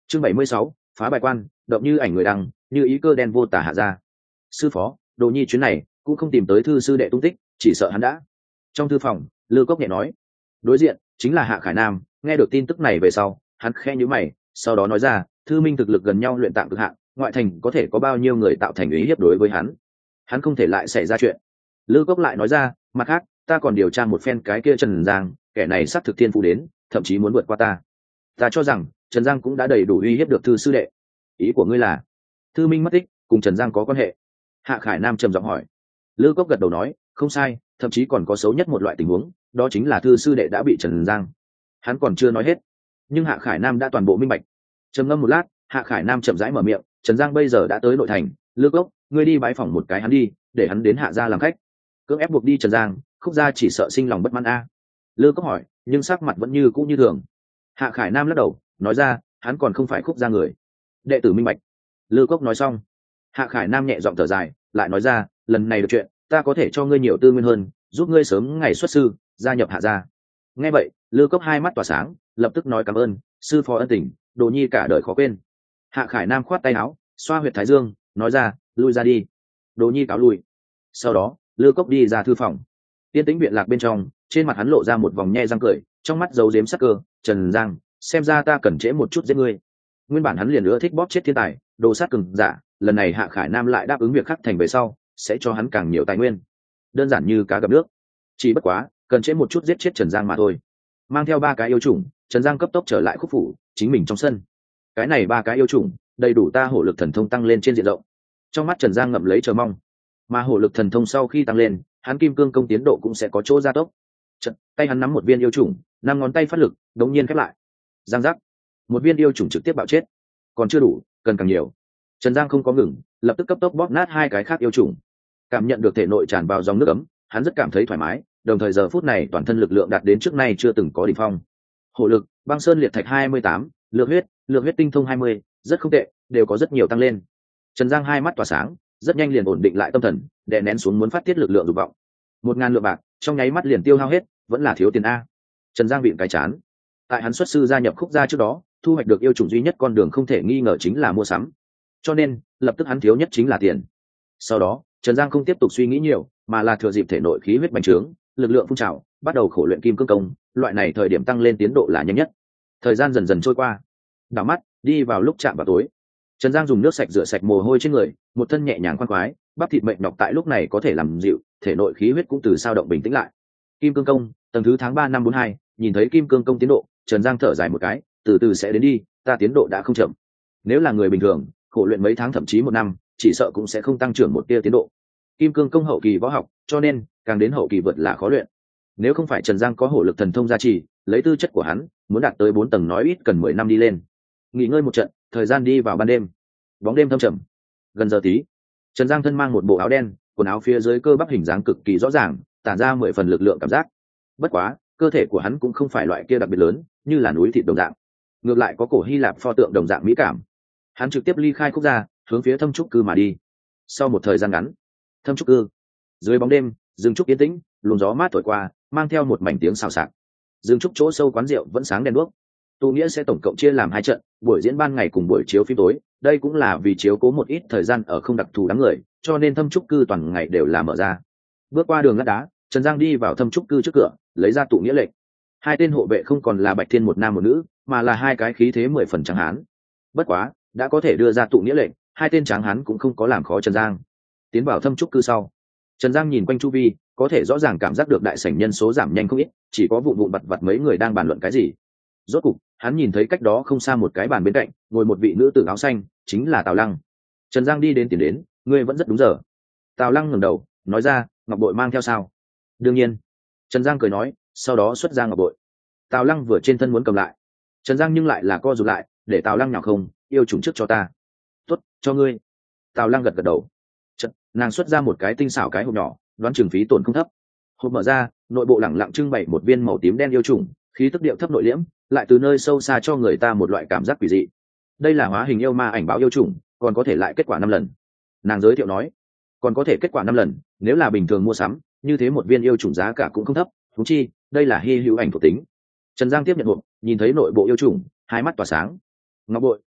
Chương 76, phá bài quan, động như ảnh người đăng, như ý cơ đen vô tả hạ ra. Sư phó, Đồ Nhi chuyến này cũng không tìm tới thư sư đệ tung tích, chỉ sợ hắn đã. Trong thư phòng, Lư Cốc nhẹ nói. Đối diện chính là Hạ Khải Nam, nghe được tin tức này về sau, hắn khẽ nhíu mày, sau đó nói ra, thư minh thực lực gần nhau luyện tạng cực hạn, ngoại thành có thể có bao nhiêu người tạo thành ý hiếp đối với hắn không thể lại xảy ra chuyện. Lư Cốc lại nói ra, mặt khác, ta còn điều tra một phen cái kia Trần Giang, kẻ này sắp thực thiên phú đến, thậm chí muốn vượt qua ta cho rằng Trần Giang cũng đã đầy đủ uy hiếp được thư sư đệ. Ý của ngươi là thư minh mất tích cùng Trần Giang có quan hệ? Hạ Khải Nam trầm giọng hỏi. Lư Cốc gật đầu nói, không sai, thậm chí còn có xấu nhất một loại tình huống, đó chính là thư sư đệ đã bị Trần Giang. Hắn còn chưa nói hết, nhưng Hạ Khải Nam đã toàn bộ minh bạch. Trầm ngâm một lát, Hạ Khải Nam chậm rãi mở miệng, Trần Giang bây giờ đã tới nội thành, Lư Cốc, ngươi đi bãi phỏng một cái hắn đi, để hắn đến Hạ gia làm khách. Cưỡng ép buộc đi Trần Giang, Khúc gia chỉ sợ sinh lòng bất mãn a. Lư Cốc hỏi, nhưng sắc mặt vẫn như cũ như thường. Hạ Khải Nam lắc đầu, nói ra, hắn còn không phải Khúc gia người. Đệ tử minh bạch. Lư Cốc nói xong, Hạ Khải Nam nhẹ giọng thở dài, lại nói ra, lần này được chuyện, ta có thể cho ngươi nhiều tư nguyên hơn, giúp ngươi sớm ngày xuất sư, gia nhập Hạ gia. Nghe vậy, Lư Cốc hai mắt tỏa sáng, lập tức nói cảm ơn, sư phó ân tình, Đồ Nhi cả đời khó quên. Hạ Khải Nam khoát tay áo, xoa huyệt thái dương, nói ra, lui ra đi. Đồ Nhi cáo lui. Sau đó, Lư Cốc đi ra thư phòng. Tiên tĩnh viện lạc bên trong, trên mặt hắn lộ ra một vòng nhe răng cười, trong mắt giấu giếm sắc cơ, Trần Giang, xem ra ta cần trễ một chút giết ngươi. Nguyên bản hắn liền ưa thích bóp chết thiên tài, đồ sát cường giả, lần này Hạ Khải Nam lại đáp ứng việc khắc thành về sau, sẽ cho hắn càng nhiều tài nguyên. Đơn giản như cá gặp nước. Chỉ bất quá, cần trễ một chút giết chết Trần Giang mà thôi. Mang theo 3 cái yêu chủng, Trần Giang cấp tốc trở lại Khúc phủ, chính mình trong sân. Cái này 3 cái yêu chủng, đầy đủ ta hổ lực thần thông tăng lên trên diện rộng. Trong mắt Trần Giang ngậm lấy chờ mong. Mà hổ lực thần thông sau khi tăng lên, hắn kim cương công tiến độ cũng sẽ có chỗ gia tốc. Tay hắn nắm một viên yêu chủng, 5 ngón tay phát lực, đống nhiên khép lại. Giang giác, một viên yêu chủng trực tiếp bạo chết. Còn chưa đủ, cần càng nhiều. Trần Giang không có ngừng, lập tức cấp tốc bóp nát 2 cái khác yêu chủng. Cảm nhận được thể nội tràn vào dòng nước ấm, hắn rất cảm thấy thoải mái, đồng thời giờ phút này toàn thân lực lượng đạt đến trước nay chưa từng có đỉnh phong. Hổ lực, băng sơn liệt thạch 28, lượng huyết tinh thông 20, rất không tệ, đều có rất nhiều tăng lên. Trần Giang hai mắt tỏa sáng, rất nhanh liền ổn định lại tâm thần, đè nén xuống muốn phát tiết lực lượng dục vọng. 1000 lượng bạc, trong nháy mắt liền tiêu hao hết, vẫn là thiếu tiền a. Trần Giang vịn cái chán. Tại hắn xuất sư gia nhập Khúc gia trước đó, thu hoạch được yêu chủng duy nhất con đường không thể nghi ngờ chính là mua sắm. Cho nên, lập tức hắn thiếu nhất chính là tiền. Sau đó, Trần Giang không tiếp tục suy nghĩ nhiều, mà là thừa dịp thể nội khí huyết bành trướng, lực lượng phun trào, bắt đầu khổ luyện kim cương công, loại này thời điểm tăng lên tiến độ là nhanh nhất. Thời gian dần dần trôi qua, đảo mắt đi vào lúc chạm vào tối. Trần Giang dùng nước sạch rửa sạch mồ hôi trên người, một thân nhẹ nhàng khoan khoái, bắp thịt mệt nhọc tại lúc này có thể làm dịu, thể nội khí huyết cũng từ sao động bình tĩnh lại. Kim cương công, tầng thứ tháng 3 năm 42, nhìn thấy kim cương công tiến độ, Trần Giang thở dài một cái, từ từ sẽ đến đi, ta tiến độ đã không chậm. Nếu là người bình thường, khổ luyện mấy tháng thậm chí 1 năm, chỉ sợ cũng sẽ không tăng trưởng một tia tiến độ. Kim cương công hậu kỳ võ học, cho nên càng đến hậu kỳ vượt là khó luyện. Nếu không phải Trần Giang có hổ lực thần thông gia trì, lấy tư chất của hắn, muốn đạt tới 4 tầng nói ít cần 10 năm đi lên. Nghỉ ngơi một trận, thời gian đi vào ban đêm. Bóng đêm thâm trầm. Gần giờ tí, Trần Giang thân mang một bộ áo đen, quần áo phía dưới cơ bắp hình dáng cực kỳ rõ ràng, tản ra 10 phần lực lượng cảm giác. Bất quá, cơ thể của hắn cũng không phải loại kia đặc biệt lớn, như là núi thịt đồng dạng. Ngược lại có cổ Hy Lạp pho tượng đồng dạng mỹ cảm. Hắn trực tiếp ly khai Khúc gia, hướng phía Thâm Trúc cư mà đi. Sau một thời gian ngắn, Thâm Trúc cư, dưới bóng đêm, rừng trúc yên tĩnh, luồng gió mát thổi qua, mang theo một mảnh tiếng xào xạc. Rừng trúc chỗ sâu quán rượu vẫn sáng đèn đuốc. Tu nghĩa sẽ tổng cộng chia làm 2 trận, buổi diễn ban ngày cùng buổi chiếu phim tối, đây cũng là vì chiếu cố một ít thời gian ở không đặc thù đám người, cho nên Thâm Trúc cư toàn ngày đều là mở ra. Bước qua đường lát đá, Trần Giang đi vào Thâm Trúc cư trước cửa, lấy ra tụ nghĩa lệnh. 2 tên hộ vệ không còn là Bạch Thiên một nam một nữ, mà là 2 cái khí thế 10 phần tráng hán. Bất quá, đã có thể đưa ra tụ nghĩa lệnh, 2 tên tráng hán cũng không có làm khó Trần Giang. Tiến vào Thâm Trúc cư sau, Trần Giang nhìn quanh chu vi, có thể rõ ràng cảm giác được đại sảnh nhân số giảm nhanh không ít, chỉ có vụn vụn vặt vặt mấy người đang bàn luận cái gì. Rốt cục, hắn nhìn thấy cách đó không xa một cái bàn bên cạnh, ngồi một vị nữ tử áo xanh, chính là Tào Lăng. Trần Giang đi đến tiền đến, ngươi vẫn rất đúng giờ. Tào Lăng ngẩng đầu, nói ra, ngọc bội mang theo sao? Đương nhiên. Trần Giang cười nói, sau đó xuất ra ngọc bội. Tào Lăng vừa trên thân muốn cầm lại, Trần Giang nhưng lại là co rụt lại, để Tào Lăng nhào không, yêu trùng trước cho ta. Tốt, cho ngươi. Tào Lăng gật gật đầu. Nàng xuất ra một cái tinh xảo cái hộp nhỏ, đoán chừng phí tổn không thấp. Hộp mở ra, nội bộ lẳng lặng trưng bày một viên màu tím đen yêu trùng, khí tức điệu thấp nội liễm, lại từ nơi sâu xa cho người ta một loại cảm giác quỷ dị. Đây là hóa hình yêu ma ảnh báo yêu trùng, còn có thể lại kết quả 5 lần. Nàng giới thiệu nói, còn có thể kết quả 5 lần, nếu là bình thường mua sắm, như thế một viên yêu trùng giá cả cũng không thấp, thú chi, đây là hy hữu ảnh thuộc tính. Trần Giang tiếp nhận hộp, nhìn thấy nội bộ yêu trùng, hai mắt tỏa sáng. Ngọc bội,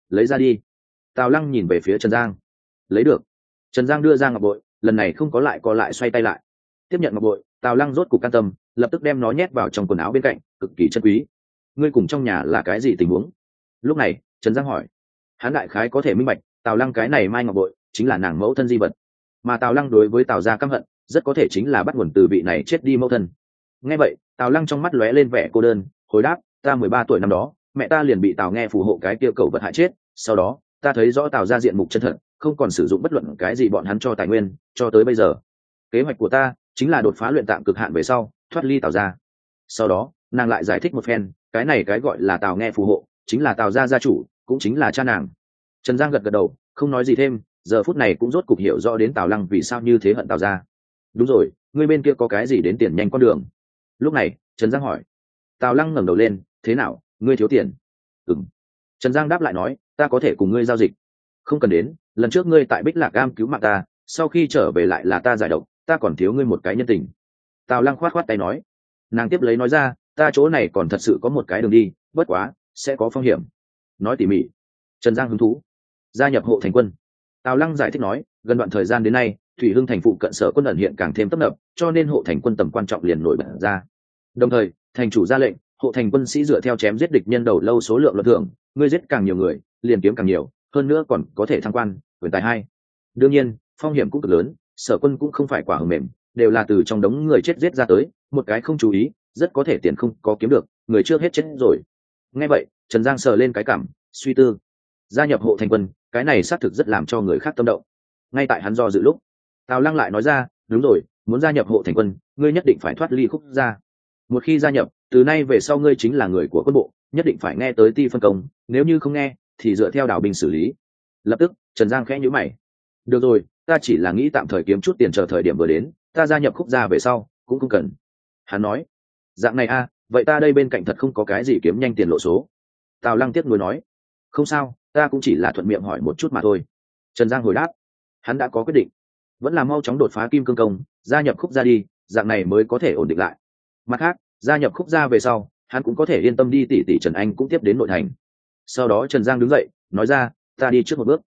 lấy ra đi. Tào Lăng nhìn về phía Trần Giang. Lấy được. Trần Giang đưa ra ngọc bội, lần này không có lại co lại xoay tay lại. Tiếp nhận ngọc bội, Tào Lăng rốt cục can tâm, lập tức đem nó nhét vào trong quần áo bên cạnh, cực kỳ chân quý. Ngươi cùng trong nhà là cái gì tình huống? Lúc này Trần Giang hỏi. Hắn đại khái có thể minh bạch, Tào Lăng cái này mai ngọc bội chính là nàng mẫu thân di vật, mà Tào Lăng đối với Tào gia căm hận rất có thể chính là bắt nguồn từ vị này chết đi mẫu thân. Nghe vậy Tào Lăng trong mắt lóe lên vẻ cô đơn, hồi đáp, ta 13 tuổi năm đó, mẹ ta liền bị Tào nghe phù hộ cái kia cẩu vật hại chết, sau đó ta thấy rõ Tào gia diện mục chân thật, không còn sử dụng bất luận cái gì bọn hắn cho tài nguyên, cho tới bây giờ kế hoạch của ta chính là đột phá luyện tạng cực hạn về sau thoát ly Tào gia. Sau đó nàng lại giải thích một phen, cái này cái gọi là Tào nghe phù hộ chính là Tào gia gia chủ, cũng chính là cha nàng. Trần Giang gật gật đầu, không nói gì thêm, giờ phút này cũng rốt cục hiểu rõ đến Tào Lăng vì sao như thế hận Tào gia. Đúng rồi, ngươi bên kia có cái gì đến tiền nhanh con đường? Lúc này Trần Giang hỏi. Tào Lăng ngẩng đầu lên, thế nào, ngươi thiếu tiền? Ừm. Trần Giang đáp lại nói, ta có thể cùng ngươi giao dịch. Không cần đến, lần trước ngươi tại Bích Lạc Am cứu mạng ta, sau khi trở về lại là ta giải độc, ta còn thiếu ngươi một cái nhân tình. Tào Lăng khoát khoát tay nói. Nàng tiếp lấy nói ra, ta chỗ này còn thật sự có một cái đường đi, bất quá sẽ có phong hiểm. Nói tỉ mỉ. Trần Giang hứng thú. Gia nhập hộ thành quân. Tào Lăng giải thích nói, gần đoạn thời gian đến nay Thủy Hưng thành phụ cận sở quân ẩn hiện càng thêm tấp nập, cho nên hộ thành quân tầm quan trọng liền nổi bật ra. Đồng thời thành chủ ra lệnh, hộ thành quân sĩ dựa theo chém giết địch nhân đầu lâu số lượng luận thưởng, ngươi giết càng nhiều người liền kiếm càng nhiều, hơn nữa còn có thể thăng quan quyền tài hai. Đương nhiên phong hiểm cũng cực lớn, sở quân cũng không phải quả hờ mềm, đều là từ trong đống người chết giết ra tới, một cái không chú ý rất có thể tiền không có kiếm được, người chưa hết chết rồi. Nghe vậy Trần Giang sờ lên cái cảm, suy tư. Gia nhập hộ thành quân, cái này xác thực rất làm cho người khác tâm động. Ngay tại hắn do dự lúc, Tào Lăng lại nói ra, đúng rồi, muốn gia nhập hộ thành quân ngươi nhất định phải thoát ly khúc gia. Một khi gia nhập, từ nay về sau ngươi chính là người của quân bộ, nhất định phải nghe tới ti phân công, nếu như không nghe thì dựa theo đảo binh xử lý. Lập tức Trần Giang khẽ nhíu mày. Được rồi, ta chỉ là nghĩ tạm thời kiếm chút tiền chờ thời điểm vừa đến, ta gia nhập khúc gia về sau cũng không cần. Hắn nói. Dạng này a, vậy ta đây bên cạnh thật không có cái gì kiếm nhanh tiền lộ số. Tào Lăng tiếc nuối nói. Không sao, ta cũng chỉ là thuận miệng hỏi một chút mà thôi. Trần Giang hồi đáp. Hắn đã có quyết định, vẫn là mau chóng đột phá kim cương công, gia nhập khúc gia đi, dạng này mới có thể ổn định lại. Mặt khác gia nhập khúc gia về sau hắn cũng có thể yên tâm đi, tỷ tỷ Trần Anh cũng tiếp đến nội thành. Sau đó Trần Giang đứng dậy nói ra, ta đi trước một bước.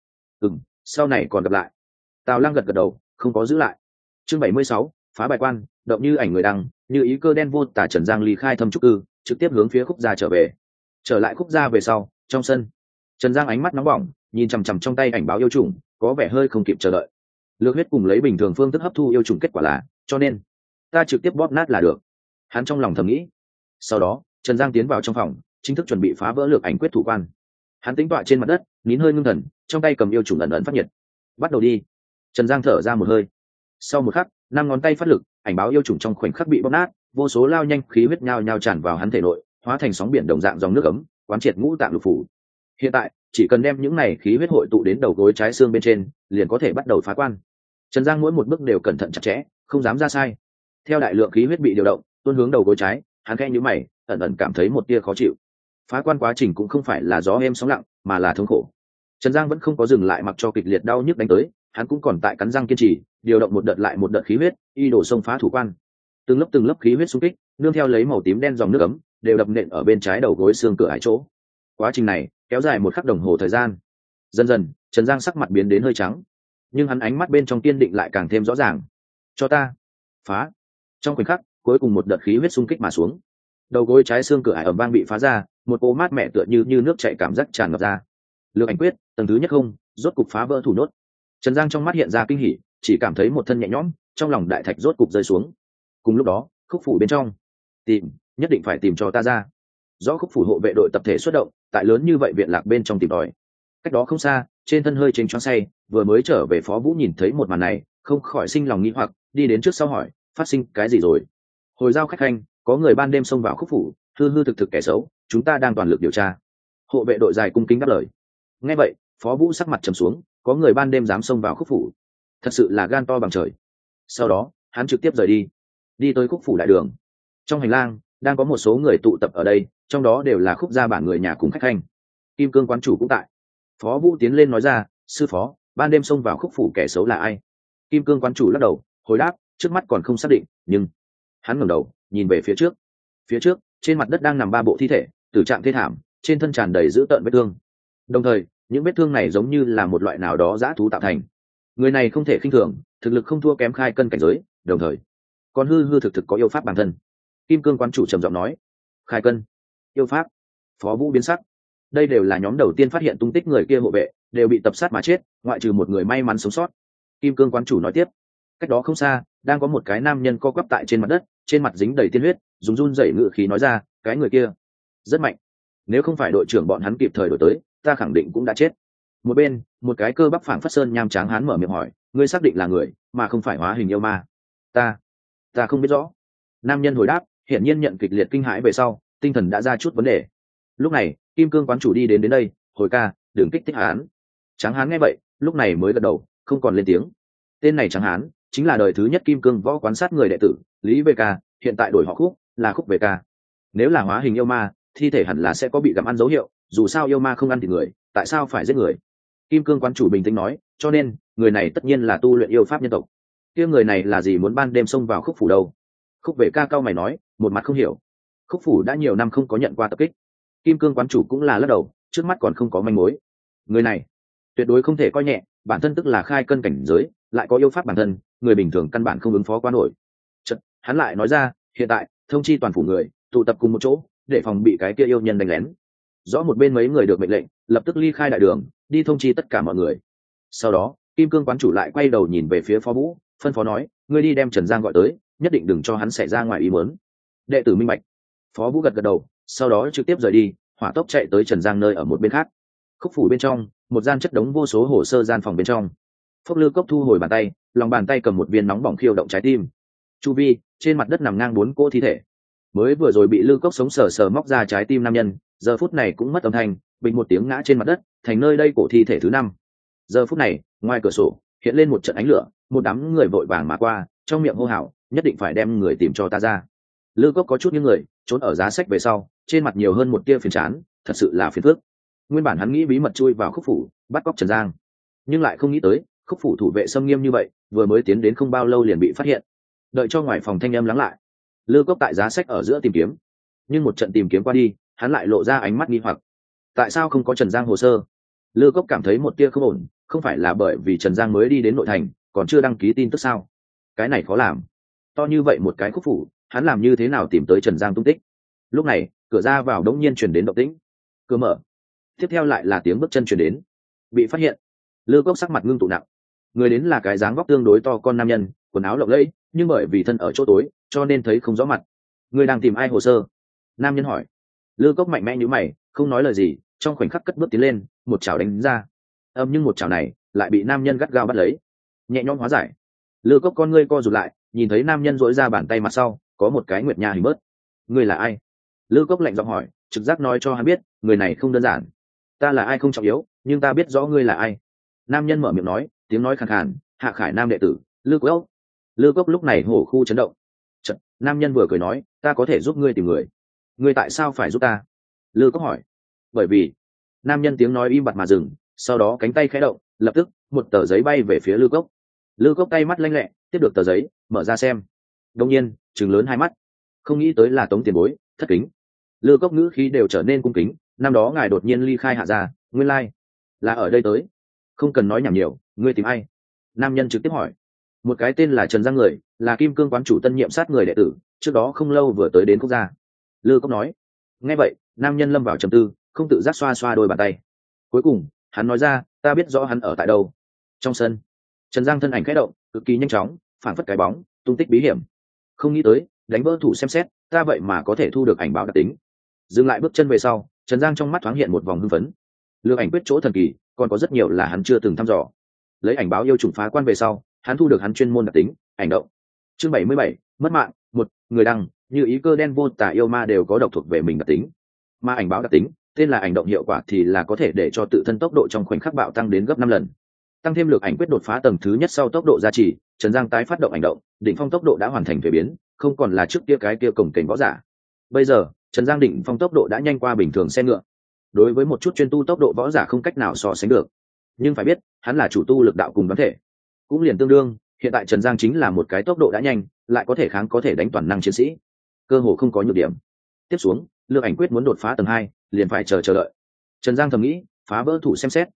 Sau này còn gặp lại. Tào Lăng gật gật đầu, không có giữ lại. Chương 76, phá bài quan, động như ảnh người đăng, như ý cơ đen vô tả. Trần Giang ly khai thâm trúc cư, trực tiếp hướng phía khúc gia trở về. Trở lại khúc gia về sau, trong sân Trần Giang ánh mắt nóng bỏng, nhìn chằm chằm trong tay ảnh báo yêu trùng, có vẻ hơi không kịp chờ đợi. Lược huyết cùng lấy bình thường phương thức hấp thu yêu trùng kết quả là, cho nên ta trực tiếp bóp nát là được. Hắn trong lòng thầm nghĩ. Sau đó Trần Giang tiến vào trong phòng, chính thức chuẩn bị phá vỡ lược ảnh quyết thủ quan. Hắn tính tọa trên mặt đất, nín hơi ngưng thần, trong tay cầm yêu trùng ẩn ẩn phát nhiệt. Bắt đầu đi. Trần Giang thở ra một hơi. Sau một khắc, 5 ngón tay phát lực, ảnh báo yêu trùng trong khoảnh khắc bị bóp nát, vô số lao nhanh khí huyết nhao nhao tràn vào hắn thể nội, hóa thành sóng biển đồng dạng dòng nước ấm, quán triệt ngũ tạng lục phủ. Hiện tại chỉ cần đem những này khí huyết hội tụ đến đầu gối trái xương bên trên, liền có thể bắt đầu phá quan. Trần Giang mỗi một bước đều cẩn thận chặt chẽ, không dám ra sai. Theo đại lượng khí huyết bị điều động tuôn hướng đầu gối trái, hắn khẽ nhíu mày, ẩn ẩn cảm thấy một tia khó chịu. Phá quan quá trình cũng không phải là gió êm sóng lặng, mà là thống khổ. Trần Giang vẫn không có dừng lại, mặc cho kịch liệt đau nhức đánh tới, hắn cũng còn tại cắn răng kiên trì, điều động một đợt lại một đợt khí huyết, y đổ xông phá thủ quan. Từng lớp khí huyết xung kích, nương theo lấy màu tím đen dòng nước ấm, đều đập nện ở bên trái đầu gối xương cửa ải chỗ. Quá trình này kéo dài 1 khắc đồng hồ thời gian. Dần dần Trần Giang sắc mặt biến đến hơi trắng, nhưng hắn ánh mắt bên trong kiên định lại càng thêm rõ ràng. Cho ta phá. Trong khoảnh khắc, cuối cùng một đợt khí huyết xung kích mà xuống, đầu gối trái xương cửa ải ẩm vang bị phá ra, một ô mát mẻ tựa như nước chảy cảm giác tràn ngập ra. Lược ảnh quyết tầng thứ nhất không, rốt cục phá vỡ thủ nốt. Trần Giang trong mắt hiện ra kinh hỉ, chỉ cảm thấy một thân nhẹ nhõm, trong lòng đại thạch rốt cục rơi xuống. Cùng lúc đó khúc phủ bên trong, nhất định phải tìm cho ta ra. Rõ khúc phủ hộ vệ đội tập thể xuất động, tại lớn như vậy viện lạc bên trong tìm tòi. Cách đó không xa, trên thân hơi chênh choáng say, vừa mới trở về Phó Vũ nhìn thấy một màn này, không khỏi sinh lòng nghi hoặc, đi đến trước sau hỏi, phát sinh cái gì rồi? Hồi giao khách khanh, có người ban đêm xông vào khúc phủ, hư hư thực thực kẻ xấu, chúng ta đang toàn lực điều tra. Hộ vệ đội dài cung kính đáp lời. Nghe vậy Phó Vũ sắc mặt trầm xuống, có người ban đêm dám xông vào khúc phủ, thật sự là gan to bằng trời. Sau đó hắn trực tiếp rời đi tới khúc phủ đại đường. Trong hành lang đang có một số người tụ tập ở đây, trong đó đều là khúc gia bản người nhà cùng khách khanh. Kim Cương quán chủ cũng tại. Phó Vũ tiến lên nói ra, sư phó, ban đêm xông vào khúc phủ kẻ xấu là ai? Kim Cương quán chủ lắc đầu hồi đáp, trước mắt còn không xác định, nhưng hắn ngẩng đầu nhìn về phía trước trên mặt đất đang nằm 3 bộ thi thể, tử trạng thê thảm, trên thân tràn đầy dữ tợn vết thương. Đồng thời những vết thương này giống như là một loại nào đó dã thú tạo thành. Người này không thể khinh thường, thực lực không thua kém khai cân cảnh giới, đồng thời còn hư hư thực thực có yêu pháp bản thân. Kim cương quán chủ trầm giọng nói. Khai cân, yêu pháp. Phó Vũ biến sắc. Đây đều là nhóm đầu tiên phát hiện tung tích người kia hộ vệ, đều bị tập sát mà chết, ngoại trừ một người may mắn sống sót. Kim cương quán chủ nói tiếp. Cách đó không xa, đang có một cái nam nhân co quắp tại trên mặt đất, trên mặt dính đầy tiên huyết, dùng run rẩy ngự khí nói ra, cái người kia rất mạnh, nếu không phải đội trưởng bọn hắn kịp thời đổi tới, ta khẳng định cũng đã chết. Một bên, một cái cơ bắp phảng phất sơn nham tráng hán mở miệng hỏi, ngươi xác định là người mà không phải hóa hình yêu ma? Ta không biết rõ. Nam nhân hồi đáp, hiển nhiên nhận kịch liệt kinh hãi về sau, tinh thần đã ra chút vấn đề. Lúc này, kim cương quán chủ đi đến đây, hồi ca, đừng kích thích hắn. Tráng hán nghe vậy, lúc này mới gật đầu, không còn lên tiếng. Tên này tráng hán chính là đời thứ nhất kim cương võ quán sát người đệ tử Lý VK, hiện tại đổi họ Khúc, là Khúc VK. Nếu là hóa hình yêu ma, thi thể hẳn là sẽ có bị gặm ăn dấu hiệu, dù sao yêu ma không ăn thịt người, tại sao phải giết người? Kim cương quán chủ bình tĩnh nói, cho nên người này tất nhiên là tu luyện yêu pháp nhân tộc. Kia người này là gì muốn ban đêm xông vào Khúc phủ đâu? Khúc VK cao mày nói, một mặt không hiểu. Khúc phủ đã nhiều năm không có nhận qua tập kích. Kim cương quán chủ cũng là lắc đầu, trước mắt còn không có manh mối. Người này tuyệt đối không thể coi nhẹ, bản thân tức là khai cân cảnh giới, lại có yêu pháp bản thân, người bình thường căn bản không ứng phó qua nổi. Chợt, hắn lại nói ra, hiện tại thông chi toàn phủ người tụ tập cùng một chỗ, để phòng bị cái kia yêu nhân đánh lén. Rõ một bên mấy người được mệnh lệnh, lập tức ly khai đại đường, đi thông chi tất cả mọi người. Sau đó, kim cương quán chủ lại quay đầu nhìn về phía Phó Vũ, phân phó nói, ngươi đi đem Trần Giang gọi tới, nhất định đừng cho hắn xảy ra ngoài ý muốn. Đệ tử minh bạch. Phó Vũ gật gật đầu, sau đó trực tiếp rời đi, hỏa tốc chạy tới Trần Giang nơi ở một bên khác. Khúc phủ bên trong, một gian chất đống vô số hồ sơ gian phòng bên trong. Phốc Lư Cốc thu hồi bàn tay, lòng bàn tay cầm một viên nóng bỏng khiêu động trái tim. Chu vi, trên mặt đất nằm ngang 4 cỗ thi thể. Mới vừa rồi bị Lư Cốc sống sờ sờ móc ra trái tim nam nhân, giờ phút này cũng mất âm thanh, bình một tiếng ngã trên mặt đất, thành nơi đây cổ thi thể thứ 5. Giờ phút này, ngoài cửa sổ hiện lên một trận ánh lửa, một đám người vội vàng mà qua, trong miệng hô hào, nhất định phải đem người tìm cho ta ra. Lư Cốc có chút những người trốn ở giá sách về sau, trên mặt nhiều hơn một tia phiền chán, thật sự là phiền phức. Nguyên bản hắn nghĩ bí mật chui vào Khúc phủ, bắt cóc Trần Giang, nhưng lại không nghĩ tới, Khúc phủ thủ vệ xâm nghiêm như vậy, vừa mới tiến đến không bao lâu liền bị phát hiện. Đợi cho ngoài phòng thanh âm lắng lại, Lư Cốc tại giá sách ở giữa tìm kiếm, nhưng một trận tìm kiếm qua đi, hắn lại lộ ra ánh mắt nghi hoặc. Tại sao không có Trần Giang hồ sơ? Lư Cốc cảm thấy một tia không ổn, không phải là bởi vì Trần Giang mới đi đến nội thành, còn chưa đăng ký tin tức sao? Cái này khó làm. To như vậy một cái Khúc phủ, hắn làm như thế nào tìm tới Trần Giang tung tích? Lúc này, cửa ra vào đống nhiên truyền đến động tĩnh. Cửa mở. Tiếp theo lại là tiếng bước chân truyền đến. Bị phát hiện. Lư Cốc sắc mặt ngưng tụ nặng. Người đến là cái dáng vóc tương đối to con nam nhân, quần áo lộng lẫy, nhưng bởi vì thân ở chỗ tối, cho nên thấy không rõ mặt. Người đang tìm ai hồ sơ? Nam nhân hỏi. Lư Cốc mạnh mẽ nhíu mày, không nói lời gì, trong khoảnh khắc cất bước tiến lên, một chảo đánh ra. Nhưng một chảo này lại bị nam nhân gắt gao bắt lấy. Nhẹ nhõm hóa giải. Lư Cốc con ngươi co rụt lại, nhìn thấy nam nhân duỗi ra bàn tay mặt sau, có một cái nguyệt nha hình bớt. Ngươi là ai? Lư Cốc lạnh giọng hỏi, trực giác nói cho hắn biết, người này không đơn giản. Ta là ai không trọng yếu, nhưng ta biết rõ ngươi là ai. Nam nhân mở miệng nói, tiếng nói khàn khàn, Hạ Khải Nam đệ tử, Lư Cốc. Lư Cốc lúc này hổ khu chấn động. Chật, nam nhân vừa cười nói, ta có thể giúp ngươi tìm người. Ngươi tại sao phải giúp ta? Lư Cốc hỏi. Bởi vì, nam nhân tiếng nói im bặt mà dừng, sau đó cánh tay khẽ động, lập tức một tờ giấy bay về phía Lư Cốc. Lư Cốc tay mắt lanh lẹ, tiếp được tờ giấy, mở ra xem. Đột nhiên, trừng lớn hai mắt, không nghĩ tới là Tống tiền bối, thất kính. Lư Cốc ngữ khí đều trở nên cung kính, năm đó ngài đột nhiên ly khai Hạ gia, nguyên lai là ở đây tới. Không cần nói nhảm nhiều, ngươi tìm ai? Nam nhân trực tiếp hỏi. Một cái tên là Trần Giang người, là Kim Cương quán chủ tân nhiệm sát người đệ tử, trước đó không lâu vừa tới đến Cốc gia. Lư Cốc nói. Nghe vậy, nam nhân lâm vào trầm tư, không tự giác xoa xoa đôi bàn tay. Cuối cùng, hắn nói ra, ta biết rõ hắn ở tại đâu. Trong sân. Trần Giang thân ảnh khẽ động, cực kỳ nhanh chóng, phản phất cái bóng, tung tích bí hiểm. Không nghĩ tới, đánh vỡ thủ xem xét, ta vậy mà có thể thu được ảnh báo đặc tính. Dừng lại bước chân về sau, Trần Giang trong mắt thoáng hiện một vòng hưng phấn. Lược ảnh quyết chỗ thần kỳ, còn có rất nhiều là hắn chưa từng thăm dò. Lấy ảnh báo yêu trùng phá quan về sau, hắn thu được hắn chuyên môn đặc tính, ảnh động. Chương 77, mất mạng, một người đăng, như ý cơ đen vô tả yêu ma đều có độc thuộc về mình đặc tính. Mà ảnh báo đặc tính, tên là ảnh động hiệu quả thì là có thể để cho tự thân tốc độ trong khoảnh khắc bạo tăng đến gấp 5 lần. Tăng thêm lược ảnh quyết đột phá tầng thứ nhất sau tốc độ gia trì, Trần Giang tái phát động ảnh động, đỉnh phong tốc độ đã hoàn thành thay biến, không còn là trước kia cái kia cồng kềnh võ giả. Bây giờ, Trần Giang đỉnh phong tốc độ đã nhanh qua bình thường xe ngựa. Đối với một chút chuyên tu tốc độ võ giả không cách nào so sánh được. Nhưng phải biết, hắn là chủ tu lực đạo cùng đoán thể, cũng liền tương đương, hiện tại Trần Giang chính là một cái tốc độ đã nhanh, lại có thể kháng có thể đánh toàn năng chiến sĩ, cơ hồ không có nhược điểm. Tiếp xuống, lược ảnh quyết muốn đột phá tầng 2, liền phải chờ đợi. Trần Giang thầm nghĩ, phá vỡ thủ xem xét,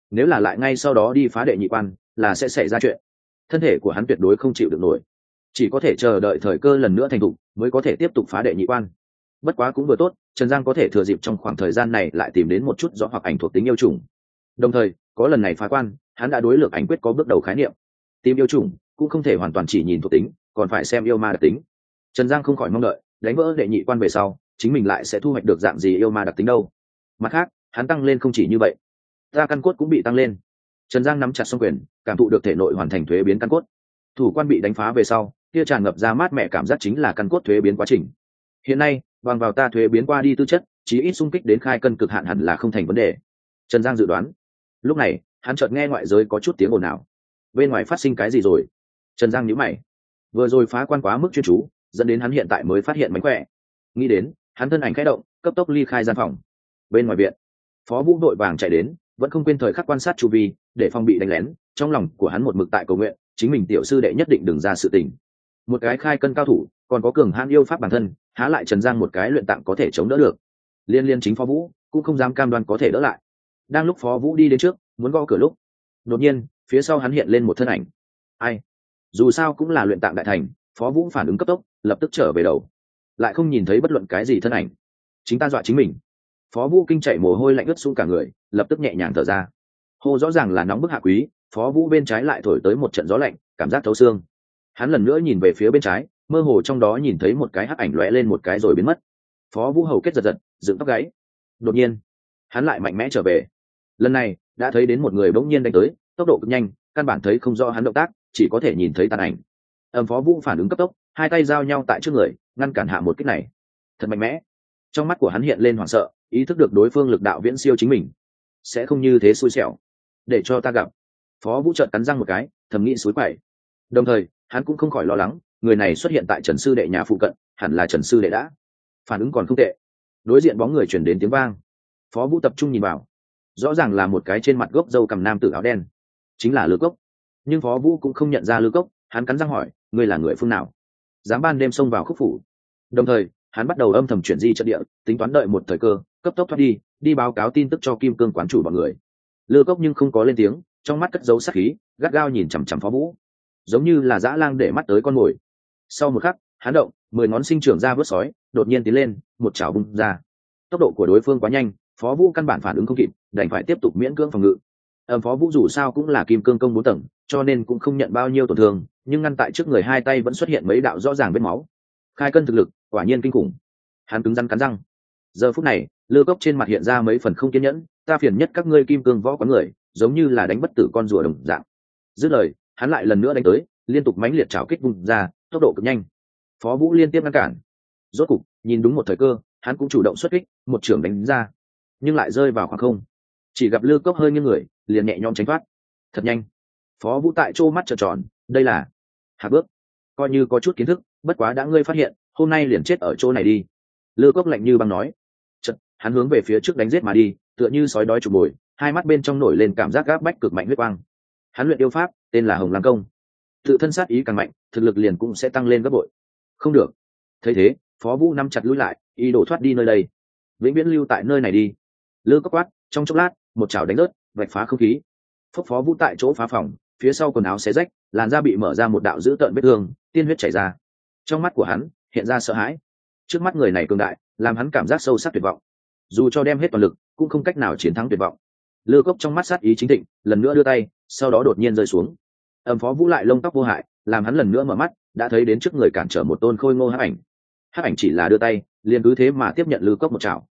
nếu là lại ngay sau đó đi phá đệ nhị quan là sẽ xảy ra chuyện. Thân thể của hắn tuyệt đối không chịu được nổi, chỉ có thể chờ đợi thời cơ lần nữa thành thục mới có thể tiếp tục phá đệ nhị quan. Bất quá cũng vừa tốt, Trần Giang có thể thừa dịp trong khoảng thời gian này lại tìm đến một chút rõ hoặc ảnh thuộc tính yêu trùng. Đồng thời có lần này phá quan, hắn đã đối lược ảnh quyết có bước đầu khái niệm. Tìm yêu trùng cũng không thể hoàn toàn chỉ nhìn thuộc tính, còn phải xem yêu ma đặc tính. Trần Giang không khỏi mong đợi đánh vỡ đệ nhị quan về sau chính mình lại sẽ thu hoạch được dạng gì yêu ma đặc tính đâu. Mặt khác hắn tăng lên không chỉ như vậy, ta căn cốt cũng bị tăng lên. Trần Giang nắm chặt song quyền, cảm thụ được thể nội hoàn thành thuế biến căn cốt. Thủ quan bị đánh phá về sau, kia tràn ngập ra mát mẻ cảm giác chính là căn cốt thuế biến quá trình. Hiện nay bằng vào ta thuế biến qua đi tư chất, chí ít xung kích đến khai cân cực hạn hẳn là không thành vấn đề. Trần Giang dự đoán. Lúc này hắn chợt nghe ngoại giới có chút tiếng ồn ào. Bên ngoài phát sinh cái gì rồi? Trần Giang nhíu mày. Vừa rồi phá quan quá mức chuyên chú, dẫn đến hắn hiện tại mới phát hiện mánh khỏe. Nghĩ đến, hắn thân ảnh khẽ động, cấp tốc ly khai gian phòng. Bên ngoài viện, Phó Vũ đội vàng chạy đến, vẫn không quên thời khắc quan sát chu vi, để phòng bị đánh lén. Trong lòng của hắn một mực tại cầu nguyện, chính mình tiểu sư đệ nhất định đừng ra sự tình. Một cái khai cân cao thủ, còn có cường hãn yêu pháp bản thân, há lại Trần Giang một cái luyện tạng có thể chống đỡ được. Liên chính Phó Vũ cũng không dám cam đoan có thể đỡ lại. Đang lúc Phó Vũ đi đến trước, muốn gõ cửa lúc, đột nhiên phía sau hắn hiện lên một thân ảnh. Ai? Dù sao cũng là luyện tạng đại thành, Phó Vũ phản ứng cấp tốc, lập tức trở về đầu, lại không nhìn thấy bất luận cái gì thân ảnh. Chính ta dọa chính mình. Phó Vũ kinh chạy mồ hôi lạnh ướt xuống cả người, lập tức nhẹ nhàng thở ra. Hô rõ ràng là nóng bức hạ quý, Phó Vũ bên trái lại thổi tới một trận gió lạnh, cảm giác thấu xương. Hắn lần nữa nhìn về phía bên trái, mơ hồ trong đó nhìn thấy một cái hắc ảnh lóe lên một cái rồi biến mất. Phó Vũ hầu kết giật giật, dựng tóc gáy. Đột nhiên hắn lại mạnh mẽ trở về. Lần này đã thấy đến một người bỗng nhiên đánh tới, tốc độ cực nhanh, căn bản thấy không rõ hắn động tác, chỉ có thể nhìn thấy tàn ảnh. Phó Vũ phản ứng cấp tốc, hai tay giao nhau tại trước người, ngăn cản hạ một kích này. Thật mạnh mẽ. Trong mắt của hắn hiện lên hoảng sợ, ý thức được đối phương lực đạo viễn siêu chính mình, sẽ không như thế xui xẻo. Để cho ta gặp. Phó Vũ chợt cắn răng một cái, thầm nghĩ suối quậy. Đồng thời hắn cũng không khỏi lo lắng, người này xuất hiện tại Trần sư đệ nhà phụ cận, hẳn là Trần sư đệ đã. Phản ứng còn không tệ. Đối diện bóng người chuyển đến tiếng vang. Phó Vũ tập trung nhìn vào, rõ ràng là một cái trên mặt gốc râu cằm nam tử áo đen, chính là Lư Cốc. Nhưng Phó Vũ cũng không nhận ra Lư Cốc, hắn cắn răng hỏi, ngươi là người phương nào, dám ban đêm xông vào Khúc phủ? Đồng thời hắn bắt đầu âm thầm chuyển di trận địa, tính toán đợi một thời cơ cấp tốc thoát đi báo cáo tin tức cho Kim Cương quán chủ bọn người. Lư Cốc nhưng không có lên tiếng, trong mắt cất giấu sát khí, gắt gao nhìn chằm chằm Phó Vũ, giống như là dã lang để mắt tới con mồi. Sau một khắc hắn động, 10 ngón sinh trưởng ra vớt sói, đột nhiên tiến lên, một chảo bung ra. Tốc độ của đối phương quá nhanh, Phó Vũ căn bản phản ứng không kịp, đành phải tiếp tục miễn cưỡng phòng ngự. Phó Vũ dù sao cũng là Kim Cương công 4 tầng, cho nên cũng không nhận bao nhiêu tổn thương, nhưng ngăn tại trước người hai tay vẫn xuất hiện mấy đạo rõ ràng vết máu. Khai cân thực lực quả nhiên kinh khủng. Hắn cứng rắn cắn răng. Giờ phút này Lư Cốc trên mặt hiện ra mấy phần không kiên nhẫn, ta phiền nhất các ngươi Kim Cương võ quán người, giống như là đánh bất tử con rùa đồng dạng. Dứt lời hắn lại lần nữa đánh tới, liên tục mãnh liệt chảo kích vung ra, tốc độ cực nhanh. Phó Vũ liên tiếp ngăn cản. Rốt cục nhìn đúng một thời cơ, hắn cũng chủ động xuất kích, một chưởng đánh ra, nhưng lại rơi vào khoảng không. Chỉ gặp Lư Cốc hơi nghiêng người, liền nhẹ nhõm tránh thoát. Thật nhanh. Phó Vũ tại chỗ mắt trợn tròn, đây là Hạc bước. Coi như có chút kiến thức, bất quá đã ngươi phát hiện, hôm nay liền chết ở chỗ này đi. Lư Cốc lạnh như băng nói. Chợt hắn hướng về phía trước đánh giết mà đi, tựa như sói đói chụp mồi, hai mắt bên trong nổi lên cảm giác gáp bách cực mạnh huyết quang. Hắn luyện yêu pháp tên là Hồng Lam công, tự thân sát ý càng mạnh, thực lực liền cũng sẽ tăng lên gấp bội. Không được. Thấy thế Phó Vũ nắm chặt lùi lại, ý đồ thoát đi nơi đây. Vĩnh viễn lưu tại nơi này đi. Lư Cốc quát, trong chốc lát một chảo đánh rớt, vạch phá không khí. Phó Vũ tại chỗ phá phòng, phía sau quần áo xé rách, làn da bị mở ra một đạo dữ tợn vết thương, tiên huyết chảy ra. Trong mắt của hắn hiện ra sợ hãi. Trước mắt người này cường đại, làm hắn cảm giác sâu sắc tuyệt vọng. Dù cho đem hết toàn lực, cũng không cách nào chiến thắng tuyệt vọng. Lư Cốc trong mắt sát ý chính thịnh, lần nữa đưa tay, sau đó đột nhiên rơi xuống. Phó Vũ lại lông tóc vô hại, làm hắn lần nữa mở mắt, đã thấy đến trước người cản trở một tôn khôi ngô hắc ảnh. Hắc ảnh chỉ là đưa tay, liền cứ thế mà tiếp nhận Lư Cốc một chảo.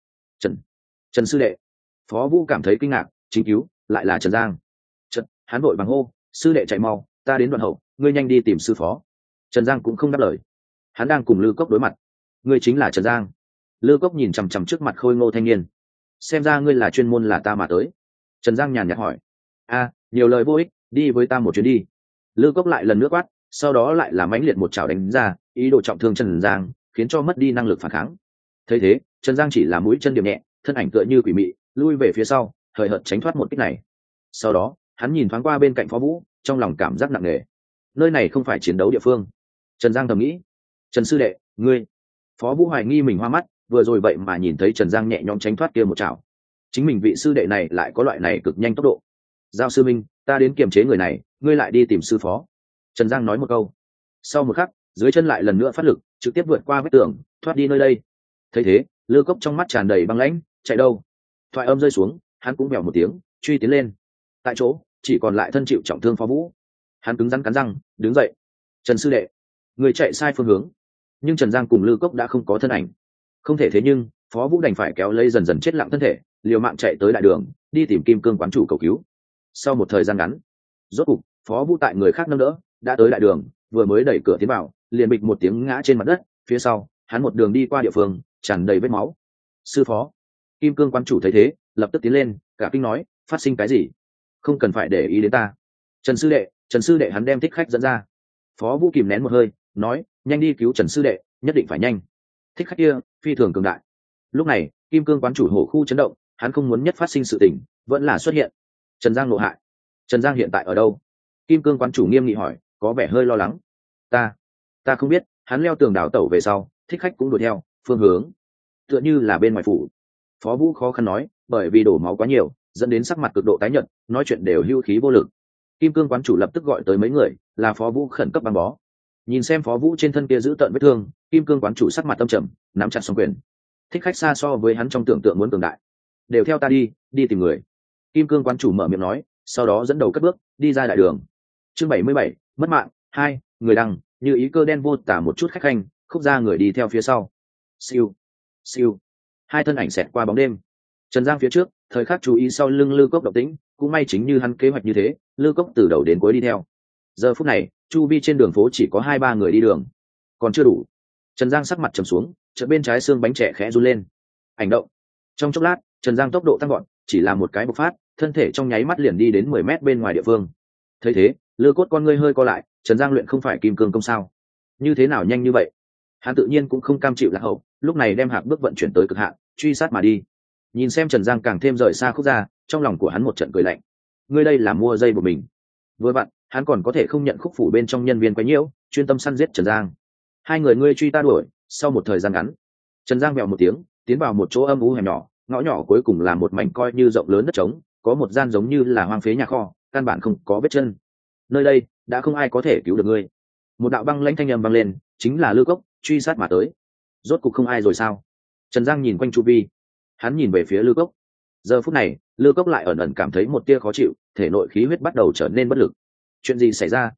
Trần sư đệ. Phó Vũ cảm thấy kinh ngạc, chính cứu lại là Trần Giang. Hắn vội vàng hô, sư đệ chạy mau, ta đến đoạn hậu, ngươi nhanh đi tìm sư phó. Trần Giang cũng không đáp lời, hắn đang cùng Lư Cốc đối mặt. Ngươi chính là Trần Giang? Lư Cốc nhìn chằm chằm trước mặt khôi ngô thanh niên, xem ra ngươi là chuyên môn là ta mà tới. Trần Giang nhàn nhạt hỏi. Nhiều lời vô ích, đi với ta một chuyến đi. Lư Cốc lại lần nữa quát, sau đó lại là mãnh liệt một chảo đánh ra, ý đồ trọng thương Trần Giang, khiến cho mất đi năng lực phản kháng. Thấy thế Trần Giang chỉ là mũi chân điểm nhẹ, thân ảnh tựa như quỷ mị lui về phía sau, hời hợt tránh thoát một kích này. Sau đó hắn nhìn thoáng qua bên cạnh Phó Vũ, trong lòng cảm giác nặng nề. Nơi này không phải chiến đấu địa phương. Trần Giang thầm nghĩ. Trần sư đệ, ngươi. Phó Vũ hoài nghi mình hoa mắt, vừa rồi vậy mà nhìn thấy Trần Giang nhẹ nhõm tránh thoát kia một chảo. Chính mình vị sư đệ này lại có loại này cực nhanh tốc độ. Giao sư minh, ta đến kiềm chế người này, ngươi lại đi tìm sư phó. Trần Giang nói một câu. Sau một khắc, dưới chân lại lần nữa phát lực, trực tiếp vượt qua vách tường, thoát đi nơi đây. Thấy thế, Lư Cốc trong mắt tràn đầy băng lãnh, chạy đâu? Thoại âm rơi xuống, hắn cũng mèo một tiếng, truy tiến lên. Tại chỗ, chỉ còn lại thân chịu trọng thương Phó Vũ. Hắn cứng rắn cắn răng, đứng dậy. Trần sư đệ, người chạy sai phương hướng. Nhưng Trần Giang cùng Lư Cốc đã không có thân ảnh. Không thể thế nhưng, Phó Vũ đành phải kéo lấy dần dần chết lặng thân thể, liều mạng chạy tới đại đường, đi tìm Kim Cương quán chủ cầu cứu. Sau một thời gian ngắn, rốt cục, Phó Vũ tại người khác nâng đỡ, đã tới đại đường, vừa mới đẩy cửa tiến vào, liền bịch một tiếng ngã trên mặt đất, phía sau, hắn một đường đi qua địa phương, tràn đầy vết máu. Sư phó, Kim Cương quán chủ thấy thế, lập tức tiến lên, cả kinh nói, phát sinh cái gì? Không cần phải để ý đến ta. Trần sư đệ hắn đem thích khách dẫn ra. Phó Vũ kìm nén một hơi, nói, nhanh đi cứu Trần sư đệ, nhất định phải nhanh. Thích khách kia, phi thường cường đại. Lúc này, Kim Cương quán chủ hổ khu chấn động, hắn không muốn nhất phát sinh sự tình, vẫn là xuất hiện. Trần Giang nộ hại. Trần Giang hiện tại ở đâu? Kim Cương quán chủ nghiêm nghị hỏi, có vẻ hơi lo lắng. Ta không biết, hắn leo tường đảo tẩu về sau, thích khách cũng đuổi theo, phương hướng tựa như là bên ngoài phủ. Phó Vũ khó khăn nói, bởi vì đổ máu quá nhiều, dẫn đến sắc mặt cực độ tái nhợt, nói chuyện đều hưu khí vô lực. Kim Cương quán chủ lập tức gọi tới mấy người, là Phó Vũ khẩn cấp băng bó. Nhìn xem Phó Vũ trên thân kia giữ tợn vết thương, Kim Cương quán chủ sắc mặt tâm trầm, nắm chặt song quyền. Thích khách xa so với hắn trong tưởng tượng muốn cường đại. Đều theo ta đi tìm người. Kim Cương quán chủ mở miệng nói, sau đó dẫn đầu cất bước đi ra đại đường. Chương 77, mất mạng 2, người đăng, như ý cơ đen vô tả một chút khách khanh, khúc ra người đi theo phía sau. Siêu, hai thân ảnh xẹt qua bóng đêm. Trần Giang phía trước, thời khắc chú ý sau lưng Lư Cốc động tĩnh, cũng may chính như hắn kế hoạch như thế, Lư Cốc từ đầu đến cuối đi theo. Giờ phút này, chu vi trên đường phố chỉ có 2-3 người đi đường, còn chưa đủ. Trần Giang sắc mặt trầm xuống, chợt bên trái xương bánh trẻ khẽ run lên. Hành động. Trong chốc lát, Trần Giang tốc độ tăng gọn, chỉ là một cái bộc phát, thân thể trong nháy mắt liền đi đến 10 mét bên ngoài địa phương. Thấy thế, Lư Cốt con ngươi hơi co lại, Trần Giang luyện không phải kim cương công sao? Như thế nào nhanh như vậy? Hắn tự nhiên cũng không cam chịu lạc hậu, lúc này đem hạc bước vận chuyển tới cực hạn, truy sát mà đi. Nhìn xem Trần Giang càng thêm rời xa khúc ra, trong lòng của hắn một trận cười lạnh. Ngươi đây là mua dây của mình. Vừa vặn, hắn còn có thể không nhận khúc phủ bên trong nhân viên quấy nhiễu, chuyên tâm săn giết Trần Giang. Hai người ngươi truy ta đuổi, sau một thời gian ngắn, Trần Giang vèo một tiếng, tiến vào một chỗ âm u hẻm nhỏ, ngõ nhỏ cuối cùng là một mảnh coi như rộng lớn đất trống, có một gian giống như là hoang phế nhà kho, căn bản không có vết chân. Nơi đây đã không ai có thể cứu được ngươi. Một đạo băng lãnh thanh âm vang lên, chính là Lư Cốc, truy sát mà tới. Rốt cục không ai rồi sao? Trần Giang nhìn quanh chu vi, hắn nhìn về phía Lư Cốc. Giờ phút này, Lư Cốc lại ẩn ẩn cảm thấy một tia khó chịu, thể nội khí huyết bắt đầu trở nên bất lực. Chuyện gì xảy ra?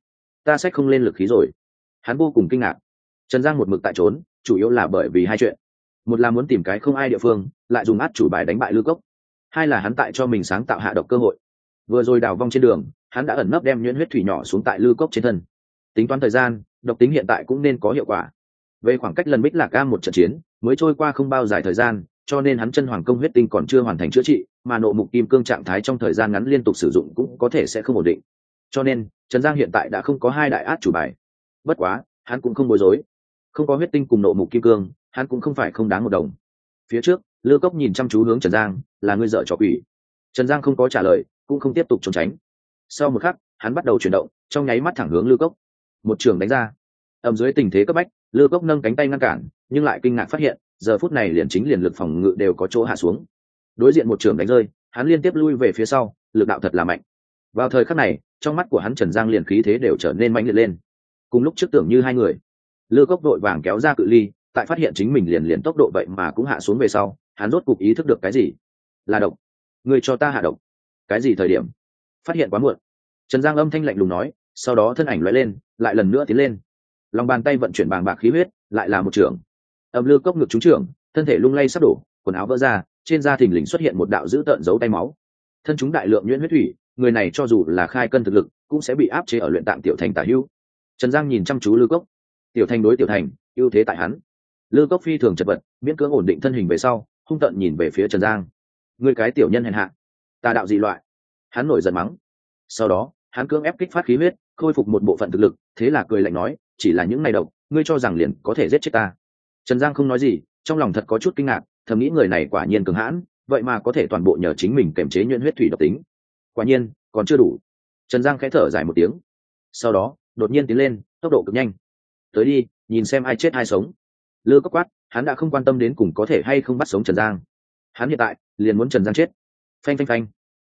Ta sẽ không lên lực khí rồi. Hắn vô cùng kinh ngạc. Trần Giang một mực tại trốn, chủ yếu là bởi vì hai chuyện. Một là muốn tìm cái không ai địa phương, lại dùng át chủ bài đánh bại Lư Cốc. Hai là hắn tại cho mình sáng tạo hạ độc cơ hội. Vừa rồi đào vong trên đường, hắn đã ẩn nấp đem nhuyễn huyết thủy nhỏ xuống tại Lư Cốc trên thân. Tính toán thời gian, độc tính hiện tại cũng nên có hiệu quả. Về khoảng cách lần Bích Lạc Cam một trận chiến, mới trôi qua không bao dài thời gian, cho nên hắn chân hoàng công huyết tinh còn chưa hoàn thành chữa trị, mà nộ mục kim cương trạng thái trong thời gian ngắn liên tục sử dụng cũng có thể sẽ không ổn định. Cho nên, Trần Giang hiện tại đã không có hai đại át chủ bài. Bất quá, hắn cũng không bối rối. Không có huyết tinh cùng nộ mục kim cương, hắn cũng không phải không đáng một đồng. Phía trước, Lư Cốc nhìn chăm chú hướng Trần Giang, là ngươi dở trò quỷ. Trần Giang không có trả lời, cũng không tiếp tục trốn tránh. Sau một khắc, hắn bắt đầu chuyển động, trong nháy mắt thẳng hướng Lư Cốc. Một trường đánh ra. Ầm dưới tình thế cấp bách, Lư Cốc nâng cánh tay ngăn cản, nhưng lại kinh ngạc phát hiện, giờ phút này liền lực phòng ngự đều có chỗ hạ xuống. Đối diện một trường đánh rơi, hắn liên tiếp lui về phía sau, lực đạo thật là mạnh. Vào thời khắc này, trong mắt của hắn Trần Giang liền khí thế đều trở nên mãnh liệt lên. Cùng lúc trước tưởng như hai người, Lư Cốc vội vàng kéo ra cự ly, tại phát hiện chính mình liền tốc độ vậy mà cũng hạ xuống về sau, hắn rốt cục ý thức được cái gì? Là độc. Ngươi cho ta hạ độc. Cái gì thời điểm? Phát hiện quá muộn. Trần Giang âm thanh lạnh lùng nói, sau đó thân ảnh lóe lên, lại lần nữa tiến lên. Lòng bàn tay vận chuyển bàng bạc khí huyết, lại là một trường. Lư Cốc ngực trúng trường, thân thể lung lay sắp đổ, quần áo vỡ ra, trên da thình lình xuất hiện một đạo dữ tợn dấu tay máu. Thân chúng đại lượng nhuyễn huyết thủy, người này cho dù là khai cân thực lực, cũng sẽ bị áp chế ở luyện tạng tiểu thành tả hữu. Trần Giang nhìn chăm chú Lư Cốc. Tiểu thành đối tiểu thành, ưu thế tại hắn. Lư Cốc phi thường chật vật, miễn cưỡng ổn định thân hình về sau, hung tợn nhìn về phía Trần Giang. Ngươi cái tiểu nhân hèn hạ, tà đạo dị loại. Hắn nổi giận mắng. Sau đó, hắn cưỡng ép kích phát khí huyết, khôi phục một bộ phận thực lực, thế là cười lạnh nói, chỉ là những này độc, ngươi cho rằng liền có thể giết chết ta? Trần Giang không nói gì, trong lòng thật có chút kinh ngạc, thầm nghĩ người này quả nhiên cường hãn, vậy mà có thể toàn bộ nhờ chính mình kiềm chế nhuyễn huyết thủy độc tính. Quả nhiên, còn chưa đủ. Trần Giang khẽ thở dài một tiếng, sau đó đột nhiên tiến lên, tốc độ cực nhanh. Tới đi, nhìn xem ai chết ai sống. Lư Cốc quát, hắn đã không quan tâm đến cùng có thể hay không bắt sống Trần Giang. Hắn hiện tại liền muốn Trần Giang chết. Phanh phanh phanh.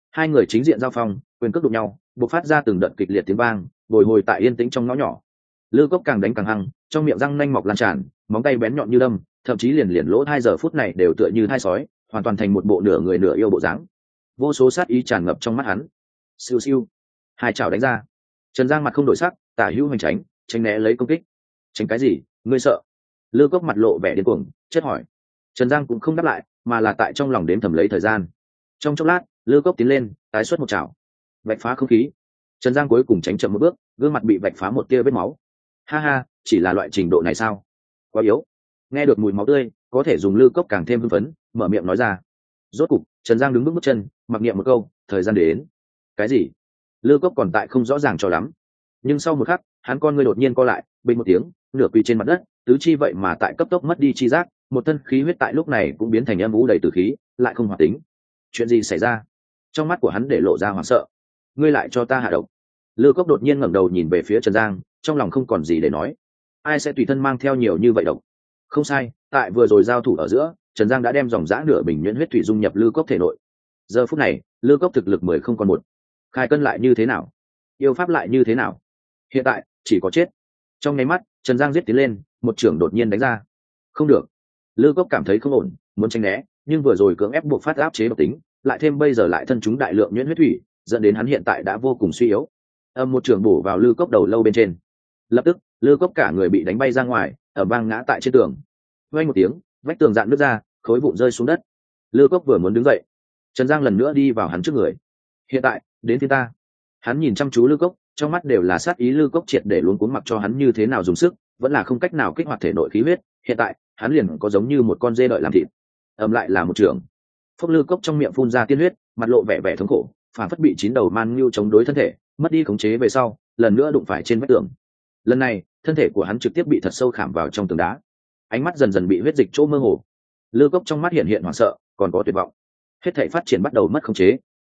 Hai người chính diện giao phong, quyền cước đụng nhau, bộc phát ra từng đợt kịch liệt tiếng vang, bồi hồi tại yên tĩnh trong ngõ nhỏ. Lư Cốc càng đánh càng hăng, trong miệng răng nanh mọc lan tràn, móng tay bén nhọn như đâm, thậm chí liền lỗ hai giờ phút này đều tựa như thai sói, hoàn toàn thành một bộ nửa người nửa yêu bộ dáng. Vô số sát ý tràn ngập trong mắt hắn. Siêu siêu, hai chảo đánh ra. Trần Giang mặt không đổi sắc, tả hữu hành tránh né lấy công kích. Tránh cái gì? Ngươi sợ? Lư Cốc mặt lộ vẻ điên cuồng, chất hỏi. Trần Giang cũng không đáp lại, mà là tại trong lòng đếm thầm lấy thời gian. Trong chốc lát, Lư Cốc tiến lên, tái xuất một chảo, vạch phá không khí. Trần Giang cuối cùng tránh chậm một bước, gương mặt bị vạch phá một tia vết máu. Ha ha, chỉ là loại trình độ này sao? Quá yếu. Nghe được mùi máu tươi, có thể dùng Lư Cốc càng thêm hưng phấn, mở miệng nói ra. Rốt cục, Trần Giang đứng bước chân, mặc niệm một câu, thời gian đến. Cái gì? Lư Cốc còn tại không rõ ràng cho lắm. Nhưng sau một khắc, hắn con ngươi đột nhiên co lại, bình một tiếng, nửa quỳ trên mặt đất, tứ chi vậy mà tại cấp tốc mất đi chi giác, một thân khí huyết tại lúc này cũng biến thành âm u đầy tử khí, lại không hoạt tính. Chuyện gì xảy ra? Trong mắt của hắn để lộ ra hoảng sợ. Ngươi lại cho ta hạ độc? Lư Cốc đột nhiên ngẩng đầu nhìn về phía Trần Giang, trong lòng không còn gì để nói. Ai sẽ tùy thân mang theo nhiều như vậy độc? Không sai, tại vừa rồi giao thủ ở giữa, Trần Giang đã đem dòng dã nửa bình nhuyễn huyết thủy dung nhập Lư Cốc thể nội. Giờ phút này, Lư Cốc thực lực 10 không còn một. Khai cân lại như thế nào? Yêu pháp lại như thế nào? Hiện tại, chỉ có chết. Trong nháy mắt, Trần Giang giết tiến lên, một trưởng đột nhiên đánh ra. Không được. Lư Cốc cảm thấy không ổn, muốn tránh né, nhưng vừa rồi cưỡng ép buộc phát áp chế độc tính, lại thêm bây giờ lại thân chúng đại lượng nhuyễn huyết thủy, dẫn đến hắn hiện tại đã vô cùng suy yếu. Một trưởng bổ vào Lư Cốc đầu lâu bên trên. Lập tức, Lư Cốc cả người bị đánh bay ra ngoài, ở bang ngã tại trên tường. Vang một tiếng, vách tường dạn nứt ra, khối vụn rơi xuống đất. Lư Cốc vừa muốn đứng dậy, Trần Giang lần nữa đi vào hắn trước người. Hiện tại, đến thiên ta. Hắn nhìn chăm chú Lư Cốc, trong mắt đều là sát ý. Lư Cốc triệt để luống cuống, mặc cho hắn như thế nào dùng sức, vẫn là không cách nào kích hoạt thể nội khí huyết. Hiện tại, hắn liền có giống như một con dê đợi làm thịt. Lại là một trường. Phốc. Lư Cốc trong miệng phun ra tiên huyết, mặt lộ vẻ vẻ thống khổ, phản phất bị 9 đầu man ngưu chống đối thân thể, mất đi khống chế về sau, lần nữa đụng phải trên vách tường. Lần này, thân thể của hắn trực tiếp bị thật sâu khảm vào trong tường đá, ánh mắt dần dần bị huyết dịch chỗ mơ hồ. Lư Cốc trong mắt hiện hiện hoảng sợ, còn có tuyệt vọng. Hết thảy phát triển bắt đầu mất khống chế.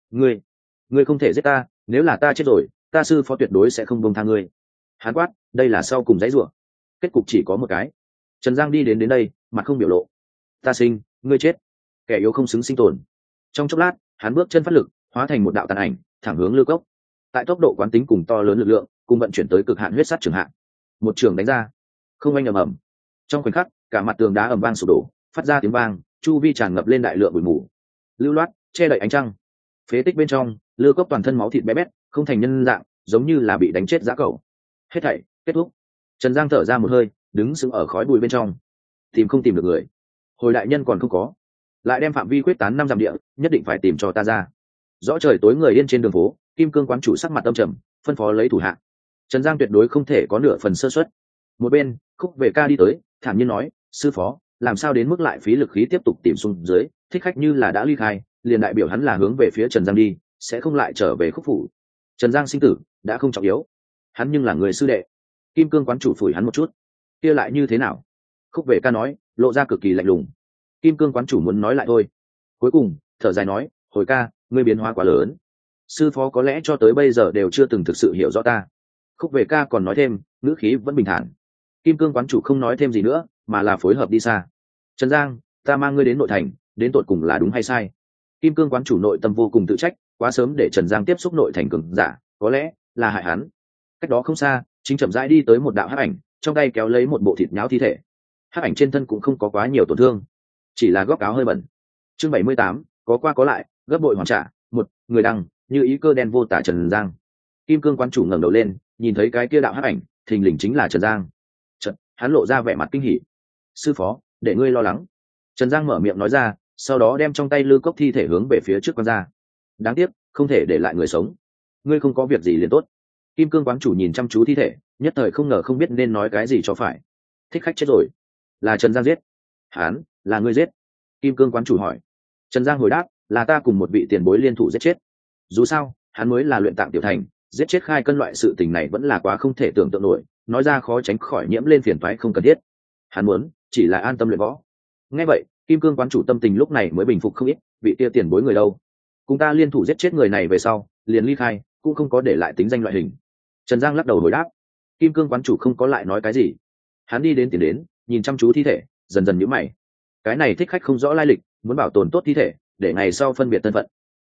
Ngươi không thể giết ta, nếu là ta chết rồi, ta sư phó tuyệt đối sẽ không buông tha ngươi. Hắn quát, đây là sau cùng dãy rủa. Kết cục chỉ có một cái. Trần Giang đi đến đây, mặt không biểu lộ. Ta sinh, ngươi chết. Kẻ yếu không xứng sinh tồn. Trong chốc lát, hắn bước chân phát lực, hóa thành một đạo tàn ảnh, thẳng hướng Lư Cốc. Tại tốc độ quán tính cùng to lớn lực lượng, cùng vận chuyển tới cực hạn huyết sát trường hạn. Một trường đánh ra, không anh ầm ầm. Trong khoảnh khắc, cả mặt tường đá ầm vang sụp đổ, phát ra tiếng vang, chu vi tràn ngập lên đại lượng bụi mù. Lưu loát, che đậy ánh trăng. Phế tích bên trong, Lư Cốc toàn thân máu thịt bé bét, không thành nhân dạng, giống như là bị đánh chết dã cẩu. Hết thảy kết thúc. Trần Giang thở ra một hơi, đứng sững ở khói bụi bên trong. Tìm không tìm được người. Hồi đại nhân còn không có, lại đem phạm vi quyết tán 5 dặm địa, nhất định phải tìm cho ta ra. Rõ trời tối người yên trên đường phố, Kim Cương quán chủ sắc mặt âm trầm, phân phó lấy thủ hạ. Trần Giang tuyệt đối không thể có nửa phần sơ suất. Một bên, Khúc Về Ca đi tới, thản nhiên nói, sư phó, làm sao đến mức lại phí lực khí tiếp tục tìm xuống dưới, thích khách như là đã ly khai, liền đại biểu hắn là hướng về phía Trần Giang đi, sẽ không lại trở về Khúc phủ. Trần Giang sinh tử đã không trọng yếu, hắn nhưng là người sư đệ. Kim Cương quán chủ phủi hắn một chút. Kia lại như thế nào? Khúc Về Ca nói, lộ ra cực kỳ lạnh lùng. Kim Cương quán chủ muốn nói lại thôi, cuối cùng thở dài nói, hồi ca, ngươi biến hóa quá lớn, sư phó có lẽ cho tới bây giờ đều chưa từng thực sự hiểu rõ ta. Khúc Về Ca còn nói thêm, ngữ khí vẫn bình thản. Kim Cương quán chủ không nói thêm gì nữa, mà là phối hợp đi xa. Trần Giang, ta mang ngươi đến nội thành, đến tột cùng là đúng hay sai? Kim Cương quán chủ nội tâm vô cùng tự trách, quá sớm để Trần Giang tiếp xúc nội thành cường giả, có lẽ là hại hắn. Cách đó không xa, chính chậm rãi đi tới một đạo hắc ảnh, trong tay kéo lấy một bộ thịt nhão thi thể. Hắc ảnh trên thân cũng không có quá nhiều tổn thương, chỉ là góc áo hơi bẩn. Chương 78, có qua có lại, gấp bội hoàn trả. Một người đăng, như ý cơ đen vô tả Trần Giang. Kim Cương quán chủ ngẩng đầu lên, nhìn thấy cái kia đạo hắc ảnh, thình lình chính là Trần Giang. Chợt, hắn lộ ra vẻ mặt kinh hỉ. Sư phó, để ngươi lo lắng. Trần Giang mở miệng nói ra, sau đó đem trong tay Lư Cốc thi thể hướng về phía trước quăng ra. Đáng tiếc, không thể để lại người sống. Ngươi không có việc gì liền tốt. Kim Cương quán chủ nhìn chăm chú thi thể, nhất thời không ngờ không biết nên nói cái gì cho phải. Thích khách chết rồi, là Trần Giang giết. Hắn, là ngươi giết? Kim Cương quán chủ hỏi. Trần Giang hồi đáp, là ta cùng một vị tiền bối liên thủ giết chết. Dù sao, hắn mới là luyện tạng tiểu thành, giết chết khai cân loại sự tình này vẫn là quá không thể tưởng tượng nổi, nói ra khó tránh khỏi nhiễm lên phiền toái không cần thiết. Hắn muốn chỉ là an tâm luyện võ. Nghe vậy, Kim Cương quán chủ tâm tình lúc này mới bình phục không ít. Vị kia tiền bối người đâu? Cùng ta liên thủ giết chết người này về sau, liền ly khai, cũng không có để lại tính danh loại hình. Trần Giang lắc đầu hồi đáp. Kim Cương quán chủ không có lại nói cái gì. Hắn đi đến tiền đến, nhìn chăm chú thi thể, dần dần nhíu mày. Cái này thích khách không rõ lai lịch, muốn bảo tồn tốt thi thể, để ngày sau phân biệt thân phận.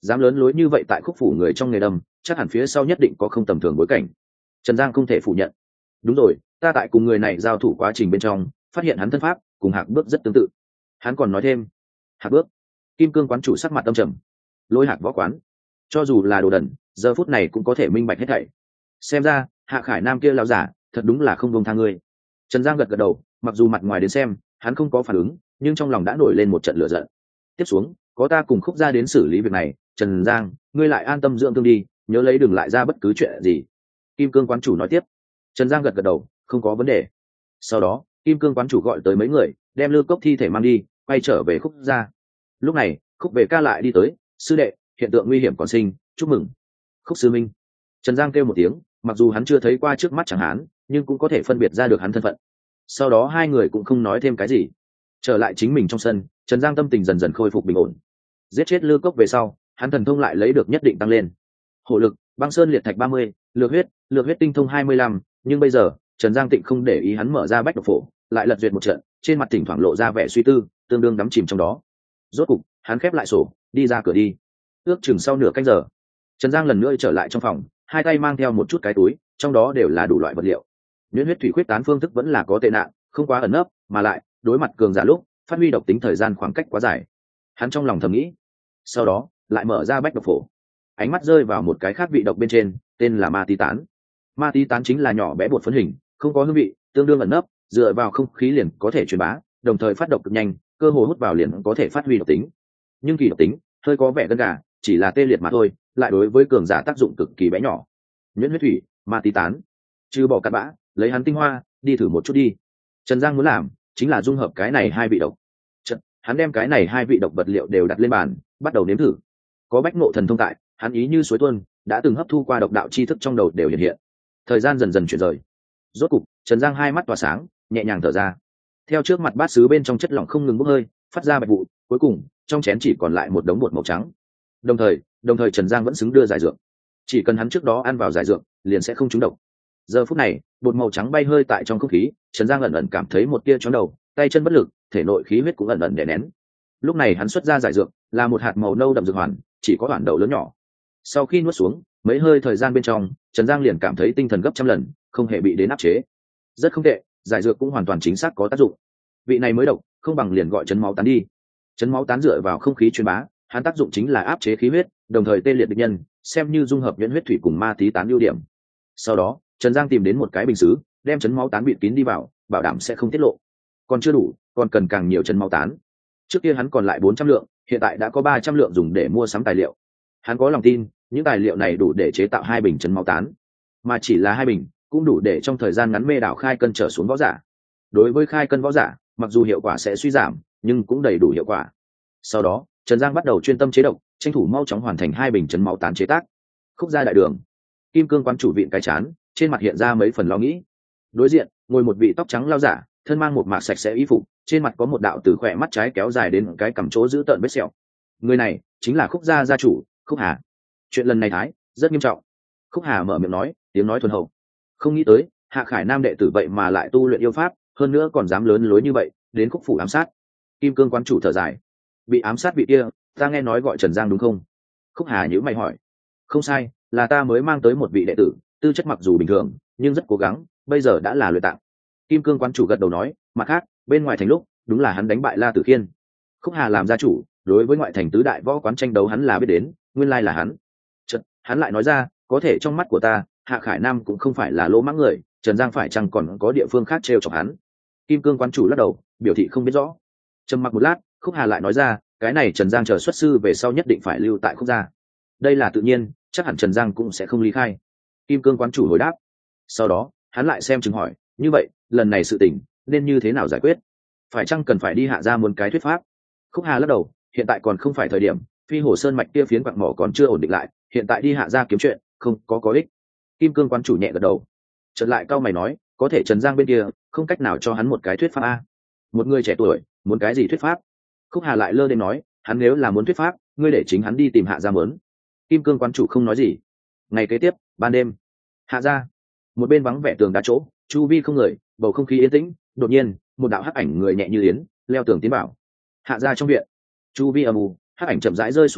dám lớn lối như vậy tại khúc phủ người trong nghề đâm, chắc hẳn phía sau nhất định có không tầm thường bối cảnh. Trần Giang không thể phủ nhận. Đúng rồi, ta tại cùng người này giao thủ quá trình bên trong phát hiện hắn thân pháp cùng Hạc Bước rất tương tự. Hắn còn nói thêm, Hạc Bước. Kim Cương quán chủ sắc mặt âm trầm. Lôi Hạc võ quán, cho dù là đồ đần giờ phút này cũng có thể minh bạch hết thảy. Xem ra Hạ Khải Nam kia lão giả thật đúng là không buông tha ngươi. Trần Giang gật gật đầu, mặc dù mặt ngoài đến xem hắn không có phản ứng, nhưng trong lòng đã nổi lên một trận lửa giận. Tiếp xuống có ta cùng Khúc gia đến xử lý việc này. Trần Giang, ngươi lại an tâm dưỡng thương đi, nhớ lấy đừng lại ra bất cứ chuyện gì. Kim Cương quán chủ nói tiếp. Trần Giang gật gật đầu, không có vấn đề. Sau đó Kim Cương quán chủ gọi tới mấy người, đem Lư Cốc thi thể mang đi, quay trở về Khúc gia. Lúc này Khúc Về Ca lại đi tới. Sư đệ, hiện tượng nguy hiểm còn sinh, chúc mừng. Khúc sư minh. Trần Giang kêu một tiếng, mặc dù hắn chưa thấy qua trước mắt chẳng hắn, nhưng cũng có thể phân biệt ra được hắn thân phận. Sau đó hai người cũng không nói thêm cái gì, trở lại chính mình trong sân. Trần Giang tâm tình dần dần khôi phục bình ổn. Giết chết Lư Cốc về sau, hắn thần thông lại lấy được nhất định tăng lên. Hổ lực, băng sơn liệt thạch 30, lược huyết tinh thông 25, nhưng bây giờ Trần Giang Tịnh không để ý hắn mở ra bách độc phổ, lại lật duyệt một trận, trên mặt thỉnh thoảng lộ ra vẻ suy tư, tương đương đắm chìm trong đó. Rốt cục hắn khép lại sổ, đi ra cửa đi. Ước chừng sau nửa canh giờ, Trần Giang lần nữa trở lại trong phòng, hai tay mang theo một chút cái túi, trong đó đều là đủ loại vật liệu. Nhuyễn huyết thủy khuyết tán phương thức vẫn là có tệ nạn, không quá ẩn nấp, mà lại đối mặt cường giả lúc phát huy độc tính thời gian khoảng cách quá dài. Hắn trong lòng thầm nghĩ, sau đó lại mở ra bách độc phổ, ánh mắt rơi vào một cái khác vị độc bên trên, tên là ma tí tán. Ma tí tán chính là nhỏ bé bột phấn hình, không có hương vị, tương đương ẩn nấp, dựa vào không khí liền có thể truyền bá, đồng thời phát độc cực nhanh, cơ hồ hút vào liền có thể phát huy độc tính. Nhưng kỳ độc tính hơi có vẻ gân gà, chỉ là tê liệt mà thôi, lại đối với cường giả tác dụng cực kỳ bé nhỏ. Nhuyễn huyết thủy, ma tí tán, trừ bỏ cặn bã, lấy hắn tinh hoa đi thử một chút đi. Trần Giang muốn làm chính là dung hợp cái này hai vị độc. Hắn đem cái này hai vị độc vật liệu đều đặt lên bàn, bắt đầu nếm thử. Có bách ngộ thần thông tại, hắn ý như suối tuôn, đã từng hấp thu qua độc đạo tri thức trong đầu đều hiện hiện. Thời gian dần dần chuyển rời. Rốt cục Trần Giang hai mắt tỏa sáng, nhẹ nhàng thở ra. Theo trước mặt bát sứ bên trong chất lỏng không ngừng bốc hơi, phát ra bạch vụ, cuối cùng trong chén chỉ còn lại một đống bột màu trắng. Đồng thời Trần Giang vẫn xứng đưa giải dược, chỉ cần hắn trước đó ăn vào giải dược liền sẽ không trúng độc. Giờ phút này bột màu trắng bay hơi tại trong không khí, Trần Giang ẩn ẩn cảm thấy một tia chóng đầu, tay chân bất lực, thể nội khí huyết cũng ẩn ẩn đè nén. Lúc này hắn xuất ra giải dược, là một hạt màu nâu đậm dược hoàn, chỉ có hoàn đầu lớn nhỏ. Sau khi nuốt xuống, mấy hơi thời gian bên trong, Trần Giang liền cảm thấy tinh thần gấp trăm lần, không hề bị đến áp chế. Rất không tệ, giải dược cũng hoàn toàn chính xác có tác dụng. Vị này mới độc, không bằng liền gọi chấn máu tán đi. Chấn máu tán dựa vào không khí truyền bá, hắn tác dụng chính là áp chế khí huyết, đồng thời tê liệt địch nhân, xem như dung hợp nhuyễn huyết thủy cùng ma tí tán ưu điểm. Sau đó Trần Giang tìm đến một cái bình sứ, đem chấn máu tán bịt kín đi vào, bảo đảm sẽ không tiết lộ. Còn chưa đủ, còn cần càng nhiều chấn máu tán. Trước kia hắn còn lại 400 lượng, hiện tại đã có 300 lượng dùng để mua sắm tài liệu. Hắn có lòng tin những tài liệu này đủ để chế tạo 2 bình chấn máu tán, mà chỉ là 2 bình cũng đủ để trong thời gian ngắn mê đảo khai cân trở xuống võ giả. Đối với khai cân võ giả, mặc dù hiệu quả sẽ suy giảm, nhưng cũng đầy đủ hiệu quả. Sau đó Trần Giang bắt đầu chuyên tâm chế độc, tranh thủ mau chóng hoàn thành 2 bình chấn máu tán chế tác. Khúc gia đại đường, Kim Cương quán chủ vịn cái chán, trên mặt hiện ra mấy phần lo nghĩ. Đối diện ngồi một vị tóc trắng lao giả, thân mang một mạc sạch sẽ y phục, trên mặt có một đạo từ khỏe mắt trái kéo dài đến cái cằm chỗ giữ tợn vết sẹo. Người này chính là Khúc gia gia chủ Khúc Hà. Chuyện lần này thái rất nghiêm trọng. Khúc Hà mở miệng nói, tiếng nói thuần hậu. Không nghĩ tới Hạ Khải Nam đệ tử vậy mà lại tu luyện yêu pháp, hơn nữa còn dám lớn lối như vậy, đến Khúc phủ ám sát. Kim Cương quán chủ thở dài, bị ám sát vị kia, ta nghe nói gọi Trần Giang đúng không? Khúc Hà nhíu mày hỏi. Không sai, là ta mới mang tới một vị đệ tử, tư chất mặc dù bình thường nhưng rất cố gắng, bây giờ đã là luyện tạng. Kim Cương quán chủ gật đầu nói, mặt khác bên ngoài thành lúc đúng là hắn đánh bại La Tử Khiên. Khúc Hà làm gia chủ, đối với ngoại thành tứ đại võ quán tranh đấu hắn là biết đến, nguyên lai là hắn. Chợt hắn lại nói ra, có thể trong mắt của ta Hạ Khải Nam cũng không phải là lỗ mãng người, Trần Giang phải chăng còn có địa phương khác trêu chọc hắn? Kim Cương quán chủ lắc đầu, biểu thị không biết rõ. Trầm mặc một lát, Khúc Hà lại nói ra, cái này Trần Giang chờ xuất sư về sau nhất định phải lưu tại Khúc gia. Đây là tự nhiên, chắc hẳn Trần Giang cũng sẽ không ly khai. Kim Cương quán chủ hồi đáp. Sau đó hắn lại xem chừng hỏi, như vậy lần này sự tình nên như thế nào giải quyết? Phải chăng cần phải đi Hạ gia muốn cái thuyết pháp? Khúc Hà lắc đầu, hiện tại còn không phải thời điểm, Phi Hồ Sơn mạch kia phiến quặng mỏ còn chưa ổn định lại, hiện tại đi Hạ gia kiếm chuyện không có ích. Kim Cương quán chủ nhẹ gật đầu. Trần lại cau mày nói, có thể Trần Giang bên kia không cách nào cho hắn một cái thuyết pháp a? Một người trẻ tuổi muốn cái gì thuyết pháp? Khúc Hà lại lơ đến nói, hắn nếu là muốn thuyết pháp, ngươi để chính hắn đi tìm Hạ gia mớn. Kim Cương quán chủ không nói gì. Ngày kế tiếp, ban đêm, Hạ gia, một bên vắng vẻ tường đá chỗ, chu vi không người, bầu không khí yên tĩnh. Đột nhiên một đạo hắc ảnh người nhẹ như yến leo tường tiến vào. Hạ gia trong viện, chu vi âm u, hắc ảnh chậm rãi rơi xuống đất,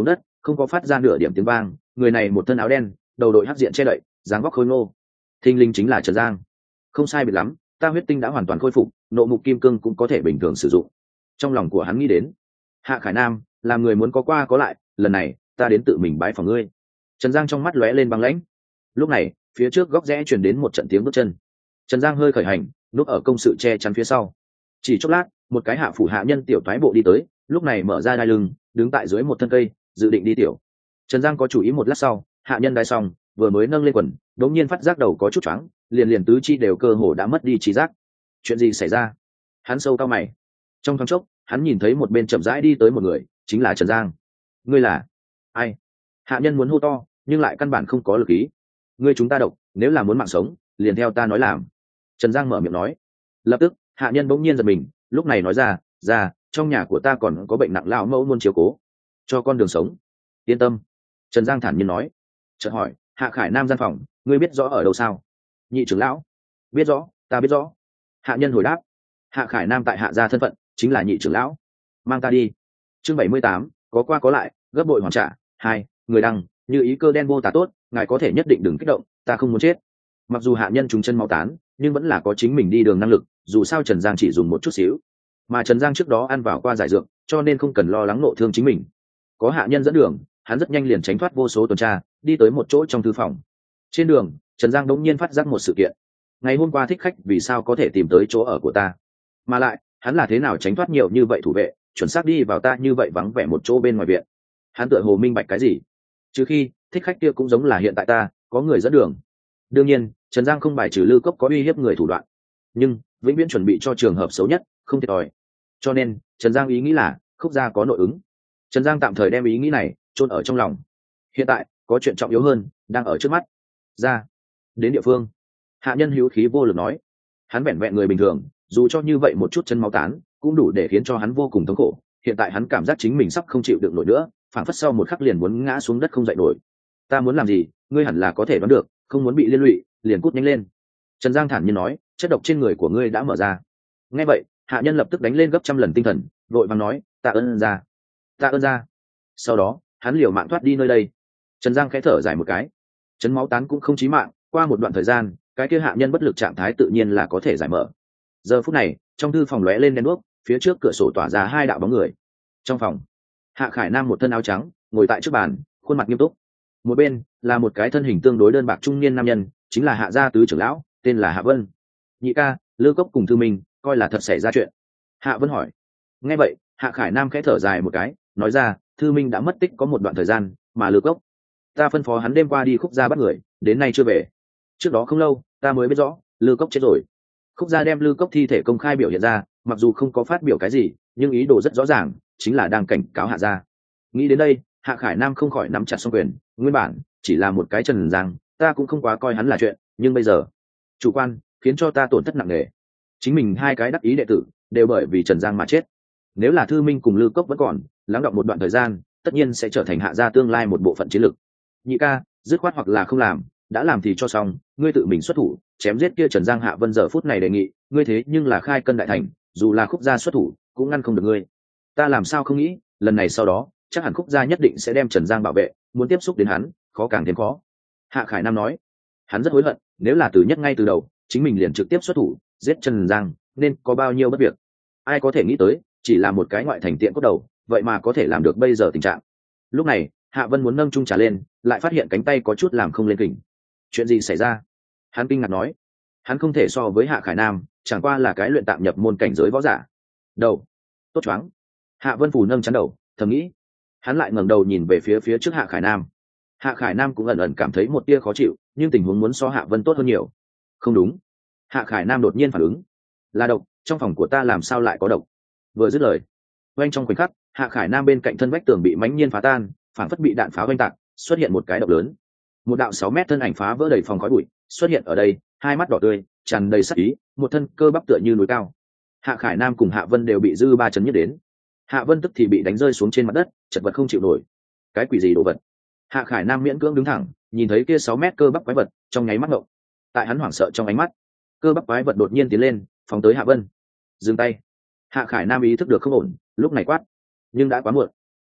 không có phát ra nửa điểm tiếng vang. Người này một thân áo đen, đầu đội hắc diện che đậy, dáng vóc khôi ngô, thình lình chính là Trần Giang. Không sai biệt lắm, ta huyết tinh đã hoàn toàn khôi phục, nộ mục kim cương cũng có thể bình thường sử dụng. Trong lòng của hắn nghĩ đến. Hạ Khải Nam, làm người muốn có qua có lại, lần này ta đến tự mình bái phòng ngươi. Trần Giang trong mắt lóe lên băng lãnh. Lúc này phía trước góc rẽ truyền đến một trận tiếng bước chân. Trần Giang hơi khởi hành, núp ở công sự che chắn phía sau. Chỉ chốc lát, một cái hạ phủ hạ nhân tiểu thoái bộ đi tới, lúc này mở ra đai lưng, đứng tại dưới một thân cây, dự định đi tiểu. Trần Giang có chủ ý một lát sau, hạ nhân đai xong, vừa mới nâng lên quần, đột nhiên phát giác đầu có chút choáng, liền tứ chi đều cơ hồ đã mất đi trí giác. Chuyện gì xảy ra? Hắn sâu cao mày. Trong thoáng chốc, hắn nhìn thấy một bên chậm rãi đi tới một người, chính là Trần Giang. Ngươi là ai? Hạ nhân muốn hô to, nhưng lại căn bản không có lực ý. Ngươi chúng ta độc, nếu là muốn mạng sống, liền theo ta nói làm. Trần Giang mở miệng nói. Lập tức, hạ nhân bỗng nhiên giật mình, lúc này nói ra, trong nhà của ta còn có bệnh nặng lão mẫu muốn chiếu cố, cho con đường sống. Yên tâm. Trần Giang thản nhiên nói. Chợt hỏi, Hạ Khải Nam gian phòng, ngươi biết rõ ở đâu sao? Nhị trưởng lão. Biết rõ, ta biết rõ. Hạ nhân hồi đáp. Hạ Khải Nam tại hạ gia thân phận chính là nhị trưởng lão. Mang ta đi. Chương 78, có qua có lại, gấp bội hoàn trả. 2, người đăng, như ý cơ đen vô tả tốt, ngài có thể nhất định đừng kích động, ta không muốn chết. Mặc dù hạ nhân trúng chân máu tán, nhưng vẫn là có chính mình đi đường năng lực, dù sao Trần Giang chỉ dùng một chút xíu, mà Trần Giang trước đó ăn vào qua giải dược, cho nên không cần lo lắng nộ thương chính mình. Có hạ nhân dẫn đường, hắn rất nhanh liền tránh thoát vô số tuần tra, đi tới một chỗ trong thư phòng. Trên đường, Trần Giang đột nhiên phát giác một sự kiện. Ngày hôm qua thích khách vì sao có thể tìm tới chỗ ở của ta, mà lại hắn là thế nào tránh thoát nhiều như vậy thủ vệ, chuẩn xác đi vào ta như vậy vắng vẻ một chỗ bên ngoài viện. Hắn tựa hồ minh bạch cái gì, trừ khi thích khách kia cũng giống là hiện tại ta, có người dẫn đường. Đương nhiên, Trần Giang không bài trừ Lư Cốc có uy hiếp người thủ đoạn, nhưng vĩnh viễn chuẩn bị cho trường hợp xấu nhất, không thiệt thòi. Cho nên Trần Giang ý nghĩ là Khúc gia có nội ứng. Trần Giang tạm thời đem ý nghĩ này chôn ở trong lòng. Hiện tại có chuyện trọng yếu hơn đang ở trước mắt. Ra đến địa phương, hạ nhân hữu khí vô lực nói. Hắn vẹn vẹn người bình thường, dù cho như vậy một chút chân máu tán cũng đủ để khiến cho hắn vô cùng thống khổ. Hiện tại hắn cảm giác chính mình sắp không chịu được nổi nữa, phản phất sau một khắc liền muốn ngã xuống đất không dậy nổi. Ta muốn làm gì, ngươi hẳn là có thể đoán được, không muốn bị liên lụy, liền cút nhanh lên. Trần Giang thản nhiên nói, chất độc trên người của ngươi đã mở ra. Nghe vậy, hạ nhân lập tức đánh lên gấp trăm lần tinh thần, vội vàng nói, tạ ơn ra, tạ ơn ra. Sau đó hắn liều mạng thoát đi nơi đây. Trần Giang khẽ thở dài một cái, chấn máu tán cũng không chí mạng, qua một đoạn thời gian cái kia hạ nhân bất lực trạng thái tự nhiên là có thể giải mở. Giờ phút này trong thư phòng lóe lên đèn đuốc, phía trước cửa sổ tỏa ra hai đạo bóng người. Trong phòng, Hạ Khải Nam một thân áo trắng ngồi tại trước bàn, khuôn mặt nghiêm túc. Một bên là một cái thân hình tương đối đơn bạc trung niên nam nhân, chính là Hạ gia tứ trưởng lão, tên là Hạ Vân. Nhị ca, Lư Cốc cùng Thư Minh coi là thật xảy ra chuyện. Hạ Vân hỏi. Nghe vậy, Hạ Khải Nam khẽ thở dài một cái, nói ra, Thư Minh đã mất tích có một đoạn thời gian, mà Lư Cốc, ta phân phó hắn đêm qua đi Khúc gia bắt người, đến nay chưa về. Trước đó không lâu, ta mới biết rõ Lư Cốc chết rồi. Khúc gia đem Lư Cốc thi thể công khai biểu hiện ra, mặc dù không có phát biểu cái gì, nhưng ý đồ rất rõ ràng, chính là đang cảnh cáo Hạ gia. Nghĩ đến đây, Hạ Khải Nam không khỏi nắm chặt song quyền. Nguyên bản chỉ là một cái Trần Giang, ta cũng không quá coi hắn là chuyện, nhưng bây giờ chủ quan khiến cho ta tổn thất nặng nề. Chính mình hai cái đắc ý đệ tử đều bởi vì Trần Giang mà chết. Nếu là Thư Minh cùng Lư Cốc vẫn còn lắng đọng một đoạn thời gian, tất nhiên sẽ trở thành Hạ gia tương lai một bộ phận chiến lược. Nhị ca, dứt khoát hoặc là không làm, đã làm thì cho xong, ngươi tự mình xuất thủ chém giết kia Trần Giang. Hạ Vân giờ phút này đề nghị, ngươi thế nhưng là khai cân đại thành, dù là Khúc gia xuất thủ cũng ngăn không được ngươi. Ta làm sao không nghĩ, lần này sau đó chắc hẳn Khúc gia nhất định sẽ đem Trần Giang bảo vệ, muốn tiếp xúc đến hắn khó càng thêm khó. Hạ Khải Nam nói, hắn rất hối hận, nếu là từ nhất ngay từ đầu chính mình liền trực tiếp xuất thủ giết Trần Giang, nên có bao nhiêu bất việc. Ai có thể nghĩ tới, chỉ là một cái ngoại thành tiện cốt đầu, vậy mà có thể làm được bây giờ tình trạng. Lúc này Hạ Vân muốn nâng chung trà lên, lại phát hiện cánh tay có chút làm không lên kình. Chuyện gì xảy ra? Hắn kinh ngạc nói. Hắn không thể so với Hạ Khải Nam, chẳng qua là cái luyện tạm nhập môn cảnh giới võ giả. Đầu tốt choáng. Hạ Vân phủ nâng chắn đầu, thầm nghĩ. Hắn lại ngẩng đầu nhìn về phía trước Hạ Khải Nam. Hạ Khải Nam cũng ẩn ẩn cảm thấy một tia khó chịu, nhưng tình huống muốn so Hạ Vân tốt hơn nhiều. Không đúng. Hạ Khải Nam đột nhiên phản ứng. Là độc, trong phòng của ta làm sao lại có độc? Vừa dứt lời, oanh trong khoảnh khắc, Hạ Khải Nam bên cạnh thân vách tường bị mãnh nhiên phá tan, phản phất bị đạn pháo oanh tạc, xuất hiện một cái độc lớn. Một đạo 6 mét thân ảnh phá vỡ đầy phòng khói bụi, xuất hiện ở đây, hai mắt đỏ tươi, tràn đầy sắc ý, một thân cơ bắp tựa như núi cao. Hạ Khải Nam cùng Hạ Vân đều bị dư ba chấn nhất đến. Hạ Vân tức thì bị đánh rơi xuống trên mặt đất, chật vật không chịu nổi. Cái quỷ gì đồ vật? Hạ Khải Nam miễn cưỡng đứng thẳng, nhìn thấy kia 6 mét cơ bắp quái vật, trong nháy mắt ngộng. Tại hắn hoảng sợ trong ánh mắt, cơ bắp quái vật đột nhiên tiến lên, phóng tới Hạ Vân. Dừng tay. Hạ Khải Nam ý thức được không ổn, lúc này quát, nhưng đã quá muộn.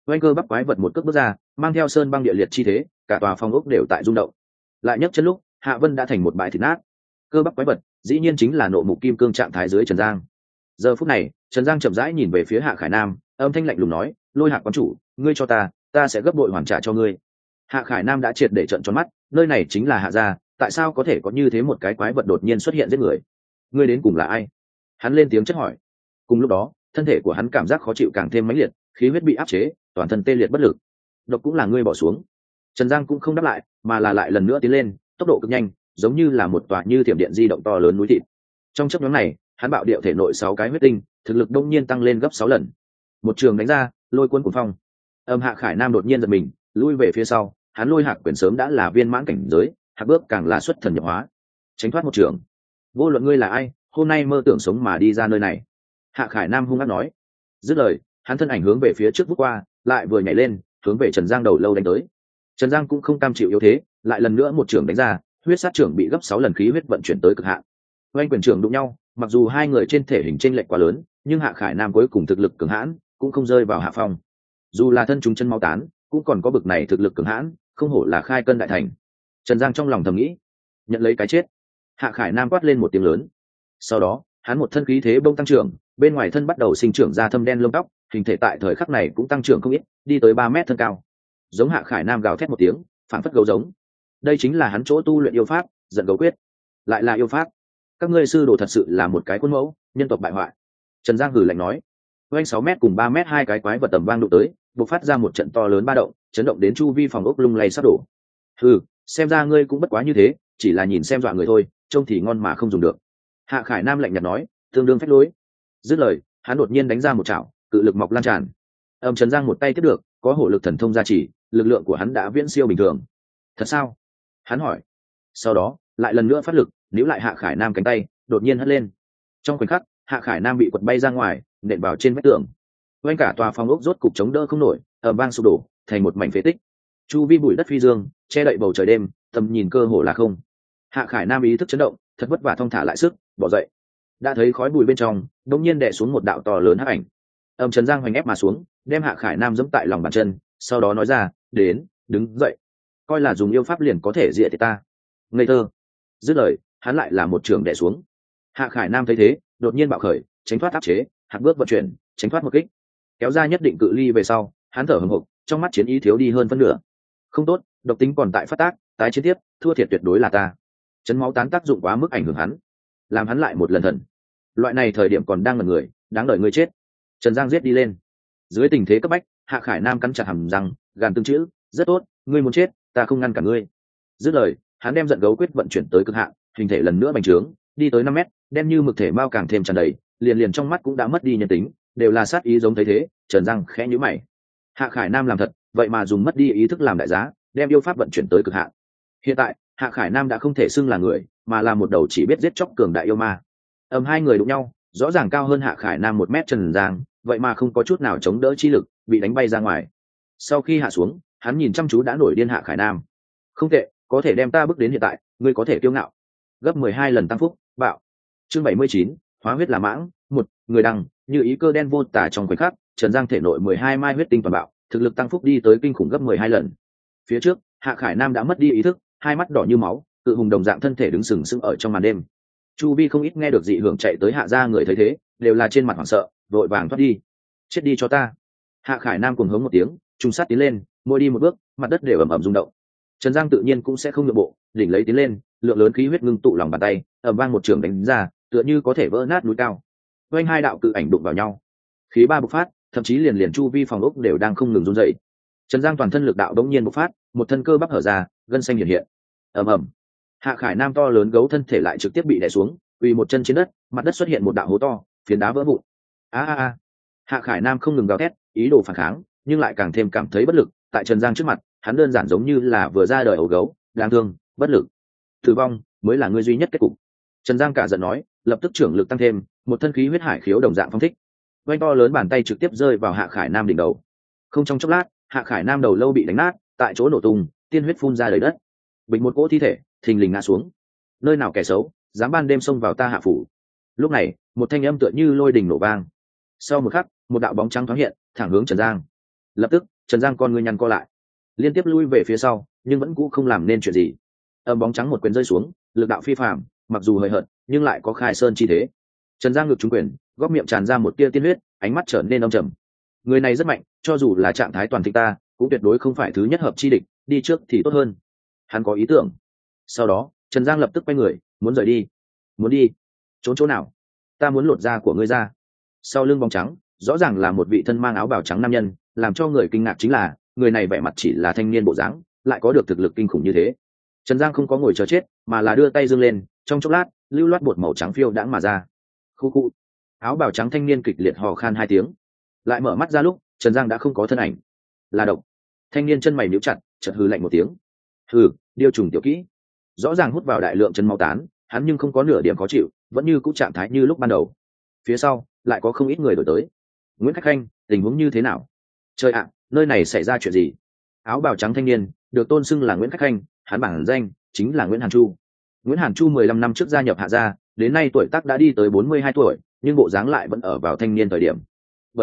oanh cơ bắp quái vật một cước bước ra, mang theo sơn băng địa liệt chi thế, cả tòa phòng ốc đều tại rung động. Lại nhấc chân lúc, Hạ Vân đã thành một bãi thịt nát. Cơ bắp quái vật dĩ nhiên chính là nộ mục kim cương trạng thái dưới Trần Giang. Giờ phút này, Trần Giang chậm rãi nhìn về phía Hạ Khải Nam, âm thanh lạnh lùng nói, Lôi Hạc quán chủ, ngươi cho ta sẽ gấp bội hoàn trả cho ngươi. Hạ Khải Nam đã triệt để trợn tròn mắt, nơi này chính là Hạ gia, tại sao có thể có như thế một cái quái vật đột nhiên xuất hiện giết người? Ngươi đến cùng là ai? Hắn lên tiếng chất hỏi. Cùng lúc đó, thân thể của hắn cảm giác khó chịu càng thêm mãnh liệt, khí huyết bị áp chế, toàn thân tê liệt bất lực. Độc cũng là ngươi bỏ xuống. Trần Giang cũng không đáp lại, mà là lại lần nữa tiến lên, tốc độ cực nhanh, giống như là một tòa như thiểm điện di động to lớn núi thịt. Trong chớp nhoáng này, hắn bạo điệu thể nội 6 cái huyết tinh, thực lực đông nhiên tăng lên gấp 6 lần. Một trường đánh ra, lôi cuốn cuồng phong. Hạ Khải Nam đột nhiên giật mình, lui về phía sau, hắn lôi hạc quyền sớm đã là viên mãn cảnh giới, hạc bước càng là xuất thần nhập hóa. Tránh thoát một trường. Vô luận ngươi là ai, hôm nay mơ tưởng sống mà đi ra nơi này. Hạ Khải Nam hung ác nói. Dứt lời, hắn thân ảnh hướng về phía trước vút qua, lại vừa nhảy lên, hướng về Trần Giang đầu lâu đánh tới. Trần Giang cũng không cam chịu yếu thế, lại lần nữa một trường đánh ra, huyết sát trưởng bị gấp 6 lần khí huyết vận chuyển tới cực hạn. Oanh quyền trưởng đụng nhau, mặc dù hai người trên thể hình chênh lệch quá lớn, nhưng Hạ Khải Nam cuối cùng thực lực cường hãn, cũng không rơi vào hạ phong. Dù là thân chúng chân máu tán, cũng còn có bực này thực lực cường hãn, không hổ là khai cân đại thành. Trần Giang trong lòng thầm nghĩ, nhận lấy cái chết. Hạ Khải Nam quát lên một tiếng lớn. Sau đó, hắn một thân khí thế bông tăng trưởng, bên ngoài thân bắt đầu sinh trưởng ra thâm đen lông tóc, hình thể tại thời khắc này cũng tăng trưởng không ít, đi tới 3 mét thân cao. Giống Hạ Khải Nam gào thét một tiếng, phản phất gấu giống. Đây chính là hắn chỗ tu luyện yêu pháp, giận gấu quyết. Lại là yêu pháp. Các ngươi sư đồ thật sự là một cái khuôn mẫu, nhân tộc bại hoại. Trần Giang hừ lạnh nói. Oanh 6 mét cùng 3 mét hai cái quái vật tầm vang đụng tới, bộc phát ra một trận to lớn ba động, chấn động đến chu vi phòng ốc lung lay sắp đổ. Hừ, xem ra ngươi cũng bất quá như thế, chỉ là nhìn xem dọa người thôi, trông thì ngon mà không dùng được. Hạ Khải Nam lạnh nhạt nói, tương đương phách lối. Dứt lời, hắn đột nhiên đánh ra một chảo, cự lực mọc lan tràn. Trần Giang một tay tiếp được, có hổ lực thần thông gia trì, lực lượng của hắn đã viễn siêu bình thường. Thật sao? Hắn hỏi. Sau đó, lại lần nữa phát lực, níu lại Hạ Khải Nam cánh tay, đột nhiên hất lên. Trong khoảnh khắc, Hạ Khải Nam bị quật bay ra ngoài, nện vào trên vách tường. Quanh cả tòa phòng ốc rốt cục chống đỡ không nổi, ầm vang sụp đổ, thành một mảnh phế tích. Chu vi bụi đất phi dương, che đậy bầu trời đêm, tầm nhìn cơ hồ là không. Hạ Khải Nam ý thức chấn động, thật vất vả thong thả lại sức, bỏ dậy. Đã thấy khói bụi bên trong, đột nhiên đè xuống một đạo to lớn hắc ảnh. Trần Giang hoành ép mà xuống, đem Hạ Khải Nam giẫm tại lòng bàn chân, sau đó nói ra, đến, đứng dậy. Coi là dùng yêu pháp liền có thể diệt ta. Ngây thơ. Dứt lời, hắn lại là một trường đè xuống. Hạ Khải Nam thấy thế, đột nhiên bạo khởi, tránh thoát áp chế, hạt bước vận chuyển, tránh thoát một kích. Kéo ra nhất định cự ly về sau, hắn thở hổn hộc, trong mắt chiến ý thiếu đi hơn phân nửa. Không tốt, độc tính còn tại phát tác, tái chiến tiếp, thua thiệt tuyệt đối là ta. Chấn máu tán tác dụng quá mức ảnh hưởng hắn, làm hắn lại một lần thần. Loại này thời điểm còn đang ngẩn người, đáng đợi ngươi chết. Trần Giang giết đi lên. Dưới tình thế cấp bách, Hạ Khải Nam cắn chặt hàm răng, gàn từng chữ, rất tốt, ngươi muốn chết, ta không ngăn cả ngươi. Dứt lời, hắn đem giận gấu quyết vận chuyển tới cực hạn, hình thể lần nữa bành trướng, đi tới 5 mét, đem như mực thể mao càng thêm tràn đầy, liền trong mắt cũng đã mất đi nhân tính, đều là sát ý giống thấy thế. Trần Giang khẽ nhíu mày. Hạ Khải Nam làm thật, vậy mà dùng mất đi ý thức làm đại giá, đem yêu pháp vận chuyển tới cực hạn. Hiện tại, Hạ Khải Nam đã không thể xưng là người, mà là một đầu chỉ biết giết chóc cường đại yêu ma. Hai người đụng nhau, rõ ràng cao hơn Hạ Khải Nam 1 mét. Trần Giang vậy mà không có chút nào chống đỡ chi lực, bị đánh bay ra ngoài. Sau khi hạ xuống, hắn nhìn chăm chú đã nổi điên Hạ Khải Nam. Không tệ, có thể đem ta bước đến hiện tại, ngươi có thể kiêu ngạo. Gấp 12 lần tăng phúc, bạo. Chương 79, hóa huyết là mãng, một người đăng, như ý cơ đen vô tả. Trong khoảnh khắc, Trần Giang thể nội 12 mai huyết tinh toàn bạo, thực lực tăng phúc đi tới kinh khủng gấp 12 lần. Phía trước, Hạ Khải Nam đã mất đi ý thức, hai mắt đỏ như máu, cự hùng đồng dạng thân thể đứng sừng sững ở trong màn đêm. Chu vi không ít nghe được dị hưởng chạy tới Hạ gia người thấy thế, đều là trên mặt hoảng sợ, vội vàng thoát đi. Chết đi cho ta. Hạ Khải Nam cuồng hống một tiếng, trung sát tiến lên, mỗi đi một bước, mặt đất đều ầm ầm rung động. Trần Giang tự nhiên cũng sẽ không nhượng bộ, đỉnh lấy tiến lên, lượng lớn khí huyết ngưng tụ lòng bàn tay, ầm vang một trường đánh ra, tựa như có thể vỡ nát núi cao. Vành hai đạo cự ảnh đụng vào nhau, khí ba bộc phát, thậm chí liền chu vi phòng ốc đều đang không ngừng run rẩy. Trần Giang toàn thân lực đạo đống nhiên bộc phát, một thân cơ bắp hở ra, gân xanh hiện hiện. Ầm ầm. Hạ Khải Nam to lớn gấu thân thể lại trực tiếp bị đè xuống, quỳ một chân trên đất, mặt đất xuất hiện một đạo hố to, phiến đá vỡ vụn. A. Hạ Khải Nam không ngừng gào thét, ý đồ phản kháng, nhưng lại càng thêm cảm thấy bất lực. Tại Trần Giang trước mặt, hắn đơn giản giống như là vừa ra đời ấu gấu, đáng thương, bất lực. Tử vong mới là người duy nhất kết cục. Trần Giang cả giận nói, lập tức trưởng lực tăng thêm, một thân khí huyết hải khiếu đồng dạng phong thích. Vành to lớn bàn tay trực tiếp rơi vào Hạ Khải Nam đỉnh đầu. Không trong chốc lát, Hạ Khải Nam đầu lâu bị đánh nát, tại chỗ nổ tung, tiên huyết phun ra đầy đất. Bình một cỗ thi thể, thình lình ngã xuống. Nơi nào kẻ xấu, dám ban đêm xông vào ta Hạ phủ. Lúc này, một thanh âm tựa như lôi đình nổ vang. Sau một khắc, một đạo bóng trắng thoáng hiện, thẳng hướng Trần Giang. Lập tức, Trần Giang con người nhăn co lại, liên tiếp lui về phía sau nhưng vẫn cũ không làm nên chuyện gì. Âm bóng trắng một quyền rơi xuống, lực đạo phi phàm, mặc dù hời hợt nhưng lại có khai sơn chi thế. Trần Giang ngực trúng quyền, góc miệng tràn ra một tia tiên huyết, ánh mắt trở nên âm trầm. Người này rất mạnh, cho dù là trạng thái toàn thịnh ta cũng tuyệt đối không phải thứ nhất hợp chi địch, đi trước thì tốt hơn. Hắn có ý tưởng. Sau đó Trần Giang lập tức quay người muốn rời đi. Muốn đi? Trốn chỗ nào? Ta muốn lột da của ngươi ra. Sau lưng bóng trắng rõ ràng là một vị thân mang áo bào trắng nam nhân, làm cho người kinh ngạc chính là người này vẻ mặt chỉ là thanh niên bộ dáng, lại có được thực lực kinh khủng như thế. Trần Giang không có ngồi chờ chết mà là đưa tay giương lên, trong chốc lát lưu loát bột màu trắng phiêu đãng mà ra. Khu khu. Áo bào trắng thanh niên kịch liệt hò khan 2 tiếng, lại mở mắt ra lúc Trần Giang đã không có thân ảnh. Là độc. Thanh niên chân mày nhíu chặt, chợt hừ lạnh một tiếng. Hừ, điêu trùng tiểu kỹ. Rõ ràng hút vào đại lượng chân máu tán, hắn nhưng không có nửa điểm khó chịu, vẫn như cũ trạng thái như lúc ban đầu. Phía sau lại có không ít người đổi tới. Nguyễn Khách Khanh, tình huống như thế nào? Trời ạ, nơi này xảy ra chuyện gì? Áo bào trắng thanh niên được tôn xưng là Nguyễn Khách Khanh, hắn bản danh chính là Nguyễn Hàn Chu. Nguyễn Hàn Chu 15 năm trước gia nhập Hạ gia, đến nay tuổi tác đã đi tới 42 tuổi, nhưng bộ dáng lại vẫn ở vào thanh niên thời điểm. Bởi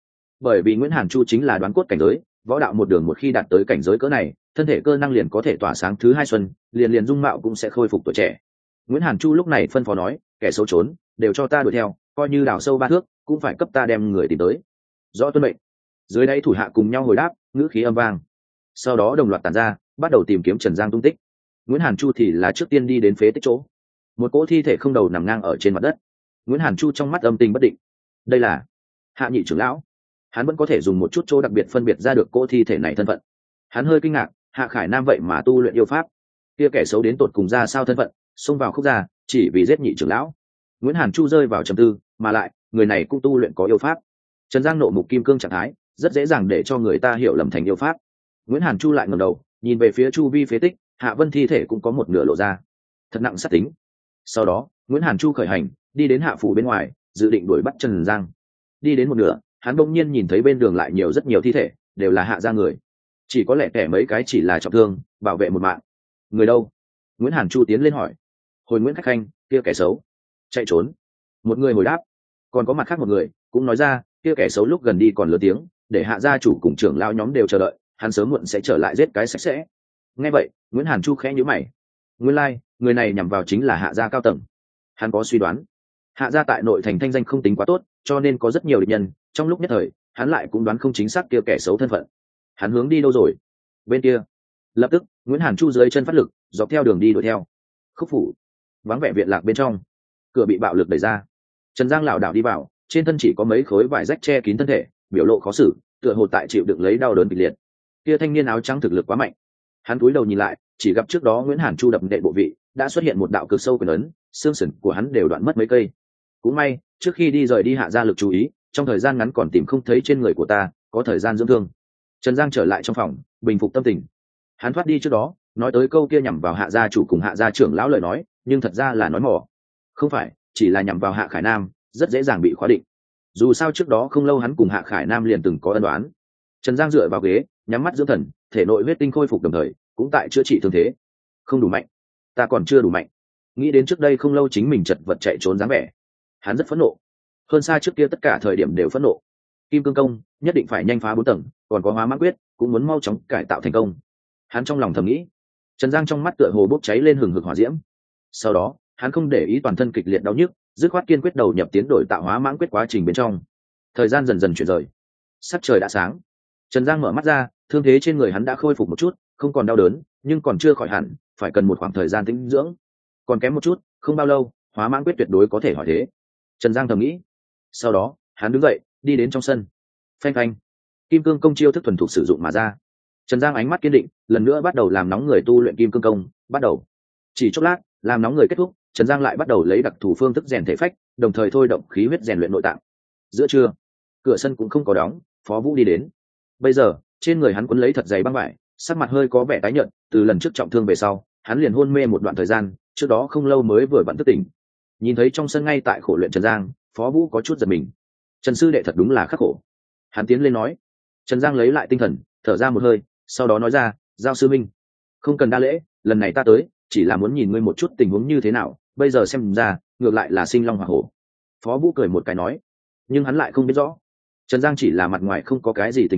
vì Nguyễn Hàn Chu chính là đoán cốt cảnh giới, võ đạo một đường một khi đạt tới cảnh giới cỡ này, thân thể cơ năng liền có thể tỏa sáng thứ 2 xuân, liền dung mạo cũng sẽ khôi phục tuổi trẻ. Nguyễn Hàn Chu lúc này phân phó nói, kẻ xấu trốn, đều cho ta đuổi theo, coi như đào sâu 3 thước, cũng phải cấp ta đem người tìm tới. Rõ tuân mệnh. Dưới đây thủ hạ cùng nhau hồi đáp, ngữ khí âm vang. Sau đó đồng loạt tản ra, bắt đầu tìm kiếm Trần Giang tung tích. Nguyễn Hàn Chu thì là trước tiên đi đến phế tích chỗ. Một cỗ thi thể không đầu nằm ngang ở trên mặt đất. Nguyễn Hàn Chu trong mắt âm tình bất định. Đây là Hạ nhị trưởng lão. Hắn vẫn có thể dùng một chút chỗ đặc biệt phân biệt ra được cỗ thi thể này thân phận. Hắn hơi kinh ngạc, Hạ Khải Nam vậy mà tu luyện yêu pháp, kia kẻ xấu đến tột cùng ra sao thân phận, xông vào khúc gia chỉ vì giết nhị trưởng lão. Nguyễn Hàn Chu rơi vào trầm tư, mà lại người này cũng tu luyện có yêu pháp. Trần Giang nộ mục kim cương trạng thái rất dễ dàng để cho người ta hiểu lầm thành yêu pháp. Nguyễn Hàn Chu lại ngẩng đầu nhìn về phía chu vi phế tích, Hạ Vân thi thể cũng có một nửa lộ ra, thật nặng sát tính. Sau đó Nguyễn Hàn Chu khởi hành đi đến Hạ phủ bên ngoài, dự định đuổi bắt Trần Giang. Đi đến một nửa, hắn bỗng nhiên nhìn thấy bên đường lại nhiều rất nhiều thi thể, đều là Hạ gia người, chỉ có lẻ tẻ mấy cái chỉ là trọng thương, bảo vệ một mạng. Người đâu? Nguyễn Hàn Chu tiến lên hỏi. Hồi Nguyễn Khách Khanh, kia kẻ xấu chạy trốn. Một người hồi đáp. Còn có mặt khác một người cũng nói ra, kia kẻ xấu lúc gần đi còn lớn tiếng, để Hạ gia chủ cùng trưởng lao nhóm đều chờ đợi, hắn sớm muộn sẽ trở lại giết cái sạch sẽ. Nghe vậy Nguyễn Hàn Chu khẽ nhíu mày. Nguyên lai người này nhằm vào chính là Hạ gia cao tầng. Hắn có suy đoán, Hạ gia tại nội thành thanh danh không tính quá tốt, cho nên có rất nhiều địch nhân. Trong lúc nhất thời hắn lại cũng đoán không chính xác kia kẻ xấu thân phận. Hắn hướng đi đâu rồi? Bên kia. Lập tức Nguyễn Hàn Chu dưới chân phát lực, dọc theo đường đi đuổi theo. Khúc phủ vắng vẻ viện lạc bên trong, cửa bị bạo lực đẩy ra. Trần Giang lảo đảo đi vào, trên thân chỉ có mấy khối vải rách che kín thân thể, biểu lộ khó xử, tựa hồ tại chịu đựng lấy đau đớn kịch liệt. Kia thanh niên áo trắng thực lực quá mạnh. Hắn cúi đầu nhìn lại, chỉ gặp trước đó Nguyễn Hàn Chu đập nện bộ vị đã xuất hiện một đạo cực sâu quyền ấn, xương sườn của hắn đều đoạn mất mấy cây. Cũng may trước khi đi rời đi Hạ gia lực chú ý, trong thời gian ngắn còn tìm không thấy trên người của ta, có thời gian dưỡng thương. Trần Giang trở lại trong phòng, bình phục tâm tình. Hắn thoát đi trước đó nói tới câu kia nhằm vào Hạ gia chủ cùng Hạ gia trưởng lão lời nói, nhưng thật ra là nói mỏ. Không phải, chỉ là nhằm vào Hạ Khải Nam, rất dễ dàng bị khóa định. Dù sao trước đó không lâu hắn cùng Hạ Khải Nam liền từng có ân đoán. Trần Giang dựa vào ghế, nhắm mắt dưỡng thần, thể nội huyết tinh khôi phục đồng thời cũng tại chữa trị thương thế. Không đủ mạnh, ta còn chưa đủ mạnh. Nghĩ đến trước đây không lâu chính mình chật vật chạy trốn dáng vẻ, hắn rất phẫn nộ, hơn xa trước kia tất cả thời điểm đều phẫn nộ. Kim cương công nhất định phải nhanh phá 4 tầng, còn có hóa mãn quyết cũng muốn mau chóng cải tạo thành công. Hắn trong lòng thầm nghĩ. Trần Giang trong mắt tựa hồ bốc cháy lên hừng hực hỏa diễm. Sau đó hắn không để ý toàn thân kịch liệt đau nhức, dứt khoát kiên quyết đầu nhập tiến đổi tạo hóa mãn quyết quá trình bên trong. Thời gian dần dần chuyển rời, sắc trời đã sáng. Trần Giang mở mắt ra, thương thế trên người hắn đã khôi phục một chút, không còn đau đớn, nhưng còn chưa khỏi hẳn, phải cần một khoảng thời gian tĩnh dưỡng. Còn kém một chút, không bao lâu hóa mãn quyết tuyệt đối có thể hỏi thế. Trần Giang thầm nghĩ. Sau đó hắn đứng dậy đi đến trong sân. Phanh phanh, kim cương công chiêu thức thuần thục sử dụng mà ra. Trần Giang ánh mắt kiên định, lần nữa bắt đầu làm nóng người tu luyện kim cương công. Bắt đầu chỉ chốc lát, làm nóng người kết thúc, Trần Giang lại bắt đầu lấy đặc thù phương thức rèn thể phách, đồng thời thôi động khí huyết rèn luyện nội tạng. Giữa trưa, cửa sân cũng không có đóng, Phó Vũ đi đến. Bây giờ trên người hắn quấn lấy thật dày băng vải, sắc mặt hơi có vẻ tái nhợt, từ lần trước trọng thương về sau hắn liền hôn mê một đoạn thời gian, trước đó không lâu mới vừa vặn thức tỉnh. Nhìn thấy trong sân ngay tại khổ luyện Trần Giang, Phó Vũ có chút giật mình. Trần sư đệ thật đúng là khắc khổ. Hắn tiến lên nói. Trần Giang lấy lại tinh thần, thở ra một hơi, sau đó nói ra, Giao sư minh, không cần đa lễ, lần này ta tới chỉ là muốn nhìn ngươi một chút tình huống như thế nào, bây giờ xem ra ngược lại là sinh long hỏa hổ. Phó Vũ cười một cái nói. Nhưng hắn lại không biết rõ, Trần Giang chỉ là mặt ngoài không có cái gì tình huống,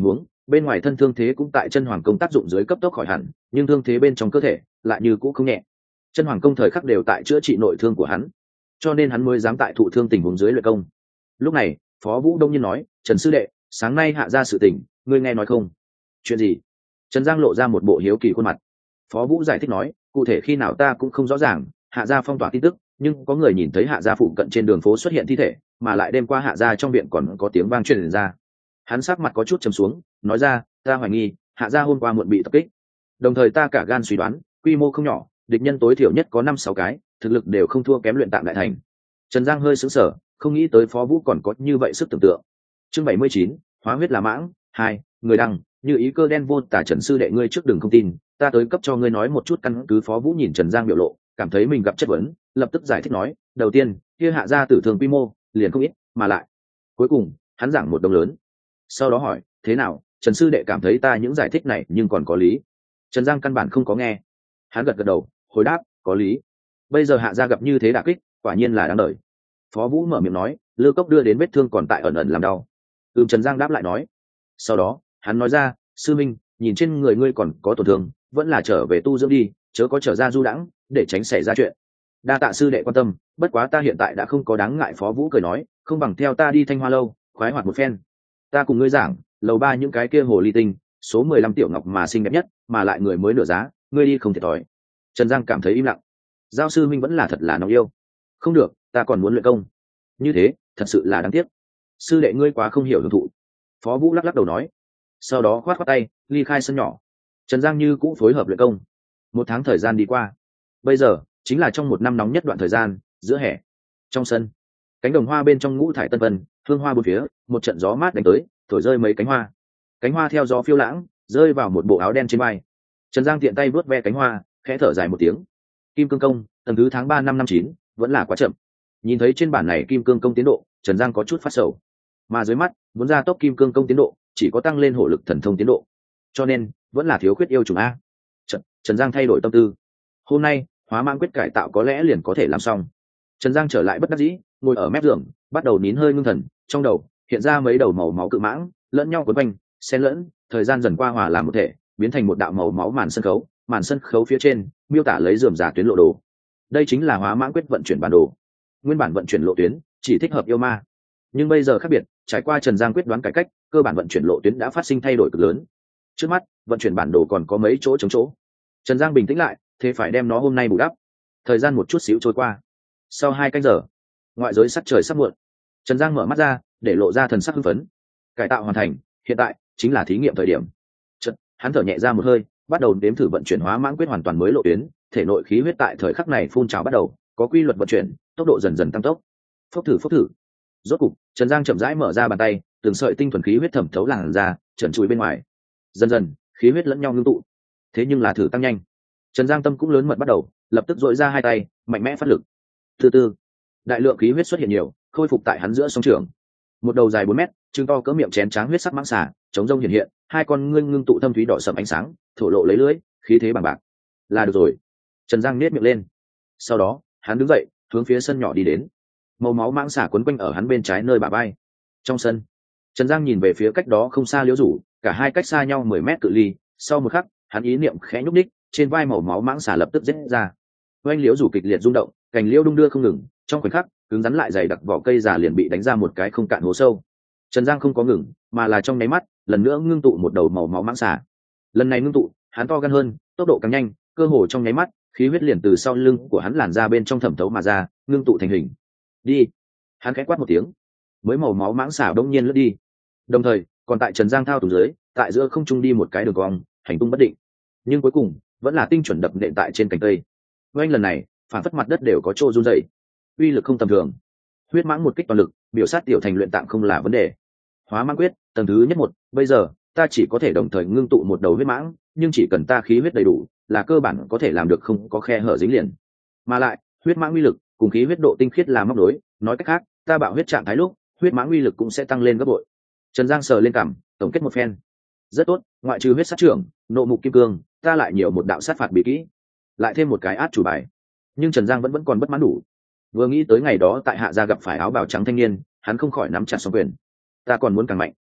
bên ngoài thân thương thế cũng tại chân hoàng công tác dụng dưới cấp tốc khỏi hẳn, nhưng thương thế bên trong cơ thể lại như cũ không nhẹ. Chân hoàng công thời khắc đều tại chữa trị nội thương của hắn, cho nên hắn mới dám tại thụ thương tình huống dưới luyện công. Lúc này Phó Vũ đông nhiên nói, Trần sư đệ, sáng nay hạ ra sự tình, ngươi nghe nói không? Chuyện gì? Trần Giang lộ ra một bộ hiếu kỳ khuôn mặt. Phó Vũ giải thích nói, cụ thể khi nào ta cũng không rõ ràng, hạ gia phong tỏa tin tức, nhưng có người nhìn thấy hạ gia phụ cận trên đường phố xuất hiện thi thể, mà lại đêm qua hạ gia trong viện còn có tiếng vang truyền ra. Hắn sắc mặt có chút trầm xuống, nói ra, ta hoài nghi hạ gia hôm qua muộn bị tập kích, đồng thời ta cả gan suy đoán quy mô không nhỏ, địch nhân tối thiểu nhất có 5-6 cái, thực lực đều không thua kém luyện tạng đại thành. Trần Giang hơi sững sờ, không nghĩ tới Phó Vũ còn có như vậy sức tưởng tượng. Chương 79, hóa huyết là mãng 2, người đăng, như ý cơ đen vô tả. Trần sư đệ, ngươi trước đừng không tin, ta tới cấp cho ngươi nói một chút căn cứ. Phó Vũ nhìn Trần Giang biểu lộ, cảm thấy mình gặp chất vấn, lập tức giải thích nói, đầu tiên kia hạ gia tử thường quy mô liền không ít, mà lại cuối cùng hắn giảng một đồng lớn. Sau đó hỏi, thế nào, Trần sư đệ cảm thấy ta những giải thích này nhưng còn có lý? Trần Giang căn bản không có nghe, hắn gật gật đầu hồi đáp, có lý. Bây giờ hạ gia gặp như thế đả kích, quả nhiên là đáng đời. Phó Vũ mở miệng nói, Lư Cốc đưa đến vết thương còn tại ẩn ẩn làm đau. Trần Giang đáp lại nói. Sau đó hắn nói ra, sư minh, nhìn trên người ngươi còn có tổn thương, vẫn là trở về tu dưỡng đi, chớ có trở ra du đãng, để tránh xảy ra chuyện. Đa tạ sư đệ quan tâm, bất quá ta hiện tại đã không có đáng ngại. Phó Vũ cười nói, không bằng theo ta đi Thanh Hoa lâu khoái hoạt một phen. Ta cùng ngươi giảng, lầu 3 những cái kia hồ ly tinh, số 15 tiểu ngọc mà xinh đẹp nhất, mà lại người mới nửa giá, ngươi đi không thiệt thòi. Trần Giang cảm thấy im lặng. Giao sư minh vẫn là thật là nóng yêu. Không được, ta còn muốn luyện công. Như thế thật sự là đáng tiếc. Sư đệ ngươi quá không hiểu hưởng thụ. Phó Vũ lắc lắc đầu nói, sau đó khoát khoát tay ly khai sân nhỏ. Trần Giang như cũng phối hợp luyện công. 1 tháng thời gian đi qua, bây giờ chính là trong 1 năm nóng nhất đoạn thời gian, giữa hè. Trong sân, cánh đồng hoa bên trong ngũ thải tân vân, hương hoa bốn phía, một trận gió mát đánh tới, thổi rơi mấy cánh hoa theo gió phiêu lãng rơi vào một bộ áo đen trên vai. Trần Giang tiện tay vuốt ve cánh hoa, khẽ thở dài một tiếng. Kim cương công tầng thứ tháng 3 năm 9 vẫn là quá chậm. Nhìn thấy trên bản này kim cương công tiến độ, Trần Giang có chút phát sầu, mà dưới mắt muốn ra tốc kim cương công tiến độ chỉ có tăng lên hổ lực thần thông tiến độ, cho nên vẫn là thiếu khuyết yêu trùng a. Trần Giang thay đổi tâm tư, hôm nay hóa mãng quyết cải tạo có lẽ liền có thể làm xong. Trần Giang trở lại bất đắc dĩ, ngồi ở mép giường bắt đầu nín hơi ngưng thần, trong đầu hiện ra mấy đầu màu máu cự mãng lẫn nhau quấn quanh xen lẫn, thời gian dần qua hòa làm một thể, biến thành một đạo màu máu màn sân khấu phía trên miêu tả lấy rườm rà tuyến lộ đồ. Đây chính là hóa mãng quyết vận chuyển bản đồ. Nguyên bản vận chuyển lộ tuyến chỉ thích hợp yêu ma, nhưng bây giờ khác biệt, trải qua Trần Giang quyết đoán cải cách, cơ bản vận chuyển lộ tuyến đã phát sinh thay đổi cực lớn. Trước mắt vận chuyển bản đồ còn có mấy chỗ trống chỗ. Trần Giang bình tĩnh lại, thế phải đem nó hôm nay bù đắp. Thời gian một chút xíu trôi qua, sau 2 canh giờ, ngoại giới sắc trời sắp muộn. Trần Giang mở mắt ra, để lộ ra thần sắc hưng phấn. Cải tạo hoàn thành, hiện tại chính là thí nghiệm thời điểm. Hắn thở nhẹ ra một hơi, bắt đầu đếm thử vận chuyển hóa mãng quyết hoàn toàn mới lộ tuyến. Thể nội khí huyết tại thời khắc này phun trào bắt đầu, có quy luật vận chuyển, tốc độ dần dần tăng tốc. Phốc thử. Rốt cục, Trần Giang chậm rãi mở ra bàn tay, từng sợi tinh thuần khí huyết thẩm thấu làn ra, trần trụi bên ngoài. Dần dần, khí huyết lẫn nhau ngưng tụ. Thế nhưng là thử tăng nhanh. Trần Giang tâm cũng lớn mật bắt đầu, lập tức dội ra 2 tay, mạnh mẽ phát lực. Từ từ, đại lượng khí huyết xuất hiện nhiều, khôi phục tại hắn giữa song trường. Một đầu dài 4 mét, trứng to cỡ miệng chén tráng huyết sắc mãng xà, chống rông hiện hiện, 2 con ngươi ngưng tụ thâm thúy đỏ sẫm ánh sáng, thổ lộ lấy lưỡi, khí thế bằng bạc. Là được rồi. Trần Giang nhếch miệng lên. Sau đó, hắn đứng dậy, hướng phía sân nhỏ đi đến. Màu máu mãng xà quấn quanh ở hắn bên trái nơi bả vai. Trong sân, Trần Giang nhìn về phía cách đó không xa Liễu Rủ, cả hai cách xa nhau 10 mét cự ly. Sau một khắc, hắn ý niệm khẽ nhúc nhích, trên vai màu máu mãng xà lập tức rết ra. Oanh Liễu Rủ kịch liệt rung động, cành liễu đung đưa không ngừng, trong khoảnh khắc, cứng rắn lại dày đặc vỏ cây già liền bị đánh ra một cái không cạn hố sâu. Trần Giang không có ngừng, mà là trong nháy mắt, lần nữa ngưng tụ một đầu màu máu mãng xà. Lần này ngưng tụ, hắn to gan hơn, tốc độ càng nhanh, cơ hồ trong nháy mắt, khí huyết liền từ sau lưng của hắn làn ra bên trong thẩm thấu mà ra, ngưng tụ thành hình. Đi. Hắn khẽ quát một tiếng, mới màu máu mãng xà đông nhiên lướt đi. Đồng thời, còn tại Trần Giang thao túng dưới, tại giữa không trung đi một cái đường cong, hành tung bất định. Nhưng cuối cùng, vẫn là tinh chuẩn đập nện tại trên cành cây. Oanh lần này, phản phất mặt đất đều có chỗ run rẩy. Uy lực không tầm thường. Huyết mãng một kích toàn lực, biểu sát tiểu thành luyện tạng không là vấn đề. Hóa mãng quyết, tầng thứ nhất 1, bây giờ, ta chỉ có thể đồng thời ngưng tụ một đầu huyết mãng, nhưng chỉ cần ta khí huyết đầy đủ, là cơ bản có thể làm được không có khe hở dính liền. Mà lại, huyết mãng uy lực cùng khí huyết độ tinh khiết là móc nối, nói cách khác, ta bạo huyết trạng thái lúc, huyết mãng uy lực cũng sẽ tăng lên gấp bội. Trần Giang sờ lên cằm, tổng kết một phen. Rất tốt, ngoại trừ huyết sát trưởng, nộ mục kim cương, ta lại nhiều một đạo sát phạt bí kỹ, lại thêm một cái át chủ bài. Nhưng Trần Giang vẫn còn bất mãn đủ. Vừa nghĩ tới ngày đó tại Hạ gia gặp phải áo bào trắng thanh niên, hắn không khỏi nắm chặt song quyền. Ta còn muốn càng mạnh.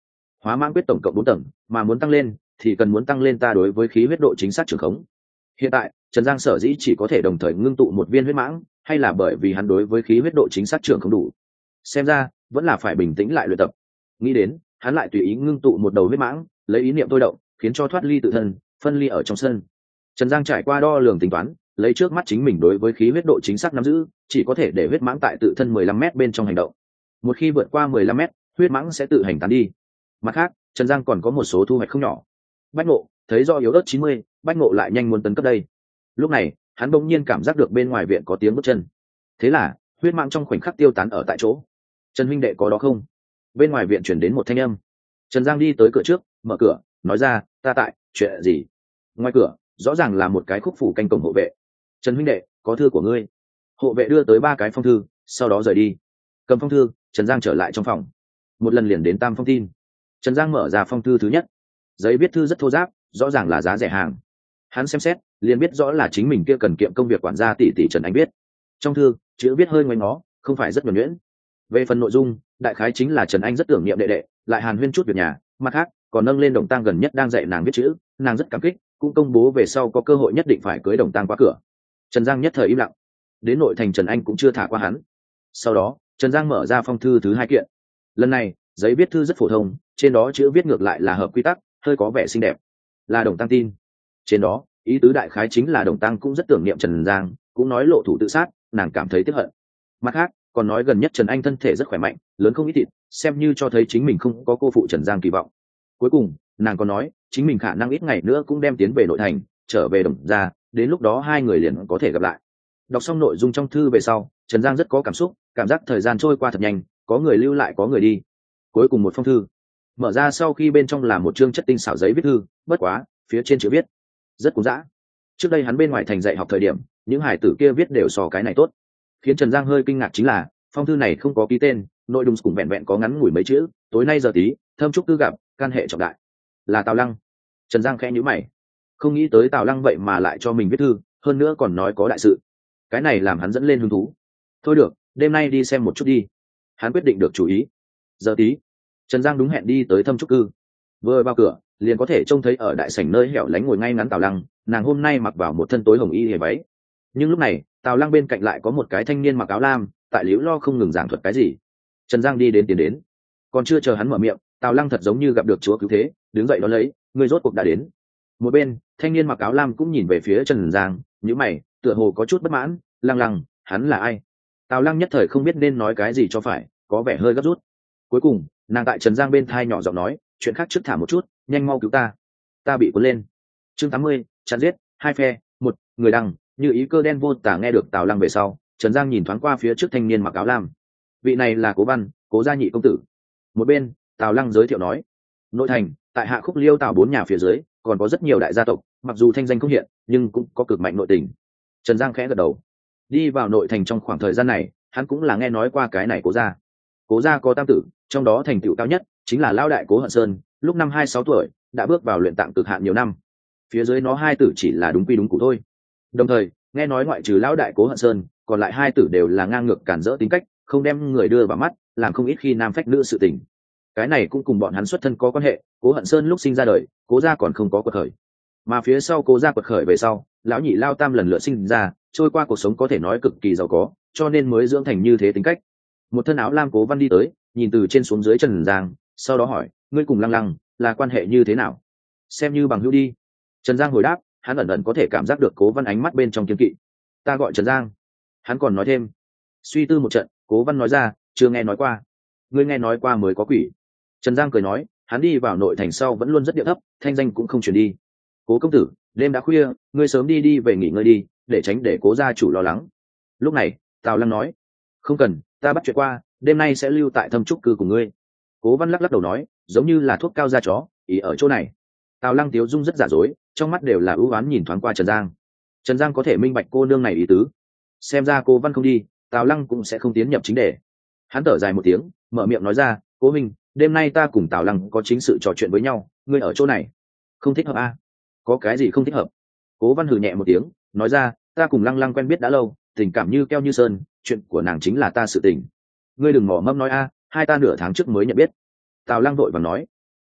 Hóa mãng quyết tổng cộng 4 tầng, mà muốn tăng lên thì cần muốn tăng lên ta đối với khí huyết độ chính xác trường khống. Hiện tại Trần Giang sở dĩ chỉ có thể đồng thời ngưng tụ một viên huyết mãng, hay là bởi vì hắn đối với khí huyết độ chính xác trường không đủ. Xem ra vẫn là phải bình tĩnh lại luyện tập. Nghĩ đến, hắn lại tùy ý ngưng tụ một đầu huyết mãng, lấy ý niệm thôi động, khiến cho thoát ly tự thân, phân ly ở trong sân. Trần Giang trải qua đo lường tính toán, lấy trước mắt chính mình đối với khí huyết độ chính xác nắm giữ, chỉ có thể để huyết mãng tại tự thân 15m bên trong hành động. Một khi vượt qua 15m, huyết mãng sẽ tự hành tán đi. Mặt khác, Trần Giang còn có một số thu hoạch không nhỏ. Bách Ngộ thấy do yếu ớt 90, Bách Ngộ lại nhanh muốn tấn cấp đây. Lúc này, hắn bỗng nhiên cảm giác được bên ngoài viện có tiếng bước chân. Thế là, huyết mãng trong khoảnh khắc tiêu tán ở tại chỗ. Trần huynh đệ có đó không? Bên ngoài viện chuyển đến một thanh âm. Trần Giang đi tới cửa trước, mở cửa, nói ra, ta tại, chuyện gì? Ngoài cửa, rõ ràng là một cái khúc phủ canh cổng hộ vệ. Trần huynh đệ, có thư của ngươi. Hộ vệ đưa tới 3 cái phong thư, sau đó rời đi. Cầm phong thư, Trần Giang trở lại trong phòng. Một lần liền đến tam phong tin. Trần Giang mở ra phong thư thứ nhất. Giấy viết thư rất thô ráp, rõ ràng là giá rẻ hàng. Hắn xem xét, liền biết rõ là chính mình kia cần kiệm công việc quản gia tỷ tỷ Trần Anh viết. Trong thư, chữ viết hơi ngoáy ngó, không phải rất nhuần nhuyễn. Về phần nội dung, đại khái chính là Trần Anh rất tưởng niệm đệ đệ, lại hàn huyên chút việc nhà, mặt khác còn nâng lên Đồng Tăng gần nhất đang dạy nàng viết chữ, nàng rất cảm kích, cũng công bố về sau có cơ hội nhất định phải cưới Đồng Tăng qua cửa. Trần Giang nhất thời im lặng. Đến nội thành Trần Anh cũng chưa thả qua hắn. Sau đó, Trần Giang mở ra phong thư thứ 2 kiện. Lần này, giấy viết thư rất phổ thông, trên đó chữ viết ngược lại là hợp quy tắc, hơi có vẻ xinh đẹp. Là Đồng Tăng tin. Trên đó, ý tứ đại khái chính là Đồng Tăng cũng rất tưởng niệm Trần Giang, cũng nói lộ thủ tự sát, nàng cảm thấy tiếc hận. Mặt khác, còn nói gần nhất Trần Anh thân thể rất khỏe mạnh, lớn không ít thịt, xem như cho thấy chính mình không có cô phụ Trần Giang kỳ vọng. Cuối cùng, nàng còn nói, chính mình khả năng ít ngày nữa cũng đem tiến về nội thành, trở về Đồng gia, đến lúc đó hai người liền có thể gặp lại. Đọc xong nội dung trong thư về sau, Trần Giang rất có cảm xúc, cảm giác thời gian trôi qua thật nhanh, có người lưu lại có người đi. Cuối cùng một phong thư, mở ra sau khi bên trong là một chương chất tinh xảo giấy viết thư, bất quá, phía trên chữ viết rất cũ dã. Trước đây hắn bên ngoài thành dạy học thời điểm, những hải tử kia viết đều so cái này tốt. Khiến Trần Giang hơi kinh ngạc chính là, phong thư này không có ký tên, nội dung cũng vẹn vẹn có ngắn ngủi mấy chữ, tối nay giờ tí, thâm chúc tư gặp, can hệ trọng đại. Là Tào Lăng. Trần Giang khẽ nhíu mày, không nghĩ tới Tào Lăng vậy mà lại cho mình viết thư, hơn nữa còn nói có đại sự. Cái này làm hắn dẫn lên hứng thú. Thôi được, đêm nay đi xem một chút đi. Hắn quyết định được chủ ý. Giờ tí, Trần Giang đúng hẹn đi tới thâm trúc cư. Vừa vào cửa, liền có thể trông thấy ở đại sảnh nơi hẻo lánh ngồi ngay ngắn Tào Lăng, nàng hôm nay mặc vào một thân tối hồng y hề váy. Nhưng lúc này, Tào Lăng bên cạnh lại có một cái thanh niên mặc áo lam, tại liễu lo không ngừng giảng thuật cái gì. Trần Giang đi đến tiến đến, còn chưa chờ hắn mở miệng, Tào Lăng thật giống như gặp được chúa cứu thế, đứng dậy đón lấy, người rốt cuộc đã đến. Một bên, thanh niên mặc áo lam cũng nhìn về phía Trần Giang, nhíu mày, tựa hồ có chút bất mãn. Lăng, hắn là ai? Tào Lăng nhất thời không biết nên nói cái gì cho phải, có vẻ hơi gấp rút. Cuối cùng, nàng tại Trần Giang bên thai nhỏ giọng nói, chuyện khác trước thả một chút, nhanh mau cứu ta bị cuốn lên. Chương 80, chặn giết, 2 phe, 1 người đăng, như ý cơ đen vô tả nghe được Tào Lăng về sau, Trần Giang nhìn thoáng qua phía trước thanh niên mặc áo lam. Vị này là Cố Văn, Cố gia nhị công tử. Một bên, Tào Lăng giới thiệu nói, nội thành, tại Hạ Khúc Liêu Tào 4 nhà phía dưới, còn có rất nhiều đại gia tộc, mặc dù thanh danh không hiện, nhưng cũng có cực mạnh nội tình. Trần Giang khẽ gật đầu. Đi vào nội thành trong khoảng thời gian này, hắn cũng là nghe nói qua cái này Cố gia. Cố gia có tam tử, trong đó thành tựu cao nhất chính là lão đại Cố Hận Sơn, lúc năm 26 tuổi đã bước vào luyện tạng cực hạn nhiều năm. Phía dưới nó 2 tử chỉ là đúng quy đúng củ thôi. Đồng thời, nghe nói ngoại trừ lão đại Cố Hận Sơn, còn lại 2 tử đều là ngang ngược cản rỡ tính cách, không đem người đưa vào mắt, làm không ít khi nam phách nữ sự tình. Cái này cũng cùng bọn hắn xuất thân có quan hệ. Cố Hận Sơn lúc sinh ra đời, Cố gia còn không có quật khởi, mà phía sau Cố gia quật khởi về sau, lão nhị Lao Tam lần lượt sinh ra, trôi qua cuộc sống có thể nói cực kỳ giàu có, cho nên mới dưỡng thành như thế tính cách. Một thân áo lam Cố Văn đi tới, nhìn từ trên xuống dưới Trần Giang, sau đó hỏi, ngươi cùng Lăng là quan hệ như thế nào? Xem như bằng hữu đi. Trần Giang hồi đáp, hắn ẩn ẩn có thể cảm giác được Cố Văn ánh mắt bên trong kiên kỵ. Ta gọi Trần Giang. Hắn còn nói thêm. Suy tư một trận, Cố Văn nói ra, chưa nghe nói qua. Ngươi nghe nói qua mới có quỷ. Trần Giang cười nói, hắn đi vào nội thành sau vẫn luôn rất điệu thấp, thanh danh cũng không truyền đi. Cố công tử, đêm đã khuya, ngươi sớm đi về nghỉ ngơi đi, để tránh để Cố gia chủ lo lắng. Lúc này, Tào Lăng nói, không cần, ta bắt chuyện qua, đêm nay sẽ lưu tại thâm trúc cư của ngươi. Cố Văn lắc lắc đầu nói, giống như là thuốc cao da chó, ý ở chỗ này. Tào Lăng tiếu dung rất giả dối, trong mắt đều là ưu oán nhìn thoáng qua Trần Giang. Trần Giang có thể minh bạch cô nương này ý tứ, xem ra Cố Văn không đi, Tào Lăng cũng sẽ không tiến nhập chính đề. Hắn thở dài một tiếng, mở miệng nói ra, Cố minh, đêm nay ta cùng Tào Lăng có chính sự trò chuyện với nhau, ngươi ở chỗ này không thích hợp à? Có cái gì không thích hợp? Cố Văn hừ nhẹ một tiếng, nói ra, ta cùng Lăng quen biết đã lâu, tình cảm như keo như sơn, chuyện của nàng chính là ta sự tình. Ngươi đừng mỏ mâm nói a, hai ta nửa tháng trước mới nhận biết. Tào Lăng vội vàng nói,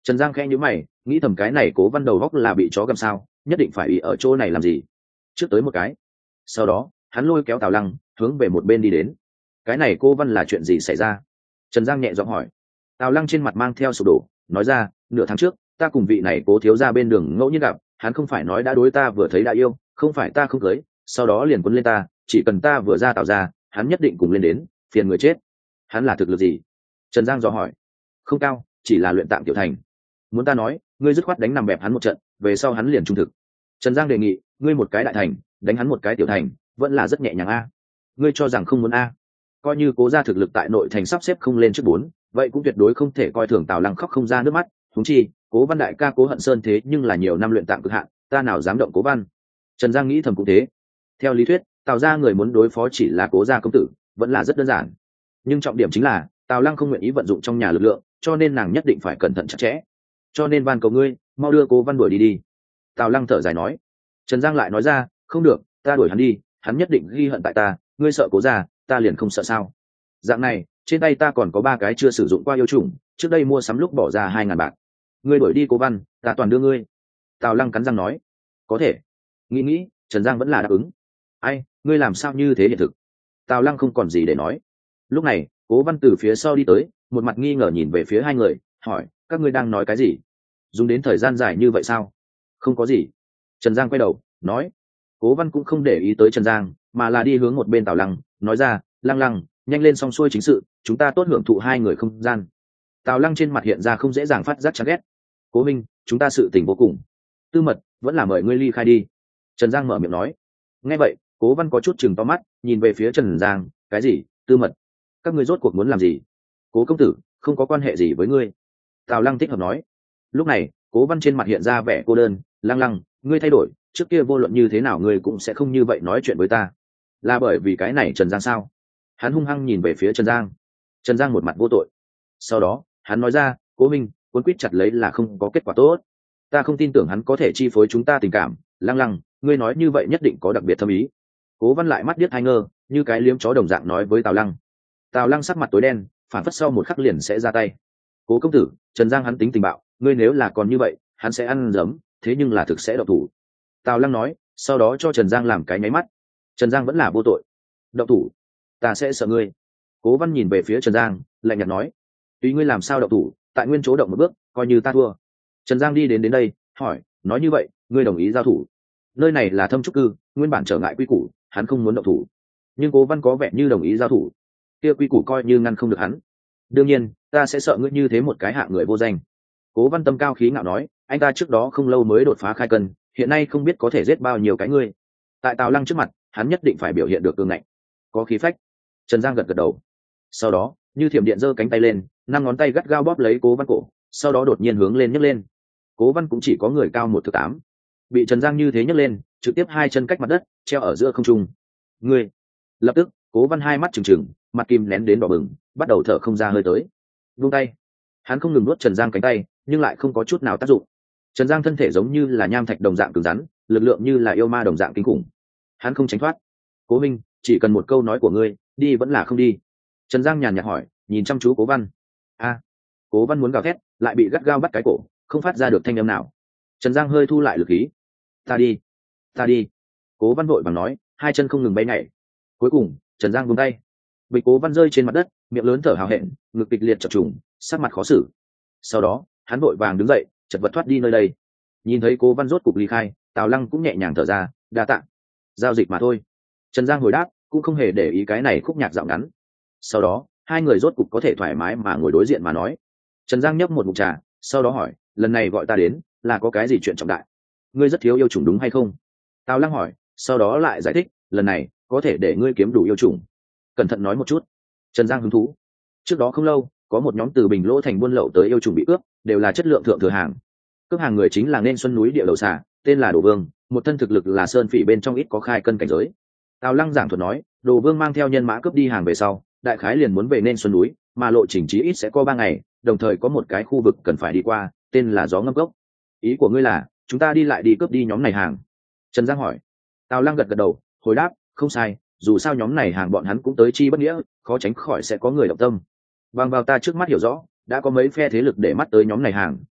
Trần Giang khẽ nhíu mày, nghĩ thầm cái này Cố Văn đầu góc là bị chó găm sao, nhất định phải ý ở chỗ này làm gì. Trước tới một cái. Sau đó, hắn lôi kéo Tào Lăng, hướng về một bên đi đến. Cái này Cố Văn là chuyện gì xảy ra? Trần Giang nhẹ giọng hỏi. Tào Lăng trên mặt mang theo sụp đổ, nói ra, nửa tháng trước, ta cùng vị này Cố thiếu gia bên đường ngẫu nhiên gặp, hắn không phải nói đã đối ta vừa thấy đã yêu, không phải ta không cưới, sau đó liền quấn lên ta, chỉ cần ta vừa ra Tào ra, hắn nhất định cùng lên đến, phiền người chết. Hắn là thực lực gì? Trần Giang dò hỏi. Không cao, chỉ là luyện tạng tiểu thành. Muốn ta nói, ngươi dứt khoát đánh nằm bẹp hắn một trận, về sau hắn liền trung thực. Trần Giang đề nghị, ngươi một cái đại thành, đánh hắn một cái tiểu thành, vẫn là rất nhẹ nhàng a. Ngươi cho rằng không muốn a? Coi như Cố gia thực lực tại nội thành sắp xếp không lên trước 4, vậy cũng tuyệt đối không thể coi thường Tào Lăng khóc không ra nước mắt. Huống chi, Cố Văn đại ca Cố Hận Sơn thế nhưng là nhiều năm luyện tạng cực hạn, ta nào dám động Cố Văn. Trần Giang nghĩ thầm cũng thế. Theo lý thuyết, Tào gia người muốn đối phó chỉ là Cố gia công tử, vẫn là rất đơn giản. Nhưng trọng điểm chính là, Tào Lăng không nguyện ý vận dụng trong nhà lực lượng, cho nên nàng nhất định phải cẩn thận chặt chẽ. Cho nên van cầu ngươi, mau đưa Cố Văn đuổi đi đi. Tào Lăng thở dài nói. Trần Giang lại nói ra, không được, ta đuổi hắn đi, hắn nhất định ghi hận tại ta, ngươi sợ Cố gia, ta liền không sợ sao? Dạng này, trên tay ta còn có 3 cái chưa sử dụng qua yêu trùng, trước đây mua sắm lúc bỏ ra 2.000 bạc. Ngươi đuổi đi Cố Văn, ta toàn đưa ngươi. Tào Lăng cắn răng nói. Có thể. Nghĩ, Trần Giang vẫn là đáp ứng. Ai, ngươi làm sao như thế hiện thực? Tào Lăng không còn gì để nói. Lúc này, Cố Văn từ phía sau đi tới, một mặt nghi ngờ nhìn về phía hai người, hỏi, các ngươi đang nói cái gì? Dùng đến thời gian dài như vậy sao? Không có gì. Trần Giang quay đầu, nói. Cố Văn cũng không để ý tới Trần Giang, mà là đi hướng một bên Tào Lăng, nói ra, Lăng, nhanh lên xong xuôi chính sự, chúng ta tốt hưởng thụ hai người không gian. Tào Lăng trên mặt hiện ra không dễ dàng phát giác chán ghét. Cố Minh, chúng ta sự tình vô cùng tư mật, vẫn là mời ngươi ly khai đi. Trần Giang mở miệng nói. Nghe vậy, Cố Văn có chút chừng to mắt, nhìn về phía Trần Giang, cái gì, tư mật? Các ngươi rốt cuộc muốn làm gì? Cố công tử, không có quan hệ gì với ngươi. Tào Lăng thích hợp nói. Lúc này, Cố Văn trên mặt hiện ra vẻ cô đơn, Lăng, ngươi thay đổi, trước kia vô luận như thế nào ngươi cũng sẽ không như vậy nói chuyện với ta. Là bởi vì cái này Trần Giang sao? Hắn hung hăng nhìn về phía Trần Giang. Trần Giang một mặt vô tội. Sau đó, hắn nói ra, Cố Minh, cuốn quýt chặt lấy là không có kết quả tốt. Ta không tin tưởng hắn có thể chi phối chúng ta tình cảm. Lăng, ngươi nói như vậy nhất định có đặc biệt thâm ý. Cố Văn lại mắt điếc hai ngơ, như cái liếm chó đồng dạng nói với Tào Lăng. Tào Lăng sắc mặt tối đen, phản phất sau một khắc liền sẽ ra tay. Cố công tử, Trần Giang hắn tính tình bạo, ngươi nếu là còn như vậy, hắn sẽ ăn dấm, thế nhưng là thực sẽ động thủ. Tào Lăng nói, sau đó cho Trần Giang làm cái nháy mắt. Trần Giang vẫn là vô tội. Động thủ, ta sẽ sợ ngươi. Cố Văn nhìn về phía Trần Giang, lạnh nhạt nói, tùy ngươi làm sao động thủ, tại nguyên chỗ động một bước, coi như ta thua. Trần Giang đi đến đây, hỏi, nói như vậy, ngươi đồng ý giao thủ? Nơi này là thâm trúc cư, nguyên bản trở ngại quy củ, hắn không muốn động thủ. Nhưng Cố Văn có vẻ như đồng ý giao thủ, kia quy củ coi như ngăn không được hắn. Đương nhiên, ta sẽ sợ ngươi như thế một cái hạng người vô danh. Cố Văn tâm cao khí ngạo nói, anh ta trước đó không lâu mới đột phá khai cân, hiện nay không biết có thể giết bao nhiêu cái ngươi. Tại Tào Lăng trước mặt, hắn nhất định phải biểu hiện được cường ngạnh, có khí phách. Trần Giang gật đầu. Sau đó, như thiểm điện giơ cánh tay lên, 5 ngón tay gắt gao bóp lấy Cố Văn cổ, sau đó đột nhiên hướng lên nhấc lên. Cố Văn cũng chỉ có người cao 1m8, bị Trần Giang như thế nhấc lên, trực tiếp 2 chân cách mặt đất, treo ở giữa không trung. Ngươi! Lập tức, Cố Văn hai mắt trừng trừng, mặt kim nén đến đỏ bừng, bắt đầu thở không ra hơi tới. Buông tay. Hắn không ngừng nuốt Trần Giang cánh tay, nhưng lại không có chút nào tác dụng. Trần Giang thân thể giống như là nham thạch đồng dạng cứng rắn, lực lượng như là yêu ma đồng dạng kinh khủng. Hắn không tránh thoát. Cố Minh, chỉ cần một câu nói của ngươi, đi vẫn là không đi? Trần Giang nhàn nhạt hỏi, nhìn chăm chú Cố Văn. Cố Văn muốn gào thét, lại bị gắt gao bắt cái cổ, không phát ra được thanh âm nào. Trần Giang hơi thu lại lực khí. Ta đi. Cố Văn vội vàng nói, hai chân không ngừng bay nhảy. Cuối cùng, Trần Giang buông tay. Bị Cố Văn rơi trên mặt đất, miệng lớn thở hào hẹn, ngực kịch liệt chập trùng, sắc mặt khó xử. Sau đó, hắn vội vàng đứng dậy, chật vật thoát đi nơi đây. Nhìn thấy Cố Văn rốt cục ly khai, Tào Lăng cũng nhẹ nhàng thở ra, đa tạ. Giao dịch mà thôi. Trần Giang hồi đáp, cũng không hề để ý cái này khúc nhạc dạo ngắn. Sau đó, hai người rốt cục có thể thoải mái mà ngồi đối diện mà nói. Trần Giang nhấp một ngụm trà, sau đó hỏi, lần này gọi ta đến, là có cái gì chuyện trọng đại? Ngươi rất thiếu yêu trùng đúng hay không? Tào Lăng hỏi, sau đó lại giải thích, lần này, có thể để ngươi kiếm đủ yêu trùng. Cẩn thận nói một chút. Trần Giang hứng thú. Trước đó không lâu, có một nhóm từ Bình Lỗ thành buôn lậu tới yêu trùng bị cướp, đều là chất lượng thượng thừa hàng. Cướp hàng người chính là nên Xuân núi địa đầu xà, tên là Đồ Vương, một thân thực lực là sơn phỉ bên trong ít có khai cân cảnh giới. Tào Lăng giảng thuật nói, Đồ Vương mang theo nhân mã cướp đi hàng về sau, đại khái liền muốn về nên Xuân núi, mà lộ trình chí ít sẽ có 3 ngày, đồng thời có một cái khu vực cần phải đi qua, tên là Gió Ngâm Cốc. Ý của ngươi là, chúng ta đi lại đi cướp đi nhóm này hàng? Trần Giang hỏi. Tào Lăng gật gật đầu, hồi đáp, không sai, dù sao nhóm này hàng bọn hắn cũng tới chi bất nghĩa, khó tránh khỏi sẽ có người động tâm. Bằng vào ta trước mắt hiểu rõ, đã có mấy phe thế lực để mắt tới nhóm này hàng,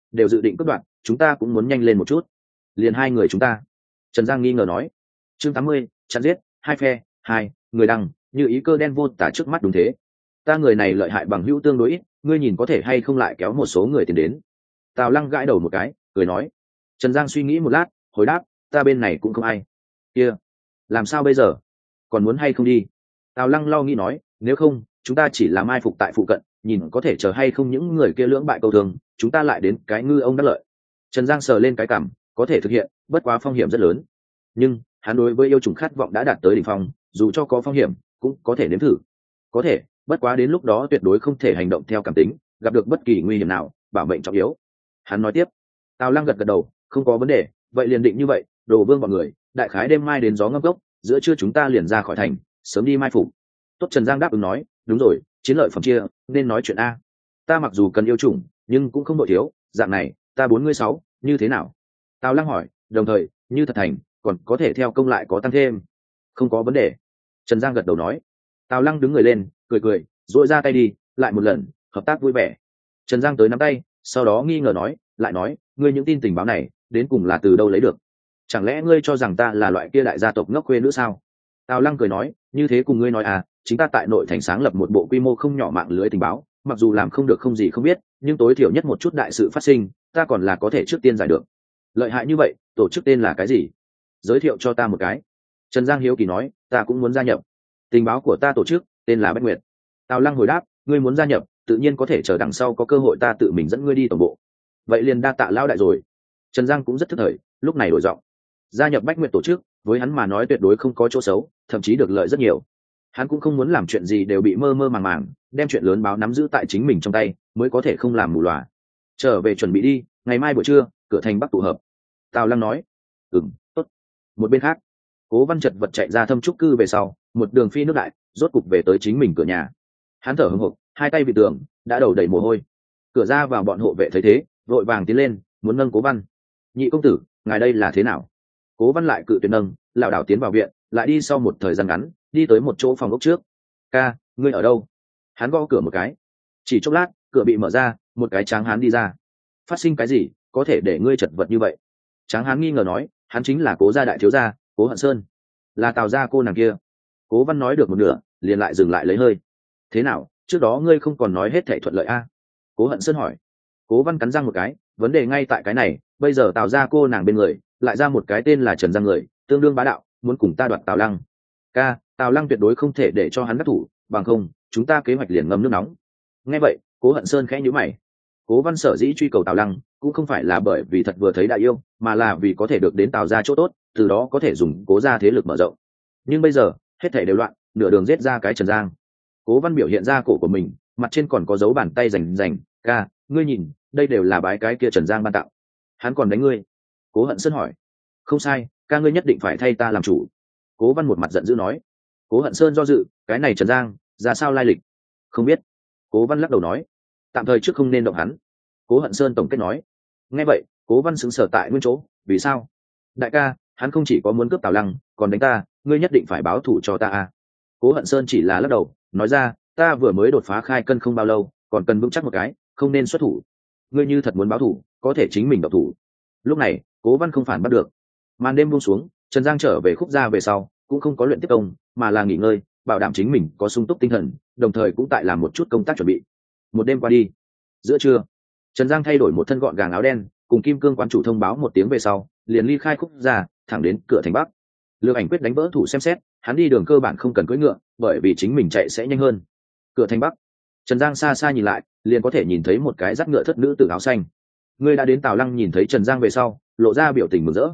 đều dự định cướp đoạt, chúng ta cũng muốn nhanh lên một chút. Liền hai người chúng ta. Trần Giang nghi ngờ nói. Chương 80, chặn giết, hai phe, hai người đăng, như ý cơ đen vô tả trước mắt đúng thế. Ta người này lợi hại bằng hữu tương đối ít, ngươi nhìn có thể hay không lại kéo một số người tiến đến. Tào Lăng gãi đầu một cái, cười nói. Trần Giang suy nghĩ một lát, hồi đáp, ta bên này cũng không ai. Kia, làm sao bây giờ? Còn muốn hay không đi? Tào Lăng lo nghĩ nói, nếu không, chúng ta chỉ là mai phục tại phụ cận, nhìn có thể chờ hay không những người kia lưỡng bại câu thường, chúng ta lại đến cái ngư ông đắc lợi. Trần Giang sờ lên cái cảm, có thể thực hiện, bất quá phong hiểm rất lớn. Nhưng hắn đối với yêu trùng khát vọng đã đạt tới đỉnh phong, dù cho có phong hiểm, cũng có thể nếm thử. Có thể, bất quá đến lúc đó tuyệt đối không thể hành động theo cảm tính, gặp được bất kỳ nguy hiểm nào, bảo mệnh trọng yếu. Hắn nói tiếp. Tào Lăng gật gật đầu, không có vấn đề, vậy liền định như vậy, Đồ Vương bọn người, đại khái đêm mai đến gió ngâm gốc, giữa trưa chúng ta liền ra khỏi thành, sớm đi mai phục. Tốt, Trần Giang đáp ứng nói, đúng rồi, chiến lợi phẩm chia, nên nói chuyện a. Ta mặc dù cần yêu chủng, nhưng cũng không nội thiếu, dạng này, ta 46, như thế nào? Tào Lăng hỏi, đồng thời, như thật thành, còn có thể theo công lại có tăng thêm. Không có vấn đề. Trần Giang gật đầu nói. Tào Lăng đứng người lên, cười cười, duỗi ra tay đi, lại một lần, hợp tác vui vẻ. Trần Giang tới nắm tay, sau đó nghi ngờ nói, lại nói, ngươi những tin tình báo này, đến cùng là từ đâu lấy được? Chẳng lẽ ngươi cho rằng ta là loại kia đại gia tộc ngốc khuê nữa sao? Tào Lăng cười nói, như thế cùng ngươi nói à, chính ta tại nội thành sáng lập một bộ quy mô không nhỏ mạng lưới tình báo, mặc dù làm không được không gì không biết, nhưng tối thiểu nhất một chút đại sự phát sinh, ta còn là có thể trước tiên giải được. Lợi hại như vậy, tổ chức tên là cái gì? Giới thiệu cho ta một cái. Trần Giang hiếu kỳ nói, ta cũng muốn gia nhập. Tình báo của ta tổ chức, tên là Bách Nguyệt. Tào Lăng hồi đáp, ngươi muốn gia nhập, tự nhiên có thể chờ đằng sau có cơ hội ta tự mình dẫn ngươi đi tổng bộ. Vậy liền đa tạ lão đại rồi. Trần Giang cũng rất thức thời, lúc này đổi giọng. Gia nhập Bách Nguyệt tổ chức, với hắn mà nói tuyệt đối không có chỗ xấu, thậm chí được lợi rất nhiều. Hắn cũng không muốn làm chuyện gì đều bị mơ mơ màng màng, đem chuyện lớn báo nắm giữ tại chính mình trong tay, mới có thể không làm mù lòa. Trở về chuẩn bị đi, ngày mai buổi trưa, cửa thành Bắc tụ hợp. Tào Lăng nói. Tốt. Một bên khác, Cố Văn chật vật chạy ra thâm trúc cư về sau, một đường phi nước đại, rốt cục về tới chính mình cửa nhà. Hắn thở hổn hộc, hai tay bị tường, đã đầu đầy mồ hôi. Cửa ra vào bọn hộ vệ thấy thế, vội vàng tiến lên, muốn nâng Cố Văn. Nhị công tử, ngài đây là thế nào? Cố Văn lại cự tuyệt nâng, lảo đảo tiến vào viện, lại đi sau một thời gian ngắn, đi tới một chỗ phòng ốc trước. Ca, ngươi ở đâu? Hắn gõ cửa một cái. Chỉ chốc lát, cửa bị mở ra, một cái tráng hán đi ra. Phát sinh cái gì, có thể để ngươi chật vật như vậy? Tráng hán nghi ngờ nói, hắn chính là Cố gia đại thiếu gia, Cố Hận Sơn, là Tào gia cô nàng kia. Cố Văn nói được một nửa, liền lại dừng lại lấy hơi. Thế nào, trước đó ngươi không còn nói hết thảy thuận lợi a? Cố Hận Sơn hỏi. Cố Văn cắn răng một cái, vấn đề ngay tại cái này, bây giờ Tào gia cô nàng bên người, lại ra một cái tên là Trần Giang người, tương đương bá đạo, muốn cùng ta đoạt Tào Lăng. Ca, Tào Lăng tuyệt đối không thể để cho hắn đắc thủ, bằng không, chúng ta kế hoạch liền ngâm nước nóng. Nghe vậy, Cố Hận Sơn khẽ nhíu mày. Cố Văn sở dĩ truy cầu Tào Lăng, cũng không phải là bởi vì thật vừa thấy đại yêu, mà là vì có thể được đến Tào gia chỗ tốt, từ đó có thể dùng Cố gia thế lực mở rộng. Nhưng bây giờ, hết thảy đều loạn, nửa đường giết ra cái Trần Giang. Cố Văn biểu hiện ra cổ của mình, mặt trên còn có dấu bàn tay rành rành. Ca, ngươi nhìn, đây đều là bái cái kia Trần Giang ban tặng. Hắn còn đánh ngươi. Cố Hận Sơn hỏi. Không sai, ca ngươi nhất định phải thay ta làm chủ. Cố Văn một mặt giận dữ nói. Cố Hận Sơn do dự, cái này Trần Giang, ra sao lai lịch? Không biết. Cố Văn lắc đầu nói. Tạm thời trước không nên động hắn. Cố Hận Sơn tổng kết nói. Nghe vậy, Cố Văn sững sờ tại nguyên chỗ, vì sao? Đại ca, hắn không chỉ có muốn cướp Tào Lăng, còn đánh ta, ngươi nhất định phải báo thù cho ta à? Cố Hận Sơn chỉ là lắc đầu, nói ra, ta vừa mới đột phá khai cân không bao lâu, còn cần vững chắc một cái, không nên xuất thủ. Ngươi như thật muốn báo thù, có thể chính mình động thủ. Lúc này, Cố Văn không phản bắt được. Màn đêm buông xuống, Trần Giang trở về khúc gia về sau, cũng không có luyện tiếp công, mà là nghỉ ngơi, bảo đảm chính mình có sung túc tinh thần, đồng thời cũng tại làm một chút công tác chuẩn bị. Một đêm qua đi, giữa trưa, Trần Giang thay đổi một thân gọn gàng áo đen, cùng Kim Cương quán chủ thông báo một tiếng về sau, liền ly khai khúc gia, thẳng đến cửa thành Bắc. Lương Ảnh quyết đánh vỡ thủ xem xét, hắn đi đường cơ bản không cần cưỡi ngựa, bởi vì chính mình chạy sẽ nhanh hơn. Cửa thành Bắc, Trần Giang xa xa nhìn lại, liền có thể nhìn thấy một cái dắt ngựa thất nữ tử áo xanh. Ngươi đã đến. Tào Lăng nhìn thấy Trần Giang về sau, lộ ra biểu tình mừng rỡ.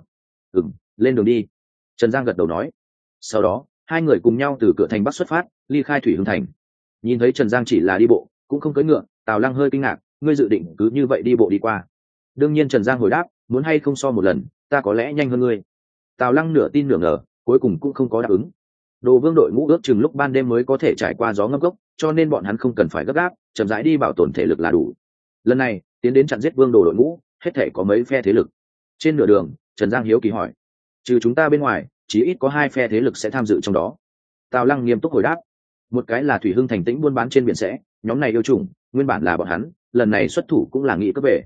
Lên đường đi. Trần Giang gật đầu nói. Sau đó, hai người cùng nhau từ cửa thành Bắc xuất phát, ly khai Thủy Hưng thành. Nhìn thấy Trần Giang chỉ là đi bộ, cũng không cưỡi ngựa, Tào Lăng hơi kinh ngạc, ngươi dự định cứ như vậy đi bộ đi qua? Đương nhiên Trần Giang hồi đáp, muốn hay không so một lần, ta có lẽ nhanh hơn ngươi. Tào Lăng nửa tin nửa ngờ, cuối cùng cũng không có đáp ứng. Đồ Vương đội ngũ ước chừng lúc ban đêm mới có thể trải qua gió ngâm gốc, cho nên bọn hắn không cần phải gấp gáp, chậm rãi đi bảo tồn thể lực là đủ. Lần này, tiến đến chặn giết Vương Đồ đội ngũ, hết thể có mấy phe thế lực. Trên nửa đường, Trần Giang hiếu kỳ hỏi, trừ chúng ta bên ngoài, chí ít có hai phe thế lực sẽ tham dự trong đó. Tào Lăng nghiêm túc hồi đáp, một cái là Thủy Hưng thành tĩnh buôn bán trên biển sẽ, nhóm này yêu chủng, nguyên bản là bọn hắn, lần này xuất thủ cũng là nghị cấp về.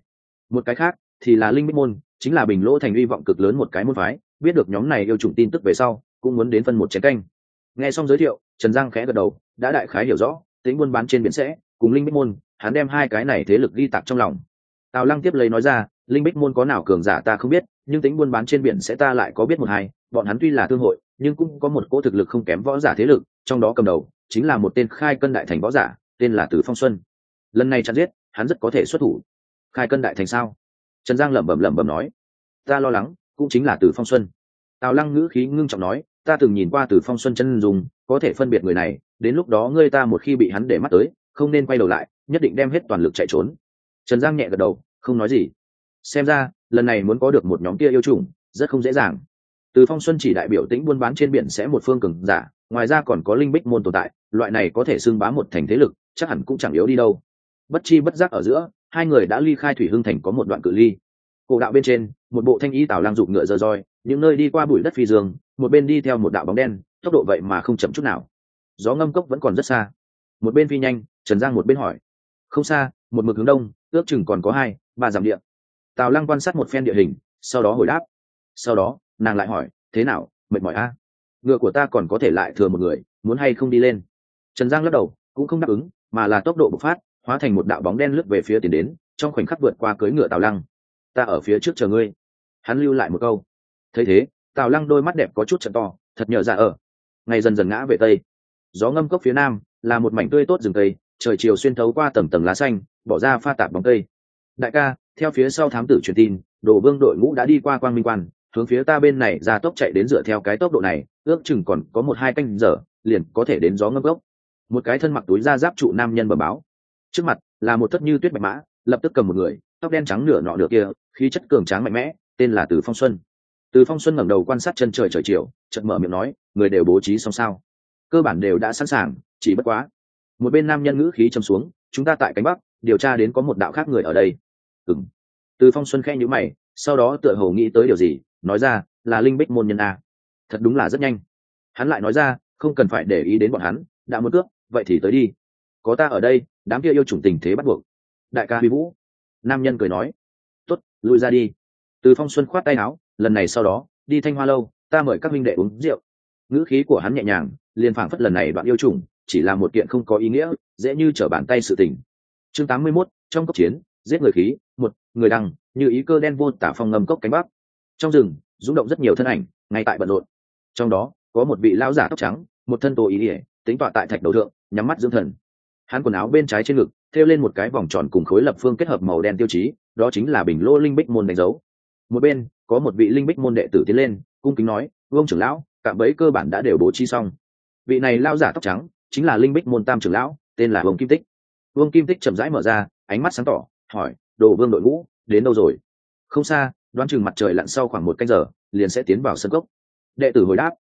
Một cái khác thì là linh bích môn, chính là Bình Lỗ thành uy vọng cực lớn một cái môn phái, biết được nhóm này yêu trùng tin tức về sau cũng muốn đến phân một chén canh. Nghe xong giới thiệu, Trần Giang khẽ gật đầu, đã đại khái hiểu rõ tính buôn bán trên biển sẽ cùng linh bích môn, hắn đem hai cái này thế lực ghi tạc trong lòng. Tào Lăng tiếp lấy nói ra, linh bích môn có nào cường giả ta không biết, nhưng tính buôn bán trên biển sẽ ta lại có biết một hai, bọn hắn tuy là thương hội nhưng cũng có một cỗ thực lực không kém võ giả thế lực, trong đó cầm đầu chính là một tên khai cân đại thành võ giả tên là Từ Phong Xuân. Lần này chặn giết hắn rất có thể xuất thủ. Khai cân đại thành sao? Trần Giang lẩm bẩm nói, ta lo lắng cũng chính là Từ Phong Xuân. Tào Lăng ngữ khí ngưng trọng nói, ta từng nhìn qua Từ Phong Xuân chân dùng, có thể phân biệt người này, đến lúc đó ngươi ta một khi bị hắn để mắt tới không nên quay đầu lại, nhất định đem hết toàn lực chạy trốn. Trần Giang nhẹ gật đầu không nói gì. Xem ra lần này muốn có được một nhóm kia yêu trùng rất không dễ dàng. Từ Phong Xuân chỉ đại biểu tĩnh buôn bán trên biển sẽ một phương cường giả, ngoài ra còn có linh bích môn tồn tại, loại này có thể xưng bá một thành thế lực, chắc hẳn cũng chẳng yếu đi đâu. Bất chi bất giác ở giữa, hai người đã ly khai Thủy Hưng thành có một đoạn cự ly. Cổ đạo bên trên, một bộ thanh ý Tào Lăng giục ngựa giơ roi, những nơi đi qua bụi đất phi dương, một bên đi theo một đạo bóng đen, tốc độ vậy mà không chậm chút nào. Gió ngâm cốc vẫn còn rất xa. Một bên phi nhanh, Trần Giang một bên hỏi. Không xa, một mực hướng đông, ước chừng còn có 2-3 dặm địa. Tào Lăng quan sát một phen địa hình, sau đó hồi đáp. Sau đó, nàng lại hỏi, thế nào, mệt mỏi a? Ngựa của ta còn có thể lại thừa một người, muốn hay không đi lên? Trần Giang lắc đầu, cũng không đáp ứng, mà là tốc độ bộc phát, hóa thành một đạo bóng đen lướt về phía tiến đến, trong khoảnh khắc vượt qua cưỡi ngựa Tào Lăng. Ta ở phía trước chờ ngươi. Hắn lưu lại một câu. Thấy thế, Tào Lăng đôi mắt đẹp có chút trợn to, thật nhờ dạ ở. Ngày dần dần ngã về tây. Gió ngâm cốc phía nam là một mảnh tươi tốt rừng cây, trời chiều xuyên thấu qua tầng tầng lá xanh, bỏ ra pha tạp bóng cây. Đại ca, theo phía sau thám tử truyền tin, Đồ Vương đội ngũ đã đi qua Quang Minh Quan, hướng phía ta bên này ra tốc chạy đến, dựa theo cái tốc độ này, ước chừng còn có 1-2 canh giờ, liền có thể đến gió ngâm cốc. Một cái thân mặc túi da giáp trụ nam nhân bẩm báo. Trước mặt là một thất như tuyết bạch mã, lập tức cầm một người, tóc đen trắng nửa nọ nửa kia, khí chất cường tráng mạnh mẽ, tên là Từ Phong Xuân. Từ Phong Xuân ngẩng đầu quan sát chân trời trời chiều, chợt mở miệng nói, người đều bố trí xong sao? Cơ bản đều đã sẵn sàng, chỉ bất quá. Một bên nam nhân ngữ khí trầm xuống, chúng ta tại cánh bắc điều tra đến có một đạo khác người ở đây. Ừm. Từ Phong Xuân khẽ nhíu mày, sau đó tựa hồ nghĩ tới điều gì, nói ra, là linh bích môn nhân a. Thật đúng là rất nhanh. Hắn lại nói ra, không cần phải để ý đến bọn hắn, đã muốn cướp, vậy thì tới đi. Có ta ở đây, đám kia yêu chủng tình thế bắt buộc. Đại ca Huy Vũ. Nam nhân cười nói, tốt, lui ra đi. Từ Phong Xuân khoát tay áo, lần này sau đó, đi Thanh Hoa lâu, ta mời các minh đệ uống rượu. Ngữ khí của hắn nhẹ nhàng, liền phảng phất lần này đoạn yêu chủng chỉ là một kiện không có ý nghĩa, dễ như trở bàn tay sự tình. Chương 81, trong cốc chiến, giết người khí, một người đăng, như ý cơ đen vô tả phong ngầm cốc cánh bắc. Trong rừng, rung động rất nhiều thân ảnh, ngay tại bận rộn. Trong đó, có một vị lão giả tóc trắng, một thân tô ý ỉa, tính tọa tại thạch đầu thượng, nhắm mắt dưỡng thần. Hắn quần áo bên trái trên ngực thêu lên một cái vòng tròn cùng khối lập phương kết hợp màu đen tiêu chí, đó chính là Bình Lô linh bích môn đánh dấu. Một bên có một vị linh bích môn đệ tử tiến lên, cung kính nói, vương trưởng lão, cạm bẫy cơ bản đã đều bố trí xong. Vị này lão giả tóc trắng chính là linh bích môn tam trưởng lão, tên là Vương Kim Tích. Vương Kim Tích chậm rãi mở ra, ánh mắt sáng tỏ, hỏi, Đồ Vương đội ngũ đến đâu rồi? Không xa, đoán chừng mặt trời lặn sau khoảng 1 canh giờ liền sẽ tiến vào sân cốc. Đệ tử hồi đáp,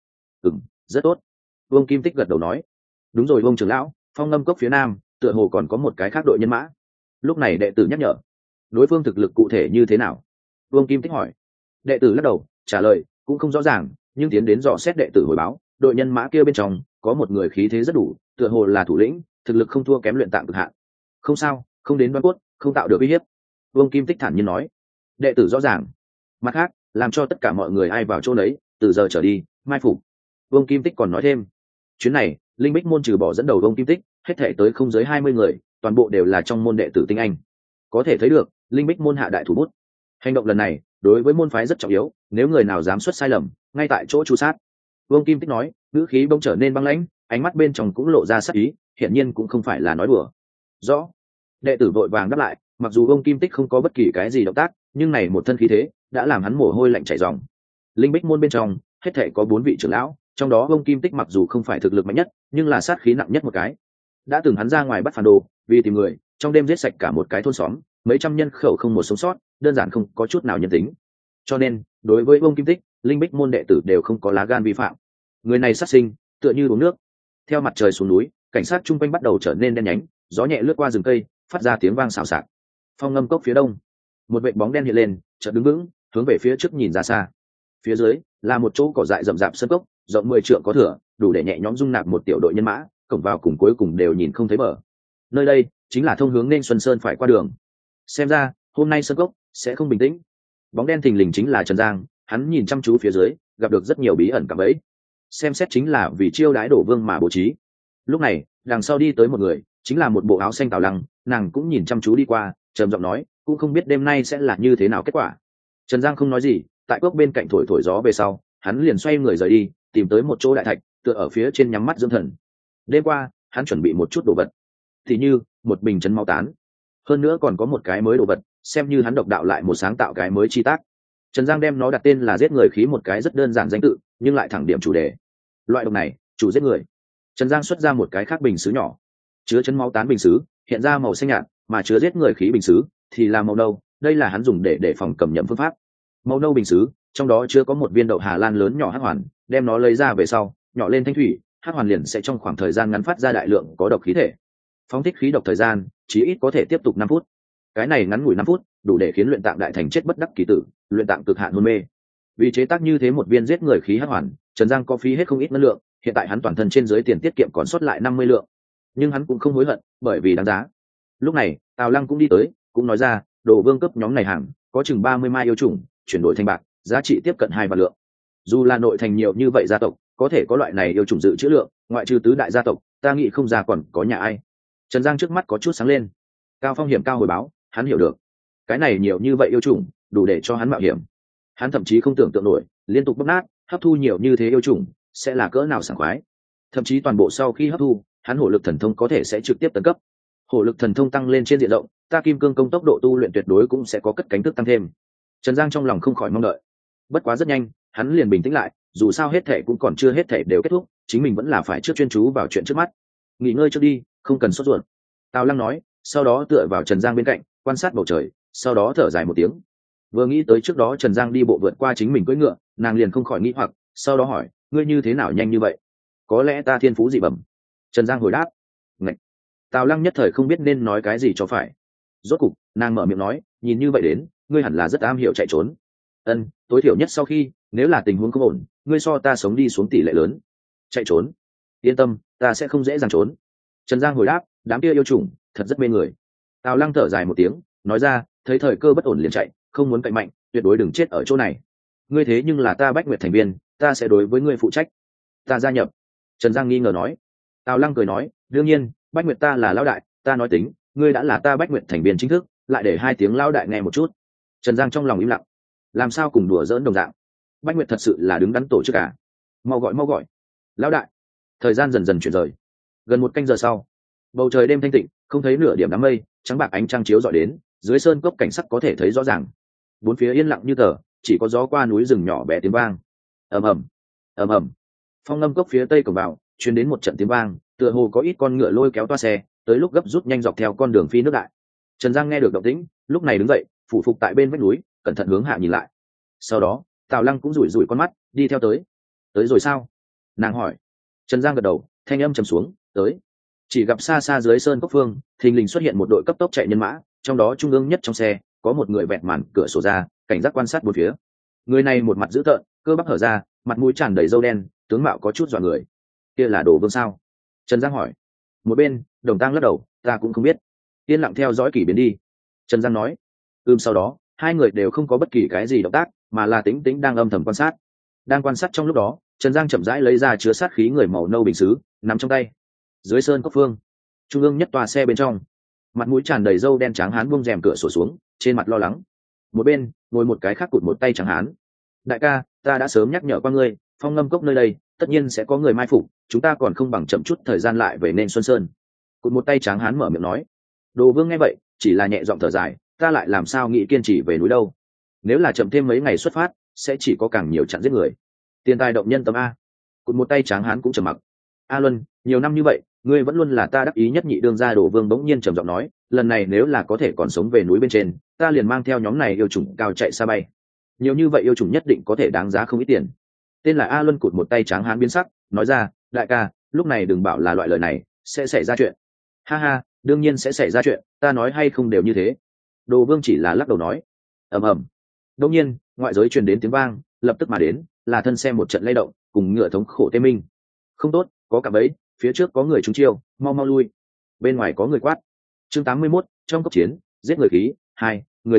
rất tốt. Vương Kim Tích gật đầu nói, đúng rồi Vương trưởng lão, phong ngâm cốc phía nam tựa hồ còn có một cái khác đội nhân mã. Lúc này đệ tử nhắc nhở, đối phương thực lực cụ thể như thế nào? Vương Kim Tích hỏi. Đệ tử lắc đầu trả lời, cũng không rõ ràng, nhưng tiến đến dò xét đệ tử hồi báo, đội nhân mã kia bên trong có một người khí thế rất đủ, tựa hồ là thủ lĩnh, thực lực không thua kém luyện tạng cực hạn. Không sao, không đến đoan cốt, không tạo được uy hiếp. Vương Kim Tích thản nhiên nói. Đệ tử rõ ràng. Mặt khác, làm cho tất cả mọi người ai vào chỗ đấy, từ giờ trở đi mai phục. Vương Kim Tích còn nói thêm, chuyến này linh bích môn trừ bỏ dẫn đầu Vương Kim Tích, hết thể tới không dưới 20 người, toàn bộ đều là trong môn đệ tử tinh anh. Có thể thấy được linh bích môn hạ đại thủ bút. Hành động lần này đối với môn phái rất trọng yếu, nếu người nào dám xuất sai lầm, ngay tại chỗ tru sát. Vương Kim Tích nói, ngữ khí bỗng trở nên băng lãnh, ánh mắt bên trong cũng lộ ra sắc ý, hiển nhiên cũng không phải là nói đùa. Rõ. Đệ tử vội vàng đáp lại, mặc dù Vương Kim Tích không có bất kỳ cái gì động tác, nhưng này một thân khí thế đã làm hắn mồ hôi lạnh chảy ròng. Linh bích môn bên trong hết thể có 4 vị trưởng lão, trong đó Vương Kim Tích mặc dù không phải thực lực mạnh nhất, nhưng là sát khí nặng nhất một cái. Đã từng hắn ra ngoài bắt phản đồ, vì tìm người, trong đêm giết sạch cả một cái thôn xóm, mấy trăm nhân khẩu không một sống sót, đơn giản không có chút nào nhân tính. Cho nên, đối với Vương Kim Tích, linh bích môn đệ tử đều không có lá gan vi phạm. Người này sát sinh, tựa như uống nước. Theo mặt trời xuống núi, cảnh sát chung quanh bắt đầu trở nên đen nhánh, gió nhẹ lướt qua rừng cây, phát ra tiếng vang xào xạc. Phong ngâm cốc phía đông, một vệt bóng đen hiện lên, chợt đứng vững, hướng về phía trước nhìn ra xa. Phía dưới là một chỗ cỏ dại rậm rạp sân cốc, rộng 10 trượng có thửa, đủ để nhẹ nhõm dung nạp một tiểu đội nhân mã, cổng vào cùng cuối cùng đều nhìn không thấy bờ. Nơi đây chính là thông hướng nên Xuân Sơn phải qua đường. Xem ra hôm nay sân cốc sẽ không bình tĩnh. Bóng đen thình lình chính là Trần Giang, hắn nhìn chăm chú phía dưới, gặp được rất nhiều bí ẩn cạm bẫy, xem xét chính là vì chiêu đãi Đổ Vương mà bố trí. Lúc này đằng sau đi tới một người, chính là một bộ áo xanh Tào Lăng, nàng cũng nhìn chăm chú đi qua, trầm giọng nói, cũng không biết đêm nay sẽ là như thế nào kết quả. Trần Giang không nói gì, tại cốc bên cạnh thổi thổi gió về sau, hắn liền xoay người rời đi, tìm tới một chỗ đại thạch, tựa ở phía trên nhắm mắt dưỡng thần. Đêm qua hắn chuẩn bị một chút đồ vật, thì như một bình chấn máu tán, hơn nữa còn có một cái mới đồ vật, xem như hắn độc đạo lại một sáng tạo cái mới chi tác. Trần Giang đem nó đặt tên là giết người khí, một cái rất đơn giản danh tự, nhưng lại thẳng điểm chủ đề. Loại độc này chủ giết người. Trần Giang xuất ra một cái khác bình sứ nhỏ, chứa chấn máu tán bình sứ hiện ra màu xanh nhạt, mà chứa giết người khí bình sứ thì là màu nâu, đây là hắn dùng để phòng cầm nhầm phương pháp. Màu nâu bình sứ trong đó chứa có một viên đậu Hà Lan lớn nhỏ hắc hoàn, đem nó lấy ra về sau nhỏ lên thanh thủy, hắc hoàn liền sẽ trong khoảng thời gian ngắn phát ra đại lượng có độc khí thể. Phóng thích khí độc thời gian chí ít có thể tiếp tục 5 phút. Cái này ngắn ngủi 5 phút đủ để khiến luyện tạng đại thành chết bất đắc kỳ tử, luyện tạng cực hạn hôn mê. Vì chế tác như thế một viên giết người khí hắc hoàn, Trần Giang có phí hết không ít năng lượng, hiện tại hắn toàn thân trên dưới tiền tiết kiệm còn sót lại 50 lượng, nhưng hắn cũng không hối hận, bởi vì đáng giá. Lúc này Tào Lăng cũng đi tới, cũng nói ra, Đồ Vương cấp nhóm này hàng có chừng 30 mai yêu trùng, chuyển đổi thành bạc, giá trị tiếp cận 2 vạn lượng. Dù là nội thành nhiều như vậy gia tộc có thể có loại này yêu trùng dự trữ lượng, ngoại trừ tứ đại gia tộc, ta nghĩ không ra còn có nhà ai. Trần Giang trước mắt có chút sáng lên. Cao phong hiểm cao hồi báo, hắn hiểu được cái này nhiều như vậy yêu trùng đủ để cho hắn mạo hiểm. Hắn thậm chí không tưởng tượng nổi liên tục bóc nát hấp thu nhiều như thế yêu trùng sẽ là cỡ nào sảng khoái. Thậm chí toàn bộ sau khi hấp thu, hắn hổ lực thần thông có thể sẽ trực tiếp tấn cấp. Hổ lực thần thông tăng lên trên diện rộng, ta kim cương công tốc độ tu luyện tuyệt đối cũng sẽ có cất cánh thức tăng thêm. Trần Giang trong lòng không khỏi mong đợi. Bất quá rất nhanh hắn liền bình tĩnh lại, dù sao hết thể cũng còn chưa hết thể đều kết thúc, chính mình vẫn là phải trước chuyên chú vào chuyện trước mắt. Nghỉ ngơi trước đi, không cần sốt ruột, Tào Lăng nói, sau đó tựa vào Trần Giang bên cạnh quan sát bầu trời, sau đó thở dài một tiếng. Vừa nghĩ tới trước đó Trần Giang đi bộ vượt qua chính mình cưỡi ngựa, nàng liền không khỏi nghĩ hoặc, sau đó hỏi, ngươi như thế nào nhanh như vậy? Có lẽ ta thiên phú dị bẩm. Trần Giang hồi đáp. Ngậy. Tào Lăng nhất thời không biết nên nói cái gì cho phải. Rốt cục nàng mở miệng nói, nhìn như vậy đến ngươi hẳn là rất am hiểu chạy trốn. Ân, tối thiểu nhất sau khi nếu là tình huống không ổn, ngươi so ta sống đi xuống tỷ lệ lớn. Chạy trốn? Yên tâm, ta sẽ không dễ dàng trốn. Trần Giang hồi đáp, đám kia yêu trùng thật rất mê người. Tào Lăng thở dài một tiếng, nói ra, thấy thời cơ bất ổn liền chạy, không muốn cạnh mạnh, tuyệt đối đừng chết ở chỗ này. Ngươi thế nhưng là ta Bách Nguyệt thành viên, ta sẽ đối với ngươi phụ trách. Ta gia nhập. Trần Giang nghi ngờ nói. Tào Lăng cười nói, đương nhiên, Bách Nguyệt ta là lão đại, ta nói tính, ngươi đã là ta Bách Nguyệt thành viên chính thức, lại để 2 tiếng lão đại nghe một chút. Trần Giang trong lòng im lặng, làm sao cùng đùa giỡn đồng dạng. Bách Nguyệt thật sự là đứng đắn tổ chức cả. Mau gọi lão đại. Thời gian dần dần chuyển rời. Gần 1 canh giờ sau, bầu trời đêm thanh tịnh, không thấy nửa điểm đám mây, trắng bạc ánh trăng chiếu rọi đến, dưới sơn cốc cảnh sắc có thể thấy rõ ràng. Bốn phía yên lặng như tờ, chỉ có gió qua núi rừng nhỏ bé tiếng vang. Ầm ầm, ầm ầm. Phong lâm cốc phía tây cổng vào truyền đến một trận tiếng vang, tựa hồ có ít con ngựa lôi kéo toa xe, tới lúc gấp rút nhanh dọc theo con đường phi nước đại. Trần Giang nghe được động tĩnh, lúc này đứng dậy, phủ phục tại bên vách núi, cẩn thận hướng hạ nhìn lại. Sau đó Tào Lăng cũng rủi rủi con mắt, đi theo tới. Tới rồi sao? Nàng hỏi. Trần Giang gật đầu, thanh âm trầm xuống, tới. Chỉ gặp xa xa dưới sơn cốc phương thình lình xuất hiện một đội cấp tốc chạy nhân mã, trong đó trung ương nhất trong xe có một người vẹt màn cửa sổ ra, cảnh giác quan sát bốn phía. Người này một mặt dữ tợn, cơ bắp hở ra, mặt mũi tràn đầy râu đen, tướng mạo có chút dọa người. Kia là Đồ Vương sao? Trần Giang hỏi. Một bên Đồng Tăng lắc đầu, ta cũng không biết. Yên lặng theo dõi kỷ biến đi. Trần Giang nói. Sau đó hai người đều không có bất kỳ cái gì động tác, mà là tĩnh tĩnh đang âm thầm quan sát. Đang quan sát trong lúc đó, Trần Giang chậm rãi lấy ra chứa sát khí người màu nâu bình sứ, nắm trong tay. Dưới sơn cốc phương trung ương nhất tòa xe bên trong, mặt mũi tràn đầy râu đen trắng hán buông rèm cửa sổ xuống, trên mặt lo lắng. Một bên ngồi một cái khác cụt một tay trắng hán. Đại ca, ta đã sớm nhắc nhở qua ngươi, phong ngâm cốc nơi đây tất nhiên sẽ có người mai phục, chúng ta còn không bằng chậm chút thời gian lại về nên Xuân Sơn. Cụt một tay trắng hán mở miệng nói. Đồ Vương nghe vậy chỉ là nhẹ giọng thở dài, ta lại làm sao nghĩ kiên trì về núi đâu. Nếu là chậm thêm mấy ngày xuất phát, sẽ chỉ có càng nhiều chặn giết người. Tiền tài động nhân tâm a. Cụt một tay trắng hán cũng trầm mặc. A Luân, nhiều năm như vậy ngươi vẫn luôn là ta đắc ý nhất nhị đương gia. Đồ Vương bỗng nhiên trầm giọng nói, lần này nếu là có thể còn sống về núi bên trên, ta liền mang theo nhóm này yêu trùng cao chạy xa bay. Nhiều như vậy yêu trùng nhất định có thể đáng giá không ít tiền. Tên là A Luân cụt một tay trắng hán biến sắc, nói ra, đại ca, lúc này đừng bảo là loại lời này, sẽ xảy ra chuyện. Ha ha, đương nhiên sẽ xảy ra chuyện, ta nói hay không đều như thế. Đồ Vương chỉ là lắc đầu nói. Ầm ầm. Đột nhiên ngoại giới truyền đến tiếng vang, lập tức mà đến là thân xe một trận lay động, cùng ngựa thống khổ tê minh. Không tốt, có cả bẫy, phía trước có người trúng chiêu, mau mau lui. Bên ngoài có người quát. Chương 81, trong cốc chiến giết người khí 2, người đăng,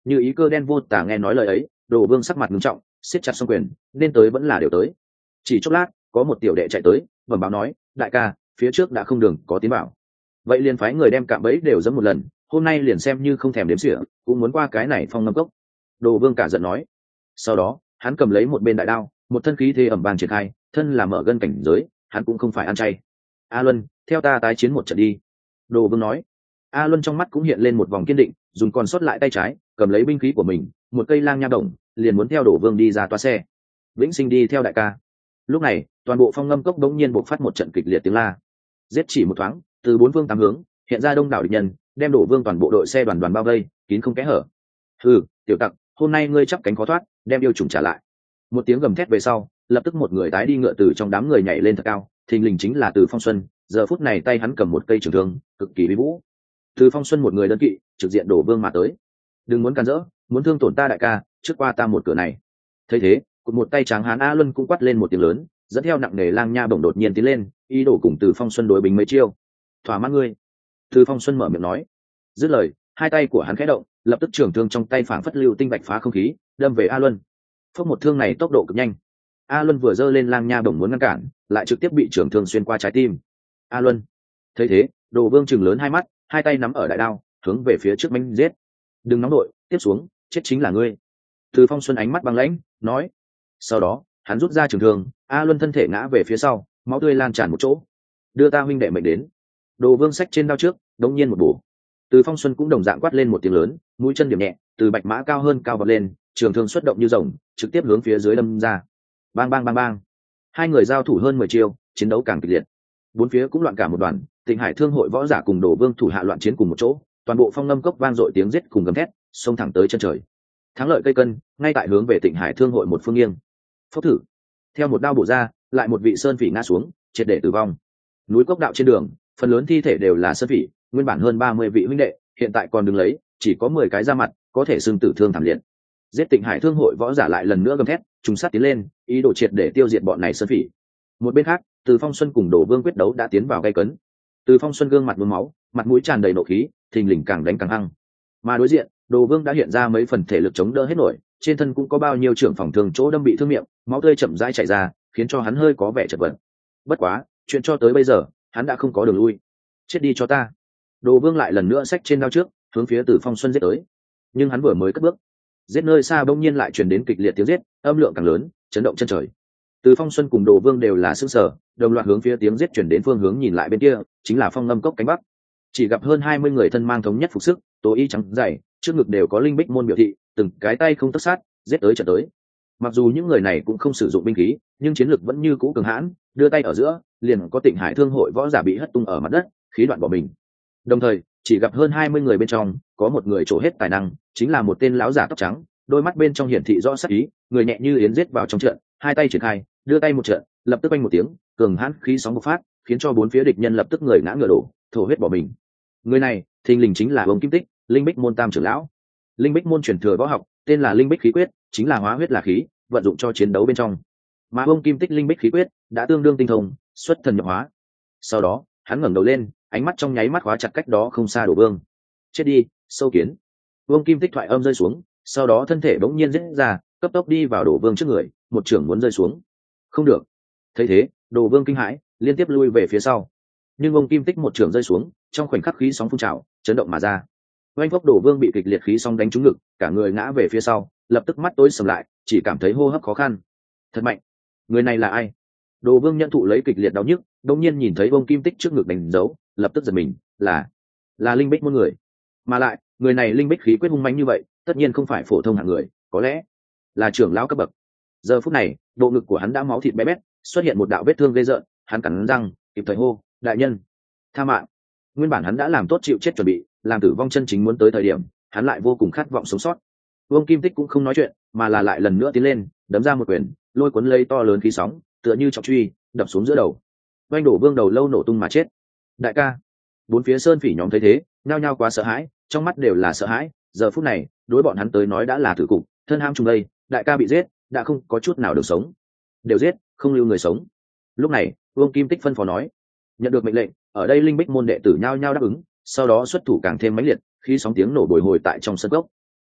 Như ý cơ đen vô tả nghe nói lời ấy, Đồ Vương sắc mặt nghiêm trọng, siết chặt song quyền, nên tới vẫn là đều tới. Chỉ chốc lát, có một tiểu đệ chạy tới, bẩm báo nói, đại ca, phía trước đã không đường có tiến bảo. Vậy liền phái người đem cạm bẫy đều dẫm một lần, hôm nay liền xem như không thèm đếm xỉa, cũng muốn qua cái này phong ngâm cốc. Đồ Vương cả giận nói. Sau đó, hắn cầm lấy một bên đại đao, một thân khí thế ẩm vàng triển khai, thân là mở gân cảnh giới, hắn cũng không phải ăn chay. A Luân, theo ta tái chiến một trận đi. Đồ Vương nói. A Luân trong mắt cũng hiện lên một vòng kiên định, dùng còn sót lại tay trái, cầm lấy binh khí của mình, một cây lang nha đồng, liền muốn theo Đồ Vương đi ra toa xe. Vĩnh Sinh đi theo đại ca. Lúc này, toàn bộ phong ngâm cốc đống nhiên bộc phát một trận kịch liệt tiếng la. Giết chỉ một thoáng, từ bốn phương tám hướng, hiện ra đông đảo địch nhân, đem Đồ Vương toàn bộ đội xe đoàn bao vây, kín không kẽ hở. Hừ, tiểu tặc, hôm nay ngươi chắp cánh khó thoát, đem yêu trùng trả lại. Một tiếng gầm thét về sau, lập tức một người tái đi ngựa từ trong đám người nhảy lên thật cao, thình lình chính là Từ Phong Xuân. Giờ phút này tay hắn cầm một cây trường thương, cực kỳ uy vũ. Từ Phong Xuân một người đơn kỵ, trực diện Đồ Vương mà tới. Đừng muốn can rỡ, muốn thương tổn ta đại ca, trước qua ta một cửa này. Thấy thế, cụt một tay tráng hán A Luân cũng quát lên một tiếng lớn, dẫn theo nặng nề lang nha bổng đột nhiên tiến lên, ý đồ cùng Từ Phong Xuân đối bính mấy chiêu. Thỏa mãn ngươi. Từ Phong Xuân mở miệng nói. Dứt lời, hai tay của hắn khẽ động, lập tức trường thương trong tay phảng phất lưu tinh bạch phá không khí, đâm về A Luân. Phốc một thương này tốc độ cực nhanh. A Luân vừa giơ lên lang nha bổng muốn ngăn cản, lại trực tiếp bị trường thương xuyên qua trái tim. A Luân. Thấy thế, Đồ Vương chừng lớn hai mắt, hai tay nắm ở đại đao, hướng về phía trước mãnh giết. Đừng nóng đội, tiếp xuống, chết chính là ngươi. Từ Phong Xuân ánh mắt băng lãnh, nói. Sau đó, hắn rút ra trường thương, A Luân thân thể ngã về phía sau, máu tươi lan tràn một chỗ. Đưa ta huynh đệ mệnh đến. Đồ Vương xách trên đao trước, đống nhiên một bổ. Từ Phong Xuân cũng đồng dạng quát lên một tiếng lớn, mũi chân điểm nhẹ, từ bạch mã cao hơn cao vọt lên, trường thương xuất động như rồng, trực tiếp hướng phía dưới đâm ra. Bang bang bang bang. Hai người giao thủ hơn 10 chiêu, chiến đấu càng kịch liệt. Bốn phía cũng loạn cả một đoàn, Tịnh Hải Thương hội võ giả cùng Đồ Vương thủ hạ loạn chiến cùng một chỗ, toàn bộ phong ngâm cốc vang dội tiếng giết cùng gầm thét, xông thẳng tới chân trời. Thắng lợi cây cân, ngay tại hướng về Tịnh Hải Thương hội một phương nghiêng. Phốc thử. Theo một đao bổ ra, lại một vị sơn phỉ ngã xuống, triệt để tử vong. Núi cốc đạo trên đường, phần lớn thi thể đều là sơn phỉ, nguyên bản hơn 30 vị huynh đệ, hiện tại còn đứng lấy, chỉ có 10 cái ra mặt, có thể xương tử thương thảm liệt. Giết Tịnh Hải Thương hội võ giả lại lần nữa gầm thét, trùng sát tiến lên, ý đồ triệt để tiêu diệt bọn này sơn phỉ. Một bên khác, Từ Phong Xuân cùng Đồ Vương quyết đấu đã tiến vào gay cấn. Từ Phong Xuân gương mặt nhuốm máu, mặt mũi tràn đầy nộ khí, thình lình càng đánh càng hăng. Mà đối diện, Đồ Vương đã hiện ra mấy phần thể lực chống đỡ hết nổi, trên thân cũng có bao nhiêu trưởng phòng thương chỗ đâm bị thương miệng, máu tươi chậm rãi chảy ra, khiến cho hắn hơi có vẻ chật vật. Bất quá, chuyện cho tới bây giờ, hắn đã không có đường lui. Chết đi cho ta. Đồ Vương lại lần nữa xách trên đao trước, hướng phía Từ Phong Xuân giết tới. Nhưng hắn vừa mới cất bước, giết nơi xa bỗng nhiên lại truyền đến kịch liệt tiếng giết, âm lượng càng lớn, chấn động chân trời. Từ Phong Xuân cùng Đồ Vương đều là sững sờ, đồng loạt hướng phía tiếng giết truyền đến phương hướng nhìn lại bên kia, chính là phong ngâm cốc cánh bắc. Chỉ gặp hơn 20 người thân mang thống nhất phục sức, tố y trắng dày, trước ngực đều có linh bích môn biểu thị, từng cái tay không tất sát, giết tới trận tới. Mặc dù những người này cũng không sử dụng binh khí, nhưng chiến lực vẫn như cũ cường hãn, đưa tay ở giữa, liền có Tịnh Hải Thương hội võ giả bị hất tung ở mặt đất, khí đoạn bỏ mình. Đồng thời, chỉ gặp hơn 20 người bên trong, có một người trổ hết tài năng, chính là một tên lão giả tóc trắng, đôi mắt bên trong hiển thị rõ sắc ý, người nhẹ như yến giết vào trong trận, hai tay triển khai, đưa tay một trận, lập tức oanh một tiếng, cường hãn khí sóng bộc phát, khiến cho bốn phía địch nhân lập tức người ngã ngựa đổ, thổ huyết bỏ mình. Người này, thình lình chính là Ông Kim Tích, Linh Bích môn tam trưởng lão. Linh Bích môn truyền thừa võ học, tên là Linh Bích khí quyết, chính là hóa huyết là khí, vận dụng cho chiến đấu bên trong. Mà Ông Kim Tích Linh Bích khí quyết đã tương đương tinh thông, xuất thần nhập hóa. Sau đó, hắn ngẩng đầu lên, ánh mắt trong nháy mắt khóa chặt cách đó không xa Đồ Vương. Chết đi, sâu kiến. Ông Kim Tích thoại âm rơi xuống, sau đó thân thể bỗng nhiên rẽ ra, cấp tốc đi vào Đồ Vương trước người, một trưởng muốn rơi xuống. Không được. Thấy thế, Đồ Vương kinh hãi, liên tiếp lui về phía sau. Nhưng ông Kim Tích một trưởng rơi xuống, trong khoảnh khắc khí sóng phun trào, chấn động mà ra. Oanh phốc Đồ Vương bị kịch liệt khí sóng đánh trúng ngực, cả người ngã về phía sau, lập tức mắt tối sầm lại, chỉ cảm thấy hô hấp khó khăn. Thật mạnh. Người này là ai? Đồ Vương nhận thụ lấy kịch liệt đau nhức, đột nhiên nhìn thấy ông Kim Tích trước ngực đánh dấu, lập tức giật mình, là Linh Bích môn người. Mà lại, người này Linh Bích khí quyết hung mãnh như vậy, tất nhiên không phải phổ thông hạng người, có lẽ là trưởng lão cấp bậc. Giờ phút này, bộ ngực của hắn đã máu thịt bé bét, xuất hiện một đạo vết thương ghê rợn, hắn cắn răng, kịp thời hô, đại nhân, tha mạng. Nguyên bản hắn đã làm tốt chịu chết chuẩn bị, làm tử vong chân chính muốn tới thời điểm, hắn lại vô cùng khát vọng sống sót. Vương Kim Tích cũng không nói chuyện, mà là lại lần nữa tiến lên, đấm ra một quyền, lôi cuốn lấy to lớn khí sóng, tựa như trọng truy, đập xuống giữa đầu. Oanh đổ Vương đầu lâu nổ tung mà chết. Đại ca. Bốn phía sơn phỉ nhóm thấy thế, nhao nhao quá sợ hãi, trong mắt đều là sợ hãi. Giờ phút này, đối bọn hắn tới nói đã là tử cục, thân ham trùng đây, đại ca bị giết, đã không có chút nào được sống. Đều giết, không lưu người sống. Lúc này, Vương Kim Tích phân phó nói, nhận được mệnh lệnh, ở đây Linh Bích môn đệ tử nhao nhao đáp ứng, sau đó xuất thủ càng thêm mãnh liệt, khi sóng tiếng nổ bồi hồi tại trong sân gốc.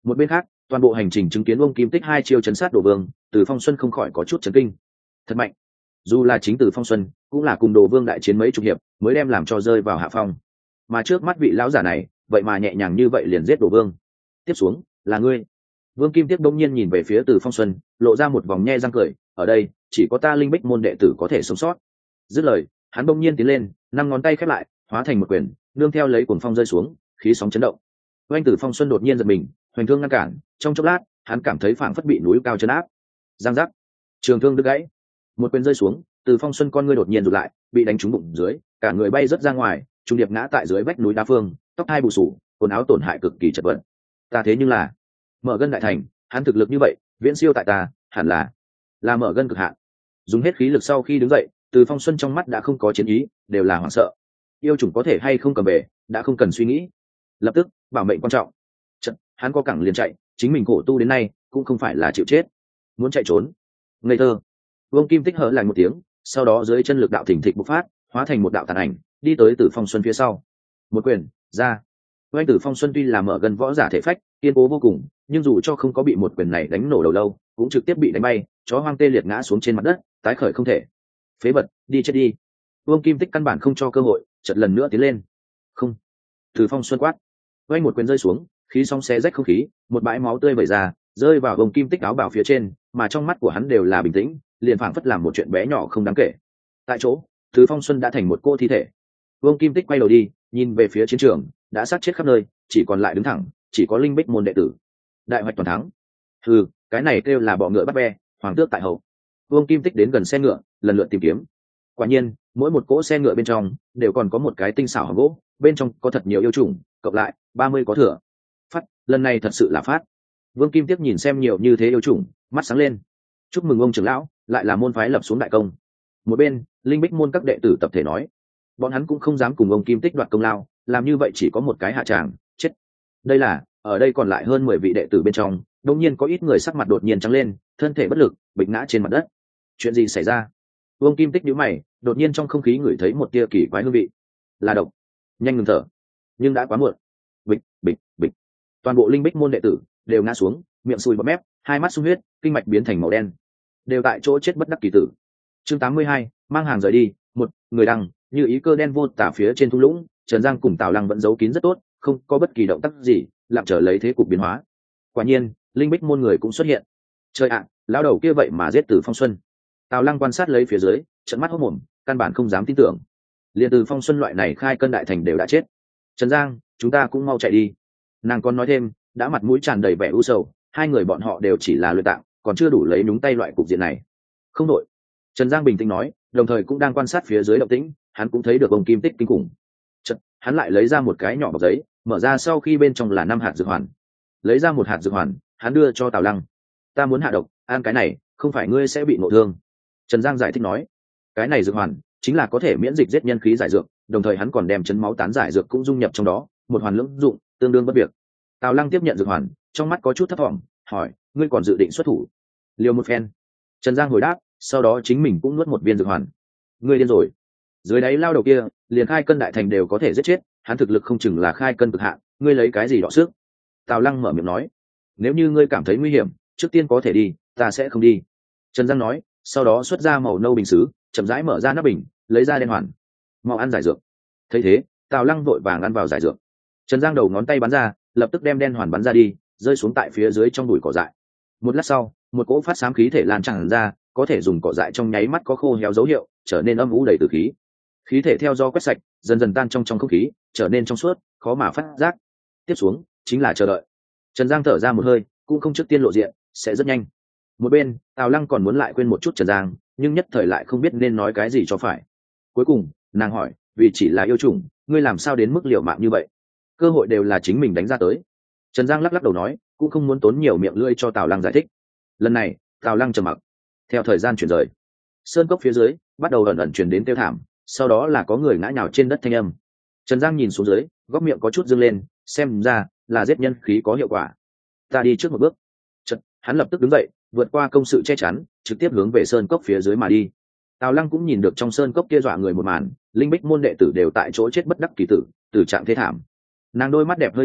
Một bên khác, toàn bộ hành trình chứng kiến ông kim tích hai chiêu chấn sát Đồ Vương, Từ Phong Xuân không khỏi có chút chấn kinh. Thật mạnh. Dù là chính Từ Phong Xuân, cũng là cùng Đồ Vương đại chiến mấy chục hiệp, mới đem làm cho rơi vào hạ phong. Mà trước mắt vị lão giả này, vậy mà nhẹ nhàng như vậy liền giết Đồ Vương. Tiếp xuống, là ngươi. Vương Kim Tiếp đông nhiên nhìn về phía Từ Phong Xuân, lộ ra một vòng nhe răng cười, ở đây, chỉ có ta Linh Bích môn đệ tử có thể sống sót. Dứt lời, hắn đông nhiên tiến lên, năm ngón tay khép lại, hóa thành một quyền, nương theo lấy cuồng phong rơi xuống, khí sóng chấn động. Oanh Từ Phong Xuân đột nhiên giật mình, hoành thương ngăn cản, trong chốc lát, hắn cảm thấy phảng phất bị núi cao chấn áp. Giang giác, trường thương đứt gãy, một quyền rơi xuống, Từ Phong Xuân con ngươi đột nhiên rụt lại, bị đánh trúng bụng dưới, cả người bay rớt ra ngoài, trung điệp ngã tại dưới vách núi đá phương, tóc hai bù sù, quần áo tổn hại cực kỳ chật vật. Ta thế nhưng là mở gân đại thành, hắn thực lực như vậy, viễn siêu tại ta, hẳn là mở gân cực hạn. Dùng hết khí lực sau khi đứng dậy, Từ Phong Xuân trong mắt đã không có chiến ý, đều là hoảng sợ. Yêu chủng có thể hay không cầm về, đã không cần suy nghĩ. Lập tức, bảo mệnh quan trọng. Chật, hắn có cẳng liền chạy, chính mình khổ tu đến nay, cũng không phải là chịu chết. Muốn chạy trốn. Ngây thơ. Vương Kim Tích hở lại một tiếng, sau đó dưới chân lực đạo thỉnh thịch bộc phát, hóa thành một đạo tàn ảnh, đi tới Từ Phong Xuân phía sau. Một quyền, ra. Oanh Từ Phong Xuân tuy là mở gần võ giả thể phách, kiên cố vô cùng, nhưng dù cho không có bị một quyền này đánh nổ đầu lâu, cũng trực tiếp bị đánh bay, chó hoang tê liệt ngã xuống trên mặt đất, tái khởi không thể. Phế vật, đi chết đi. Vương Kim Tích căn bản không cho cơ hội, chợt lần nữa tiến lên. Không. Từ Phong Xuân quát. Oanh một quyền rơi xuống, khí sóng xé rách không khí, một bãi máu tươi vẩy ra, rơi vào Vương Kim Tích áo bào phía trên, mà trong mắt của hắn đều là bình tĩnh, liền phảng phất làm một chuyện bé nhỏ không đáng kể. Tại chỗ, Từ Phong Xuân đã thành một cô thi thể. Vương Kim Tích quay đầu đi, nhìn về phía chiến trường, đã sát chết khắp nơi, chỉ còn lại đứng thẳng, chỉ có Linh Bích môn đệ tử. Đại hoạch toàn thắng. Cái này kêu là bọ ngựa bắt ve, hoàng tước tại hậu. Vương Kim Tích đến gần xe ngựa, lần lượt tìm kiếm. Quả nhiên, mỗi một cỗ xe ngựa bên trong đều còn có một cái tinh xảo hòm gỗ, bên trong có thật nhiều yêu trùng, cộng lại 30 có thừa. Phát, lần này thật sự là phát. Vương Kim Tích nhìn xem nhiều như thế yêu trùng, mắt sáng lên. Chúc mừng ông trưởng lão, lại là môn phái lập xuống đại công. Một bên, Linh Bích môn các đệ tử tập thể nói, bọn hắn cũng không dám cùng ông Kim Tích đoạt công lao, làm như vậy chỉ có một cái hạ tràng, chết. Đây là, ở đây còn lại hơn 10 vị đệ tử bên trong, đột nhiên có ít người sắc mặt đột nhiên trắng lên, thân thể bất lực, bịch ngã trên mặt đất. Chuyện gì xảy ra? Vương Kim Tích nhíu mày, đột nhiên trong không khí ngửi thấy một tia kỳ quái hương vị. Là độc. Nhanh ngừng thở. Nhưng đã quá muộn. Bịch, bịch, bịch. Toàn bộ Linh Bích môn đệ tử đều ngã xuống, miệng sùi bọt mép, hai mắt sung huyết, kinh mạch biến thành màu đen. Đều tại chỗ chết bất đắc kỳ tử. Chương 82, mang hàng rời đi. Một người đăng, như ý cơ đen vô tả phía trên thung lũng, Trần Giang cùng Tào Lăng vẫn giấu kín rất tốt, không có bất kỳ động tác gì, lặng chờ lấy thế cục biến hóa. Quả nhiên, Linh Bích môn người cũng xuất hiện. Trời ạ, lão đầu kia vậy mà giết Từ Phong Xuân. Tào Lăng quan sát lấy phía dưới, trợn mắt hốt mồm, căn bản không dám tin tưởng. Liền Từ Phong Xuân loại này khai cân đại thành đều đã chết. Trần Giang, chúng ta cũng mau chạy đi. Nàng còn nói thêm, đã mặt mũi tràn đầy vẻ u sầu, hai người bọn họ đều chỉ là luyện tạng, còn chưa đủ lấy nhúng tay loại cục diện này. Không đội. Trần Giang bình tĩnh nói, đồng thời cũng đang quan sát phía dưới động tĩnh, hắn cũng thấy được ông Kim Tích kinh khủng. Chật, hắn lại lấy ra một cái nhỏ bọc giấy, mở ra sau khi bên trong là 5 hạt dược hoàn. Lấy ra một hạt dược hoàn, hắn đưa cho Tào Lăng. Ta muốn hạ độc, ăn cái này, không phải ngươi sẽ bị ngộ thương. Trần Giang giải thích nói, cái này dược hoàn chính là có thể miễn dịch giết nhân khí giải dược, đồng thời hắn còn đem chấn máu tán giải dược cũng dung nhập trong đó, một hoàn lưỡng dụng, tương đương bất việc. Tào Lăng tiếp nhận dược hoàn, trong mắt có chút thất vọng, hỏi, ngươi còn dự định xuất thủ? Liều một phen. Trần Giang hồi đáp, sau đó chính mình cũng nuốt một viên dược hoàn. Ngươi điên rồi. Dưới đáy lao đầu kia, liền khai cân đại thành đều có thể giết chết, hắn thực lực không chừng là khai cân cực hạn, ngươi lấy cái gì đọ sức? Tào Lăng mở miệng nói, nếu như ngươi cảm thấy nguy hiểm, trước tiên có thể đi, ta sẽ không đi. Trần Giang nói, sau đó xuất ra màu nâu bình sứ, chậm rãi mở ra nắp bình, lấy ra đen hoàn. Mau ăn giải dược. Thấy thế, Tào Lăng vội vàng ăn vào giải dược. Trần Giang đầu ngón tay bắn ra, lập tức đem đen hoàn bắn ra đi, rơi xuống tại phía dưới trong bụi cỏ dại. Một lát sau, một cỗ phát xám khí thể lan tràn ra, có thể dùng cỏ dại trong nháy mắt có khô héo dấu hiệu, trở nên âm u đầy tử khí. Khí thể theo do quét sạch, dần dần tan trong không khí, trở nên trong suốt, khó mà phát giác. Tiếp xuống, chính là chờ đợi. Trần Giang thở ra một hơi, cũng không trước tiên lộ diện, sẽ rất nhanh. Một bên, Tào Lăng còn muốn lại quên một chút Trần Giang, nhưng nhất thời lại không biết nên nói cái gì cho phải. Cuối cùng, nàng hỏi, vì chỉ là yêu chủng, ngươi làm sao đến mức liều mạng như vậy? Cơ hội đều là chính mình đánh ra tới. Trần Giang lắc lắc đầu nói, cũng không muốn tốn nhiều miệng lưỡi cho Tào Lăng giải thích. Lần này, Tào Lăng trầm mặc. Theo thời gian chuyển rời, sơn cốc phía dưới bắt đầu ẩn ẩn truyền đến kêu thảm, sau đó là có người ngã nhào trên đất thanh âm. Trần Giang nhìn xuống dưới, góc miệng có chút dương lên, xem ra là giết nhân khí có hiệu quả. Ta đi trước một bước. Chật, hắn lập tức đứng dậy, vượt qua công sự che chắn, trực tiếp hướng về sơn cốc phía dưới mà đi. Tào Lăng cũng nhìn được trong sơn cốc kia dọa người một màn, Linh Bích môn đệ tử đều tại chỗ chết bất đắc kỳ tử, tử trạng thế thảm. Nàng đôi mắt đẹp hơi chừng,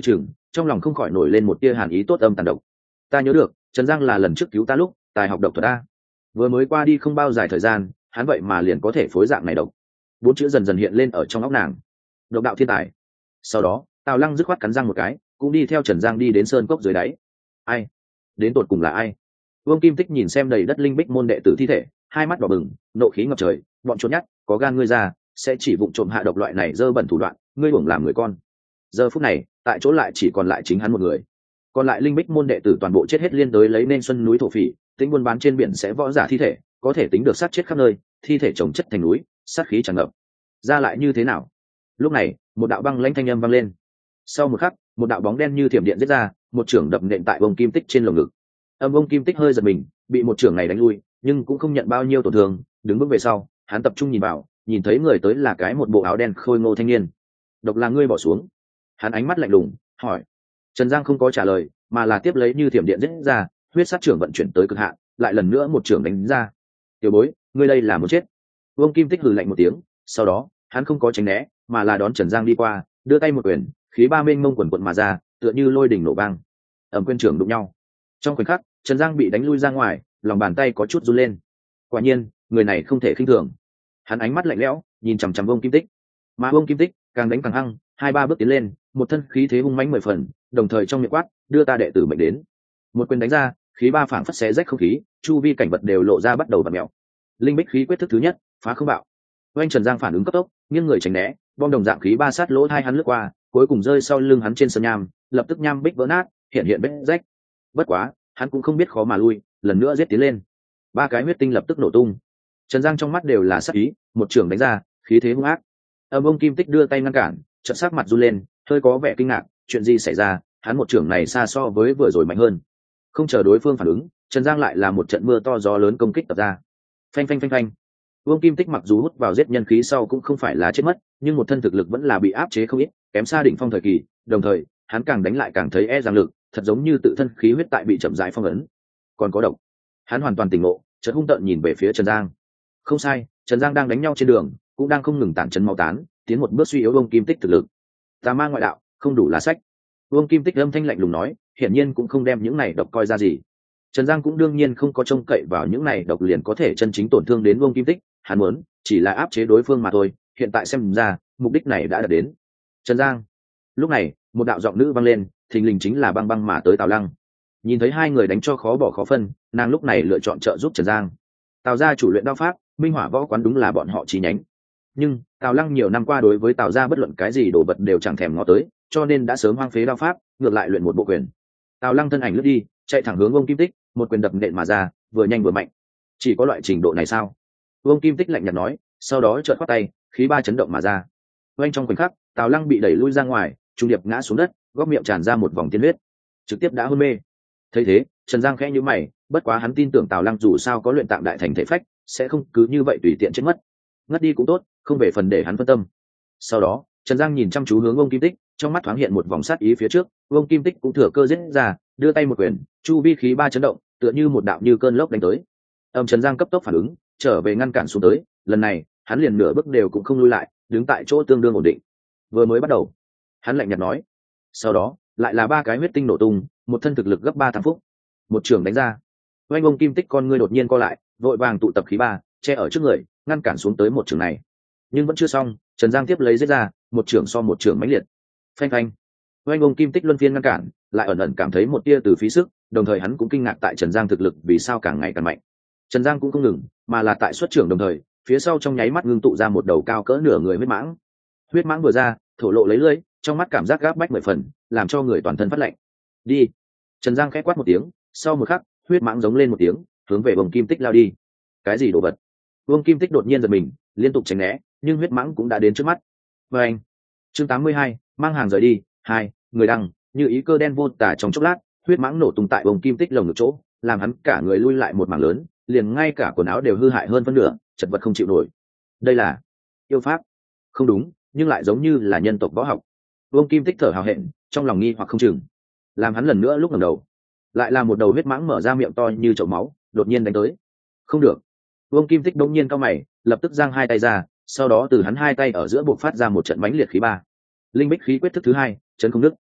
trong lòng không khỏi nổi lên một tia hàn ý tốt âm tàn độc. Ta nhớ được Trần Giang là lần trước cứu ta lúc tài học độc thuật ta, vừa mới qua đi không bao dài thời gian hắn vậy mà liền có thể phối dạng này độc. 4 chữ dần dần hiện lên ở trong óc nàng. Độc đạo thiên tài. Sau đó Tào Lăng dứt khoát cắn răng một cái, cũng đi theo Trần Giang đi đến sơn cốc dưới đáy. Ai? Đến tột cùng là ai? Vương Kim Tích nhìn xem đầy đất linh bích môn đệ tử thi thể, hai mắt đỏ bừng, nộ khí ngập trời. Bọn trốn nhát, có gan ngươi ra, sẽ chỉ vụng trộm hạ độc loại này dơ bẩn thủ đoạn, ngươi uổng làm người con. Giờ phút này, tại chỗ lại chỉ còn lại chính hắn một người. Còn lại linh bích môn đệ tử toàn bộ chết hết liên đối lấy nên xuân núi thổ phỉ, tính buôn bán trên biển sẽ võ giả thi thể, có thể tính được sát chết khắp nơi, thi thể chồng chất thành núi, sát khí tràn ngập. Ra lại như thế nào? Lúc này, một đạo băng lãnh thanh âm vang lên. Sau một khắc, một đạo bóng đen như thiểm điện giết ra, một chưởng đập nện tại Vương Kim Tích trên lồng ngực. Vương Kim Tích hơi giật mình, bị một chưởng này đánh lui, nhưng cũng không nhận bao nhiêu tổn thương, đứng bước về sau, hắn tập trung nhìn vào, nhìn thấy người tới là cái một bộ áo đen khôi ngô thanh niên. Độc là ngươi bỏ xuống? Hắn ánh mắt lạnh lùng hỏi. Trần Giang không có trả lời, mà là tiếp lấy như thiểm điện giết ra, huyết sát trưởng vận chuyển tới cực hạn, lại lần nữa một trưởng đánh ra. Tiểu bối, ngươi đây là muốn chết. Vương Kim Tích hừ lạnh một tiếng, sau đó hắn không có tránh né, mà là đón Trần Giang đi qua, đưa tay một quyền, khí ba mênh mông quần quận mà ra, tựa như lôi đỉnh nổ vang. Ầm quyền trưởng đụng nhau. Trong khoảnh khắc, Trần Giang bị đánh lui ra ngoài, lòng bàn tay có chút run lên. Quả nhiên, người này không thể khinh thường. Hắn ánh mắt lạnh lẽo, nhìn chằm chằm Vương Kim Tích. Mà Vương Kim Tích càng đánh càng hăng, 2-3 bước tiến lên, một thân khí thế hung mãnh 10 phần, đồng thời trong miệng quát, đưa ta đệ tử mệnh đến. Một quyền đánh ra, khí ba phảng phất xé rách không khí, chu vi cảnh vật đều lộ ra bắt đầu vặn mèo. Linh bích khí quyết thức thứ nhất, phá không bạo. Oanh Trần Giang phản ứng cấp tốc, nghiêng người tránh né, bom đồng dạng khí ba sát lỗ hai hắn lướt qua, cuối cùng rơi sau lưng hắn trên sân nham, lập tức nham bích vỡ nát, hiện vết rách. Bất quá, hắn cũng không biết khó mà lui, lần nữa giết tiến lên. 3 cái huyết tinh lập tức nổ tung. Trần Giang trong mắt đều là sát ý, một trường đánh ra, khí thế hung ác. Vương Kim Tích đưa tay ngăn cản, chợt sắc mặt run lên, hơi có vẻ kinh ngạc, chuyện gì xảy ra? Hắn một trường này xa so với vừa rồi mạnh hơn. Không chờ đối phương phản ứng, Trần Giang lại là một trận mưa to gió lớn công kích tập ra. Phanh phanh phanh phanh. Vương Kim Tích mặc dù hút vào giết nhân khí sau cũng không phải là chết mất, nhưng một thân thực lực vẫn là bị áp chế không ít, kém xa đỉnh phong thời kỳ, đồng thời, hắn càng đánh lại càng thấy e rằng lực, thật giống như tự thân khí huyết tại bị chậm rãi phong ấn. Còn có độc. Hắn hoàn toàn tỉnh ngộ, chợt hung tợn nhìn về phía Trần Giang. Không sai, Trần Giang đang đánh nhau trên đường, cũng đang không ngừng tản chấn máu tán, tiến một bước suy yếu Vương Kim Tích thực lực. Tà ma ngoại đạo, không đủ là sách. Vương Kim Tích âm thanh lạnh lùng nói, hiển nhiên cũng không đem những này độc coi ra gì. Trần Giang cũng đương nhiên không có trông cậy vào những này độc liền có thể chân chính tổn thương đến Vương Kim Tích, hắn muốn chỉ là áp chế đối phương mà thôi, hiện tại xem ra, mục đích này đã đạt đến. Trần Giang. Lúc này, một đạo giọng nữ vang lên, thình lình chính là Băng Băng mà tới Tào Lăng. Nhìn thấy hai người đánh cho khó bỏ khó phân, nàng lúc này lựa chọn trợ giúp Trần Giang. Tào gia chủ luyện đao pháp, Minh Hỏa võ quán đúng là bọn họ chi nhánh. Nhưng Tào Lăng nhiều năm qua đối với Tào gia bất luận cái gì đồ vật đều chẳng thèm ngó tới, cho nên đã sớm hoang phế đao pháp, ngược lại luyện một bộ quyền. Tào Lăng thân ảnh lướt đi, chạy thẳng hướng Vương Kim Tích, một quyền đập nện mà ra, vừa nhanh vừa mạnh. Chỉ có loại trình độ này sao? Vương Kim Tích lạnh nhạt nói, sau đó chợt khoát tay, khí ba chấn động mà ra. Oanh trong khoảnh khắc, Tào Lăng bị đẩy lui ra ngoài, trung điệp ngã xuống đất, góc miệng tràn ra một vòng tiên huyết, trực tiếp đã hôn mê. Thấy thế, Trần Giang khẽ nhíu mày, bất quá hắn tin tưởng Tào Lăng dù sao có luyện tạng đại thành thể phách, sẽ không cứ như vậy tùy tiện chết mất. Ngất đi cũng tốt, không về phần để hắn phân tâm. Sau đó, Trần Giang nhìn chăm chú hướng Vương Kim Tích, trong mắt thoáng hiện một vòng sát ý phía trước, Vương Kim Tích cũng thừa cơ giết ra, đưa tay một quyền, chu vi khí ba chấn động, tựa như một đạo như cơn lốc đánh tới. Trần Giang cấp tốc phản ứng, trở về ngăn cản xuống tới, lần này, hắn liền nửa bước đều cũng không lui lại, đứng tại chỗ tương đương ổn định. Vừa mới bắt đầu, hắn lạnh nhạt nói. Sau đó, lại là 3 cái huyết tinh nổ tung, một thân thực lực gấp 3 thằng phúc. Một trường đánh ra. Oanh Vương Kim Tích con ngươi đột nhiên co lại, vội vàng tụ tập khí ba, che ở trước người, ngăn cản xuống tới một trường này. Nhưng vẫn chưa xong, Trần Giang tiếp lấy giết ra, một trường so một trường mãnh liệt. Phanh phanh. Oanh Vương Kim Tích luân phiên ngăn cản, lại ẩn ẩn cảm thấy một tia từ phí sức, đồng thời hắn cũng kinh ngạc tại Trần Giang thực lực vì sao càng ngày càng mạnh. Trần Giang cũng không ngừng, mà là tại xuất trưởng đồng thời, phía sau trong nháy mắt ngưng tụ ra một đầu cao cỡ nửa người huyết mãng. Huyết mãng vừa ra, thổ lộ lấy lưỡi, trong mắt cảm giác gáp bách 10 phần, làm cho người toàn thân phát lạnh. Đi. Trần Giang khẽ quát một tiếng, sau một khắc, huyết mãng giống lên một tiếng, hướng về Vương Kim Tích lao đi. Cái gì đồ vật? Vương Kim Tích đột nhiên giật mình, liên tục tránh né, nhưng huyết mãng cũng đã đến trước mắt. Và anh. Chương 82, mang hàng rời đi. 2, người đăng, như ý cơ đen vô tả trong chốc lát, huyết mãng nổ tung tại Vương Kim Tích lồng ngực chỗ, làm hắn cả người lui lại một mảng lớn, liền ngay cả quần áo đều hư hại hơn phân nửa, chật vật không chịu nổi. Đây là yêu pháp? Không đúng, nhưng lại giống như là nhân tộc võ học. Vương Kim Tích thở hào hẹn, trong lòng nghi hoặc không chừng. Làm hắn lần nữa lúc ngẩng đầu, lại là một đầu huyết mãng mở ra miệng to như chậu máu, đột nhiên đánh tới. Không được. Vương Kim Tích đột nhiên cau mày, lập tức giang hai tay ra, sau đó từ hắn hai tay ở giữa bộc phát ra một trận mãnh liệt khí ba. Linh bích khí quyết thức thứ 2, chấn không đứt.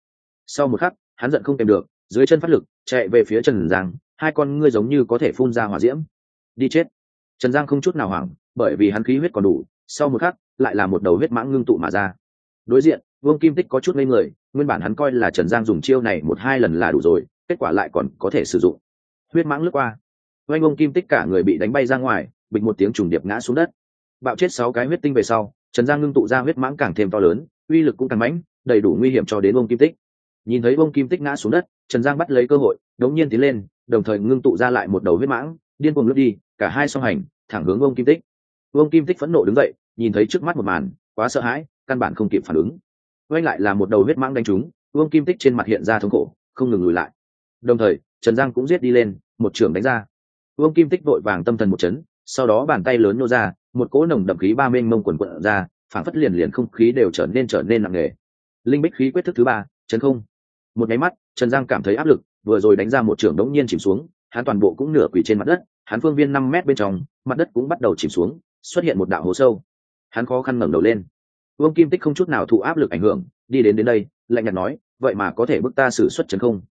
Sau một khắc hắn giận không kèm được, dưới chân phát lực chạy về phía Trần Giang, hai con ngươi giống như có thể phun ra hỏa diễm. Đi chết! Trần Giang không chút nào hoảng, bởi vì hắn khí huyết còn đủ. Sau một khắc lại là một đầu huyết mãng ngưng tụ mà ra. Đối diện Vương Kim Tích có chút ngây người, nguyên bản hắn coi là Trần Giang dùng chiêu này một hai lần là đủ rồi, kết quả lại còn có thể sử dụng. Huyết mãng lướt qua, Vương Kim Tích cả người bị đánh bay ra ngoài, bịch một tiếng trùng điệp ngã xuống đất. Bạo chết 6 cái huyết tinh về sau, Trần Giang ngưng tụ ra huyết mãng càng thêm to lớn, uy lực cũng càng mãnh, đầy đủ nguy hiểm cho đến Vương Kim Tích. Nhìn thấy Vương Kim Tích ngã xuống đất, Trần Giang bắt lấy cơ hội, đống nhiên tiến lên, đồng thời ngưng tụ ra lại một đầu huyết mãng, điên cuồng lướt đi, cả hai song hành, thẳng hướng Vương Kim Tích. Vương Kim Tích phẫn nộ đứng dậy, nhìn thấy trước mắt một màn, quá sợ hãi, căn bản không kịp phản ứng. Quay lại là một đầu huyết mãng đánh trúng, Vương Kim Tích trên mặt hiện ra thống khổ, không ngừng lùi lại. Đồng thời, Trần Giang cũng giết đi lên, một chưởng đánh ra. Vương Kim Tích vội vàng tâm thần một chấn, sau đó bàn tay lớn nô ra, một cỗ nồng đậm khí ba mênh mông quần quần ra, phảng phất liền không khí đều trở nên nặng nề. Linh Bích khí quyết thức thứ 3, chấn không. Một cái mắt, Trần Giang cảm thấy áp lực, vừa rồi đánh ra một chưởng đống nhiên chìm xuống, hắn toàn bộ cũng nửa quỳ trên mặt đất, hắn phương viên 5 mét bên trong, mặt đất cũng bắt đầu chìm xuống, xuất hiện một đạo hố sâu. Hắn khó khăn ngẩng đầu lên. Vương Kim Tích không chút nào thụ áp lực ảnh hưởng, đi đến đây, lạnh nhạt nói, vậy mà có thể bức ta sử xuất chấn không?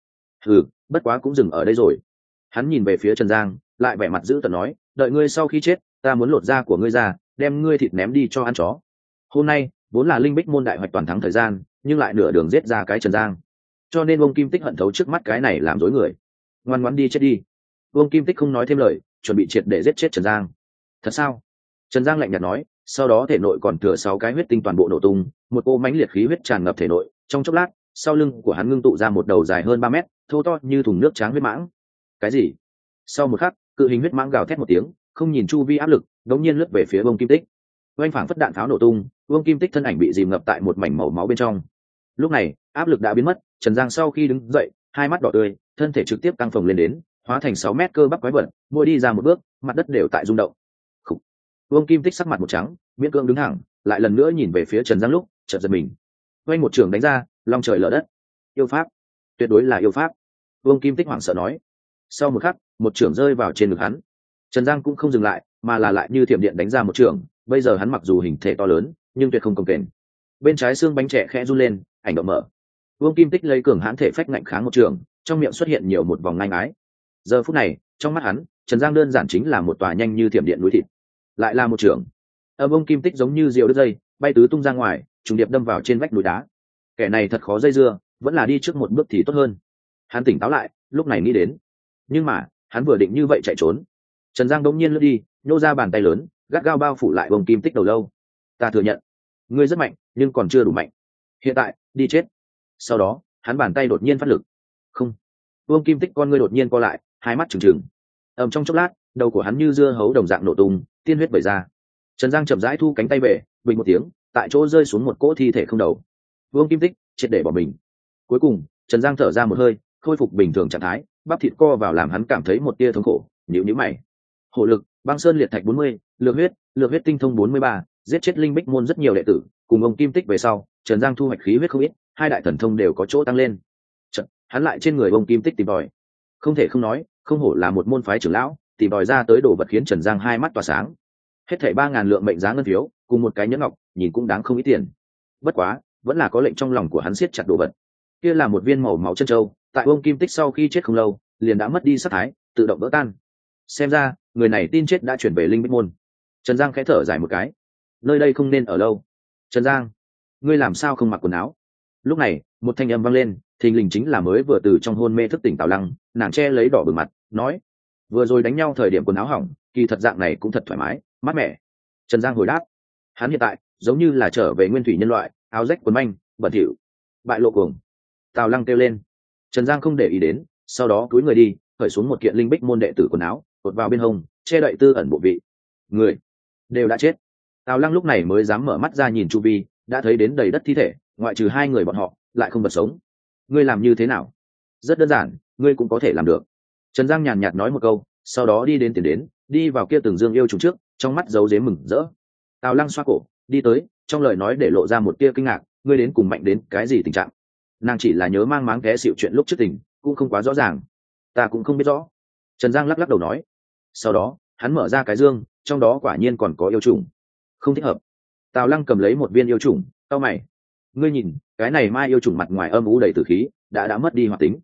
Bất quá cũng dừng ở đây rồi. Hắn nhìn về phía Trần Giang, lại vẻ mặt dữ tợn nói, đợi ngươi sau khi chết, ta muốn lột da của ngươi ra, đem ngươi thịt ném đi cho ăn chó. Hôm nay vốn là Linh Bích môn đại hoạch toàn thắng thời gian, nhưng lại nửa đường giết ra cái Trần Giang, cho nên Vương Kim Tích hận thấu trước mắt cái này làm rối người. Ngoan ngoãn đi chết đi. Vương Kim Tích không nói thêm lời, chuẩn bị triệt để giết chết Trần Giang. Thật sao? Trần Giang lạnh nhạt nói, sau đó thể nội còn thừa 6 cái huyết tinh toàn bộ nổ tung, một cỗ mãnh liệt khí huyết tràn ngập thể nội, trong chốc lát, sau lưng của hắn ngưng tụ ra một đầu dài hơn 3 mét, thô to như thùng nước tráng huyết mãng. Cái gì? Sau một khắc, cự hình huyết mãng gào thét một tiếng, không nhìn chu vi áp lực, đống nhiên lướt về phía Vương Kim Tích. Oanh phảng phất đạn pháo nổ tung, Vương Kim Tích thân ảnh bị dìm ngập tại một mảnh màu máu bên trong. Lúc này, áp lực đã biến mất, Trần Giang sau khi đứng dậy, hai mắt đỏ tươi, thân thể trực tiếp căng phồng lên đến, hóa thành 6 mét cơ bắp quái vật, mỗi đi ra một bước, mặt đất đều tại rung động. Khủ. Vương Kim Tích sắc mặt một trắng, miễn cưỡng đứng thẳng, lại lần nữa nhìn về phía Trần Giang lúc, chợt giật mình. Oanh một trường đánh ra, long trời lở đất. Yêu pháp, tuyệt đối là yêu pháp. Vương Kim Tích hoảng sợ nói. Sau một khắc, một trường rơi vào trên ngực hắn. Trần Giang cũng không dừng lại, mà là lại như thiểm điện đánh ra một trường. Bây giờ hắn mặc dù hình thể to lớn, nhưng tuyệt không cồng kềnh. Bên trái xương bánh trẻ khẽ run lên, ảnh động mở. Vương Kim Tích lấy cường hãn thể phách ngạnh kháng một trường, trong miệng xuất hiện nhiều một vòng ngang ái. Giờ phút này, trong mắt hắn, Trần Giang đơn giản chính là một tòa nhanh như thiểm điện núi thịt. Lại là một trường. Vương Kim Tích giống như diều đứt dây, bay tứ tung ra ngoài, trùng điệp đâm vào trên vách núi đá. Kẻ này thật khó dây dưa, vẫn là đi trước một bước thì tốt hơn. Hắn tỉnh táo lại, lúc này nghĩ đến. Nhưng mà, hắn vừa định như vậy chạy trốn, Trần Giang đống nhiên lướt đi, nhô ra bàn tay lớn, gắt gao bao phủ lại Vương Kim Tích đầu lâu. Ta thừa nhận, ngươi rất mạnh, nhưng còn chưa đủ mạnh. Hiện tại, đi chết. Sau đó, hắn bàn tay đột nhiên phát lực. Không. Vương Kim Tích con ngươi đột nhiên co lại, hai mắt trừng trừng. Trong chốc lát, đầu của hắn như dưa hấu đồng dạng nổ tung, tiên huyết vẩy ra. Trần Giang chậm rãi thu cánh tay về, bình một tiếng, tại chỗ rơi xuống một cỗ thi thể không đầu. Vương Kim Tích triệt để bỏ mình. Cuối cùng, Trần Giang thở ra một hơi, khôi phục bình thường trạng thái, bắp thịt co vào làm hắn cảm thấy một tia thống khổ, nhíu nhíu mày. Hổ lực, băng sơn liệt thạch 40, lược huyết tinh thông 43, giết chết Linh Bích môn rất nhiều đệ tử, cùng ông Kim Tích về sau, Trần Giang thu hoạch khí huyết không ít, hai đại thần thông đều có chỗ tăng lên. Hắn lại trên người ông Kim Tích tìm tòi. Không thể không nói, không hổ là một môn phái trưởng lão, tìm tòi ra tới đồ vật khiến Trần Giang hai mắt tỏa sáng. Hết thảy 3000 lượng mệnh giá ngân phiếu, cùng một cái nhẫn ngọc, nhìn cũng đáng không ít tiền. Bất quá, vẫn là có lệnh trong lòng của hắn siết chặt đồ vật. Kia là một viên màu máu chân châu, tại ông Kim Tích sau khi chết không lâu, liền đã mất đi sắc thái, tự động vỡ tan. Xem ra, người này tin chết đã chuyển về Linh Bích môn. Trần Giang khẽ thở dài một cái. Nơi đây không nên ở lâu. Trần Giang, ngươi làm sao không mặc quần áo? Lúc này, một thanh âm vang lên, thình lình chính là mới vừa từ trong hôn mê thức tỉnh Tào Lăng, nàng che lấy đỏ bừng mặt, nói: vừa rồi đánh nhau thời điểm quần áo hỏng, kỳ thật dạng này cũng thật thoải mái, mát mẻ. Trần Giang hồi đáp. Hắn hiện tại giống như là trở về nguyên thủy nhân loại, áo rách quần manh, bẩn thỉu, bại lộ cuồng. Tào Lăng kêu lên. Trần Giang không để ý đến, sau đó cúi người đi, cởi xuống một kiện Linh Bích môn đệ tử quần áo, cột vào bên hông, che đậy tư ẩn bộ vị. Người đều đã chết. Tào Lăng lúc này mới dám mở mắt ra nhìn chu vi, đã thấy đến đầy đất thi thể, ngoại trừ hai người bọn họ, lại không vật sống. Ngươi làm như thế nào? Rất đơn giản, ngươi cũng có thể làm được. Trần Giang nhàn nhạt nói một câu, sau đó đi đến, đi vào kia từng dương yêu trùng trước, trong mắt giấu giếm mừng rỡ. Tào Lăng xoa cổ, đi tới, trong lời nói để lộ ra một tia kinh ngạc, ngươi đến cùng mạnh đến cái gì tình trạng? Nàng chỉ là nhớ mang máng té xịu chuyện lúc trước tình, cũng không quá rõ ràng. Ta cũng không biết rõ. Trần Giang lắc đầu nói. Sau đó, hắn mở ra cái dương, trong đó quả nhiên còn có yêu trùng. Không thích hợp. Tào Lăng cầm lấy một viên yêu trùng, cau mày. ngươi nhìn cái này mai yêu trùng mặt ngoài âm u đầy tử khí đã mất đi hoạt tính.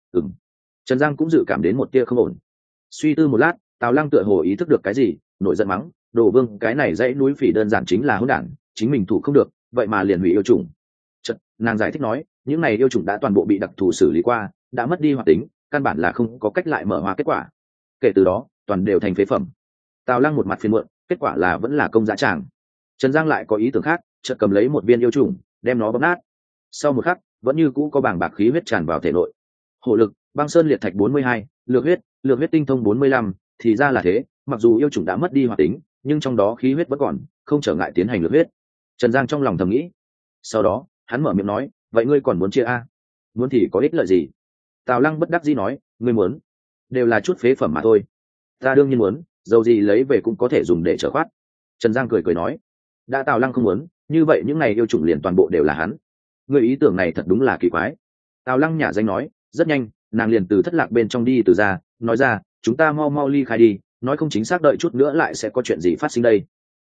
Trần Giang cũng dự cảm đến một tia không ổn. Suy tư một lát, Tào Lăng tựa hồ ý thức được cái gì, nổi giận mắng, Đồ Vương, cái này dãy núi phỉ đơn giản chính là hỗn đản, chính mình thủ không được, vậy mà liền hủy yêu trùng. Chợt, nàng giải thích nói, những này yêu trùng đã toàn bộ bị đặc thù xử lý qua, đã mất đi hoạt tính, căn bản là không có cách lại mở hoa kết quả. Kể từ đó, toàn đều thành phế phẩm. Tào Lăng một mặt phiền muộn, kết quả là vẫn là công dã tràng. Trần Giang lại có ý tưởng khác, chợt cầm lấy một viên yêu trùng, đem nó bóp nát. Sau một khắc, vẫn như cũ có bảng bạc khí huyết tràn vào thể nội. Hổ lực, băng sơn liệt thạch 42, lược huyết tinh thông 45, thì ra là thế, mặc dù yêu trùng đã mất đi hoạt tính, nhưng trong đó khí huyết vẫn còn, không trở ngại tiến hành lược huyết. Trần Giang trong lòng thầm nghĩ. Sau đó, hắn mở miệng nói, vậy ngươi còn muốn chia a? Muốn thì có ích lợi gì? Tào Lăng bất đắc dĩ nói, ngươi muốn, đều là chút phế phẩm mà thôi. Ta đương nhiên muốn, dầu gì lấy về cũng có thể dùng để trở khoát. Trần Giang cười cười nói, đã Tào Lăng không muốn, như vậy những này yêu trùng liền toàn bộ đều là hắn. Người ý tưởng này thật đúng là kỳ quái. Tào Lăng nhả danh nói, rất nhanh, nàng liền từ thất lạc bên trong đi từ ra, nói ra, chúng ta mau mau ly khai đi, nói không chính xác đợi chút nữa lại sẽ có chuyện gì phát sinh đây.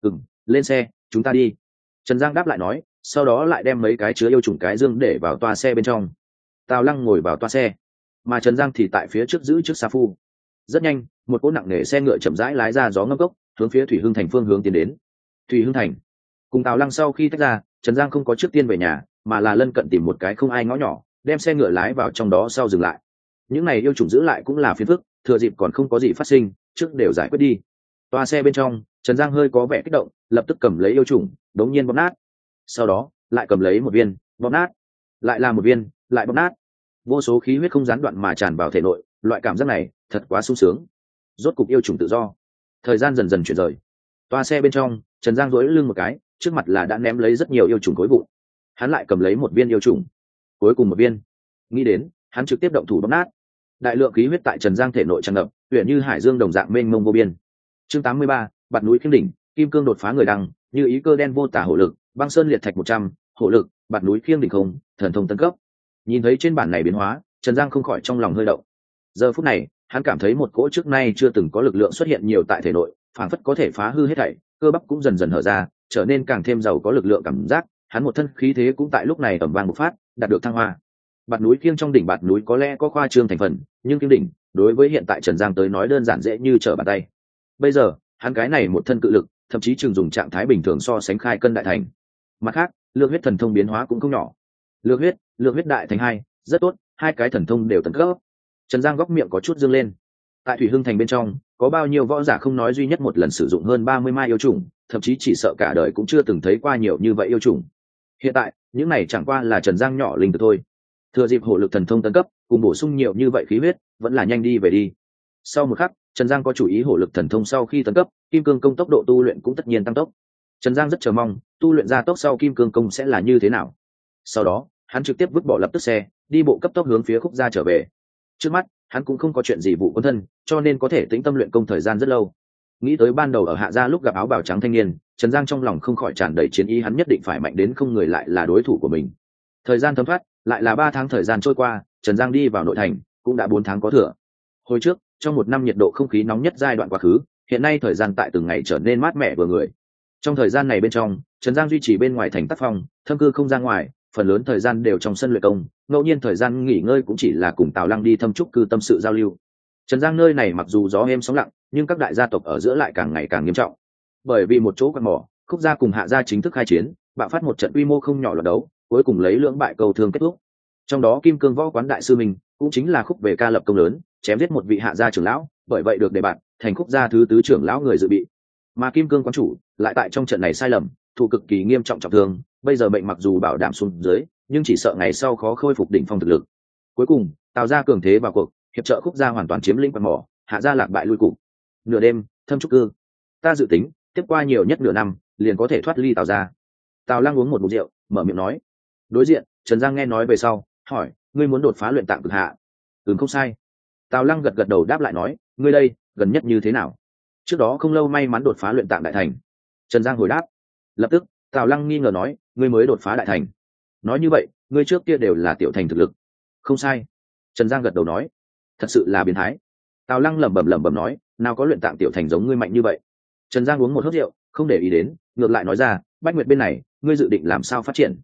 Lên xe, chúng ta đi. Trần Giang đáp lại nói, sau đó lại đem mấy cái chứa yêu trùng cái dương để vào toa xe bên trong. Tào Lăng ngồi vào toa xe, mà Trần Giang thì tại phía trước giữ trước Sa Phu. Rất nhanh, một cỗ nặng nề xe ngựa chậm rãi lái ra gió ngâm cốc, hướng phía Thủy Hưng Thành phương hướng tiến đến. Thủy Hưng Thành. Cùng Tào Lăng sau khi tách ra, Trần Giang không có trước tiên về nhà, mà là lân cận tìm một cái không ai ngõ nhỏ, đem xe ngựa lái vào trong đó sau dừng lại. Những này yêu trùng giữ lại cũng là phiền phức, thừa dịp còn không có gì phát sinh, trước đều giải quyết đi. Toa xe bên trong, Trần Giang hơi có vẻ kích động, lập tức cầm lấy yêu trùng, đống nhiên bóp nát. Sau đó, lại cầm lấy một viên, bóp nát. Lại là một viên, lại bóp nát. Vô số khí huyết không gián đoạn mà tràn vào thể nội, loại cảm giác này thật quá sung sướng. Rốt cục yêu trùng tự do. Thời gian dần dần chuyển rời. Toa xe bên trong, Trần Giang duỗi lưng một cái, trước mặt là đã ném lấy rất nhiều yêu trùng khối vụn. Hắn lại cầm lấy một viên yêu trùng, cuối cùng một viên. Nghĩ đến, hắn trực tiếp động thủ bóp nát. Đại lượng khí huyết tại Trần Giang thể nội tràn ngập, huyền như hải dương đồng dạng mênh mông vô biên. Chương 83, bạt núi khiêng đỉnh, kim cương đột phá người đăng, như ý cơ đen vô tả hổ lực, băng sơn liệt thạch 100, hổ lực, bạt núi khiêng đỉnh không, thần thông tân cấp. Nhìn thấy trên bản này biến hóa, Trần Giang không khỏi trong lòng hơi động. Giờ phút này, hắn cảm thấy một cỗ trước nay chưa từng có lực lượng xuất hiện nhiều tại thể nội, phảng phất có thể phá hư hết thảy, cơ bắp cũng dần dần hở ra, trở nên càng thêm giàu có lực lượng cảm giác. Hắn một thân khí thế cũng tại lúc này ầm vang bộc phát, đạt được thăng hoa. Bạt núi khiêng trong đỉnh bạt núi có lẽ có khoa trương thành phần, nhưng khiêng đỉnh đối với hiện tại Trần Giang tới nói đơn giản dễ như trở bàn tay. Bây giờ, hắn cái này một thân cự lực, thậm chí chừng dùng trạng thái bình thường so sánh khai cân đại thành. Mặt khác, lược huyết thần thông biến hóa cũng không nhỏ. Lược huyết đại thành 2, rất tốt, hai cái thần thông đều tấn cấp. Trần Giang góc miệng có chút dương lên. Tại Thủy Hưng Thành bên trong, có bao nhiêu võ giả không nói duy nhất một lần sử dụng hơn 30 mai yêu trùng, thậm chí chỉ sợ cả đời cũng chưa từng thấy qua nhiều như vậy yêu trùng. Hiện tại, những này chẳng qua là Trần Giang nhỏ linh tử thôi. Thừa dịp hổ lực thần thông tấn cấp, cùng bổ sung nhiều như vậy khí huyết, vẫn là nhanh đi về đi. Sau một khắc, Trần Giang có chủ ý hổ lực thần thông sau khi tấn cấp, kim cương công tốc độ tu luyện cũng tất nhiên tăng tốc. Trần Giang rất chờ mong, tu luyện ra tốc sau kim cương công sẽ là như thế nào. Sau đó, hắn trực tiếp vứt bỏ lập tức xe, đi bộ cấp tốc hướng phía Khúc Gia trở về. Trước mắt, hắn cũng không có chuyện gì vụ quân thân, cho nên có thể tĩnh tâm luyện công thời gian rất lâu. Nghĩ tới ban đầu ở Hạ Gia lúc gặp áo bào trắng thanh niên, Trần Giang trong lòng không khỏi tràn đầy chiến ý, hắn nhất định phải mạnh đến không người lại là đối thủ của mình. Thời gian thấm thoát, lại là 3 tháng thời gian trôi qua, Trần Giang đi vào nội thành, cũng đã 4 tháng có thừa. Hồi trước, trong một năm nhiệt độ không khí nóng nhất giai đoạn quá khứ, hiện nay thời gian tại từng ngày trở nên mát mẻ vừa người. Trong thời gian này bên trong, Trần Giang duy trì bên ngoài thành tác phong, thâm cư không ra ngoài, phần lớn thời gian đều trong sân luyện công, ngẫu nhiên thời gian nghỉ ngơi cũng chỉ là cùng Tào Lăng đi thâm trúc cư tâm sự giao lưu. Trần Giang nơi này mặc dù gió êm sóng lặng, nhưng các đại gia tộc ở giữa lại càng ngày càng nghiêm trọng. Bởi vì một chỗ quạt mỏ, Khúc Gia cùng Hạ Gia chính thức khai chiến, bạo phát một trận quy mô không nhỏ loạt đấu, cuối cùng lấy lưỡng bại cầu thương kết thúc. Trong đó Kim Cương Võ Quán đại sư mình cũng chính là Khúc về ca lập công lớn, chém giết một vị Hạ Gia trưởng lão, bởi vậy được đề bạt thành Khúc Gia thứ tứ trưởng lão người dự bị. Mà Kim Cương quán chủ lại tại trong trận này sai lầm, thụ cực kỳ nghiêm trọng trọng thương, bây giờ bệnh mặc dù bảo đảm xuống dưới, nhưng chỉ sợ ngày sau khó khôi phục đỉnh phong thực lực. Cuối cùng, Tào Gia cường thế vào cuộc, hiệp trợ Khúc Gia hoàn toàn chiếm lĩnh quạt mỏ, Hạ Gia lạc bại lui cục. Nửa đêm, thâm trúc cư, ta dự tính tiếp qua nhiều nhất nửa năm liền có thể thoát ly Tào Gia. Tào Lăng uống một ngụm rượu, mở miệng nói. Đối diện, Trần Giang nghe nói về sau, hỏi, ngươi muốn đột phá luyện tạng cực hạ? Không sai. Tào Lăng gật gật đầu đáp lại nói, ngươi đây gần nhất như thế nào? Trước đó không lâu may mắn đột phá luyện tạng đại thành. Trần Giang hồi đáp. Lập tức, Tào Lăng nghi ngờ nói, ngươi mới đột phá đại thành? Nói như vậy, ngươi trước kia đều là tiểu thành thực lực. Không sai. Trần Giang gật đầu nói, thật sự là biến thái. Tào Lăng lẩm bẩm nói, nào có luyện tạng tiểu thành giống ngươi mạnh như vậy. Trần Giang uống một hớp rượu, không để ý đến, ngược lại nói ra, Bách Nguyệt bên này, ngươi dự định làm sao phát triển?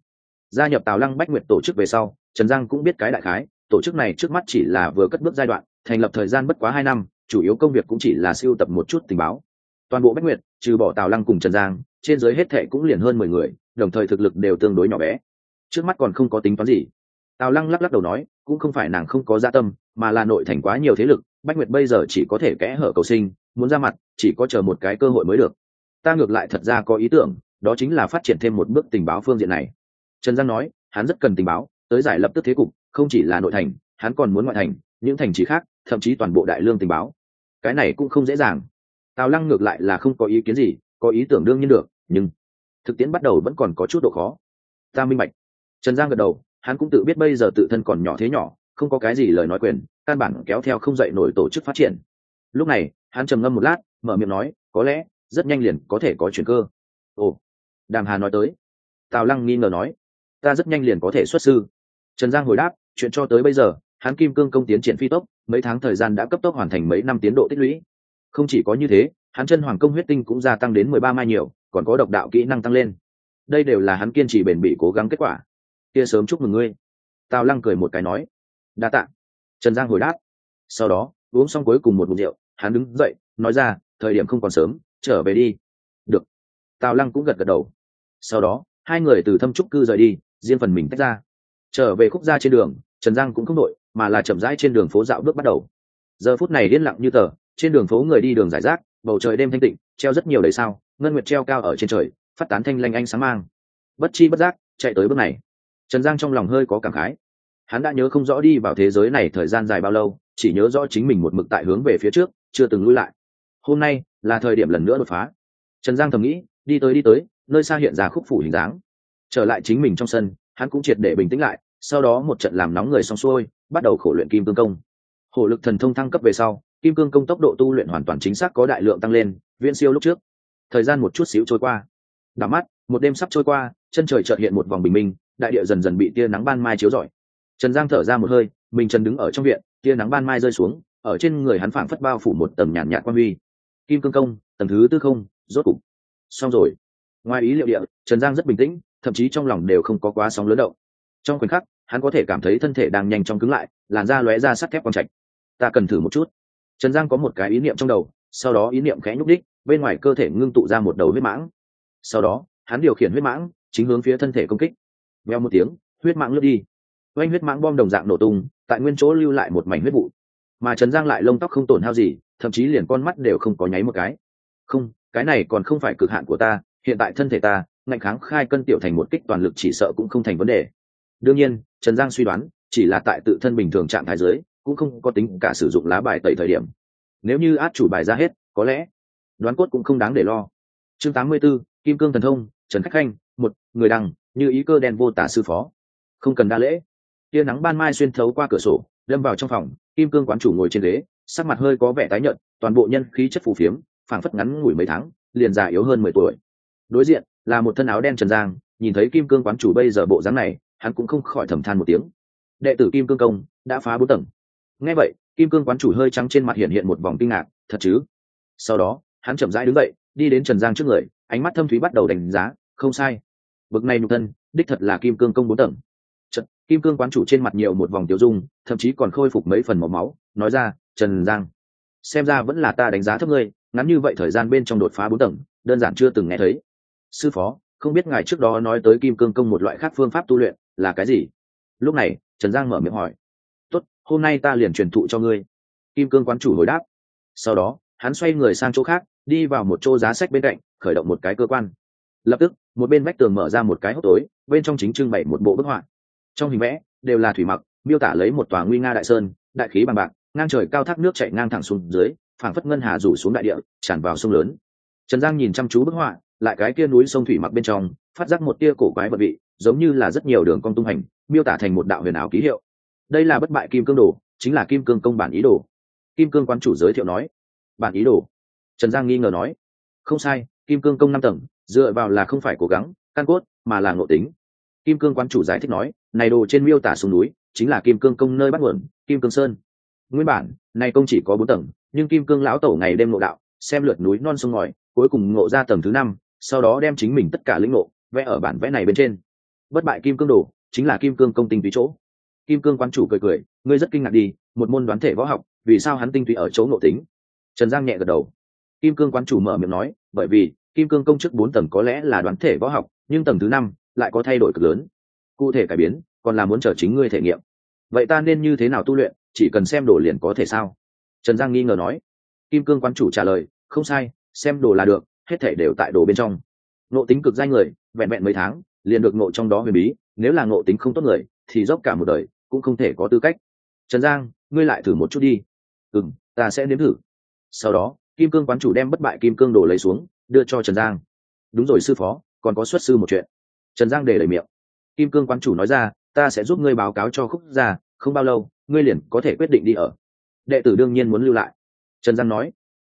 Gia nhập Tào Lăng Bách Nguyệt tổ chức về sau, Trần Giang cũng biết cái đại khái, tổ chức này trước mắt chỉ là vừa cất bước giai đoạn, thành lập thời gian bất quá 2 năm, chủ yếu công việc cũng chỉ là sưu tập một chút tình báo. Toàn bộ Bách Nguyệt, trừ bỏ Tào Lăng cùng Trần Giang, trên dưới hết thệ cũng liền hơn 10 người, đồng thời thực lực đều tương đối nhỏ bé. Trước mắt còn không có tính toán gì. Tào Lăng lắc lắc đầu nói, cũng không phải nàng không có dạ tâm, mà là nội thành quá nhiều thế lực, Bách Nguyệt bây giờ chỉ có thể kẽ hở cầu sinh, muốn ra mặt, chỉ có chờ một cái cơ hội mới được. Ta ngược lại thật ra có ý tưởng, đó chính là phát triển thêm một bước tình báo phương diện này. Trần Giang nói, hắn rất cần tình báo, tới giải lập tức thế cục, không chỉ là nội thành, hắn còn muốn ngoại thành, những thành trì khác, thậm chí toàn bộ đại lương tình báo. Cái này cũng không dễ dàng. Tào Lăng ngược lại là không có ý kiến gì, có ý tưởng đương nhiên được, nhưng thực tiễn bắt đầu vẫn còn có chút độ khó. Ta minh bạch. Trần Giang gật đầu, hắn cũng tự biết bây giờ tự thân còn nhỏ thế nhỏ, không có cái gì lời nói quyền, căn bản kéo theo không dậy nổi tổ chức phát triển. Lúc này, hắn trầm ngâm một lát, mở miệng nói, có lẽ rất nhanh liền có thể có chuyển cơ. Ồ, Đàm Hà nói tới. Tào Lăng nghi ngờ nói, ta rất nhanh liền có thể xuất sư. Trần Giang hồi đáp, chuyện cho tới bây giờ, hắn Kim Cương công tiến triển phi tốc, mấy tháng thời gian đã cấp tốc hoàn thành mấy năm tiến độ tích lũy. Không chỉ có như thế, hắn chân hoàng công huyết tinh cũng gia tăng đến 13 mai nhiều, còn có độc đạo kỹ năng tăng lên. Đây đều là hắn kiên trì bền bỉ cố gắng kết quả. Kia sớm chúc mừng ngươi. Tào Lăng cười một cái nói, đa tạ. Trần Giang hồi đáp. Sau đó, uống xong cuối cùng một ngụm rượu, hắn đứng dậy, nói ra, thời điểm không còn sớm, trở về đi. Được. Tào Lăng cũng gật gật đầu. Sau đó, hai người từ Thâm Trúc Cư rời đi, riêng phần mình tách ra. Trở về khúc gia trên đường, Trần Giang cũng không nội, mà là chậm rãi trên đường phố dạo bước bắt đầu. Giờ phút này yên lặng như tờ, trên đường phố người đi đường rải rác, bầu trời đêm thanh tịnh, treo rất nhiều đầy sao, ngân nguyệt treo cao ở trên trời, phát tán thanh lanh ánh sáng mang. Bất chi bất giác, chạy tới bước này, Trần Giang trong lòng hơi có cảm khái. Hắn đã nhớ không rõ đi vào thế giới này thời gian dài bao lâu, chỉ nhớ rõ chính mình một mực tại hướng về phía trước, chưa từng lùi lại. Hôm nay là thời điểm lần nữa đột phá. Trần Giang thầm nghĩ, đi tới, nơi xa hiện ra khúc phủ hình dáng. Trở lại chính mình trong sân, hắn cũng triệt để bình tĩnh lại, sau đó một trận làm nóng người xong xuôi, bắt đầu khổ luyện Kim Cương công. Hổ lực thần thông thăng cấp về sau, Kim Cương công tốc độ tu luyện hoàn toàn chính xác có đại lượng tăng lên, viễn siêu lúc trước. Thời gian một chút xíu trôi qua, đảo mắt một đêm sắp trôi qua, chân trời chợt hiện một vòng bình minh, đại địa dần dần bị tia nắng ban mai chiếu rọi. Trần Giang thở ra một hơi, mình trần đứng ở trong viện, tia nắng ban mai rơi xuống, ở trên người hắn phảng phất bao phủ một tầng nhàn nhạt quang huy. Kim Cương công tầng thứ tư không, rốt cục xong rồi. Ngoài ý liệu địa, Trần Giang rất bình tĩnh, thậm chí trong lòng đều không có quá sóng lớn động. Trong khoảnh khắc, hắn có thể cảm thấy thân thể đang nhanh chóng cứng lại, làn da lóe ra sắt thép quang trạch. Ta cần thử một chút. Trần Giang có một cái ý niệm trong đầu, sau đó ý niệm khẽ nhúc đích, bên ngoài cơ thể ngưng tụ ra một đầu huyết mãng. Sau đó, hắn điều khiển huyết mãng, chính hướng phía thân thể công kích. Vèo một tiếng, huyết mãng lướt đi. Oanh huyết mãng bom đồng dạng nổ tung, tại nguyên chỗ lưu lại một mảnh huyết vụ. Mà Trần Giang lại lông tóc không tổn hao gì, thậm chí liền con mắt đều không có nháy một cái. Không, cái này còn không phải cực hạn của ta, hiện tại thân thể ta, ngạnh kháng khai cân tiểu thành một kích toàn lực chỉ sợ cũng không thành vấn đề. Đương nhiên, Trần Giang suy đoán, chỉ là tại tự thân bình thường trạng thái dưới, cũng không có tính cả sử dụng lá bài tẩy thời điểm. Nếu như át chủ bài ra hết, có lẽ đoán cốt cũng không đáng để lo. Chương 84, Kim Cương thần thông, Trần Khách Khanh, một người đăng, như ý cơ đen vô tả sư phó. Không cần đa lễ. Tia nắng ban mai xuyên thấu qua cửa sổ, đâm vào trong phòng, Kim Cương quán chủ ngồi trên ghế, sắc mặt hơi có vẻ tái nhợt, toàn bộ nhân khí chất phù phiếm, phảng phất ngắn ngủi mấy tháng, liền già yếu hơn 10 tuổi. Đối diện là một thân áo đen Trần Giang, nhìn thấy Kim Cương quán chủ bây giờ bộ dáng này, hắn cũng không khỏi thầm than một tiếng. Đệ tử Kim Cương công đã phá 4 tầng. Nghe vậy, Kim Cương quán chủ hơi trắng trên mặt hiện một vòng kinh ngạc, thật chứ? Sau đó, hắn chậm rãi đứng dậy, đi đến Trần Giang trước người, ánh mắt thâm thúy bắt đầu đánh giá, không sai. Bực này nhục thân, đích thật là Kim Cương công 4 tầng. Chợt, Kim Cương quán chủ trên mặt nhiều một vòng tiêu dung, thậm chí còn khôi phục mấy phần màu máu, nói ra, Trần Giang, xem ra vẫn là ta đánh giá thấp ngươi, ngắn như vậy thời gian bên trong đột phá 4 tầng, đơn giản chưa từng nghe thấy. Sư phó, không biết ngài trước đó nói tới Kim Cương công một loại khác phương pháp tu luyện là cái gì? Lúc này, Trần Giang mở miệng hỏi. Tốt, hôm nay ta liền truyền thụ cho ngươi. Kim Cương quán chủ hồi đáp. Sau đó, hắn xoay người sang chỗ khác, đi vào một chỗ giá sách bên cạnh, khởi động một cái cơ quan. Lập tức, một bên vách tường mở ra một cái hốc tối, bên trong chính trưng bày một bộ bức họa. Trong hình vẽ đều là thủy mặc, miêu tả lấy một tòa nguy nga đại sơn, đại khí bằng bạc, ngang trời cao thác nước chảy ngang thẳng xuống dưới, phảng phất ngân hà rủ xuống đại địa, tràn vào sông lớn. Trần Giang nhìn chăm chú bức họa, lại cái kia núi sông thủy mặc bên trong, phát giác một tia cổ quái vật vị, giống như là rất nhiều đường cong tung hành, miêu tả thành một đạo huyền ảo ký hiệu. Đây là bất bại kim cương đồ, chính là Kim Cương công bản ý đồ. Kim Cương quán chủ giới thiệu nói. Bản ý đồ? Trần Giang nghi ngờ nói. Không sai, Kim Cương công 5 tầng, dựa vào là không phải cố gắng, căn cốt, mà là ngộ tính. Kim Cương quán chủ giải thích nói, này đồ trên miêu tả xuống núi, chính là Kim Cương công nơi bắt nguồn, Kim Cương Sơn. Nguyên bản, này công chỉ có 4 tầng, nhưng Kim Cương lão tổ ngày đêm ngộ đạo, xem lượt núi non sông ngòi, cuối cùng ngộ ra tầng thứ 5, sau đó đem chính mình tất cả lĩnh ngộ vẽ ở bản vẽ này bên trên. Bất bại kim cương đồ chính là kim cương công tinh túy chỗ. Kim cương quán chủ cười cười, ngươi rất kinh ngạc đi, một môn đoán thể võ học vì sao hắn tinh túy ở chỗ ngộ tính? Trần Giang nhẹ gật đầu. Kim cương quán chủ mở miệng nói, bởi vì kim cương công trước 4 tầng có lẽ là đoán thể võ học, nhưng tầng thứ 5 lại có thay đổi cực lớn, cụ thể cải biến còn là muốn chờ chính ngươi thể nghiệm. Vậy ta nên như thế nào tu luyện, chỉ cần xem đồ liền có thể sao? Trần Giang nghi ngờ nói. Kim cương quán chủ trả lời, không sai, xem đồ là được, hết thể đều tại đồ bên trong. Ngộ tính cực danh người, vẹn vẹn mấy tháng liền được ngộ trong đó huyền bí, nếu là ngộ tính không tốt người thì dốc cả một đời cũng không thể có tư cách. Trần Giang, ngươi lại thử một chút đi. Ta sẽ nếm thử. Sau đó kim cương quán chủ đem bất bại kim cương đồ lấy xuống đưa cho Trần Giang. Đúng rồi sư phó, còn có xuất sư một chuyện. Trần Giang để lời miệng. Kim cương quán chủ nói ra, ta sẽ giúp ngươi báo cáo cho Khúc gia, không bao lâu ngươi liền có thể quyết định đi ở. Đệ tử đương nhiên muốn lưu lại. Trần Giang nói.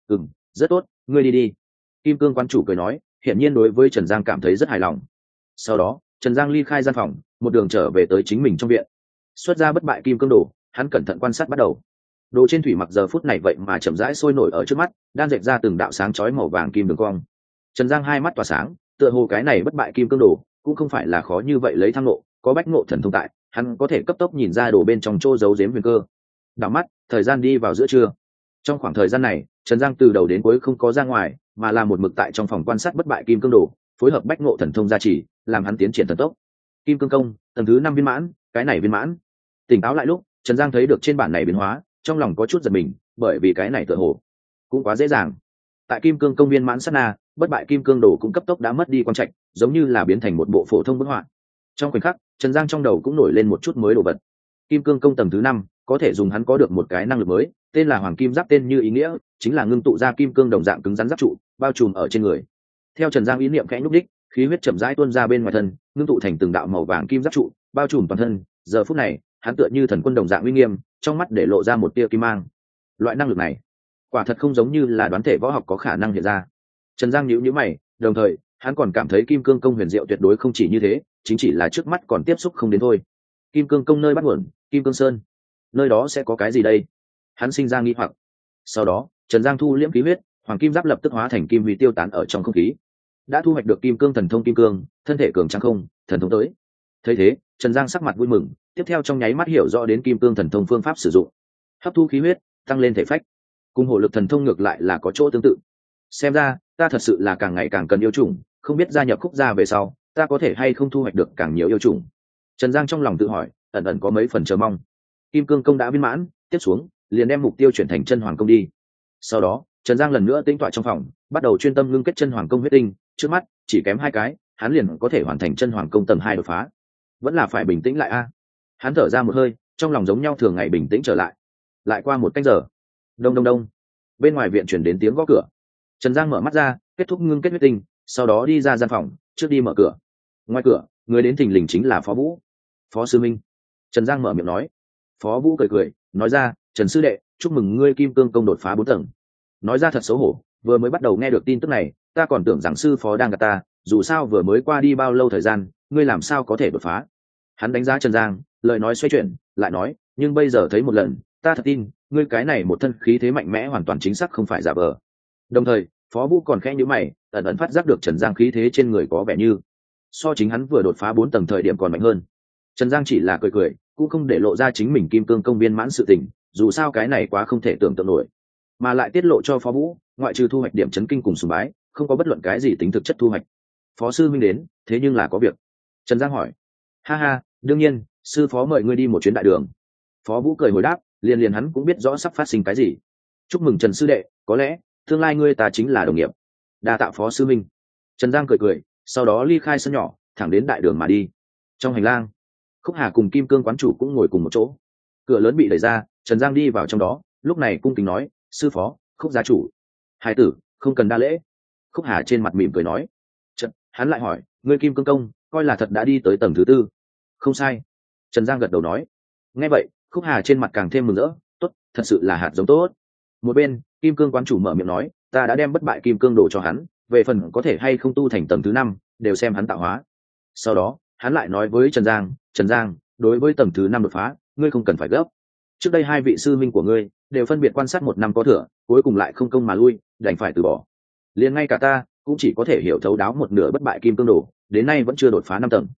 Rất tốt, ngươi đi đi. Kim cương quán chủ cười nói, hiển nhiên đối với Trần Giang cảm thấy rất hài lòng. Sau đó Trần Giang ly khai gian phòng, một đường trở về tới chính mình trong viện. Xuất ra bất bại kim cương đồ, hắn cẩn thận quan sát bắt đầu. Đồ trên thủy mặc giờ phút này vậy mà chậm rãi sôi nổi ở trước mắt, đang dệt ra từng đạo sáng chói màu vàng kim đường cong. Trần Giang hai mắt tỏa sáng, tựa hồ cái này bất bại kim cương đồ cũng không phải là khó như vậy lấy thăng ngộ, có bách ngộ thần thông tại, hắn có thể cấp tốc nhìn ra đồ bên trong chỗ giấu giếm huyền cơ. Đảo mắt, thời gian đi vào giữa trưa. Trong khoảng thời gian này, Trần Giang từ đầu đến cuối không có ra ngoài, mà là một mực tại trong phòng quan sát bất bại kim cương đồ, phối hợp bách ngộ thần thông gia trì, làm hắn tiến triển thần tốc. Kim cương công tầng thứ 5 viên mãn, cái này viên mãn. Tỉnh táo lại lúc, Trần Giang thấy được trên bản này biến hóa, trong lòng có chút giật mình, bởi vì cái này tựa hồ cũng quá dễ dàng. Tại kim cương công viên mãn sát na, bất bại kim cương đồ cũng cấp tốc đã mất đi quan trạch, giống như là biến thành một bộ phổ thông bức họa. Trong khoảnh khắc, Trần Giang trong đầu cũng nổi lên một chút mới đồ vật. Kim cương công tầng thứ 5 có thể dùng hắn có được một cái năng lực mới, tên là Hoàng Kim Giáp, tên như ý nghĩa, chính là ngưng tụ ra kim cương đồng dạng cứng rắn giáp trụ, bao trùm ở trên người. Theo Trần Giang ý niệm khẽ nhúc đích, khí huyết chậm rãi tuôn ra bên ngoài thân, ngưng tụ thành từng đạo màu vàng kim giáp trụ, bao trùm toàn thân. Giờ phút này, hắn tựa như thần quân đồng dạng uy nghiêm, trong mắt để lộ ra một tia kim mang. Loại năng lực này, quả thật không giống như là đoán thể võ học có khả năng hiện ra. Trần Giang nhíu nhíu mày, đồng thời, hắn còn cảm thấy kim cương công huyền diệu tuyệt đối không chỉ như thế, chính chỉ là trước mắt còn tiếp xúc không đến thôi. Kim cương công nơi bắt nguồn, Kim Cương Sơn, nơi đó sẽ có cái gì đây? Hắn sinh ra nghi hoặc. Sau đó, Trần Giang thu liễm khí huyết, hoàng kim giáp lập tức hóa thành kim huy tiêu tán ở trong không khí. Đã thu hoạch được kim cương thần thông kim cương, thân thể cường tráng không, thần thông tới. Thấy thế, Trần Giang sắc mặt vui mừng, tiếp theo trong nháy mắt hiểu rõ đến kim cương thần thông phương pháp sử dụng. Hấp thu khí huyết, tăng lên thể phách. Cùng hổ lực thần thông ngược lại là có chỗ tương tự. Xem ra, ta thật sự là càng ngày càng cần yêu trùng, không biết gia nhập Khúc gia về sau, ta có thể hay không thu hoạch được càng nhiều yêu trùng. Trần Giang trong lòng tự hỏi, ẩn ẩn có mấy phần chờ mong. Kim cương công đã viên mãn, tiếp xuống liền đem mục tiêu chuyển thành chân hoàng công đi. Sau đó, Trần Giang lần nữa tĩnh tọa trong phòng, bắt đầu chuyên tâm ngưng kết chân hoàng công huyết tinh, trước mắt chỉ kém 2 cái, hắn liền có thể hoàn thành chân hoàng công tầng 2 đột phá. Vẫn là phải bình tĩnh lại a. Hắn thở ra một hơi, trong lòng giống nhau thường ngày bình tĩnh trở lại. Lại qua 1 canh giờ. Đông đông đông. Bên ngoài viện chuyển đến tiếng gõ cửa. Trần Giang mở mắt ra, kết thúc ngưng kết huyết tinh, sau đó đi ra gian phòng, trước đi mở cửa. Ngoài cửa, người đến thình lình chính là Phó Vũ. Phó sư minh. Trần Giang mở miệng nói. Phó Vũ cười cười, nói ra, Trần sư đệ, chúc mừng ngươi kim cương công đột phá 4 tầng. Nói ra thật xấu hổ, vừa mới bắt đầu nghe được tin tức này, ta còn tưởng rằng sư phó đang gạt ta, dù sao vừa mới qua đi bao lâu thời gian, ngươi làm sao có thể đột phá. Hắn đánh giá Trần Giang, lời nói xoay chuyển, lại nói, nhưng bây giờ thấy một lần, ta thật tin, ngươi cái này một thân khí thế mạnh mẽ hoàn toàn chính xác không phải giả vờ. Đồng thời, Phó Vũ còn khẽ nhíu mày, ẩn ẩn phát giác được Trần Giang khí thế trên người có vẻ như so chính hắn vừa đột phá 4 tầng thời điểm còn mạnh hơn. Trần Giang chỉ là cười cười, cũng không để lộ ra chính mình kim cương công viên mãn sự tình, dù sao cái này quá không thể tưởng tượng nổi, mà lại tiết lộ cho Phó Vũ, ngoại trừ thu hoạch điểm chấn kinh cùng sùng bái, không có bất luận cái gì tính thực chất thu hoạch. Phó sư minh đến, thế nhưng là có việc. Trần Giang hỏi. Ha ha, đương nhiên, sư phó mời ngươi đi một chuyến đại đường. Phó Vũ cười hồi đáp, liền liền hắn cũng biết rõ sắp phát sinh cái gì. Chúc mừng Trần sư đệ, có lẽ tương lai ngươi ta chính là đồng nghiệp. Đa tạ Phó sư minh. Trần Giang cười cười, sau đó ly khai sân nhỏ, thẳng đến đại đường mà đi. Trong hành lang, Khúc Hà cùng Kim Cương quán chủ cũng ngồi cùng một chỗ. Cửa lớn bị đẩy ra, Trần Giang đi vào trong đó, lúc này cung kính nói, sư phó, Khúc gia chủ. Hai tử, không cần đa lễ. Khúc Hà trên mặt mỉm cười nói. Hắn lại hỏi, ngươi Kim Cương công coi là thật đã đi tới tầng thứ 4. Không sai. Trần Giang gật đầu nói. Nghe vậy, Khúc Hà trên mặt càng thêm mừng rỡ, tốt, thật sự là hạt giống tốt. Một bên, Kim Cương quán chủ mở miệng nói, ta đã đem bất bại kim cương đồ cho hắn, về phần có thể hay không tu thành tầng thứ 5, đều xem hắn tạo hóa. Sau đó, hắn lại nói với Trần Giang, đối với tầng thứ 5 đột phá, ngươi không cần phải gấp. Trước đây 2 vị sư minh của ngươi đều phân biệt quan sát 1 năm có thừa, cuối cùng lại không công mà lui, đành phải từ bỏ. Liền ngay cả ta cũng chỉ có thể hiểu thấu đáo một nửa bất bại kim cương đồ, đến nay vẫn chưa đột phá 5 tầng.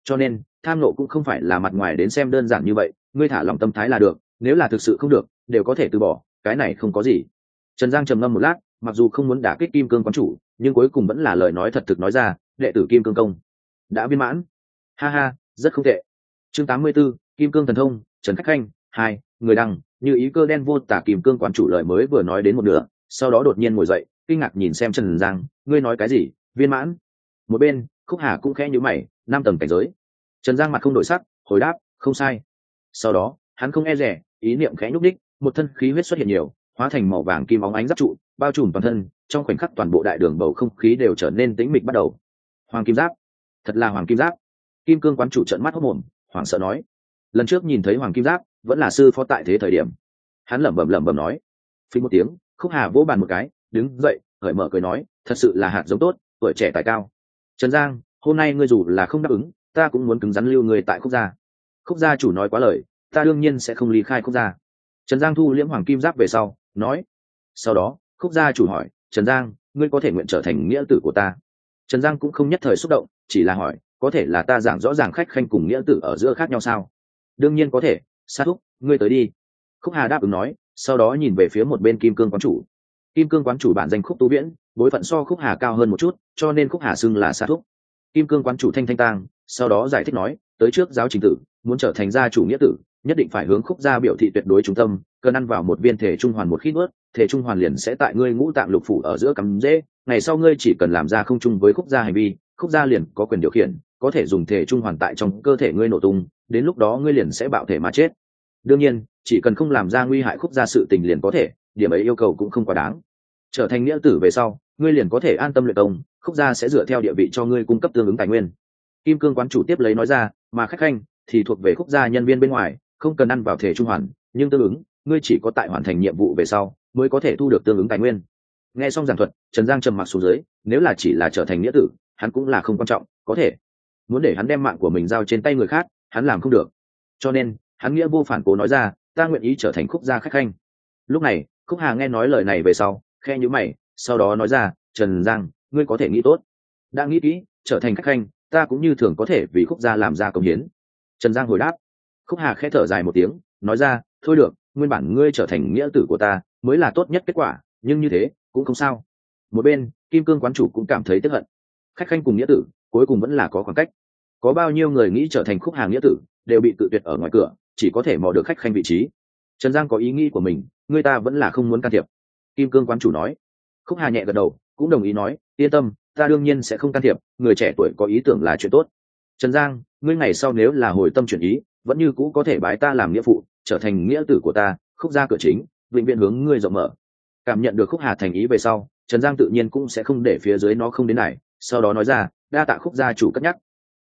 cho nên tham nộ cũng không phải là mặt ngoài đến xem đơn giản như vậy, ngươi thả lòng tâm thái là được, nếu là thực sự không được đều có thể từ bỏ, cái này không có gì. Trần Giang trầm ngâm một lát, mặc dù không muốn đả kích Kim Cương quán chủ, nhưng cuối cùng vẫn là lời nói thật thực nói ra, đệ tử Kim Cương công đã viên mãn. Ha ha, rất không tệ. Chương 84, Kim Cương thần thông, Trần Khách Khanh 2, người đăng, như ý cơ đen vô tả. Kim Cương quán chủ lời mới vừa nói đến một nửa, sau đó đột nhiên ngồi dậy, kinh ngạc nhìn xem Trần Giang, ngươi nói cái gì? Viên mãn? Một bên, Khúc Hà cũng khẽ nhíu mày, 5 tầng cảnh giới. Trần Giang mặt không đổi sắc, hồi đáp, không sai. Sau đó, hắn không e dè, ý niệm khẽ nhúc đích, một thân khí huyết xuất hiện nhiều, hóa thành màu vàng kim óng ánh giáp trụ, bao trùm toàn thân, trong khoảnh khắc toàn bộ đại đường bầu không khí đều trở nên tĩnh mịch bắt đầu. Hoàng kim giáp, thật là hoàng kim giáp. Kim Cương quán chủ trợn mắt hốt mồm, hoảng sợ nói, lần trước nhìn thấy hoàng kim giáp vẫn là sư phó tại thế thời điểm. Hắn lẩm bẩm nói. Phí một tiếng, Khúc Hà vỗ bàn một cái, đứng dậy, cởi mở cười nói, thật sự là hạt giống tốt, tuổi trẻ tài cao. Trần Giang, hôm nay ngươi dù là không đáp ứng, ta cũng muốn cứng rắn lưu người tại Khúc gia. Khúc gia chủ nói quá lời, ta đương nhiên sẽ không ly khai Khúc gia. Trần Giang thu liễm hoàng kim giáp về sau, nói. Sau đó, Khúc gia chủ hỏi, Trần Giang, ngươi có thể nguyện trở thành nghĩa tử của ta? Trần Giang cũng không nhất thời xúc động, chỉ là hỏi, có thể là ta giảng rõ ràng Khách Khanh cùng nghĩa tử ở giữa khác nhau sao? Đương nhiên có thể, Sa Thúc, ngươi tới đi. Khúc Hà đáp ứng nói, sau đó nhìn về phía một bên Kim Cương quán chủ. Kim Cương quán chủ bản danh Khúc Tú Viễn, bối phận so Khúc Hà cao hơn một chút, cho nên Khúc Hà xưng là Sa Thúc. Kim Cương quán chủ thanh tang, sau đó giải thích nói, tới trước giáo trình tử, muốn trở thành gia chủ nghĩa tử, nhất định phải hướng Khúc gia biểu thị tuyệt đối trung tâm, cần ăn vào một viên thể trung hoàn một khí nuốt, thể trung hoàn liền sẽ tại ngươi ngũ tạng lục phủ ở giữa cắm rễ, ngày sau ngươi chỉ cần làm ra không chung với Khúc gia hành vi, Khúc gia liền có quyền điều khiển, có thể dùng thể trung hoàn tại trong cơ thể ngươi nổ tung, đến lúc đó ngươi liền sẽ bạo thể mà chết. Đương nhiên, chỉ cần không làm ra nguy hại Khúc gia sự tình liền có thể, điểm ấy yêu cầu cũng không quá đáng. Trở thành nghĩa tử về sau, ngươi liền có thể an tâm luyện công, Khúc gia sẽ dựa theo địa vị cho ngươi cung cấp tương ứng tài nguyên. Kim Cương quán chủ tiếp lấy nói ra, mà Khách Khanh thì thuộc về Khúc gia nhân viên bên ngoài, không cần ăn vào thể trung hoàn, nhưng tương ứng, ngươi chỉ có tại hoàn thành nhiệm vụ về sau mới có thể thu được tương ứng tài nguyên. Nghe xong giảng thuật, Trần Giang trầm mặc xuống dưới, nếu là chỉ là trở thành nghĩa tử, hắn cũng là không quan trọng, có thể. Muốn để hắn đem mạng của mình giao trên tay người khác, hắn làm không được. Cho nên, hắn nghĩa vô phản cố nói ra, ta nguyện ý trở thành Khúc gia Khách Khanh. Lúc này, Khúc Hà nghe nói lời này về sau, khe nhíu mày, sau đó nói ra, Trần Giang, ngươi có thể nghĩ tốt. Đã nghĩ kỹ, trở thành Khách Khanh, ta cũng như thường có thể vì Khúc gia làm ra công hiến. Trần Giang hồi đáp. Khúc Hà khẽ thở dài một tiếng, nói ra, thôi được, nguyên bản ngươi trở thành nghĩa tử của ta mới là tốt nhất kết quả, nhưng như thế cũng không sao. Một bên, Kim Cương quán chủ cũng cảm thấy tức hận. Khách Khanh cùng nghĩa tử cuối cùng vẫn là có khoảng cách. Có bao nhiêu người nghĩ trở thành Khúc Hà nghĩa tử đều bị tự tuyệt ở ngoài cửa, chỉ có thể mò được Khách Khanh vị trí. Trần Giang có ý nghĩ của mình, người ta vẫn là không muốn can thiệp. Kim Cương quán chủ nói. Khúc Hà nhẹ gật đầu, cũng đồng ý nói, yên tâm, ta đương nhiên sẽ không can thiệp, người trẻ tuổi có ý tưởng là chuyện tốt. Trần Giang, ngươi ngày sau nếu là hồi tâm chuyển ý, vẫn như cũ có thể bái ta làm nghĩa phụ, trở thành nghĩa tử của ta, Khúc gia cửa chính, vĩnh viễn hướng ngươi rộng mở. Cảm nhận được Khúc Hà thành ý về sau, Trần Giang tự nhiên cũng sẽ không để phía dưới nó không đến này, sau đó nói ra, đa tạ Khúc gia chủ cất nhắc.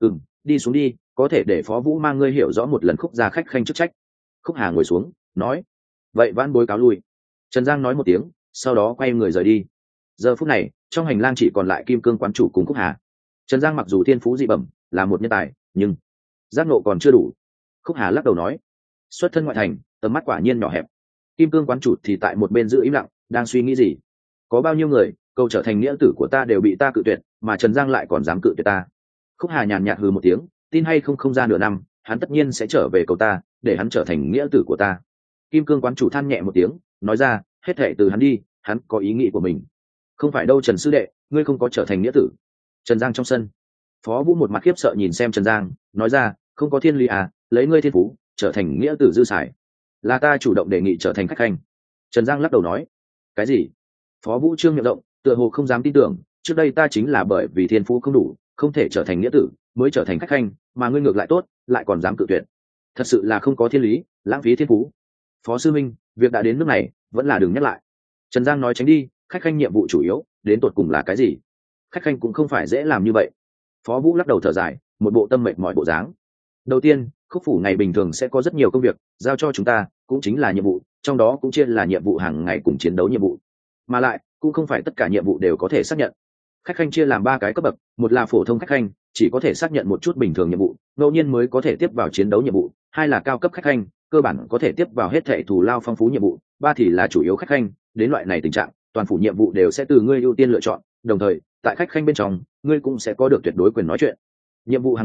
Đi xuống đi, có thể để Phó Vũ mang ngươi hiểu rõ một lần Khúc gia Khách Khanh chức trách. Khúc Hà ngồi xuống, nói, vậy vãn bối cáo lui. Trần Giang nói một tiếng, sau đó quay người rời đi. Giờ phút này, trong hành lang chỉ còn lại Kim Cương quán chủ cùng Khúc Hà. Trần Giang mặc dù thiên phú dị bẩm, là một nhân tài, nhưng giác ngộ còn chưa đủ. Khúc Hà lắc đầu nói, xuất thân ngoại thành, tầm mắt quả nhiên nhỏ hẹp. Kim Cương quán chủ thì tại một bên giữ im lặng, đang suy nghĩ gì. Có bao nhiêu người câu trở thành nghĩa tử của ta đều bị ta cự tuyệt, mà Trần Giang lại còn dám cự tuyệt ta. Khúc Hà nhàn nhạt hừ một tiếng, tin hay không, không ra nửa năm hắn tất nhiên sẽ trở về cầu ta, để hắn trở thành nghĩa tử của ta. Kim Cương quán chủ than nhẹ một tiếng, nói ra, hết thệ từ hắn đi, hắn có ý nghĩ của mình. Không phải đâu Trần sư đệ, ngươi không có trở thành nghĩa tử. Trần Giang trong sân, Phó Vũ một mặt khiếp sợ nhìn xem Trần Giang, nói ra, không có thiên lý à, lấy ngươi thiên phú trở thành nghĩa tử dư xài, là ta chủ động đề nghị trở thành Khách Khanh. Trần Giang lắc đầu nói, cái gì? Phó Vũ trương miệng rộng, tựa hồ không dám tin tưởng, trước đây ta chính là bởi vì thiên phú không đủ, không thể trở thành nghĩa tử, mới trở thành Khách Khanh, mà ngươi ngược lại tốt, lại còn dám cự tuyệt. Thật sự là không có thiên lý, lãng phí thiên phú. Phó sư minh, việc đã đến nước này, vẫn là đừng nhắc lại. Trần Giang nói tránh đi, Khách Khanh nhiệm vụ chủ yếu đến tột cùng là cái gì? Khách Khanh cũng không phải dễ làm như vậy. Phó Vũ lắc đầu thở dài, một bộ tâm mệt mỏi bộ dáng. Đầu tiên, Khúc phủ ngày bình thường sẽ có rất nhiều công việc giao cho chúng ta, cũng chính là nhiệm vụ, trong đó cũng chia là nhiệm vụ hàng ngày cùng chiến đấu nhiệm vụ, mà lại cũng không phải tất cả nhiệm vụ đều có thể xác nhận. Khách Khanh chia làm 3 cái cấp bậc, một là phổ thông Khách Khanh, chỉ có thể xác nhận một chút bình thường nhiệm vụ, ngẫu nhiên mới có thể tiếp vào chiến đấu nhiệm vụ, hai là cao cấp Khách Khanh, cơ bản có thể tiếp vào hết thảy thù lao phong phú nhiệm vụ, ba thì là chủ yếu Khách Khanh. Đến loại này tình trạng, toàn phủ nhiệm vụ đều sẽ từ ngươi ưu tiên lựa chọn, đồng thời tại Khách Khanh bên trong, ngươi cũng sẽ có được tuyệt đối quyền nói chuyện. Nhiệm vụ hàng ngày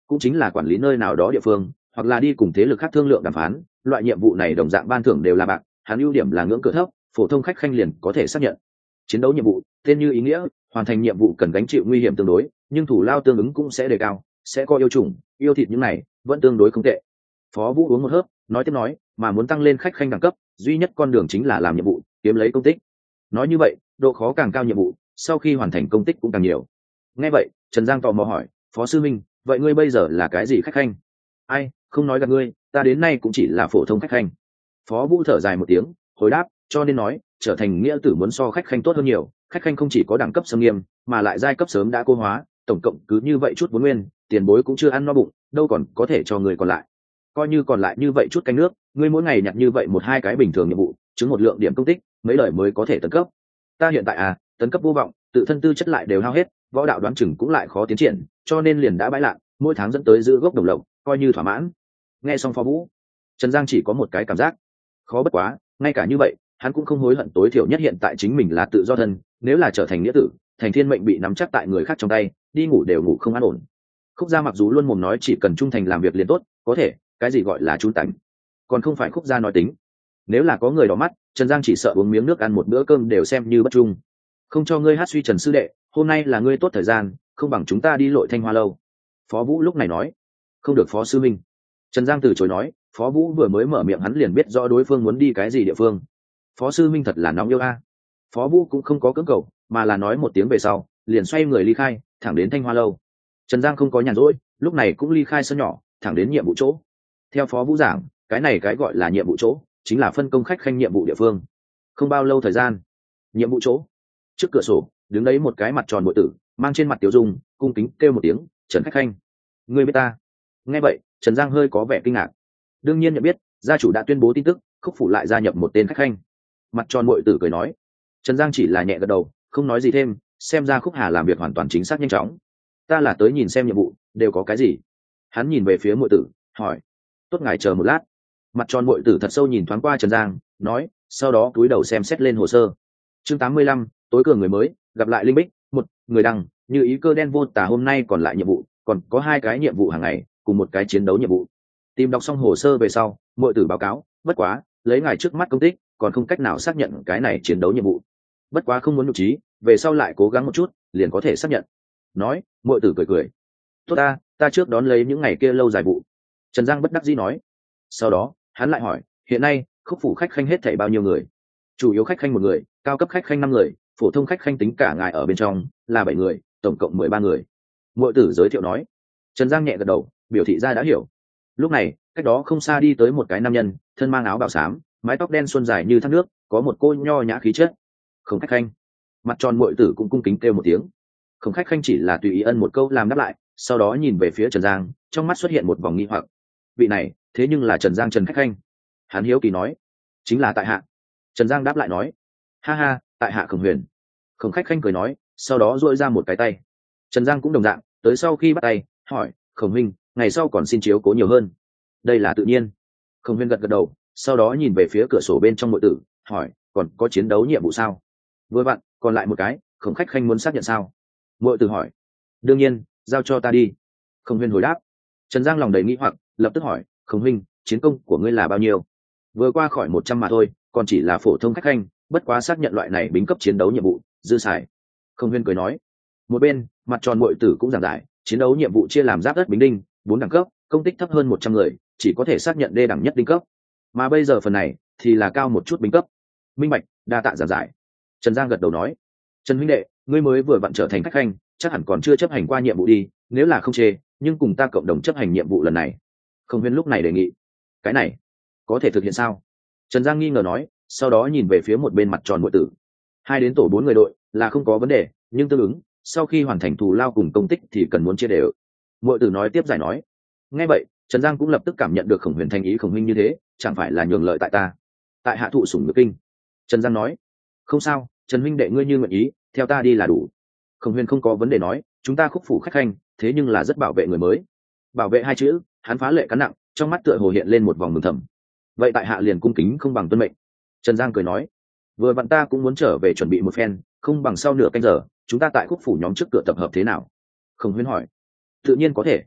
cũng chính là quản lý nơi nào đó địa phương, hoặc là đi cùng thế lực khác thương lượng đàm phán. Loại nhiệm vụ này đồng dạng ban thưởng đều là bạc, hắn ưu điểm là ngưỡng cửa thấp, phổ thông khách khanh liền có thể xác nhận. Chiến đấu nhiệm vụ tên như ý nghĩa, hoàn thành nhiệm vụ cần gánh chịu nguy hiểm tương đối, nhưng thủ lao tương ứng cũng sẽ đề cao, sẽ có yêu trùng yêu thịt, những này vẫn tương đối không tệ. Phó Vũ uống một hớp, nói tiếp nói, mà muốn tăng lên khách khanh đẳng cấp, duy nhất con đường chính là làm nhiệm vụ, kiếm lấy công tích. Nói như vậy, độ khó càng cao nhiệm vụ, sau khi hoàn thành công tích cũng càng nhiều. Nghe vậy, Trần Giang tò mò hỏi, Phó sư minh, vậy ngươi bây giờ là cái gì khách khanh? Ai, không nói gặp ngươi, ta đến nay cũng chỉ là phổ thông khách khanh. Phó Vũ thở dài một tiếng, hồi đáp, cho nên nói, trở thành nghĩa tử muốn so khách khanh tốt hơn nhiều. Khách khanh không chỉ có đẳng cấp xâm nghiêm, mà lại giai cấp sớm đã cô hóa, tổng cộng cứ như vậy chút vốn nguyên, tiền bối cũng chưa ăn no bụng, đâu còn có thể cho người còn lại. Coi như còn lại như vậy chút canh nước, ngươi mỗi ngày nhặt như vậy một hai cái bình thường nhiệm vụ, chứng một lượng điểm công tích, mấy lời mới có thể tấn cấp. Ta hiện tại tấn cấp vô vọng, tự thân tư chất lại đều hao hết, võ đạo đoán chừng cũng lại khó tiến triển, cho nên liền đã bãi lạn, mỗi tháng dẫn tới giữ gốc đồng lộc, coi như thỏa mãn. Nghe xong Phó Vũ, Trần Giang chỉ có một cái cảm giác, khó bất quá, ngay cả như vậy, hắn cũng không hối hận, tối thiểu nhất hiện tại chính mình là tự do thân, nếu là trở thành nghĩa tử, thành thiên mệnh bị nắm chắc tại người khác trong tay, đi ngủ đều ngủ không an ổn. Khúc Gia mặc dù luôn mồm nói chỉ cần trung thành làm việc liền tốt, có thể, cái gì gọi là trung tánh, còn không phải Khúc Gia nói tính. Nếu là có người đỏ mắt, Trần Giang chỉ sợ uống miếng nước ăn một bữa cơm đều xem như bất trung. Không cho ngươi hát suy Trần sư đệ, hôm nay là ngươi tốt thời gian, không bằng chúng ta đi Lội Thanh Hoa lâu. Phó Vũ lúc này nói. Không được Phó sư minh. Trần Giang từ chối nói, Phó Vũ vừa mới mở miệng hắn liền biết rõ đối phương muốn đi cái gì địa phương. Phó sư minh thật là nóng yêu a. Phó Vũ cũng không có cưỡng cầu, mà là nói một tiếng về sau, liền xoay người ly khai, thẳng đến Thanh Hoa lâu. Trần Giang không có nhàn rỗi, lúc này cũng ly khai sân nhỏ, thẳng đến nhiệm vụ chỗ. Theo Phó Vũ giảng, cái này cái gọi là nhiệm vụ chỗ, chính là phân công khách khanh nhiệm vụ địa phương. Không bao lâu thời gian, nhiệm vụ chỗ, trước cửa sổ đứng đấy một cái mặt tròn bội tử, mang trên mặt tiểu dung, cung kính kêu một tiếng, Trần khách khanh. Ngươi biết ta? Nghe vậy, Trần Giang hơi có vẻ kinh ngạc. Đương nhiên nhận biết, gia chủ đã tuyên bố tin tức, Khúc phủ lại gia nhập một tên khách khanh. Mặt tròn bội tử cười nói. Trần Giang chỉ là nhẹ gật đầu, không nói gì thêm, xem ra Khúc Hà làm việc hoàn toàn chính xác nhanh chóng. Ta là tới nhìn xem nhiệm vụ đều có cái gì. Hắn nhìn về phía bội tử, hỏi. Tốt, ngài chờ một lát. Mặt tròn bội tử thật sâu nhìn thoáng qua Trần Giang, nói, sau đó cúi đầu xem xét lên hồ sơ. Chương 85, tối cường người mới, gặp lại Linh Bích, một người đăng, như ý cơ đen vô tả hôm nay còn lại nhiệm vụ, còn có 2 cái nhiệm vụ hàng ngày, cùng một cái chiến đấu nhiệm vụ. Tìm đọc xong hồ sơ về sau, bội tử báo cáo, bất quá, lấy ngài trước mắt công tích, còn không cách nào xác nhận cái này chiến đấu nhiệm vụ. Bất quá không muốn nhục trí, về sau lại cố gắng một chút, liền có thể xác nhận. Nói, bội tử cười cười. Tốt ta trước đón lấy những ngày kia lâu dài vụ. Trần Giang bất đắc dĩ nói. Sau đó, hắn lại hỏi, hiện nay, Khúc phủ khách khanh hết thảy bao nhiêu người? Chủ yếu khách khanh 1 người, cao cấp khách khanh 5 người, phổ thông khách khanh tính cả ngài ở bên trong là 7 người, tổng cộng 13 người. Bội tử giới thiệu nói. Trần Giang nhẹ gật đầu, biểu thị ra đã hiểu. Lúc này, cách đó không xa đi tới một cái nam nhân, thân mang áo bào xám, mái tóc đen xuân dài như thác nước, có một cô nho nhã khí chất. Không khách khanh. Mặt tròn bội tử cũng cung kính kêu một tiếng. Không khách khanh chỉ là tùy ý ân một câu làm đáp lại, sau đó nhìn về phía Trần Giang, trong mắt xuất hiện một vòng nghi hoặc. Vị này, thế nhưng là Trần Giang Trần khách khanh. Hắn hiếu kỳ nói, chính là tại hạ. Trần Giang đáp lại nói, ha ha, tại hạ Khổng Huyền. Khổng khách khanh cười nói, sau đó duỗi ra một cái tay. Trần Giang cũng đồng dạng, tới sau khi bắt tay, hỏi, Khổng huynh, ngày sau còn xin chiếu cố nhiều hơn. Đây là tự nhiên. Khổng Huyền gật gật đầu, sau đó nhìn về phía cửa sổ bên trong bội tử, hỏi, còn có chiến đấu nhiệm vụ sao? Vừa vặn, còn lại một cái, Khổng khách khanh muốn xác nhận sao? Bội tử hỏi, đương nhiên, giao cho ta đi. Khổng Huyền hồi đáp. Trần Giang lòng đầy nghĩ hoặc, lập tức hỏi, Khổng huynh, chiến công của ngươi là bao nhiêu? Vừa qua khỏi 100 mà thôi, còn chỉ là phổ thông khách khanh, bất quá xác nhận loại này bính cấp chiến đấu nhiệm vụ, dư xài. Khổng Huyền cười nói. Một bên, mặt tròn bội tử cũng giảng giải, chiến đấu nhiệm vụ chia làm giáp đất bính đinh, 4 đẳng cấp, công tích thấp hơn 100 người, chỉ có thể xác nhận đê đẳng nhất đinh cấp. Mà bây giờ phần này thì là cao một chút bính cấp. Minh bạch, đa tạ giảng giải. Trần Giang gật đầu nói. Trần huynh đệ, ngươi mới vừa vặn trở thành khách khanh, chắc hẳn còn chưa chấp hành qua nhiệm vụ đi, nếu là không chê, nhưng cùng ta cộng đồng chấp hành nhiệm vụ lần này. Khổng Huyền lúc này đề nghị. Cái này, có thể thực hiện sao? Trần Giang nghi ngờ nói, sau đó nhìn về phía một bên mặt tròn bội tử. 2 đến tổ 4 người đội là không có vấn đề, nhưng tương ứng, sau khi hoàn thành thù lao cùng công tích thì cần muốn chia đều. Bội tử nói tiếp giải nói. Nghe vậy, Trần Giang cũng lập tức cảm nhận được Khổng Huyền thành ý Khổng huynh như thế, chẳng phải là nhường lợi tại ta. Tại hạ thụ sủng nhược kinh. Trần Giang nói. Không sao, Trần huynh đệ ngươi như nguyện ý, theo ta đi là đủ. Khổng Huyền không có vấn đề nói, chúng ta Khúc phủ khách khanh, thế nhưng là rất bảo vệ người mới. Bảo vệ 2 chữ, hắn phá lệ cắn nặng, trong mắt tựa hồ hiện lên một vòng mừng thầm. Vậy tại hạ liền cung kính không bằng tuân mệnh. Trần Giang cười nói. Vừa vặn ta cũng muốn trở về chuẩn bị một phen, không bằng sau nửa canh giờ, chúng ta tại Khúc phủ nhóm trước cửa tập hợp thế nào? Khổng Huyền hỏi. Tự nhiên có thể.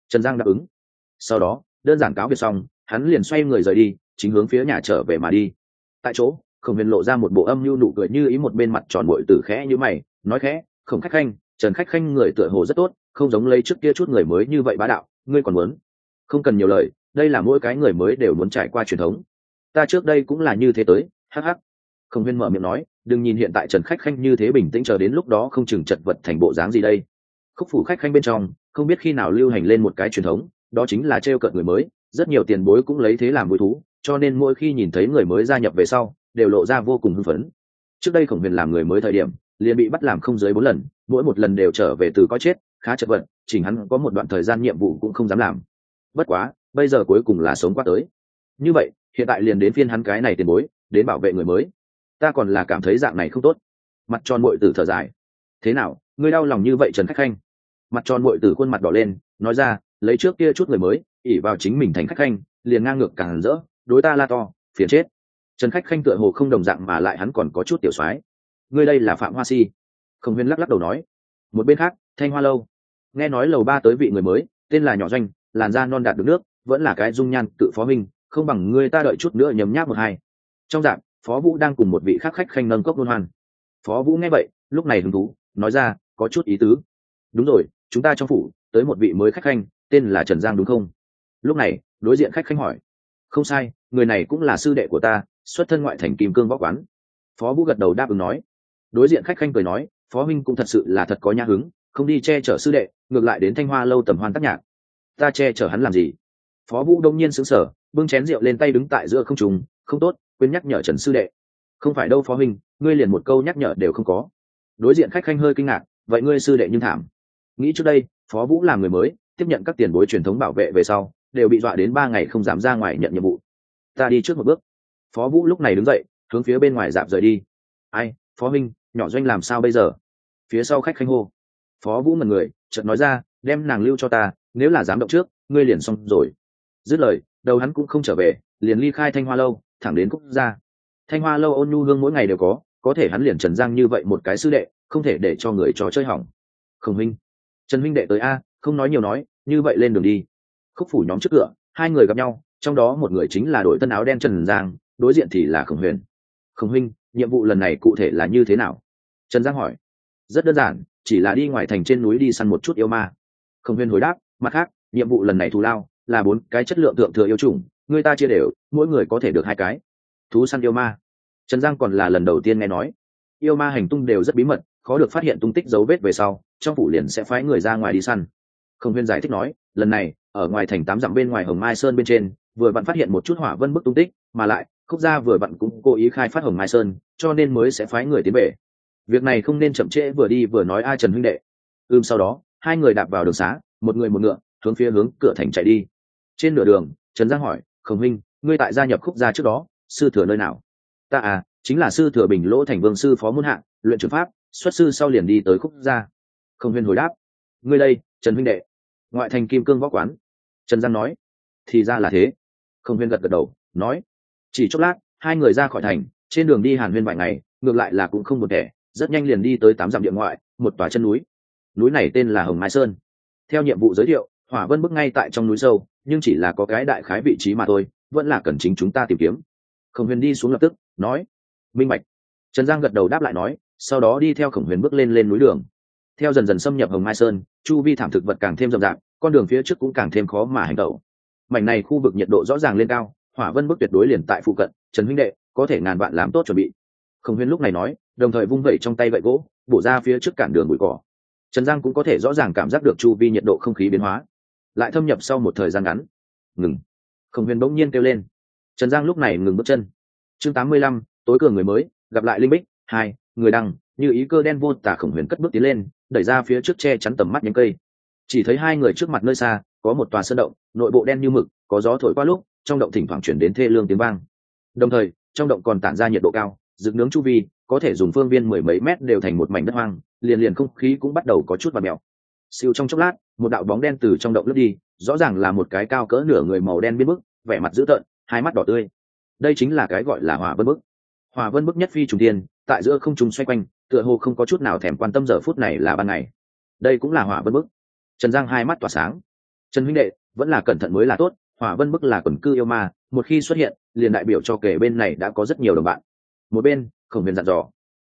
Trần Giang đáp ứng. Sau đó đơn giản cáo biệt xong, hắn liền xoay người rời đi, chính hướng phía nhà trở về mà đi. Tại chỗ Khổng Huyền lộ ra một bộ âm nhu nụ cười, như ý một bên mặt tròn bội tử khẽ như mày nói khẽ: Khổng khách khanh, Trần khách khanh người tựa hồ rất tốt, không giống lấy trước kia chút người mới như vậy bá đạo, ngươi còn muốn? Không cần nhiều lời, đây là mỗi cái người mới đều muốn trải qua truyền thống. Ta trước đây cũng là như thế tới, hắc hắc. Khổng Huyền mở miệng nói, đừng nhìn hiện tại Trần khách khanh như thế bình tĩnh, chờ đến lúc đó không chừng chật vật thành bộ dáng gì đây. Khúc phủ khách khanh bên trong không biết khi nào lưu hành lên một cái truyền thống, đó chính là trêu cợt người mới, rất nhiều tiền bối cũng lấy thế làm vui thú, cho nên mỗi khi nhìn thấy người mới gia nhập về sau đều lộ ra vô cùng hưng phấn. Trước đây Khổng Huyền làm người mới thời điểm liền bị bắt làm không dưới 4 lần, mỗi một lần đều trở về từ có chết, khá chật vật, chỉnh hắn có một đoạn thời gian nhiệm vụ cũng không dám làm. Bất quá bây giờ cuối cùng là sống qua tới. Như vậy hiện tại liền đến phiên hắn cái này tiền bối đến bảo vệ người mới, ta còn là cảm thấy dạng này không tốt. Mặt tròn bội tử thở dài: Thế nào, ngươi đau lòng như vậy Trần khách khanh? Mặt tròn bội tử khuôn mặt đỏ lên nói ra: Lấy trước kia chút người mới ỉ vào chính mình thành khách khanh, liền ngang ngược càng rỡ, đối ta la to, phiền chết. Trần khách khanh tựa hồ không đồng dạng, mà lại hắn còn có chút tiểu soái. Ngươi đây là Phạm Hoa Si. Khổng Huyền lắc lắc đầu nói. Một bên khác Thanh Hoa lâu, nghe nói lầu 3 tới vị người mới tên là Nhỏ Doanh, làn da non đạt được nước, vẫn là cái dung nhan tự phó minh, không bằng ngươi ta đợi chút nữa nhấm nháp một hai. Trong dạp Phó Vũ đang cùng một vị khác khách khanh nâng cốc luân hoan. Phó Vũ nghe vậy lúc này hứng thú nói ra: Có chút ý tứ. Đúng rồi, chúng ta trong phủ tới một vị mới khách khanh, tên là Trần Giang đúng không? Lúc này đối diện khách khanh hỏi. Không sai, người này cũng là sư đệ của ta, xuất thân ngoại thành Kim Cương Võ Quán. Phó Vũ gật đầu đáp ứng nói. Đối diện khách khanh cười nói: Phó huynh cũng thật sự là thật có nhã hứng, không đi che chở sư đệ, ngược lại đến Thanh Hoa lâu tầm hoan tác nhạc. Ta che chở hắn làm gì? Phó Vũ đông nhiên sững sờ, bưng chén rượu lên tay đứng tại giữa không trung. Không tốt, quên nhắc nhở Trần sư đệ. Không phải đâu Phó huynh, ngươi liền một câu nhắc nhở đều không có. Đối diện khách khanh hơi kinh ngạc. Vậy ngươi sư đệ nhưng thảm. Nghĩ trước đây Phó Vũ làm người mới tiếp nhận các tiền bối truyền thống bảo vệ về sau đều bị dọa đến 3 ngày không dám ra ngoài nhận nhiệm vụ. Ta đi trước một bước. Phó Vũ lúc này đứng dậy hướng phía bên ngoài dạp rời đi. Ai, Phó huynh, Nhỏ Doanh làm sao bây giờ? Phía sau khách khanh hô. Phó Vũ ngẩn người chợt nói ra: Đem nàng lưu cho ta, nếu là dám động trước ngươi liền xong rồi. Dứt lời đầu hắn cũng không trở về, liền ly khai Thanh Hoa lâu thẳng đến Cúc gia. Thanh Hoa lâu ôn nhu hương mỗi ngày đều có thể hắn liền Trần Giang như vậy một cái sư đệ không thể để cho người trò chơi hỏng. Khổng huynh, Trần huynh đệ tới a, không nói nhiều nói, như vậy lên đường đi. Khúc phủ nhóm trước cửa hai người gặp nhau, trong đó một người chính là đội tân áo đen Trần Giang, đối diện thì là Khổng Huyền. Khổng huynh, nhiệm vụ lần này cụ thể là như thế nào? Trần Giang hỏi. Rất đơn giản, chỉ là đi ngoài thành trên núi đi săn một chút yêu ma. Khổng Huyền hồi đáp. Mặt khác nhiệm vụ lần này thù lao là 4 cái chất lượng thượng thừa yêu chủng, người ta chia đều, mỗi người có thể được 2 cái. Thú săn yêu ma. Trần Giang còn là lần đầu tiên nghe nói. Yêu ma hành tung đều rất bí mật, khó được phát hiện tung tích dấu vết về sau trong phủ liền sẽ phái người ra ngoài đi săn. Khổng Huyền giải thích nói, lần này ở ngoài thành 8 dặm bên ngoài Hồng Mai Sơn bên trên vừa vặn phát hiện một chút hỏa vân bức tung tích, mà lại Khúc gia vừa vặn cũng cố ý khai phát Hồng Mai Sơn, cho nên mới sẽ phái người tiến về. Việc này không nên chậm trễ, vừa đi vừa nói a Trần huynh đệ. Sau đó hai người đạp vào đường xá, một người một ngựa hướng cửa thành chạy đi. Trên nửa đường Trần Giang hỏi: Khổng huynh, ngươi tại gia nhập Khúc gia trước đó sư thừa nơi nào? Ta chính là sư thừa Bình Lỗ thành vương sư phó môn hạ, luyện trường pháp, xuất sư sau liền đi tới Khúc gia. Khổng Huyền hồi đáp. Ngươi đây Trần huynh đệ? Ngoại thành Kim Cương Võ Quán. Trần Giang nói. Thì ra là thế. Khổng Huyền gật đầu nói. Chỉ chốc lát hai người ra khỏi thành, trên đường đi hàn huyên vài ngày, ngược lại là cũng không một kẻ, rất nhanh liền đi tới 8 dặm địa ngoại một tòa chân núi. Núi này tên là Hồng Mai Sơn. Theo nhiệm vụ giới thiệu, hỏa vân bức ngay tại trong núi sâu, nhưng chỉ là có cái đại khái vị trí mà thôi, vẫn là cần chính chúng ta tìm kiếm. Khổng Huyền đi xuống lập tức nói. Minh bạch. Trần Giang gật đầu đáp lại nói, sau đó đi theo Khổng Huyền bước lên núi đường. Theo dần dần xâm nhập Hồng Mai Sơn, chu vi thảm thực vật càng thêm rậm rạp, con đường phía trước cũng càng thêm khó mà hành động. Mảnh này khu vực nhiệt độ rõ ràng lên cao, hỏa vân bức tuyệt đối liền tại phụ cận, Trần huynh đệ có thể ngàn vạn làm tốt chuẩn bị. Khổng Huyền lúc này nói, đồng thời vung vẩy trong tay gậy gỗ bổ ra phía trước cản đường bụi cỏ. Trần Giang cũng có thể rõ ràng cảm giác được chu vi nhiệt độ không khí biến hóa, lại thâm nhập sau một thời gian ngắn. Ngừng. Khổng Huyền bỗng nhiên kêu lên. Trần Giang lúc này ngừng bước chân. Chương 85, tối cường người mới, gặp lại Linh Bích 2, người đăng, như ý cơ đen vô tả. Khổng Huyền cất bước tiến lên, đẩy ra phía trước che chắn tầm mắt nhánh cây. Chỉ thấy hai người trước mặt nơi xa có một tòa sơn động, nội bộ đen như mực, có gió thổi qua lúc trong động thỉnh thoảng chuyển đến thê lương tiếng vang. Đồng thời trong động còn tản ra nhiệt độ cao, rực nướng chu vi, có thể dùng phương viên 10 mấy mét đều thành một mảnh đất hoang, liền không khí cũng bắt đầu có chút vặn mèo. Siêu trong chốc lát một đạo bóng đen từ trong động lướt đi, rõ ràng là một cái cao cỡ nửa người màu đen biến bức, vẻ mặt dữ tợn, hai mắt đỏ tươi. Đây chính là cái gọi là hỏa vân bức. Hỏa vân bức nhất phi trùng thiên, tại giữa không trung xoay quanh, tựa hồ không có chút nào thèm quan tâm giờ phút này là ban ngày. Đây cũng là hỏa vân bức. Trần Giang hai mắt tỏa sáng. Trần huynh đệ vẫn là cẩn thận mới là tốt, hỏa vân bức là quần cư yêu ma, một khi xuất hiện liền đại biểu cho kể bên này đã có rất nhiều đồng bạn. Một bên Khổng Huyền dặn dò.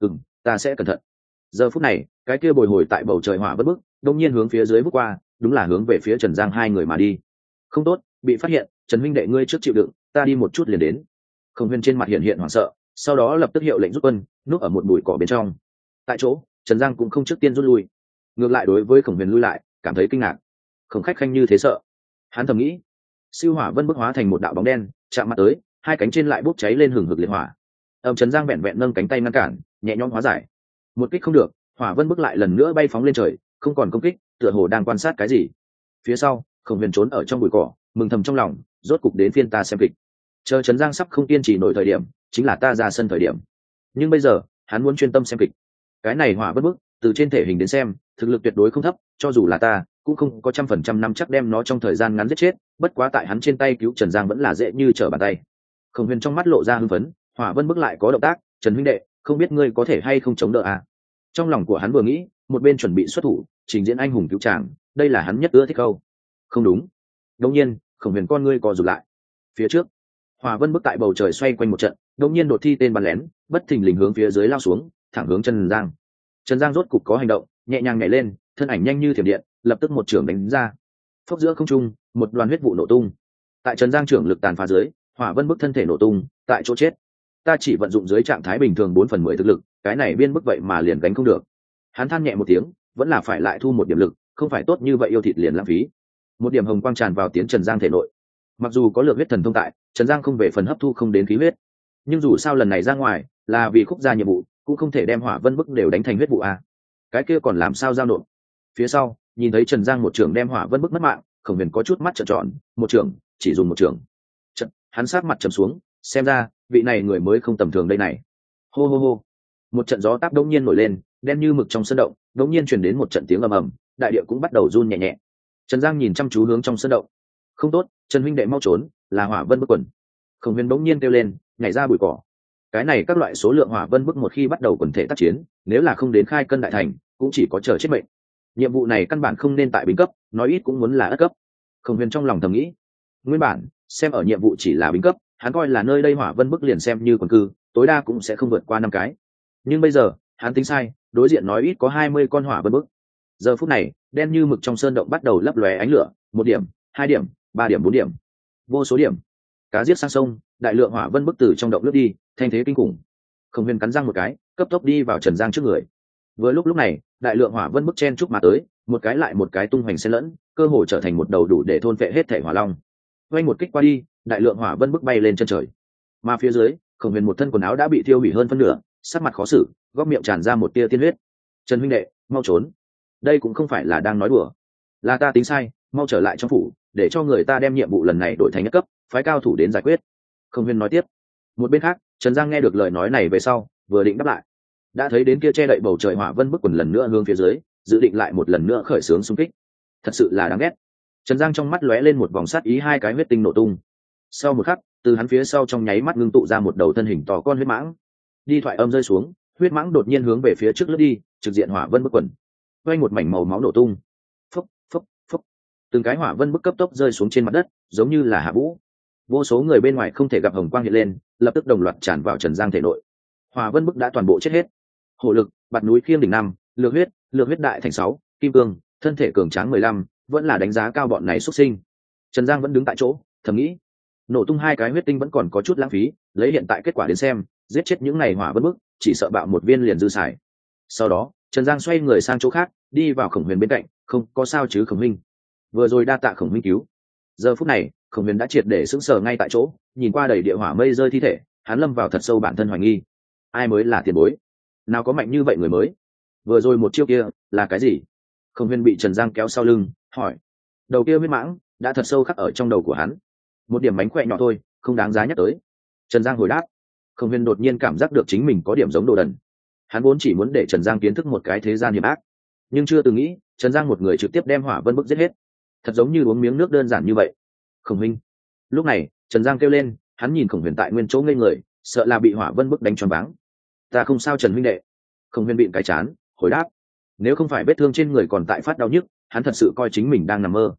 Ta sẽ cẩn thận. Giờ phút này cái kia bồi hồi tại bầu trời hỏa vân bức đông nhiên hướng phía dưới bước qua, đúng là hướng về phía Trần Giang hai người mà đi. Không tốt, bị phát hiện. Trần huynh đệ ngươi trước chịu đựng, ta đi một chút liền đến. Khổng Huyền trên mặt hiện hiện hoảng sợ, sau đó lập tức hiệu lệnh rút quân, núp ở một bụi cỏ bên trong. Tại chỗ Trần Giang cũng không trước tiên rút lui, ngược lại đối với Khổng Huyền lui lại cảm thấy kinh ngạc. Khổng khách khanh như thế sợ, hắn thầm nghĩ. Siêu hỏa vân bức hóa thành một đạo bóng đen chạm mặt tới, hai cánh trên lại bốc cháy lên hừng hực liệt hỏa. Trần Giang vẹn vẹn nâng cánh tay ngăn cản, nhẹ nhõm hóa giải. Một kích không được, hỏa vân bức lại lần nữa bay phóng lên trời, không còn công kích, tựa hồ đang quan sát cái gì. Phía sau Khổng Huyền trốn ở trong bụi cỏ, mừng thầm trong lòng, rốt cục đến phiên ta xem kịch. Chờ Trần Giang sắp không kiên trì nổi thời điểm, chính là ta ra sân thời điểm. Nhưng bây giờ hắn muốn chuyên tâm xem kịch. Cái này hỏa vân bức từ trên thể hình đến xem thực lực tuyệt đối không thấp, cho dù là ta cũng không có 100% năm chắc đem nó trong thời gian ngắn giết chết, bất quá tại hắn trên tay cứu Trần Giang vẫn là dễ như trở bàn tay. Khổng Huyền trong mắt lộ ra hưng phấn, hỏa vân bức lại có động tác, Trần huynh đệ không biết ngươi có thể hay không chống đỡ à? Trong lòng của hắn vừa nghĩ, một bên chuẩn bị xuất thủ trình diễn anh hùng cứu tràng, đây là hắn nhất ưa thích câu. Không đúng. Đột nhiên Khổng Huyền con ngươi co rụt lại. Phía trước hỏa vân bức tại bầu trời xoay quanh một trận, đột nhiên đột thi tên bắn lén bất thình lình hướng phía dưới lao xuống, thẳng hướng Trần Giang. Trần Giang rốt cục có hành động, nhẹ nhàng nhảy lên, thân ảnh nhanh như thiểm điện, lập tức một chưởng đánh ra. Phốc giữa không trung một đoàn huyết vụ nổ tung. Tại Trần Giang trưởng lực tàn phá dưới, hỏa vân bức thân thể nổ tung tại chỗ chết. Ta chỉ vận dụng dưới trạng thái bình thường 4/10 thực lực, cái này biên bức vậy mà liền gánh không được. Hắn than nhẹ một tiếng, vẫn là phải lại thu một điểm lực, không phải tốt như vậy yêu thịt liền lãng phí. Một điểm hồng quang tràn vào tiến Trần Giang thể nội. Mặc dù có lượng huyết thần thông tại, Trần Giang không về phần hấp thu không đến khí huyết, nhưng dù sao lần này ra ngoài là vì khúc gia nhiệm vụ, cũng không thể đem hỏa vân bức đều đánh thành huyết vụ a. Cái kia còn làm sao giao nộp. Phía sau nhìn thấy Trần Giang một trường đem hỏa vân bức mất mạng, Khổng Huyền có chút mắt trợn tròn, một trường chỉ dùng một trường. Hắn sát mặt trầm xuống, xem ra vị này người mới không tầm thường đây này. Hô hô hô, một trận gió táp đống nhiên nổi lên, đen như mực trong sân động đống nhiên truyền đến một trận tiếng ầm ầm, đại địa cũng bắt đầu run nhẹ nhẹ. Trần Giang nhìn chăm chú hướng trong sân động. Không tốt, Trần huynh đệ mau trốn, là hỏa vân bức quần. Khổng Huyền đống nhiên kêu lên, nhảy ra bụi cỏ. Cái này các loại số lượng hỏa vân bức một khi bắt đầu quần thể tác chiến, nếu là không đến khai cân đại thành, cũng chỉ có chờ chết mệnh. Nhiệm vụ này căn bản không nên tại bình cấp, nói ít cũng muốn là ất cấp. Khổng Huyền trong lòng thầm nghĩ. Nguyên bản xem ở nhiệm vụ chỉ là bình cấp, hắn coi là nơi đây hỏa vân bức liền xem như quần cư, tối đa cũng sẽ không vượt qua 5 cái. Nhưng bây giờ hắn tính sai, đối diện nói ít có 20 con hỏa vân bức. Giờ phút này đen như mực trong sơn động bắt đầu lấp lóe ánh lửa, 1 điểm, 2 điểm, 3 điểm, 4 điểm, vô số điểm. Cá giết sang sông, đại lượng hỏa vân bức từ trong động lướt đi, thanh thế kinh khủng. Khổng Huyền cắn răng một cái, cấp tốc đi vào Trần Giang trước người. Vừa lúc này đại lượng hỏa vân bức chen chúc mà tới, một cái lại một cái tung hoành xen lẫn, cơ hồ trở thành một đầu đủ để thôn phệ hết thể hỏa long. Quay một kích qua đi, đại lượng hỏa vân bức bay lên chân trời. Mà phía dưới Khổng Huyền một thân quần áo đã bị thiêu hủy hơn phân nửa, sắc mặt khó xử, góc miệng tràn ra một tia tiên huyết. Trần huynh đệ mau trốn, đây cũng không phải là đang nói đùa, là ta tính sai, mau trở lại trong phủ, để cho người ta đem nhiệm vụ lần này đổi thành nhất cấp, phái cao thủ đến giải quyết. Khổng Huyền nói tiếp. Một bên khác Trần Giang nghe được lời nói này về sau, vừa định đáp lại, đã thấy đến kia che đậy bầu trời hỏa vân bức quần lần nữa hướng phía dưới, dự định lại một lần nữa khởi xướng xung kích. Thật sự là đáng ghét. Trần Giang trong mắt lóe lên một vòng sát ý, hai cái huyết tinh nổ tung. Sau một khắc từ hắn phía sau trong nháy mắt ngưng tụ ra một đầu thân hình to con huyết mãng. Đi thoại âm rơi xuống, huyết mãng đột nhiên hướng về phía trước lướt đi, trực diện hỏa vân bức quần. Quay một mảnh màu máu nổ tung. Phốc phốc phốc, từng cái hỏa vân bức cấp tốc rơi xuống trên mặt đất, giống như là hạ vũ. Vô số người bên ngoài không thể gặp hồng quang hiện lên, lập tức đồng loạt tràn vào Trần Giang thể nội. Hỏa vân bức đã toàn bộ chết hết. Hổ lực, bạt núi khiêm đỉnh 5, lược huyết đại thành 6, kim cương, thân thể cường tráng 15, vẫn là đánh giá cao bọn này xuất sinh. Trần Giang vẫn đứng tại chỗ, thầm nghĩ, nổ tung hai cái huyết tinh vẫn còn có chút lãng phí, lấy hiện tại kết quả đến xem, giết chết những này hỏa vân bức, chỉ sợ bạo một viên liền dư xài. Sau đó Trần Giang xoay người sang chỗ khác, đi vào Khổng Huyền bên cạnh. Không có sao chứ Khổng huynh, vừa rồi đa tạ Khổng huynh cứu. Giờ phút này Khổng Huyền đã triệt để sững sờ ngay tại chỗ, nhìn qua đầy địa hỏa mây rơi thi thể, hắn lâm vào thật sâu bản thân hoài nghi, ai mới là tiền bối, nào có mạnh như vậy người mới, vừa rồi một chiêu kia là cái gì? Khổng Huyền bị Trần Giang kéo sau lưng hỏi. Đầu kia huyết mãng đã thật sâu khắc ở trong đầu của hắn, một điểm mánh khỏe nhỏ thôi, không đáng giá nhắc tới. Trần Giang hồi đáp. Khổng Huyền đột nhiên cảm giác được chính mình có điểm giống đồ đần. Hắn vốn chỉ muốn để Trần Giang kiến thức một cái thế gian hiểm ác, nhưng chưa từng nghĩ Trần Giang một người trực tiếp đem hỏa vân bức giết hết, thật giống như uống miếng nước đơn giản như vậy. Khổng huynh. Lúc này Trần Giang kêu lên, hắn nhìn Khổng Huyền tại nguyên chỗ ngây người, sợ là bị hỏa vân bức đánh choáng váng. Ta không sao Trần huynh đệ. Khổng Huyền bịn cái chán hồi đáp. Nếu không phải vết thương trên người còn tại phát đau nhức, hắn thật sự coi chính mình đang nằm mơ.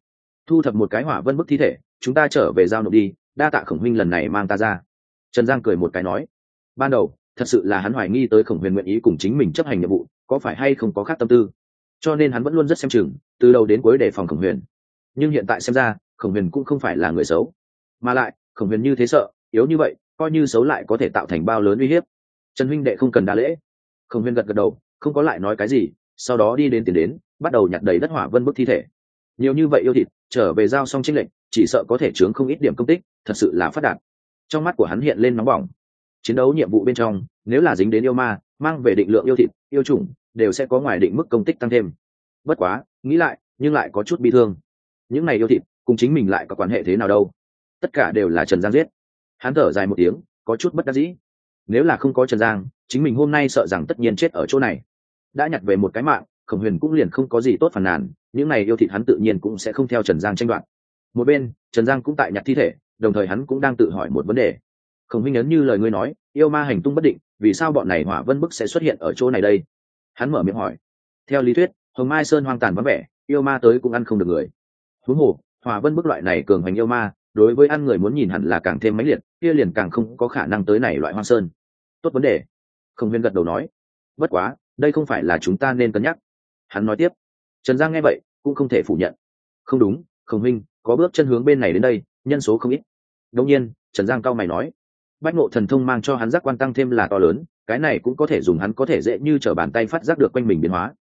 thu thập một cái hỏa vân bức thi thể, chúng ta trở về giao nộp đi, đa tạ Khổng huynh lần này mang ta ra. Trần Giang cười một cái nói, ban đầu thật sự là hắn hoài nghi tới Khổng huyền nguyện ý cùng chính mình chấp hành nhiệm vụ có phải hay không có khác tâm tư, cho nên hắn vẫn luôn rất xem chừng từ đầu đến cuối đề phòng Khổng huyền. Nhưng hiện tại xem ra Khổng huyền cũng không phải là người xấu, mà lại Khổng huyền như thế sợ yếu như vậy, coi như xấu lại có thể tạo thành bao lớn uy hiếp. Trần huynh đệ không cần đa lễ. Khổng huyền gật gật đầu, không có lại nói cái gì, sau đó đi đến tiền đến, bắt đầu nhặt đầy đất hỏa vân bức thi thể. Nhiều như vậy yêu thịt trở về giao xong chênh lệnh, chỉ sợ có thể chướng không ít điểm công tích, thật sự là phát đạt. Trong mắt của hắn hiện lên nóng bỏng. Chiến đấu nhiệm vụ bên trong, nếu là dính đến yêu ma, mang về định lượng yêu thịt, yêu chủng, đều sẽ có ngoài định mức công tích tăng thêm. Bất quá, nghĩ lại, nhưng lại có chút bi thương. Những này yêu thịt, cùng chính mình lại có quan hệ thế nào đâu? Tất cả đều là Trần Giang giết. Hắn thở dài một tiếng, có chút bất đắc dĩ. Nếu là không có Trần Giang, chính mình hôm nay sợ rằng tất nhiên chết ở chỗ này. Đã nhặt về một cái mạng, Khổng huyền cũng liền không có gì tốt phàn nàn, những này yêu thịt hắn tự nhiên cũng sẽ không theo Trần Giang tranh đoạt. Một bên, Trần Giang cũng tại nhặt thi thể, đồng thời hắn cũng đang tự hỏi một vấn đề. Khổng huynh ấn như lời ngươi nói, yêu ma hành tung bất định, vì sao bọn này hỏa vân bức sẽ xuất hiện ở chỗ này đây? Hắn mở miệng hỏi. Theo lý thuyết, Hồng Mai Sơn hoang tàn vắng vẻ, yêu ma tới cũng ăn không được người. Huống hồ, hỏa vân bức loại này cường hành yêu ma, đối với ăn người muốn nhìn hẳn là càng thêm mãnh liệt, kia liền càng không có khả năng tới này loại hoang sơn. Tốt vấn đề. Khổng huyên gật đầu nói. Bất quá, đây không phải là chúng ta nên cân nhắc. Hắn nói tiếp. Trần Giang nghe vậy cũng không thể phủ nhận. Không đúng, Khổng huynh có bước chân hướng bên này đến đây, nhân số không ít. Đương nhiên, Trần Giang cao mày nói, bách ngộ thần thông mang cho hắn giác quan tăng thêm là to lớn, cái này cũng có thể dùng hắn có thể dễ như trở bàn tay phát giác được quanh mình biến hóa.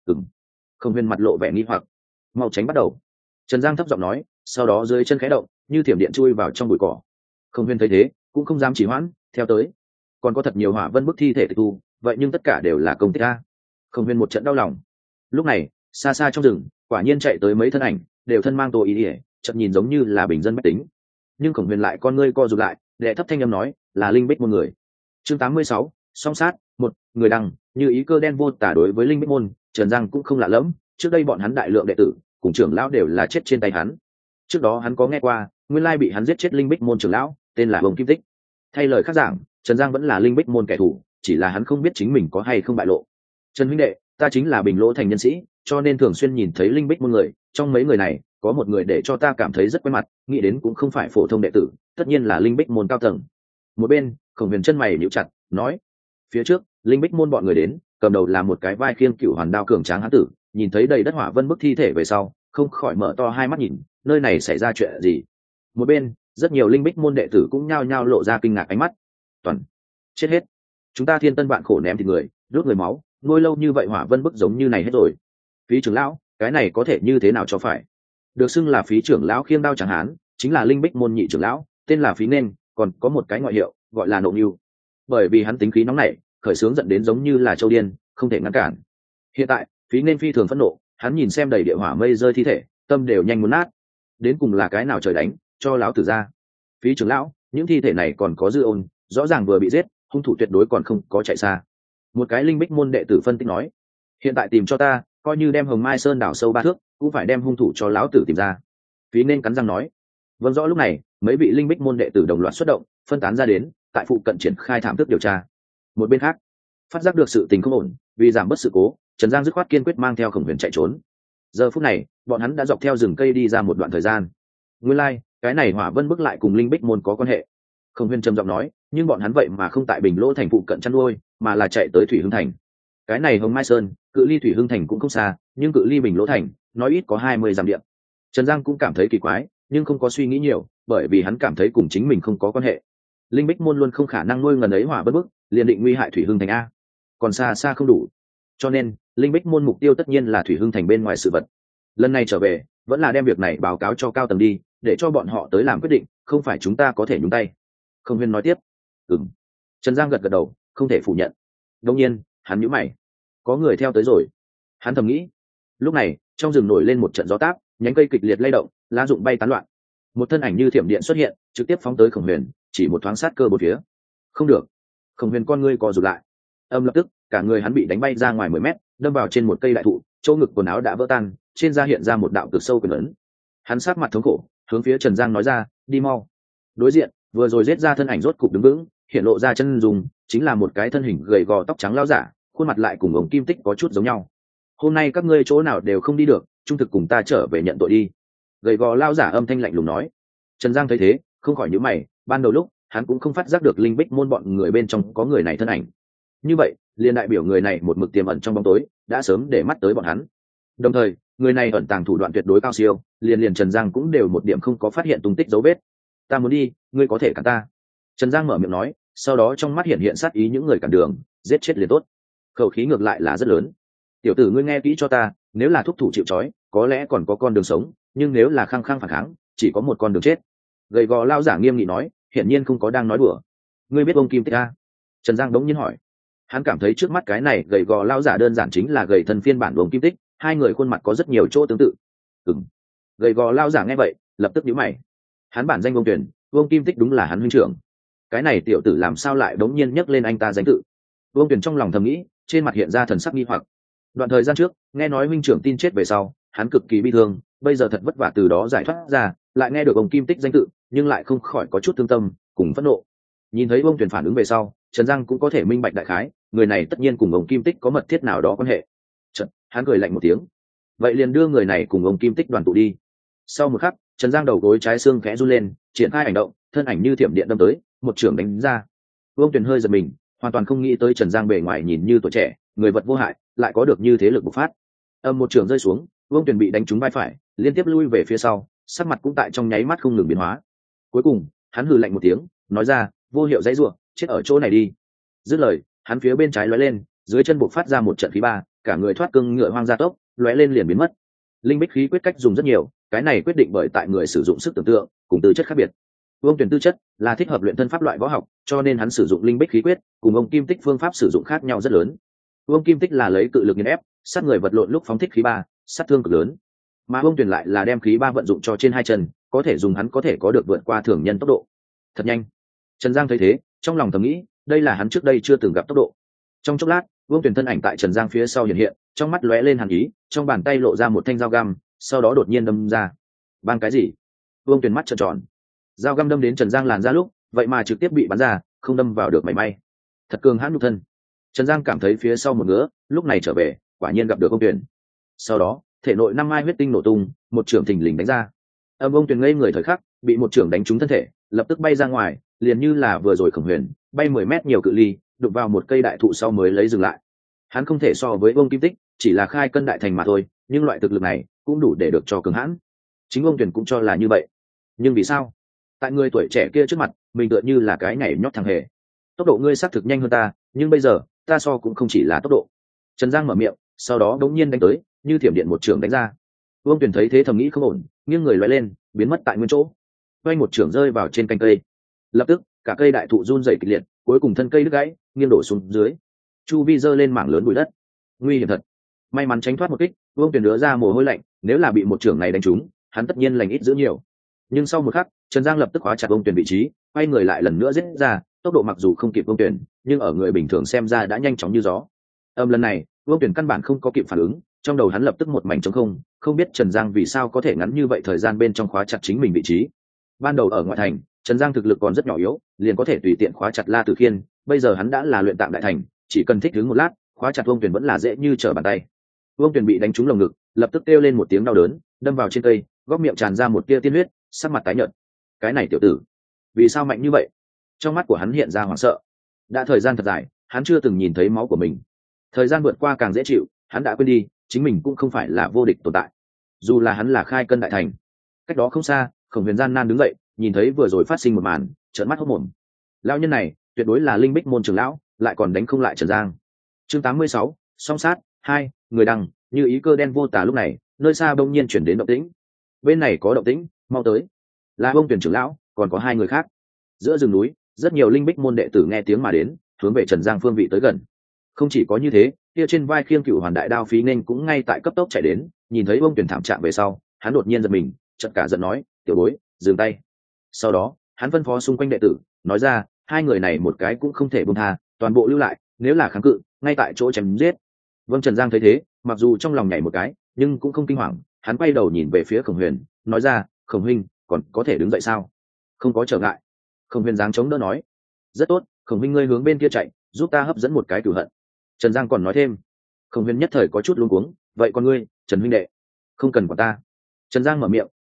Khổng huyên mặt lộ vẻ nghi hoặc. Mau tránh bắt đầu. Trần Giang thấp giọng nói, sau đó dưới chân khẽ động, như thiểm điện chui vào trong bụi cỏ. Khổng huyên thấy thế cũng không dám trì hoãn, theo tới. Còn có thật nhiều hỏa vân bức thi thể tịch thu, vậy nhưng tất cả đều là công tích a. Khổng huyên một trận đau lòng. Lúc này xa xa trong rừng quả nhiên chạy tới mấy thân ảnh, đều thân mang tô ý ỉa, chợt nhìn giống như là bình dân bách tính. Nhưng Khổng huyền lại con ngươi co rụt lại, đệ thấp thanh âm nói, là linh bích môn người. Chương 86, song sát một người đăng, như ý cơ đen vô tả. Đối với linh bích môn, Trần Giang cũng không lạ lẫm, trước đây bọn hắn đại lượng đệ tử cùng trưởng lão đều là chết trên tay hắn. Trước đó hắn có nghe qua, nguyên lai bị hắn giết chết linh bích môn trưởng lão tên là Hồng Kim Tích. Thay lời khác giảng, Trần Giang vẫn là linh bích môn kẻ thù, chỉ là hắn không biết chính mình có hay không bại lộ. Trần huynh đệ, ta chính là Bình Lỗ thành nhân sĩ, cho nên thường xuyên nhìn thấy linh bích môn người, trong mấy người này có một người để cho ta cảm thấy rất quen mặt, nghĩ đến cũng không phải phổ thông đệ tử, tất nhiên là linh bích môn cao tầng. Một bên, Khổng huyền chân mày nhíu chặt, nói, phía trước linh bích môn bọn người đến, cầm đầu là một cái vai khiêng cửu hoàn đao cường tráng hán tử, nhìn thấy đầy đất hỏa vân bức thi thể về sau, không khỏi mở to hai mắt nhìn, nơi này xảy ra chuyện gì? Một bên, rất nhiều linh bích môn đệ tử cũng nhao nhao lộ ra kinh ngạc ánh mắt. Toàn chết hết, chúng ta thiên tân vạn khổ ném thịt người, đốt người máu, nuôi lâu như vậy hỏa vân bức giống như này hết rồi. Phí trưởng lão, cái này có thể như thế nào cho phải? Được xưng là phí trưởng lão khiêng đao chẳng hán, chính là linh bích môn nhị trưởng lão, tên là Phí Nên, còn có một cái ngoại hiệu gọi là Nộ Nưu. Bởi vì hắn tính khí nóng nảy, khởi sướng dẫn đến giống như là châu điên, không thể ngăn cản. Hiện tại, Phí Nên phi thường phẫn nộ, hắn nhìn xem đầy địa hỏa mây rơi thi thể, tâm đều nhanh muốn nát. Đến cùng là cái nào trời đánh, cho lão tử ra. Phí trưởng lão, những thi thể này còn có dư ôn, rõ ràng vừa bị giết, hung thủ tuyệt đối còn không có chạy xa. Một cái linh bích môn đệ tử phân tích nói, hiện tại tìm cho ta, coi như đem Hồng Mai Sơn đào sâu 3 thước, cũng phải đem hung thủ cho lão tử tìm ra. Phí Nên cắn răng nói. Vâng rõ. Lúc này mấy vị linh bích môn đệ tử đồng loạt xuất động, phân tán ra đến, tại phụ cận triển khai thảm thức điều tra. Một bên khác, phát giác được sự tình không ổn, vì giảm bớt sự cố, Trần Giang dứt khoát kiên quyết mang theo Khổng huyền chạy trốn. Giờ phút này bọn hắn đã dọc theo rừng cây đi ra một đoạn thời gian. Nguyên lai cái này hỏa vân bức lại cùng linh bích môn có quan hệ. Khổng huyền trầm giọng nói, nhưng bọn hắn vậy mà không tại Bình Lỗ thành phụ cận chăn nuôi, mà là chạy tới Thủy Hưng thành. Cái này Hồng Mai Sơn cự ly Thủy Hưng thành cũng không xa, nhưng cự ly Bình Lỗ thành nói ít có 20 dặm điện. Trần Giang cũng cảm thấy kỳ quái, nhưng không có suy nghĩ nhiều, bởi vì hắn cảm thấy cùng chính mình không có quan hệ. Linh bích môn luôn không khả năng nuôi ngần ấy hỏa bất bức, liền định nguy hại Thủy Hưng thành a, còn xa xa không đủ. Cho nên linh bích môn mục tiêu tất nhiên là Thủy Hưng thành bên ngoài sự vật. Lần này trở về vẫn là đem việc này báo cáo cho cao tầng đi, để cho bọn họ tới làm quyết định, không phải chúng ta có thể nhúng tay. Không Huyên nói tiếp. Trần Giang gật gật đầu, không thể phủ nhận. Đương nhiên hắn nhíu mày, có người theo tới rồi. Hắn thầm nghĩ. Lúc này trong rừng nổi lên một trận gió táp, nhánh cây kịch liệt lay động, lá rụng bay tán loạn. Một thân ảnh như thiểm điện xuất hiện, trực tiếp phóng tới Khổng huyền, chỉ một thoáng sát cơ một phía. Không được. Khổng huyền con ngươi co rụt lại, lập tức cả người hắn bị đánh bay ra ngoài 10 mét, đâm vào trên một cây đại thụ, chỗ ngực quần áo đã vỡ tan, trên da hiện ra một đạo cực sâu quyền ấn. Hắn sát mặt thống khổ, hướng phía Trần Giang nói ra, đi mau. Đối diện vừa rồi giết ra thân ảnh rốt cục đứng vững, hiện lộ ra chân dùng, chính là một cái thân hình gầy gò tóc trắng lão giả, khuôn mặt lại cùng Ổng Kim Tích có chút giống nhau. Hôm nay các ngươi chỗ nào đều không đi được, trung thực cùng ta trở về nhận tội đi. gầy gò lao giả âm thanh lạnh lùng nói. Trần Giang thấy thế không khỏi nhíu mày, ban đầu lúc hắn cũng không phát giác được linh bích môn bọn người bên trong có người này thân ảnh, như vậy liền đại biểu người này một mực tiềm ẩn trong bóng tối, đã sớm để mắt tới bọn hắn. Đồng thời người này ẩn tàng thủ đoạn tuyệt đối cao siêu, liền Trần Giang cũng đều một điểm không có phát hiện tung tích dấu vết. Ta muốn đi, ngươi có thể cản ta. Trần Giang mở miệng nói, sau đó trong mắt hiện sát ý những người cản đường, giết chết liền tốt. Khẩu khí ngược lại là rất lớn. Tiểu tử ngươi nghe kỹ cho ta, nếu là thúc thủ chịu trói có lẽ còn có con đường sống, nhưng nếu là khăng khăng phản kháng chỉ có một con đường chết. Gầy gò lao giả nghiêm nghị nói, hiển nhiên không có đang nói đùa. Ngươi biết ông Kim Tích a? Trần Giang đống nhiên hỏi. Hắn cảm thấy trước mắt cái này gầy gò lao giả đơn giản chính là gầy thân phiên bản của ông Kim Tích, hai người khuôn mặt có rất nhiều chỗ tương tự. Gầy gò lao giả nghe vậy lập tức nhíu mày. Hắn bản danh Vương Tuyển, Vương Kim Tích đúng là hắn huynh trưởng. Cái này tiểu tử làm sao lại đống nhiên nhắc lên anh ta danh tự? Vương Tuyển trong lòng thầm nghĩ, trên mặt hiện ra thần sắc nghi hoặc. Đoạn thời gian trước nghe nói huynh trưởng tin chết về sau, hắn cực kỳ bi thương, bây giờ thật vất vả từ đó giải thoát ra, lại nghe được ông Kim Tích danh tự, nhưng lại không khỏi có chút thương tâm cùng phẫn nộ. Nhìn thấy Vương Tuyển phản ứng về sau, Trần Giang cũng có thể minh bạch đại khái, người này tất nhiên cùng ông Kim Tích có mật thiết nào đó quan hệ. Chợt, hắn cười lạnh một tiếng, vậy liền đưa người này cùng ông Kim Tích đoàn tụ đi. Sau một khắc, Trần Giang đầu gối trái xương khẽ run lên, triển khai hành động, thân ảnh như thiểm điện đâm tới, một chưởng đánh ra. Vương Tuyển hơi giật mình, hoàn toàn không nghĩ tới Trần Giang bề ngoài nhìn như tuổi trẻ, người vật vô hại, lại có được như thế lực bộc phát. Một chưởng rơi xuống, Vương Tuyển bị đánh trúng vai phải, liên tiếp lui về phía sau, sắc mặt cũng tại trong nháy mắt không ngừng biến hóa. Cuối cùng, hắn hừ lạnh một tiếng, nói ra, vô hiệu dãy rủa, chết ở chỗ này đi. Dứt lời, hắn phía bên trái lóe lên, dưới chân bộc phát ra một trận khí ba, cả người thoát cương ngựa hoang gia tốc, lóe lên liền biến mất. Linh bích khí quyết cách dùng rất nhiều, cái này quyết định bởi tại người sử dụng sức tưởng tượng cùng tư chất khác biệt. Vương Tuyển tư chất là thích hợp luyện thân pháp loại võ học, cho nên hắn sử dụng linh bích khí quyết cùng ông Kim Tích phương pháp sử dụng khác nhau rất lớn. Ông Kim Tích là lấy cự lực nghiền ép, sát người vật lộn lúc phóng thích khí ba, sát thương cực lớn. Mà Vương Tuyển lại là đem khí ba vận dụng cho trên hai chân, có thể dùng hắn có thể có được vượt qua thường nhân tốc độ. Thật nhanh. Trần Giang thấy thế, trong lòng thầm nghĩ, đây là hắn trước đây chưa từng gặp tốc độ. Trong chốc lát, Vương Tuyển thân ảnh tại Trần Giang phía sau hiện hiện, trong mắt lóe lên hàn ý, trong bàn tay lộ ra một thanh dao găm, sau đó đột nhiên đâm ra. Bang cái gì? Vương Tuyển mắt trợn tròn. Dao găm đâm đến Trần Giang làn ra lúc, vậy mà trực tiếp bị bắn ra, không đâm vào được mảy may. Thật cường hãn nhục thân. Trần Giang cảm thấy phía sau một ngứa, lúc này trở về, quả nhiên gặp được Vương Tuyển. Sau đó, thể nội 5 mai huyết tinh nổ tung, một trưởng thình lình đánh ra. Vương Tuyển ngây người thời khắc, bị một trưởng đánh trúng thân thể, lập tức bay ra ngoài, liền như là vừa rồi Khổng Huyền, bay 10 mét nhiều cự ly, đụng vào một cây đại thụ sau mới lấy dừng lại. Hắn không thể so với Vương Kim Tích, chỉ là khai cân đại thành mà thôi, nhưng loại thực lực này cũng đủ để được cho cường hãn. Chính Vương Tuyển cũng cho là như vậy. Nhưng vì sao? Tại người tuổi trẻ kia trước mặt, mình tựa như là cái nhảy nhót thằng hề. Tốc độ ngươi xác thực nhanh hơn ta, nhưng bây giờ ta so cũng không chỉ là tốc độ. Trần Giang mở miệng, sau đó đống nhiên đánh tới, như thiểm điện một trường đánh ra. Vương Tuyển thấy thế thầm nghĩ không ổn, nghiêng người lóe lên, biến mất tại nguyên chỗ. Quay một trường rơi vào trên cành cây. Lập tức, cả cây đại thụ run rẩy kịch liệt, cuối cùng thân cây đứt gãy, nghiêng đổ xuống dưới. Chu vi giơ lên mảng lớn bụi đất. Nguy hiểm thật. May mắn tránh thoát một kích, Vương Tuyển đứa ra mồ hôi lạnh, nếu là bị một trường này đánh trúng, hắn tất nhiên lành ít dữ nhiều. Nhưng sau một khắc, Trần Giang lập tức khóa chặt Vương Tuyển vị trí, quay người lại lần nữa giết ra, tốc độ mặc dù không kịp Vương Tuyển, nhưng ở người bình thường xem ra đã nhanh chóng như gió. Lần này, Vương Tuyển căn bản không có kịp phản ứng, trong đầu hắn lập tức một mảnh trống không, không biết Trần Giang vì sao có thể ngắn như vậy thời gian bên trong khóa chặt chính mình vị trí. Ban đầu ở ngoại thành, Trần Giang thực lực còn rất nhỏ yếu, liền có thể tùy tiện khóa chặt La Tử Khiên, bây giờ hắn đã là luyện tạm đại thành, chỉ cần thích ứng một lát, khóa chặt Vương Tuyển vẫn là dễ như trở bàn tay. Vương Tuyển bị đánh trúng lồng ngực, lập tức kêu lên một tiếng đau đớn, đâm vào trên cây, góc miệng tràn ra một tia tiên huyết, sắc mặt tái nhợt. Cái này tiểu tử, vì sao mạnh như vậy? Trong mắt của hắn hiện ra hoảng sợ. Đã thời gian thật dài, hắn chưa từng nhìn thấy máu của mình. Thời gian vượt qua càng dễ chịu, hắn đã quên đi, chính mình cũng không phải là vô địch tồn tại. Dù là hắn là khai cân đại thành. Cách đó không xa, Khổng Huyền gian nan đứng dậy, nhìn thấy vừa rồi phát sinh một màn, trợn mắt hốt mồm. Lão nhân này, tuyệt đối là linh bích môn trưởng lão, lại còn đánh không lại Trần Giang. Chương 86, song sát 2, người đằng, như ý cơ đen vô tà. Lúc này, nơi xa bỗng nhiên chuyển đến động tĩnh. Bên này có động tĩnh, mau tới. Là Vương Tuyển trưởng lão, còn có 2 người khác. Giữa rừng núi, rất nhiều linh bích môn đệ tử nghe tiếng mà đến, hướng về Trần Giang phương vị tới gần. Không chỉ có như thế, kia trên vai khiêng Cửu Hoàn đại đao Phí Nên cũng ngay tại cấp tốc chạy đến, nhìn thấy Vương Tuyển thảm trạng về sau, hắn đột nhiên giật mình, chợt cả giận nói, "Tiểu bối, dừng tay." Sau đó, hắn phân phó xung quanh đệ tử, nói ra, 2 người này một cái cũng không thể buông tha, toàn bộ lưu lại, nếu là kháng cự, ngay tại chỗ chém giết. Vâng. Trần Giang thấy thế, mặc dù trong lòng nhảy một cái, nhưng cũng không kinh hoàng, hắn quay đầu nhìn về phía Khổng Huyền, nói ra, "Khổng huynh, còn có thể đứng dậy sao?" "Không có trở ngại." Khổng Huyền giáng chống đỡ nói. "Rất tốt, Khổng huynh ngươi hướng bên kia chạy, giúp ta hấp dẫn một cái cửu hận." Trần Giang còn nói thêm. Khổng Huyền nhất thời có chút luống cuống, "Vậy còn ngươi, Trần huynh đệ?" "Không cần quản ta." Trần Giang mở miệng,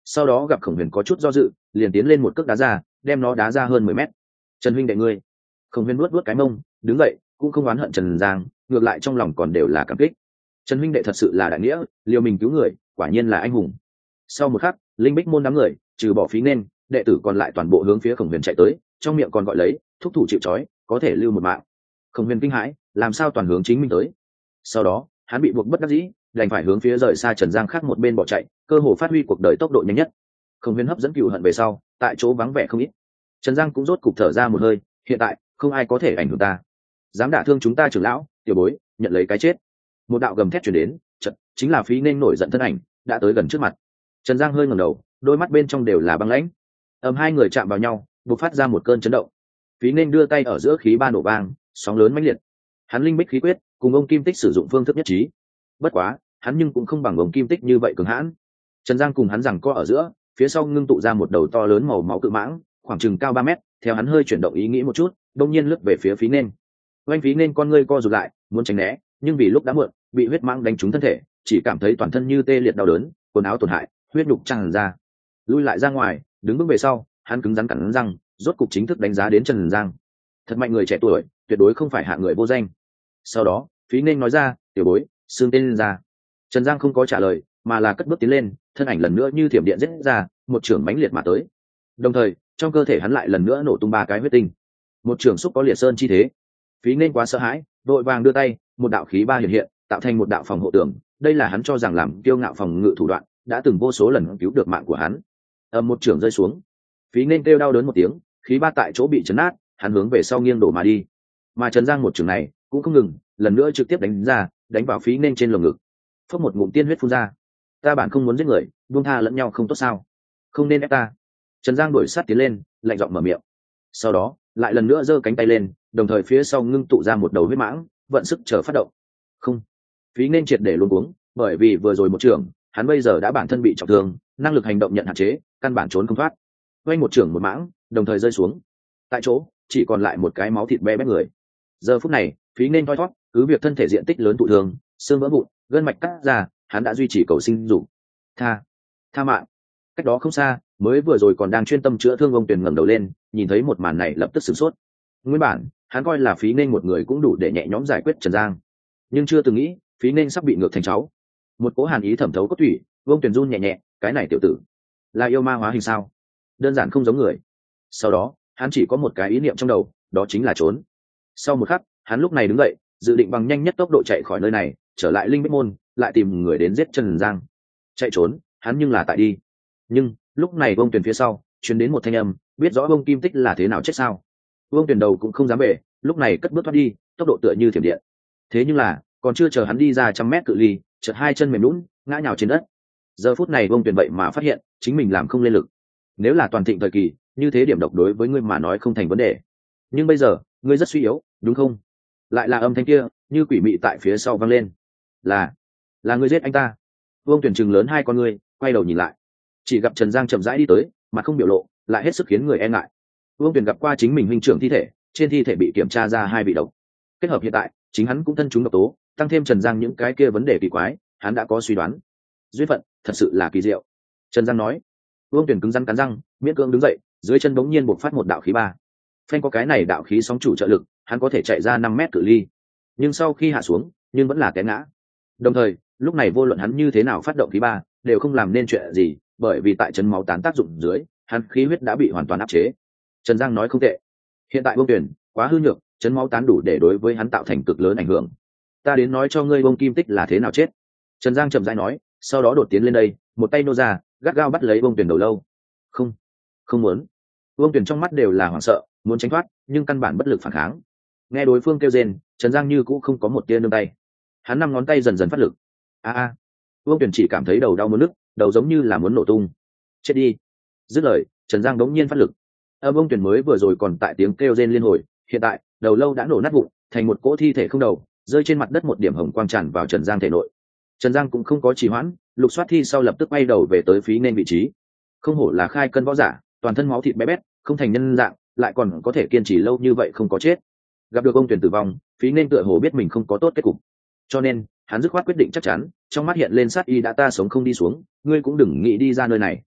sau đó gặp Khổng Huyền có chút do dự, liền tiến lên một cước đá ra, đem nó đá ra hơn 10 mét. Trần huynh đệ ngươi. Khổng Huyền nuốt cái mông, đứng dậy, cũng không oán hận Trần Giang, ngược lại trong lòng còn đều là cảm kích. Trần huynh đệ thật sự là đại nghĩa, liều mình cứu người, quả nhiên là anh hùng. Sau một khắc, linh bích môn đám người trừ bỏ Phí Nên, đệ tử còn lại toàn bộ hướng phía Khổng Huyền chạy tới, trong miệng còn gọi lấy thúc thủ chịu trói, có thể lưu một mạng. Khổng Huyền kinh hãi, làm sao toàn hướng chính mình tới. Sau đó hắn bị buộc bất đắc dĩ, đành phải hướng phía rời xa Trần Giang khác một bên bỏ chạy, cơ hồ phát huy cuộc đời tốc độ nhanh nhất. Khổng Huyền hấp dẫn cừu hận về sau, tại chỗ vắng vẻ không ít. Trần Giang cũng rốt cục thở ra một hơi, hiện tại không ai có thể ảnh hưởng ta. Dám đả thương chúng ta trưởng lão, tiểu bối, nhận lấy cái chết. Một đạo gầm thét truyền đến, chợt chính là Phí Nên nổi giận thân ảnh, đã tới gần trước mặt. Trần Giang hơi ngẩng đầu, đôi mắt bên trong đều là băng lãnh. Hai người chạm vào nhau, bộc phát ra một cơn chấn động. Phí Nên đưa tay ở giữa khí ba nổ vang, sóng lớn mãnh liệt. Hắn linh bích khí quyết cùng ông Kim Tích sử dụng phương thức nhất trí. Bất quá, hắn nhưng cũng không bằng ông Kim Tích như vậy cường hãn. Trần Giang cùng hắn giằng co ở giữa, phía sau ngưng tụ ra một đầu to lớn màu máu cự mãng, khoảng chừng cao 3 mét, theo hắn hơi chuyển động ý nghĩ một chút, đột nhiên lướt về phía Phí Nên. Oanh Phí Nên con ngươi co rụt lại, muốn tránh né, nhưng vì lúc đã muộn, bị huyết mãng đánh trúng thân thể, chỉ cảm thấy toàn thân như tê liệt đau đớn, quần áo tổn hại, huyết nhục tràn ra. Lui lại ra ngoài, đứng bước về sau, hắn cứng rắn cắn răng, rốt cục chính thức đánh giá đến Trần Giang. Thật mạnh người trẻ tuổi, tuyệt đối không phải hạng người vô danh. Sau đó, Phí Nên nói ra, tiểu bối, xương tên lên ra. Trần Giang không có trả lời, mà là cất bước tiến lên, thân ảnh lần nữa như thiểm điện giết ra, một chưởng mãnh liệt mà tới. Đồng thời, trong cơ thể hắn lại lần nữa nổ tung 3 cái huyết tinh. Một chưởng xúc có liệt sơn chi thế. Phí Nên quá sợ hãi, vội vàng đưa tay, một đạo khí ba hiện hiện, tạo thành một đạo phòng hộ tường. Đây là hắn cho rằng làm kiêu ngạo phòng ngự thủ đoạn, đã từng vô số lần cứu được mạng của hắn. Một chưởng rơi xuống, Phí Nên kêu đau đớn một tiếng, khí ba tại chỗ bị chấn nát, hắn hướng về sau nghiêng đổ mà đi. Mà Trần Giang một chưởng này cũng không ngừng, lần nữa trực tiếp đánh ra, đánh vào Phí Nên trên lồng ngực. Phốc một ngụm tiên huyết phun ra. Ta bản không muốn giết người, buông tha lẫn nhau không tốt sao? Không nên ép ta. Trần Giang đuổi sát tiến lên, lạnh giọng mở miệng. Sau đó, lại lần nữa giơ cánh tay lên, đồng thời phía sau ngưng tụ ra một đầu huyết mãng, vận sức chờ phát động. Không. Phí Nên triệt để luống cuống, bởi vì vừa rồi một trường, hắn bây giờ đã bản thân bị trọng thương, năng lực hành động nhận hạn chế, căn bản trốn không thoát. Quay một trường một mãng, đồng thời rơi xuống. Tại chỗ, chỉ còn lại một cái máu thịt bé bé người. Giờ phút này, Phí Nên thoi thoát, cứ việc thân thể diện tích lớn thụ thương, xương vỡ vụn, gân mạch cắt ra, hắn đã duy trì cầu sinh dục. Tha mạng. Cách đó không xa, mới vừa rồi còn đang chuyên tâm chữa thương ông Tuyền ngẩng đầu lên, nhìn thấy một màn này lập tức sửng sốt. Nguyên bản, hắn coi là Phí Nên một người cũng đủ để nhẹ nhõm giải quyết Trần Giang, nhưng chưa từng nghĩ, Phí Nên sắp bị ngược thành cháu. Một cỗ hàn ý thẩm thấu cốt thủy, ông Tuyền run nhẹ nhẹ, cái này tiểu tử là yêu ma hóa hình sao? Đơn giản không giống người. Sau đó, hắn chỉ có một cái ý niệm trong đầu, đó chính là trốn. Sau một khắc, hắn lúc này đứng dậy, dự định bằng nhanh nhất tốc độ chạy khỏi nơi này, trở lại Linh Bích môn, lại tìm người đến giết Trần Giang. Chạy trốn, hắn nhưng là tại đi. Nhưng lúc này Vương Tuyền phía sau truyền đến một thanh âm, biết rõ Vương Kim Tích là thế nào chết sao. Vương Tuyền đầu cũng không dám bể, lúc này cất bước thoát đi, tốc độ tựa như thiểm điện. Thế nhưng là, còn chưa chờ hắn đi ra 100 mét cự ly, chợt hai chân mềm nhũn, ngã nhào trên đất. Giờ phút này Vương Tuyền vậy mà phát hiện chính mình làm không lên lực. Nếu là toàn thịnh thời kỳ, như thế điểm độc đối với ngươi mà nói không thành vấn đề. Nhưng bây giờ, ngươi rất suy yếu, đúng không? Lại là âm thanh kia, như quỷ mị tại phía sau vang lên. Là ngươi giết anh ta. Vương Tuyền trừng lớn hai con ngươi, quay đầu nhìn lại, chỉ gặp Trần Giang chậm rãi đi tới, mặt không biểu lộ, lại hết sức khiến người e ngại. Vương Tuyền gặp qua chính mình huynh trưởng thi thể, trên thi thể bị kiểm tra ra 2 vị độc. Kết hợp hiện tại, chính hắn cũng thân chúng độc tố, tăng thêm Trần Giang những cái kia vấn đề kỳ quái, hắn đã có suy đoán. Duyên phận, thật sự là kỳ diệu. Trần Giang nói. Vương Tuyền cứng rắn cắn răng, miễn cưỡng đứng dậy, dưới chân bỗng nhiên bộc phát một đạo khí ba. Phanh có cái này đạo khí sóng chủ trợ lực, hắn có thể chạy ra 5 mét cự ly. Nhưng sau khi hạ xuống, nhưng vẫn là té ngã. Đồng thời, lúc này vô luận hắn như thế nào phát động khí ba, đều không làm nên chuyện gì, bởi vì tại chân máu tán tác dụng dưới, hắn khí huyết đã bị hoàn toàn áp chế. Trần Giang nói không tệ. Hiện tại Vương Tuyền quá hư nhược, chân máu tán đủ để đối với hắn tạo thành cực lớn ảnh hưởng. Ta đến nói cho ngươi Vương Kim Tích là thế nào chết. Trần Giang chậm rãi nói, sau đó đột tiến lên đây, một tay nô ra, gắt gao bắt lấy Vương Tuyền đầu lâu. Không muốn. Vương Tuyền trong mắt đều là hoảng sợ, muốn tránh thoát, nhưng căn bản bất lực phản kháng. Nghe đối phương kêu rên, Trần Giang như cũng không có một tia nương tay. Hắn 5 ngón tay dần dần phát lực. Vương Tuyền chỉ cảm thấy đầu đau muốn nức, đầu giống như là muốn nổ tung. Chết đi. Dứt lời, Trần Giang đống nhiên phát lực. Vương Tuyền mới vừa rồi còn tại tiếng kêu rên liên hồi, hiện tại đầu lâu đã nổ nát vụn, thành một cỗ thi thể không đầu, rơi trên mặt đất, một điểm hồng quang tràn vào Trần Giang thể nội. Trần Giang cũng không có trì hoãn, lục soát thi sau lập tức quay đầu về tới Phí Nên vị trí. Không hổ là khai cân võ giả, toàn thân máu thịt bé bét, không thành nhân dạng, lại còn có thể kiên trì lâu như vậy không có chết. Gặp được ông Tuyền tử vong, Phí Nên tựa hồ biết mình không có tốt kết cục, cho nên hắn dứt khoát quyết định chắc chắn, trong mắt hiện lên sát y, đã ta sống không đi xuống, ngươi cũng đừng nghĩ đi ra nơi này.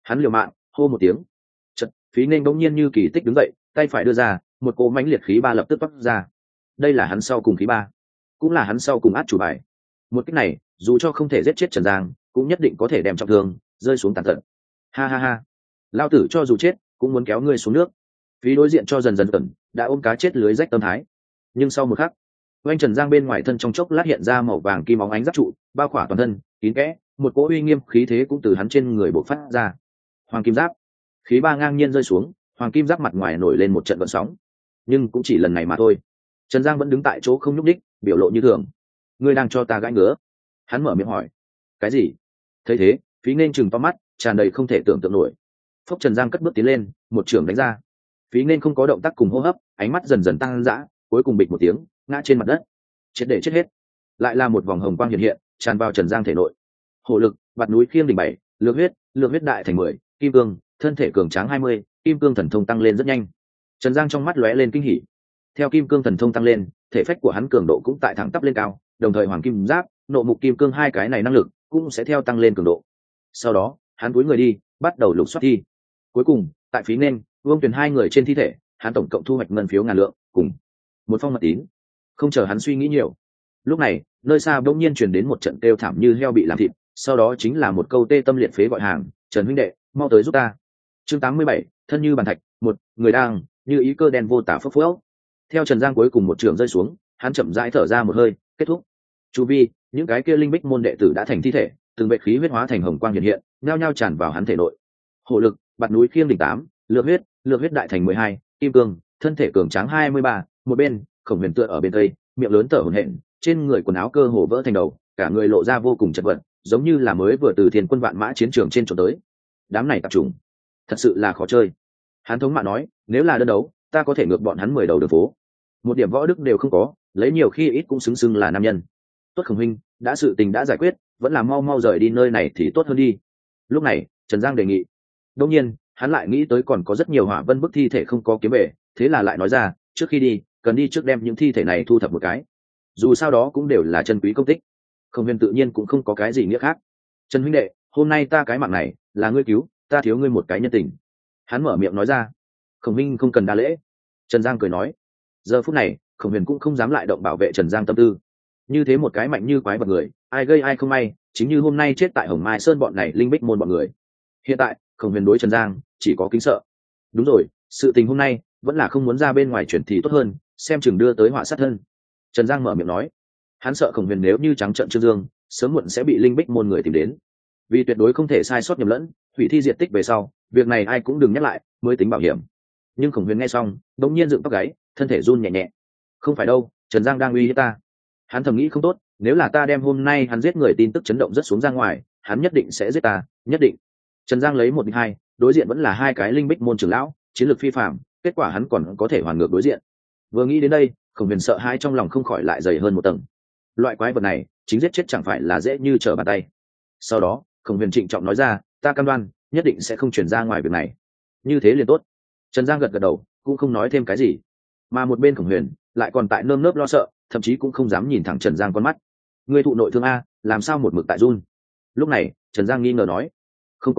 Hắn liều mạng hô một tiếng. Chật, Phí Nên bỗng nhiên như kỳ tích đứng dậy, tay phải đưa ra, một cỗ mãnh liệt khí ba lập tức toát ra. Đây là hắn sau cùng khí ba, cũng là hắn sau cùng át chủ bài. Một cách này, dù cho không thể giết chết Trần Giang, cũng nhất định có thể đem trọng thương, rơi xuống tàn tật. Ha ha ha, lao tử cho dù chết, cũng muốn kéo ngươi xuống nước. Phí đối diện cho dần dần cẩn, đã ôm cá chết lưới rách tâm thái. Nhưng sau một khắc, oanh Trần Giang bên ngoài thân trong chốc lát hiện ra màu vàng kim óng ánh giáp trụ, bao khỏa toàn thân, kín kẽ, một cỗ uy nghiêm khí thế cũng từ hắn trên người bộc phát ra. Hoàng kim giáp, khí ba ngang nhiên rơi xuống, hoàng kim giáp mặt ngoài nổi lên một trận gợn sóng. Nhưng cũng chỉ lần này mà thôi. Trần Giang vẫn đứng tại chỗ không nhúc đích, biểu lộ như thường. Ngươi đang cho ta gãi ngứa? Hắn mở miệng hỏi. Cái gì? Thấy thế, Phí Nên chừng to mắt, tràn đầy không thể tưởng tượng nổi. Phốc Trần Giang cất bước tiến lên, một trường đánh ra. Phí Nên không có động tác cùng hô hấp, ánh mắt dần dần tăng dã, cuối cùng bịch một tiếng, ngã trên mặt đất. Triệt để chết hết. Lại là một vòng hồng quang hiện hiện, tràn vào Trần Giang thể nội. Hổ lực, bạt núi khiêng đỉnh 7, lược huyết đại thành 10, kim cương, thân thể cường tráng 20, kim cương thần thông tăng lên rất nhanh. Trần Giang trong mắt lóe lên kinh hỉ. Theo kim cương thần thông tăng lên, thể phách của hắn cường độ cũng tại thẳng tắp lên cao, đồng thời hoàng kim giáp, nộ mục kim cương hai cái này năng lực cũng sẽ theo tăng lên cường độ. Sau đó, hắn cúi người đi, bắt đầu lục soát thi. Cuối cùng, tại Phí Nên, Vương Tuyền hai người trên thi thể, hắn tổng cộng thu hoạch ngân phiếu ngàn lượng, cùng một phong mật tín. Không chờ hắn suy nghĩ nhiều, lúc này, nơi xa bỗng nhiên truyền đến một trận kêu thảm như heo bị làm thịt, sau đó chính là một câu tê tâm liệt phế gọi hàng, "Trần huynh đệ, mau tới giúp ta." Chương 87, thân như bàn thạch, một người đang như ý cơ đen vô tả phốc phốc. Theo Trần Giang cuối cùng một trường rơi xuống, hắn chậm rãi thở ra một hơi, kết thúc. Chu vi, những cái kia linh bích môn đệ tử đã thành thi thể, từng vệ khí huyết hóa thành hồng quang hiện hiện, nhao nhao tràn vào hắn thể nội. Hổ lực, bạt núi khiêng đỉnh 8, lược huyết đại thành 12, kim cương, thân thể cường tráng 23, một bên, Khổng Huyền tựa ở bên tây, miệng lớn thở hổn hển, trên người quần áo cơ hồ vỡ thành đầu, cả người lộ ra vô cùng chật vật, giống như là mới vừa từ Thiên Quân Vạn Mã chiến trường trên trốn tới. Đám này tập trung, thật sự là khó chơi. Hắn thống mạ nói, nếu là đơn đấu, ta có thể ngược bọn hắn 10 đầu đường phố. Một điểm võ đức đều không có, lấy nhiều khi ít cũng xứng xưng là nam nhân. Tốt Khổng huynh, đã sự tình đã giải quyết, vẫn là mau mau rời đi nơi này thì tốt hơn đi. Lúc này, Trần Giang đề nghị. Đương nhiên, hắn lại nghĩ tới còn có rất nhiều hỏa vân bức thi thể không có kiếm về, thế là lại nói ra, trước khi đi, cần đi trước đem những thi thể này thu thập một cái. Dù sao đó cũng đều là chân quý công tích. Khổng Huyền tự nhiên cũng không có cái gì nghĩa khác. Trần huynh đệ, hôm nay ta cái mạng này là ngươi cứu, ta thiếu ngươi một cái nhân tình. Hắn mở miệng nói ra. Khổng huynh không cần đa lễ. Trần Giang cười nói. Giờ phút này, Khổng Huyền cũng không dám lại động bảo vệ Trần Giang tâm tư. Như thế một cái mạnh như quái vật người, ai gây ai không may, chính như hôm nay chết tại Hồng Mai Sơn bọn này linh bích môn bọn người. Hiện tại, Khổng Huyền đối Trần Giang chỉ có kính sợ. Đúng rồi, sự tình hôm nay vẫn là không muốn ra bên ngoài chuyển thì tốt hơn, xem chừng đưa tới họa sát thân. Trần Giang mở miệng nói. Hắn sợ Khổng Huyền nếu như trắng trợn Trương Dương, sớm muộn sẽ bị linh bích môn người tìm đến. Vì tuyệt đối không thể sai sót nhầm lẫn, hủy thi diệt tích về sau, việc này ai cũng đừng nhắc lại, mới tính bảo hiểm. Nhưng Khổng Huyền nghe xong, đột nhiên dựng tóc gáy, thân thể run nhẹ nhẹ. Không phải đâu, Trần Giang đang uy hiếp ta. Hắn thầm nghĩ không tốt, nếu là ta đem hôm nay hắn giết người tin tức chấn động rất xuống ra ngoài, hắn nhất định sẽ giết ta, nhất định. Trần Giang lấy 1 địch 2, đối diện vẫn là hai cái linh bích môn trưởng lão, chiến lược phi phàm, kết quả hắn còn có thể hoàn ngược đối diện. Vừa nghĩ đến đây, Khổng Huyền sợ hai trong lòng không khỏi lại dày hơn một tầng. Loại quái vật này, chính giết chết chẳng phải là dễ như trở bàn tay. Sau đó, Khổng Huyền trịnh trọng nói ra, ta cam đoan, nhất định sẽ không chuyển ra ngoài việc này. Như thế liền tốt. Trần Giang gật gật đầu, cũng không nói thêm cái gì. Mà một bên Khổng Huyền lại còn tại nơm nớp lo sợ, thậm chí cũng không dám nhìn thẳng Trần Giang con mắt. Ngươi thụ nội thương a, làm sao một mực tại run? Lúc này, Trần Giang nghi ngờ nói, không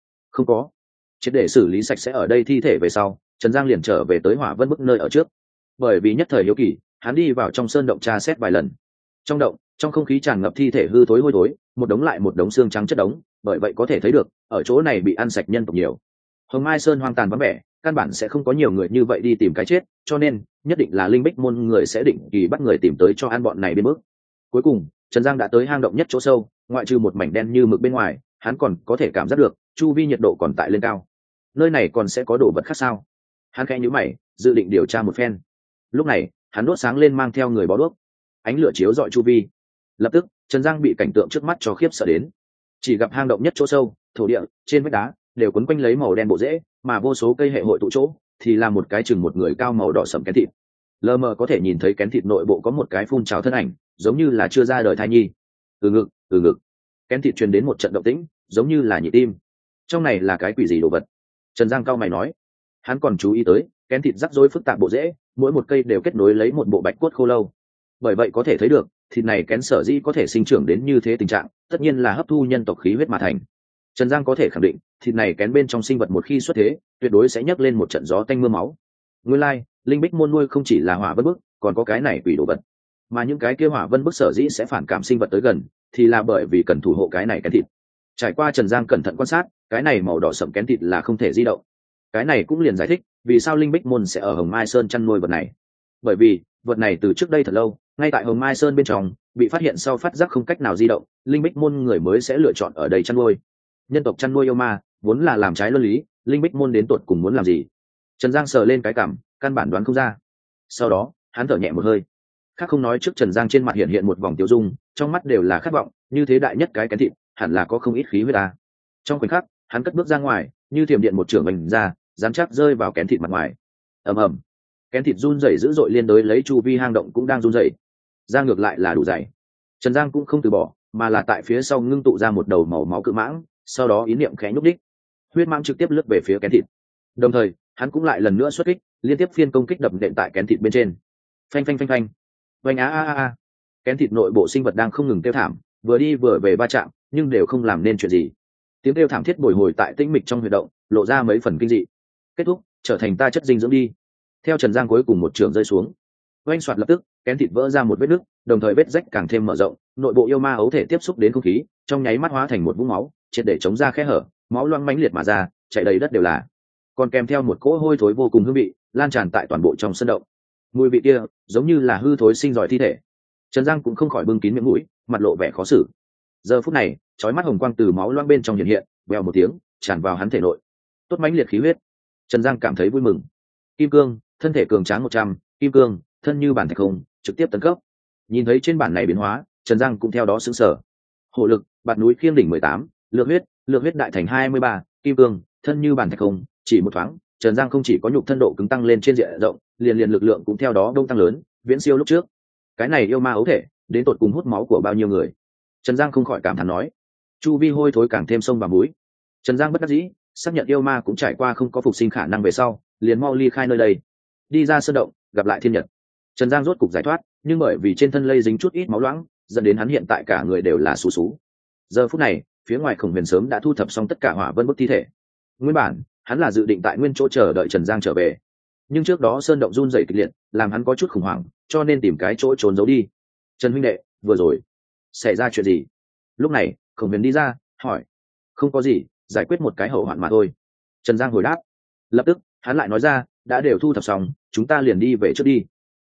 có. Triệt để xử lý sạch sẽ ở đây thi thể về sau, Trần Giang liền trở về tới Hỏa Vân bức nơi ở trước. Bởi vì nhất thời hiếu kỳ, hắn đi vào trong sơn động tra xét vài lần. Trong động, trong không khí tràn ngập thi thể hư thối hôi thối, một đống lại một đống xương trắng chất đống, bởi vậy có thể thấy được, ở chỗ này bị ăn sạch nhân tộc nhiều. Hồng Mai Sơn hoang tàn vắng vẻ, căn bản sẽ không có nhiều người như vậy đi tìm cái chết, cho nên nhất định là linh bích môn người sẽ định kỳ bắt người tìm tới cho ăn bọn này đến bước. Cuối cùng, Trần Giang đã tới hang động nhất chỗ sâu, ngoại trừ một mảnh đen như mực bên ngoài, hắn còn có thể cảm giác được chu vi nhiệt độ còn tại lên cao. Nơi này còn sẽ có đồ vật khác sao? Hắn khẽ nhíu mày, dự định điều tra một phen. Lúc này, hắn đốt sáng lên mang theo người bó đuốc, ánh lửa chiếu rọi chu vi. Lập tức, Trần Giang bị cảnh tượng trước mắt cho khiếp sợ đến. Chỉ gặp hang động nhất chỗ sâu, thổ địa, trên vách đá đều quấn quanh lấy màu đen bộ rễ, mà vô số cây hệ hội tụ chỗ thì là một cái chừng một người cao màu đỏ sẫm kén thịt. Lờ mờ có thể nhìn thấy kén thịt nội bộ có một cái phun trào thân ảnh, giống như là chưa ra đời thai nhi. Ngực. Kén thịt truyền đến một trận động tĩnh, giống như là nhịp tim. Trong này là cái quỷ gì đồ vật? Trần Giang cao mày nói. Hắn còn chú ý tới, kén thịt rắc rối phức tạp bộ rễ, mỗi một cây đều kết nối lấy một bộ bạch cốt khô lâu. Bởi vậy có thể thấy được, thịt này kén sở dĩ có thể sinh trưởng đến như thế tình trạng, tất nhiên là hấp thu nhân tộc khí huyết mà thành. Trần Giang có thể khẳng định thịt này kén bên trong sinh vật một khi xuất thế tuyệt đối sẽ nhấc lên một trận gió tanh mưa máu. Nguyên lai linh bích môn nuôi không chỉ là hỏa vân bức, còn có cái này quỷ đồ vật, mà những cái kia hỏa vân bức sở dĩ sẽ phản cảm sinh vật tới gần thì là bởi vì cần thủ hộ cái này kén thịt. Trải qua Trần Giang cẩn thận quan sát, cái này màu đỏ sẫm kén thịt là không thể di động. Cái này cũng liền giải thích vì sao linh bích môn sẽ ở Hồng Mai Sơn chăn nuôi vật này, bởi vì vật này từ trước đây thật lâu ngay tại Hồng Mai Sơn bên trong bị phát hiện sau phát giác không cách nào di động, linh bích môn người mới sẽ lựa chọn ở đây chăn nuôi. Nhân tộc chăn nuôi yêu ma vốn là làm trái luân lý, linh bích môn đến tột cùng muốn làm gì? Trần Giang sờ lên cái cảm, căn bản đoán không ra. Sau đó hắn thở nhẹ một hơi, khác không nói trước Trần Giang trên mặt hiện hiện một vòng tiêu dung, trong mắt đều là khát vọng, như thế đại nhất cái kén thịt hẳn là có không ít khí huyết ta. Trong khoảnh khắc hắn cất bước ra ngoài, như thiểm điện một trường mình ra, dán chắc rơi vào kén thịt mặt ngoài. Ầm ầm, kén thịt run rẩy dữ dội liên đối lấy chu vi hang động cũng đang run rẩy. Ra ngược lại là đủ dày. Trần Giang cũng không từ bỏ, mà là tại phía sau ngưng tụ ra một đầu màu máu cự mãng, sau đó ý niệm khẽ nhúc đích, huyết mãng trực tiếp lướt về phía kén thịt. Đồng thời hắn cũng lại lần nữa xuất kích, liên tiếp phiên công kích đập nện tại kén thịt bên trên. Phanh phanh phanh phanh, vành a. Kén thịt nội bộ sinh vật đang không ngừng kêu thảm, vừa đi vừa về va chạm, nhưng đều không làm nên chuyện gì. Tiếng kêu thảm thiết bồi hồi tại tĩnh mịch trong huyệt động, lộ ra mấy phần kinh dị. Kết thúc, trở thành ta chất dinh dưỡng đi. Theo Trần Giang cuối cùng một trường rơi xuống, oanh soạt lập tức kén thịt vỡ ra một vết nứt, đồng thời vết rách càng thêm mở rộng, nội bộ yêu ma ấu thể tiếp xúc đến không khí, trong nháy mắt hóa thành một vũng máu, triệt để chống ra khe hở, máu loang mãnh liệt mà ra, chảy đầy đất đều là. Còn kèm theo một cỗ hôi thối vô cùng hương vị, lan tràn tại toàn bộ trong sân động. Mùi vị kia giống như là hư thối sinh giỏi thi thể. Trần Giang cũng không khỏi bưng kín miệng mũi, mặt lộ vẻ khó xử. Giờ phút này, chói mắt hồng quang từ máu loang bên trong hiện hiện, vèo một tiếng, tràn vào hắn thể nội. Tốt mãnh liệt khí huyết. Trần Giang cảm thấy vui mừng. Kim cương, thân thể cường tráng 100, kim cương, thân như bản thạch không, trực tiếp tấn cấp. Nhìn thấy trên bản này biến hóa, Trần Giang cũng theo đó sững sờ. Hộ lực, bạt núi khiêng đỉnh 18, lượng huyết đại thành 23, kim cương, thân như bản thạch không, chỉ một thoáng, Trần Giang không chỉ có nhục thân độ cứng tăng lên trên diện rộng, liền lực lượng cũng theo đó đông tăng lớn, viễn siêu lúc trước. Cái này yêu ma ấu thể, đến tột cùng hút máu của bao nhiêu người. Trần Giang không khỏi cảm thán nói. Chu vi hôi thối càng thêm sông và mũi. Trần Giang bất đắc dĩ, xác nhận yêu ma cũng trải qua không có phục sinh khả năng về sau, liền mau ly khai nơi đây, đi ra sơn động, gặp lại thiên nhật. Trần Giang rốt cục giải thoát, nhưng bởi vì trên thân lây dính chút ít máu loãng, dẫn đến hắn hiện tại cả người đều là xú xú. Giờ phút này, phía ngoài Khổng Huyền sớm đã thu thập xong tất cả hỏa vân bức thi thể. Nguyên bản, hắn là dự định tại nguyên chỗ chờ đợi Trần Giang trở về, nhưng trước đó sơn động run rẩy kịch liệt, làm hắn có chút khủng hoảng, cho nên tìm cái chỗ trốn giấu đi. Trần huynh đệ, vừa rồi xảy ra chuyện gì? Lúc này, Khổng Huyền đi ra, hỏi. Không có gì, giải quyết một cái hậu hoạn mà thôi. Trần Giang hồi đáp. Lập tức, hắn lại nói ra, đã đều thu thập xong, chúng ta liền đi về trước đi.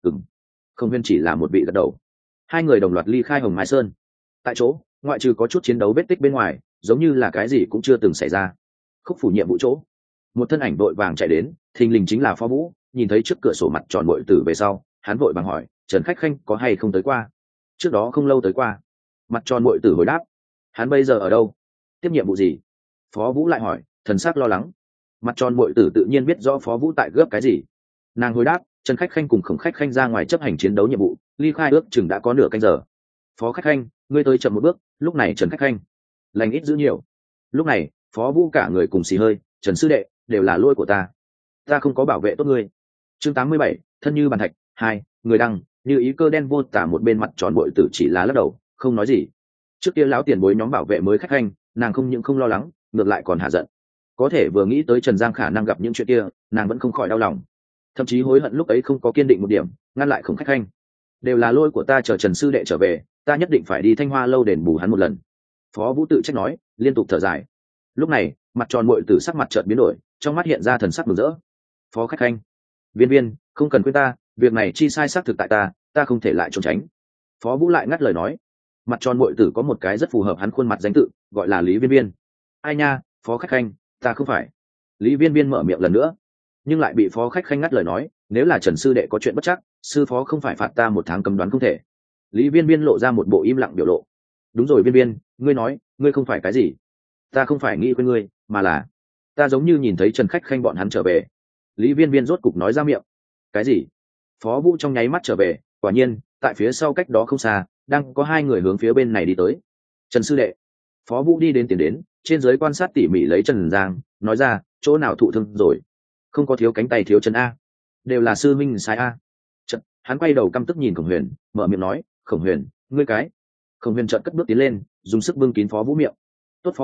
Khổng Huyền chỉ là một vị gật đầu. Hai người đồng loạt ly khai Hồng Mai Sơn. Tại chỗ, ngoại trừ có chút chiến đấu vết tích bên ngoài, giống như là cái gì cũng chưa từng xảy ra. Khúc phủ nhiệm vụ chỗ, một thân ảnh vội vàng chạy đến, thình lình chính là Phó Vũ. Nhìn thấy trước cửa sổ mặt tròn bội tử về sau, hắn vội vàng hỏi, Trần khách khanh có hay không tới qua? Trước đó không lâu tới qua. Mặt tròn bội tử hồi đáp. Hắn bây giờ ở đâu? Tiếp nhiệm vụ gì? Phó Vũ lại hỏi, thần sắc lo lắng. Mặt tròn bội tử tự nhiên biết rõ Phó Vũ tại gấp cái gì. Nàng hồi đáp, Trần khách khanh cùng Khổng khách khanh ra ngoài chấp hành chiến đấu nhiệm vụ, ly khai ước chừng đã có nửa canh giờ. Phó khách khanh, ngươi tới chậm một bước. Lúc này Trần khách khanh lành ít giữ nhiều. Lúc này Phó Vũ cả người cùng xì hơi, Trần sư đệ, đều là lỗi của ta không có bảo vệ tốt ngươi. Chương 87, thân như bàn thạch 2, người đăng, như ý cơ đen vô tả. Một bên mặt tròn bội tử chỉ là lắc đầu, không nói gì. Trước kia lão tiền bối nhóm bảo vệ mới khách khanh, nàng không những không lo lắng, ngược lại còn hạ giận. Có thể vừa nghĩ tới Trần Giang khả năng gặp những chuyện kia, nàng vẫn không khỏi đau lòng, thậm chí hối hận lúc ấy không có kiên định một điểm ngăn lại Khổng khách khanh. Đều là lỗi của ta, chờ Trần sư đệ trở về, ta nhất định phải đi Thanh Hoa lâu đền bù hắn một lần. Phó Vũ tự trách nói, liên tục thở dài. Lúc này mặt tròn bội tử sắc mặt chợt biến đổi, trong mắt hiện ra thần sắc mừng rỡ. Phó khách khanh, viên viên không cần quên ta, việc này chi sai xác thực tại ta không thể lại trốn tránh. Phó Vũ lại ngắt lời nói. Mặt tròn bội tử có một cái rất phù hợp hắn khuôn mặt danh tự, gọi là Lý Viên Viên. Ai nha, Phó khách khanh, ta không phải. Lý Viên Viên mở miệng lần nữa, nhưng lại bị Phó khách khanh ngắt lời nói, nếu là Trần sư đệ có chuyện bất chắc, sư phó không phải phạt ta 1 tháng cấm đoán không thể. Lý Viên Viên lộ ra một bộ im lặng biểu lộ. Đúng rồi Viên Viên, ngươi nói, ngươi không phải cái gì? Ta không phải nghĩ quên ngươi, mà là ta giống như nhìn thấy Trần khách khanh bọn hắn trở về. Lý Viên Viên rốt cục nói ra miệng. Cái gì? Phó Vũ trong nháy mắt trở về, quả nhiên tại phía sau cách đó không xa đang có 2 người hướng phía bên này đi tới. Trần sư đệ. Phó Vũ đi đến tiền đến, trên giới quan sát tỉ mỉ lấy Trần Giang, nói ra, chỗ nào thụ thương rồi? Không có thiếu cánh tay thiếu chân a, đều là sư minh sai a. Hắn quay đầu căm tức nhìn Khổng Huyền, mở miệng nói, Khổng Huyền, ngươi cái. Khổng Huyền chợt cất bước tiến lên, dùng sức bưng kín Phó Vũ miệng. Tốt Phó Vũ,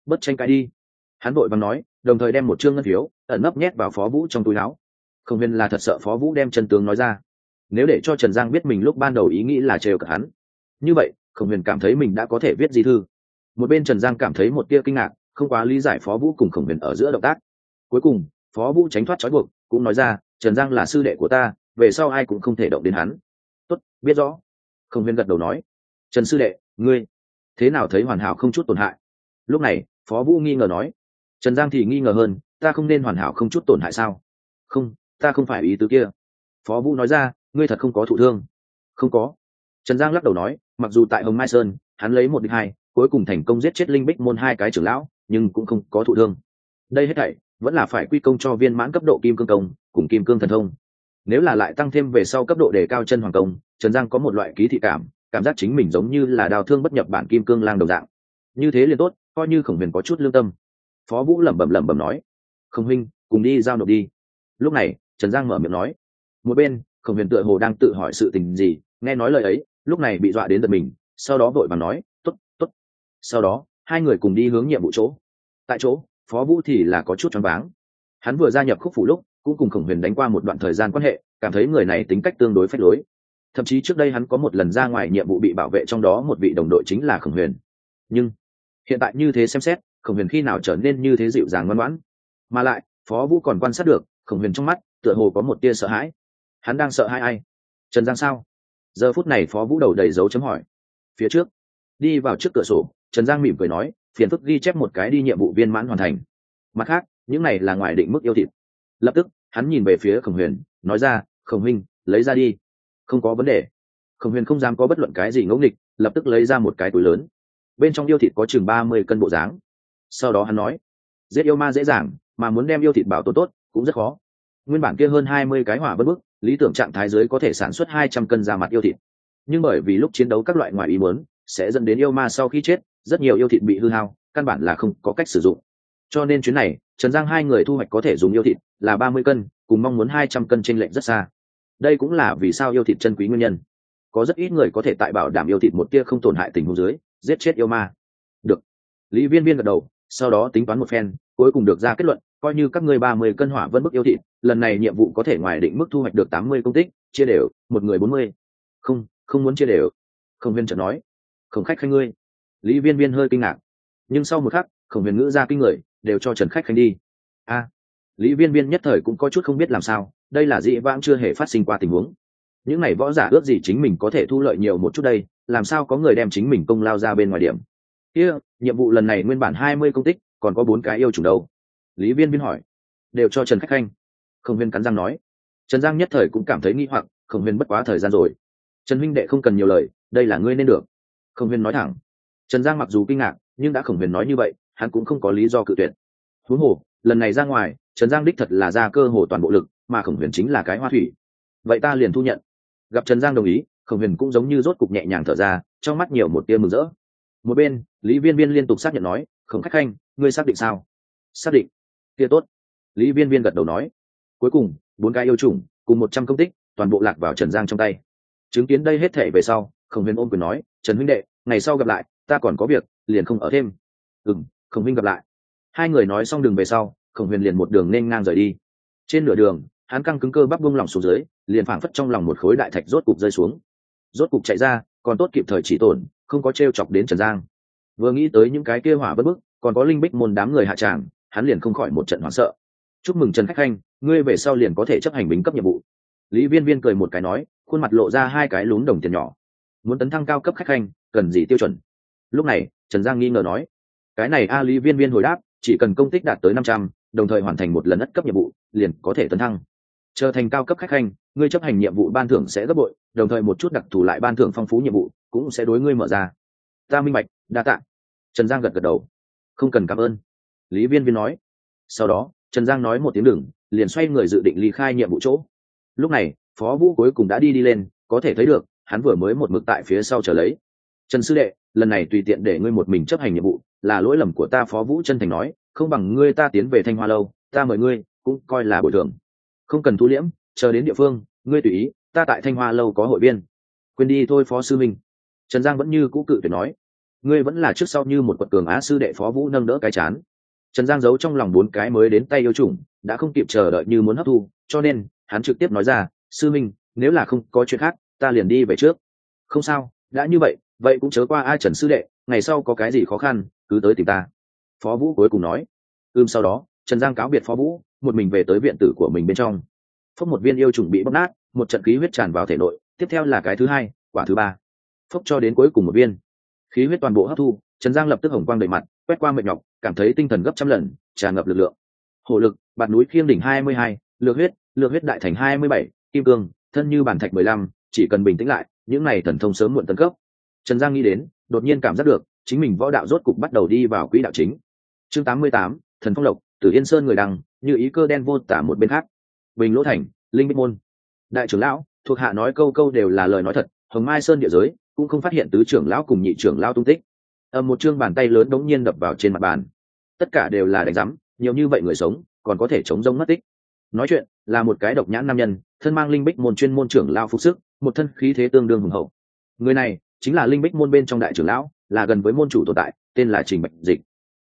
Bất tranh cãi đi. Hắn vội vàng nói, đồng thời đem một trương ngân phiếu ẩn nấp nhét vào Phó Vũ trong túi áo. Khổng Huyền là thật sợ Phó Vũ đem chân tướng nói ra, nếu để cho Trần Giang biết mình lúc ban đầu ý nghĩ là trêu cợt hắn, như vậy Khổng Huyền cảm thấy mình đã có thể viết di thư. Một bên Trần Giang cảm thấy một tia kinh ngạc, không quá lý giải Phó Vũ cùng Khổng Huyền ở giữa động tác. Cuối cùng Phó Vũ tránh thoát trói buộc, cũng nói ra, Trần Giang là sư đệ của ta, về sau ai cũng không thể động đến hắn. Tốt, biết rõ. Khổng Huyền gật đầu nói, Trần sư đệ, ngươi thế nào thấy hoàn hảo không chút tổn hại? Lúc này Phó Vũ nghi ngờ nói. Trần Giang thì nghi ngờ hơn, ta không nên hoàn hảo không chút tổn hại sao? Không, ta không phải ý tứ kia. Phó Vũ nói ra, ngươi thật không có thụ thương? Không có. Trần Giang lắc đầu nói, mặc dù tại Hồng Mai Sơn hắn lấy 1 địch 2, cuối cùng thành công giết chết Linh Bích môn 2 cái trưởng lão, nhưng cũng không có thụ thương. Đây hết thảy vẫn là phải quy công cho viên mãn cấp độ Kim Cương Công cùng Kim Cương Thần Thông. Nếu là lại tăng thêm về sau cấp độ đề cao chân hoàng công, Trần Giang có một loại ký thị cảm giác chính mình giống như là đào thương bất nhập bản Kim Cương Lang đồng dạng. Như thế liền tốt, coi như Khổng Huyền có chút lương tâm. Phó Vũ lẩm bẩm nói, Khổng huynh, cùng đi giao nộp đi. Lúc này Trần Giang mở miệng nói. Một bên Khổng Huyền tựa hồ đang tự hỏi sự tình gì, nghe nói lời ấy lúc này bị dọa đến giật mình, sau đó vội vàng nói, tốt tốt. Sau đó hai người cùng đi hướng nhiệm vụ chỗ. Tại chỗ Phó Vũ thì là có chút choáng váng. Hắn vừa gia nhập Khúc Phủ lúc cũng cùng Khổng Huyền đánh qua một đoạn thời gian quan hệ, cảm thấy người này tính cách tương đối phách lối. Thậm chí trước đây hắn có một lần ra ngoài nhiệm vụ bị bảo vệ, trong đó một vị đồng đội chính là Khổng Huyền. Nhưng hiện tại như thế xem xét, Khổng Huyền khi nào trở nên như thế dịu dàng ngoan ngoãn? Mà lại Phó Vũ còn quan sát được Khổng Huyền trong mắt tựa hồ có một tia sợ hãi. Hắn đang sợ hãi ai? Trần Giang sao? Giờ phút này Phó Vũ đầu đầy dấu chấm hỏi. Phía trước đi vào trước cửa sổ, Trần Giang mỉm cười nói, phiền phức ghi chép một cái đi nhiệm vụ viên mãn hoàn thành. Mặt khác những này là ngoài định mức yêu thịt. Lập tức hắn nhìn về phía Khổng Huyền, nói ra, Khổng huynh, lấy ra đi. Không có vấn đề. Khổng Huyền không dám có bất luận cái gì ngẫu nghịch, lập tức lấy ra một cái túi lớn, bên trong yêu thịt có chừng 30 cân bộ dáng. Sau đó hắn nói, giết yêu ma dễ dàng, mà muốn đem yêu thịt bảo tồn tốt cũng rất khó. Nguyên bản kia hơn 20 cái hỏa bất bức, lý tưởng trạng thái dưới có thể sản xuất 200 cân ra mặt yêu thịt, nhưng bởi vì lúc chiến đấu các loại ngoài ý muốn sẽ dẫn đến yêu ma sau khi chết rất nhiều yêu thịt bị hư hao, căn bản là không có cách sử dụng. Cho nên chuyến này Trần Giang hai người thu hoạch có thể dùng yêu thịt là 30 cân, cùng mong muốn 200 cân chênh lệch rất xa. Đây cũng là vì sao yêu thịt chân quý nguyên nhân. Có rất ít người có thể tại bảo đảm yêu thịt một tia không tổn hại tình huống dưới giết chết yêu ma. Được. Lý Viên Viên gật đầu, sau đó tính toán một phen, cuối cùng được ra kết luận, coi như các ngươi 30 cân hỏa vân bức yêu thịt, lần này nhiệm vụ có thể ngoài định mức thu hoạch được 80 công tích, chia đều, một người 40. Không muốn chia đều. Khổng Huyền chợt nói, Khổng khách khanh ngươi. Lý Viên Viên hơi kinh ngạc, nhưng sau một khắc Khổng Huyền ngữ ra kinh người, đều cho Trần khách khanh đi. Lý Viên Viên nhất thời cũng có chút không biết làm sao, đây là dĩ vãng chưa hề phát sinh qua tình huống. Những này võ giả ước gì chính mình có thể thu lợi nhiều một chút đây, làm sao có người đem chính mình công lao ra bên ngoài điểm. Nhiệm vụ lần này nguyên bản 20 công tích, còn có 4 cái yêu chủng đâu? Lý Viên Viên hỏi. Đều cho Trần khách khanh. Khổng Huyền cắn răng nói. Trần Giang nhất thời cũng cảm thấy nghi hoặc, Khổng Huyền bất quá thời gian rồi. Trần huynh đệ không cần nhiều lời, đây là ngươi nên được. Khổng Huyền nói thẳng. Trần Giang mặc dù kinh ngạc, nhưng đã Khổng Huyền nói như vậy, hắn cũng không có lý do cự tuyệt. Huống hồ lần này ra ngoài, Trần Giang đích thật là ra cơ hồ toàn bộ lực, mà Khổng Huyền chính là cái hoa thủy. Vậy ta liền thu nhận. Gặp Trần Giang đồng ý, Khổng Huyền cũng giống như rốt cục nhẹ nhàng thở ra, trong mắt nhiều một tia mừng rỡ. Một bên Lý Viên Viên liên tục xác nhận nói, Khổng khách khanh, ngươi xác định sao? Xác định. Kia tốt. Lý Viên Viên gật đầu nói. Cuối cùng 4 cái yêu chủng cùng 100 công tích toàn bộ lạc vào Trần Giang trong tay. Chứng kiến đây hết thể về sau, Khổng Huyền ôm quyền nói, Trần huynh đệ, ngày sau gặp lại, ta còn có việc, liền không ở thêm. Khổng huynh gặp lại. Hai người nói xong đường về sau, Khổng Huyền liền một đường nên ngang rời đi. Trên nửa đường hắn căng cứng cơ bắp buông lỏng xuống dưới, liền phảng phất trong lòng một khối đại thạch rốt cục rơi xuống. Rốt cục chạy ra, còn tốt kịp thời chỉ tổn, không có trêu chọc đến Trần Giang. Vừa nghĩ tới những cái kia hỏa bất bức, còn có Linh Bích môn đám người hạ tràng, hắn liền không khỏi một trận hoảng sợ. Chúc mừng Trần khách khanh, ngươi về sau liền có thể chấp hành bính cấp nhiệm vụ. Lý Viên Viên cười một cái nói, khuôn mặt lộ ra 2 cái lún đồng tiền nhỏ. Muốn tấn thăng cao cấp khách khanh, cần gì tiêu chuẩn? Lúc này Trần Giang nghi ngờ nói. Cái này Lý Viên Viên hồi đáp, chỉ cần công tích đạt tới 500, đồng thời hoàn thành một lần ất cấp nhiệm vụ, liền có thể tấn thăng. Trở thành cao cấp khách khanh, ngươi chấp hành nhiệm vụ ban thưởng sẽ gấp bội, đồng thời một chút đặc thù lại ban thưởng phong phú nhiệm vụ cũng sẽ đối ngươi mở ra. Ta minh bạch, đa tạ. Trần Giang gật gật đầu. Không cần cảm ơn. Lý Viên Viên nói. Sau đó Trần Giang nói một tiếng đừng, liền xoay người dự định ly khai nhiệm vụ chỗ. Lúc này Phó Vũ cuối cùng đã đi lên, có thể thấy được hắn vừa mới một mực tại phía sau chờ lấy. Trần sư đệ, lần này tùy tiện để ngươi một mình chấp hành nhiệm vụ, là lỗi lầm của ta. Phó Vũ chân thành nói, không bằng ngươi ta tiến về Thanh Hoa lâu, ta mời ngươi cũng coi là bồi thường. Không cần thu liễm, chờ đến địa phương ngươi tùy ý, ta tại Thanh Hoa lâu có hội viên. Quên đi thôi Phó sư minh. Trần Giang vẫn như cũ cự tuyệt nói. ngươi vẫn là trước sau như một quật cường á. Sư đệ Phó Vũ nâng đỡ cái chán. Trần Giang giấu trong lòng 4 cái mới đến tay yêu trùng, đã không kịp chờ đợi như muốn hấp thu, cho nên hắn trực tiếp nói ra, sư minh, nếu là không có chuyện khác, ta liền đi về trước. Không sao, đã như vậy, vậy cũng chớ qua ai. Trần sư đệ, ngày sau có cái gì khó khăn, cứ tới tìm ta. Phó Vũ cuối cùng nói. Sau đó, Trần Giang cáo biệt Phó Vũ, một mình về tới viện tử của mình bên trong. Phốc một viên yêu trùng bị bóc nát, một trận khí huyết tràn vào thể nội, tiếp theo là cái thứ hai, quả thứ ba. Phốc cho đến cuối cùng một viên. Khí huyết toàn bộ hấp thu, Trần Giang lập tức hồng quang đầy mặt, quét qua mệt nhọc, cảm thấy tinh thần gấp trăm lần, tràn ngập lực lượng. Hổ lực, bạt núi khiêng đỉnh 22, lược huyết đại thành 27, kim cương, thân như bản thạch 15, chỉ cần bình tĩnh lại, những này thần thông sớm muộn tấn cấp. Trần Giang nghĩ đến, đột nhiên cảm giác được, chính mình võ đạo rốt cục bắt đầu đi vào quỹ đạo chính. Chương 88, Thần Phong Lộc, Tử Yên Sơn người đăng, như ý cơ đen vô tả một bên khác. Bình Lỗ Thành, Linh Bích Môn. Đại trưởng lão, thuộc hạ nói câu câu đều là lời nói thật, Hồng Mai Sơn địa giới, cũng không phát hiện tứ trưởng lão cùng nhị trưởng lão tung tích. Một chương bàn tay lớn đống nhiên đập vào trên mặt bàn. Tất cả đều là đánh rắm, nhiều như vậy người sống, còn có thể chống rông mất tích. Nói chuyện là một cái độc nhãn nam nhân, thân mang Linh Bích Môn chuyên môn trưởng lão phục sức, một thân khí thế tương đương hùng hậu. Người này chính là Linh Bích Môn bên trong đại trưởng lão, là gần với môn chủ tồn tại, tên là Trình Bạch Dịch.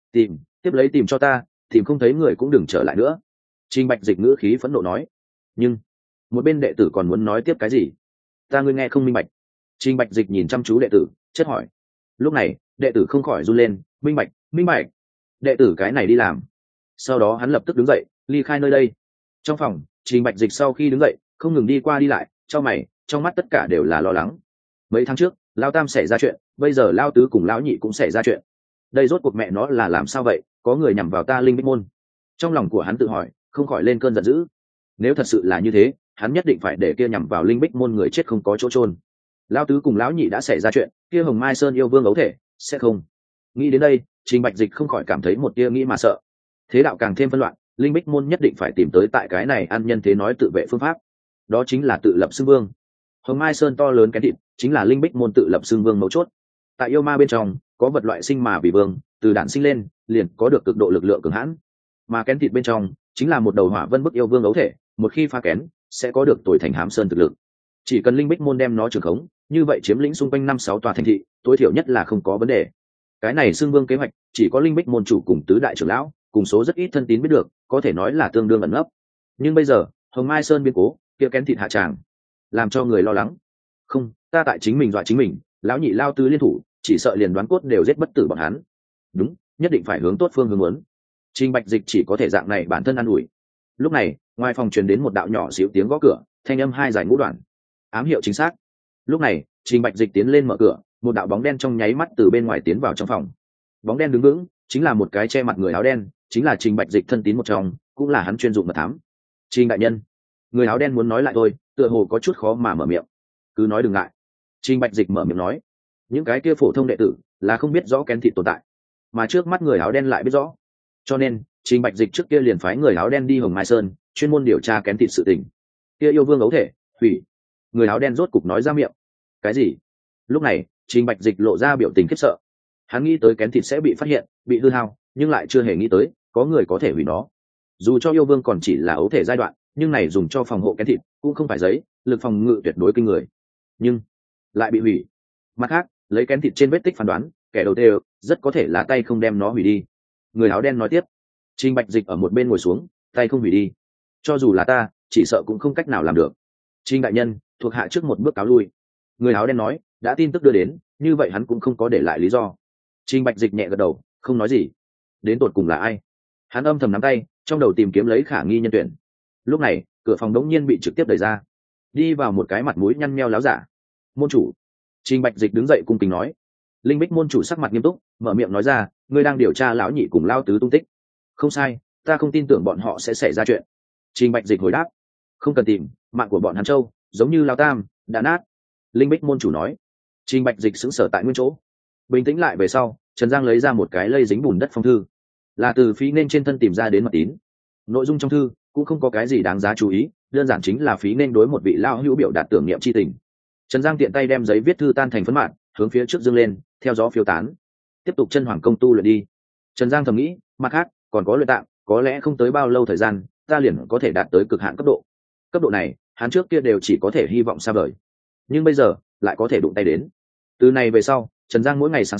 Tiếp lấy tìm cho ta, tìm không thấy người cũng đừng trở lại nữa. Trình Bạch Dịch ngữ khí phẫn nộ nói. Nhưng một bên đệ tử còn muốn nói tiếp cái gì, ngươi nghe không minh bạch. Trình Bạch Dịch nhìn chăm chú đệ tử, chất hỏi. Lúc này đệ tử không khỏi run lên, minh bạch. Đệ tử cái này đi làm. Sau đó hắn lập tức đứng dậy, ly khai nơi đây. Trong phòng, Trình Bạch Dịch sau khi đứng dậy, không ngừng đi qua đi lại, chau mày, trong mắt tất cả đều là lo lắng. Mấy tháng trước, Lao Tam xảy ra chuyện, bây giờ Lao Tứ cùng Lão Nhị cũng xảy ra chuyện. Đây rốt cuộc mẹ nó là làm sao vậy, có người nhằm vào ta Linh Bích Môn. Trong lòng của hắn tự hỏi, không khỏi lên cơn giận dữ. Nếu thật sự là như thế, hắn nhất định phải để kia nhằm vào Linh Bích Môn người chết không có chỗ chôn. Lão Tứ cùng Lão Nhị đã xảy ra chuyện, kia Hồng Mai Sơn yêu vương ấu thể sẽ không. Nghĩ đến đây, Trình Bạch Dịch không khỏi cảm thấy một tia nghĩ mà sợ. Thế đạo càng thêm phân loạn, Linh Bích Môn nhất định phải tìm tới tại cái này ăn nhân thế nói tự vệ phương pháp. Đó chính là tự lập xưng vương. Hồng Mai Sơn to lớn cái thịt, chính là Linh Bích Môn tự lập xưng vương mấu chốt. Tại yêu ma bên trong, có vật loại sinh mà vì vương, từ đản sinh lên, liền có được cực độ lực lượng cường hãn. Mà kén thịt bên trong, chính là một đầu hỏa vân bức yêu vương ấu thể, một khi phá kén, sẽ có được tuổi thành Hám Sơn thực lực. Chỉ cần Linh Bích Môn đem nó trường khống, như vậy chiếm lĩnh xung quanh 5-6 tòa thành thị, tối thiểu nhất là không có vấn đề. Cái này xưng vương kế hoạch, chỉ có Linh Bích Môn chủ cùng tứ đại trưởng lão, cùng số rất ít thân tín biết được, có thể nói là tương đương ẩn nấp. Nhưng bây giờ, Hồng Mai Sơn biến cố, kia kén thịt hạ tràng, làm cho người lo lắng. Không, ta tại chính mình dọa chính mình, Lão Nhị Lao Tứ liên thủ, chỉ sợ liền đoán cốt đều giết bất tử bọn hắn. Đúng, nhất định phải hướng tốt phương hướng muốn. Trình Bạch Dịch chỉ có thể dạng này bản thân an ủi. Lúc này, ngoài phòng truyền đến một đạo nhỏ xíu tiếng gõ cửa, thanh âm hai dài ngũ đoạn. Ám hiệu chính xác. Lúc này, Trình Bạch Dịch tiến lên mở cửa, một đạo bóng đen trong nháy mắt từ bên ngoài tiến vào trong phòng. Bóng đen đứng vững, chính là một cái che mặt người áo đen, chính là Trình Bạch Dịch thân tín một trong, cũng là hắn chuyên dụng mật thám. Trình đại nhân. Người áo đen muốn nói lại thôi, tựa hồ có chút khó mà mở miệng. Cứ nói đừng ngại. Trình Bạch Dịch mở miệng nói. Những cái kia phổ thông đệ tử là không biết rõ kén thịt tồn tại, mà trước mắt người áo đen lại biết rõ. Cho nên, Trình Bạch Dịch trước kia liền phái người áo đen đi Hồng Mai Sơn, chuyên môn điều tra kén thịt sự tình. Kia yêu vương ấu thể, hủy. Người áo đen rốt cục nói ra miệng. Cái gì? Lúc này, Trình Bạch Dịch lộ ra biểu tình khiếp sợ. Hắn nghĩ tới kén thịt sẽ bị phát hiện, bị hư hao, nhưng lại chưa hề nghĩ tới có người có thể hủy nó. Dù cho yêu vương còn chỉ là ấu thể giai đoạn, nhưng này dùng cho phòng hộ kén thịt cũng không phải giấy, lực phòng ngự tuyệt đối kinh người. Nhưng lại bị hủy. Mặt khác, lấy kén thịt trên vết tích phán đoán, kẻ đầu tiên rất có thể là tay không đem nó hủy đi. Người áo đen nói tiếp. Trình Bạch Dịch ở một bên ngồi xuống, tay không hủy đi. Cho dù là ta, chỉ sợ cũng không cách nào làm được. Trình đại nhân, thuộc hạ trước một bước cáo lui. Người áo đen nói, đã tin tức đưa đến, như vậy hắn cũng không có để lại lý do. Trình Bạch Dịch nhẹ gật đầu, không nói gì. Đến tột cùng là ai? Hắn âm thầm nắm tay, trong đầu tìm kiếm lấy khả nghi nhân tuyển. Lúc này, cửa phòng đống nhiên bị trực tiếp đẩy ra. Đi vào một cái mặt mũi nhăn nheo láo giả. Môn chủ. Trình Bạch Dịch đứng dậy cung kính nói. Linh Bích môn chủ sắc mặt nghiêm túc, mở miệng nói ra, ngươi đang điều tra Lão Nhị cùng Lao Tứ tung tích. Không sai, ta không tin tưởng bọn họ sẽ xảy ra chuyện. Trình Bạch Dịch hồi đáp. Không cần tìm, mạng của bọn hắn châu giống như Lao Tam đã nát. Linh Bích môn chủ nói. Trình Bạch Dịch sững sờ tại nguyên chỗ. Bình tĩnh lại về sau, Trần Giang lấy ra một cái lây dính bùn đất phong thư, là từ Phí Nên trên thân tìm ra đến mật tín. Nội dung trong thư cũng không có cái gì đáng giá chú ý, đơn giản chính là Phí Nên đối một vị lao hữu biểu đạt tưởng niệm chi tình. Trần Giang tiện tay đem giấy viết thư tan thành phấn mạn, hướng phía trước dương lên, theo gió phiêu tán. Tiếp tục chân hoàng công tu luyện đi. Trần Giang thầm nghĩ, mặt khác còn có luyện tạng, có lẽ không tới bao lâu thời gian, ta liền có thể đạt tới cực hạn cấp độ. Cấp độ này, hắn trước kia đều chỉ có thể hy vọng xa vời, nhưng bây giờ lại có thể đụng tay đến. Từ này về sau, Trần Giang mỗi ngày sáng sớm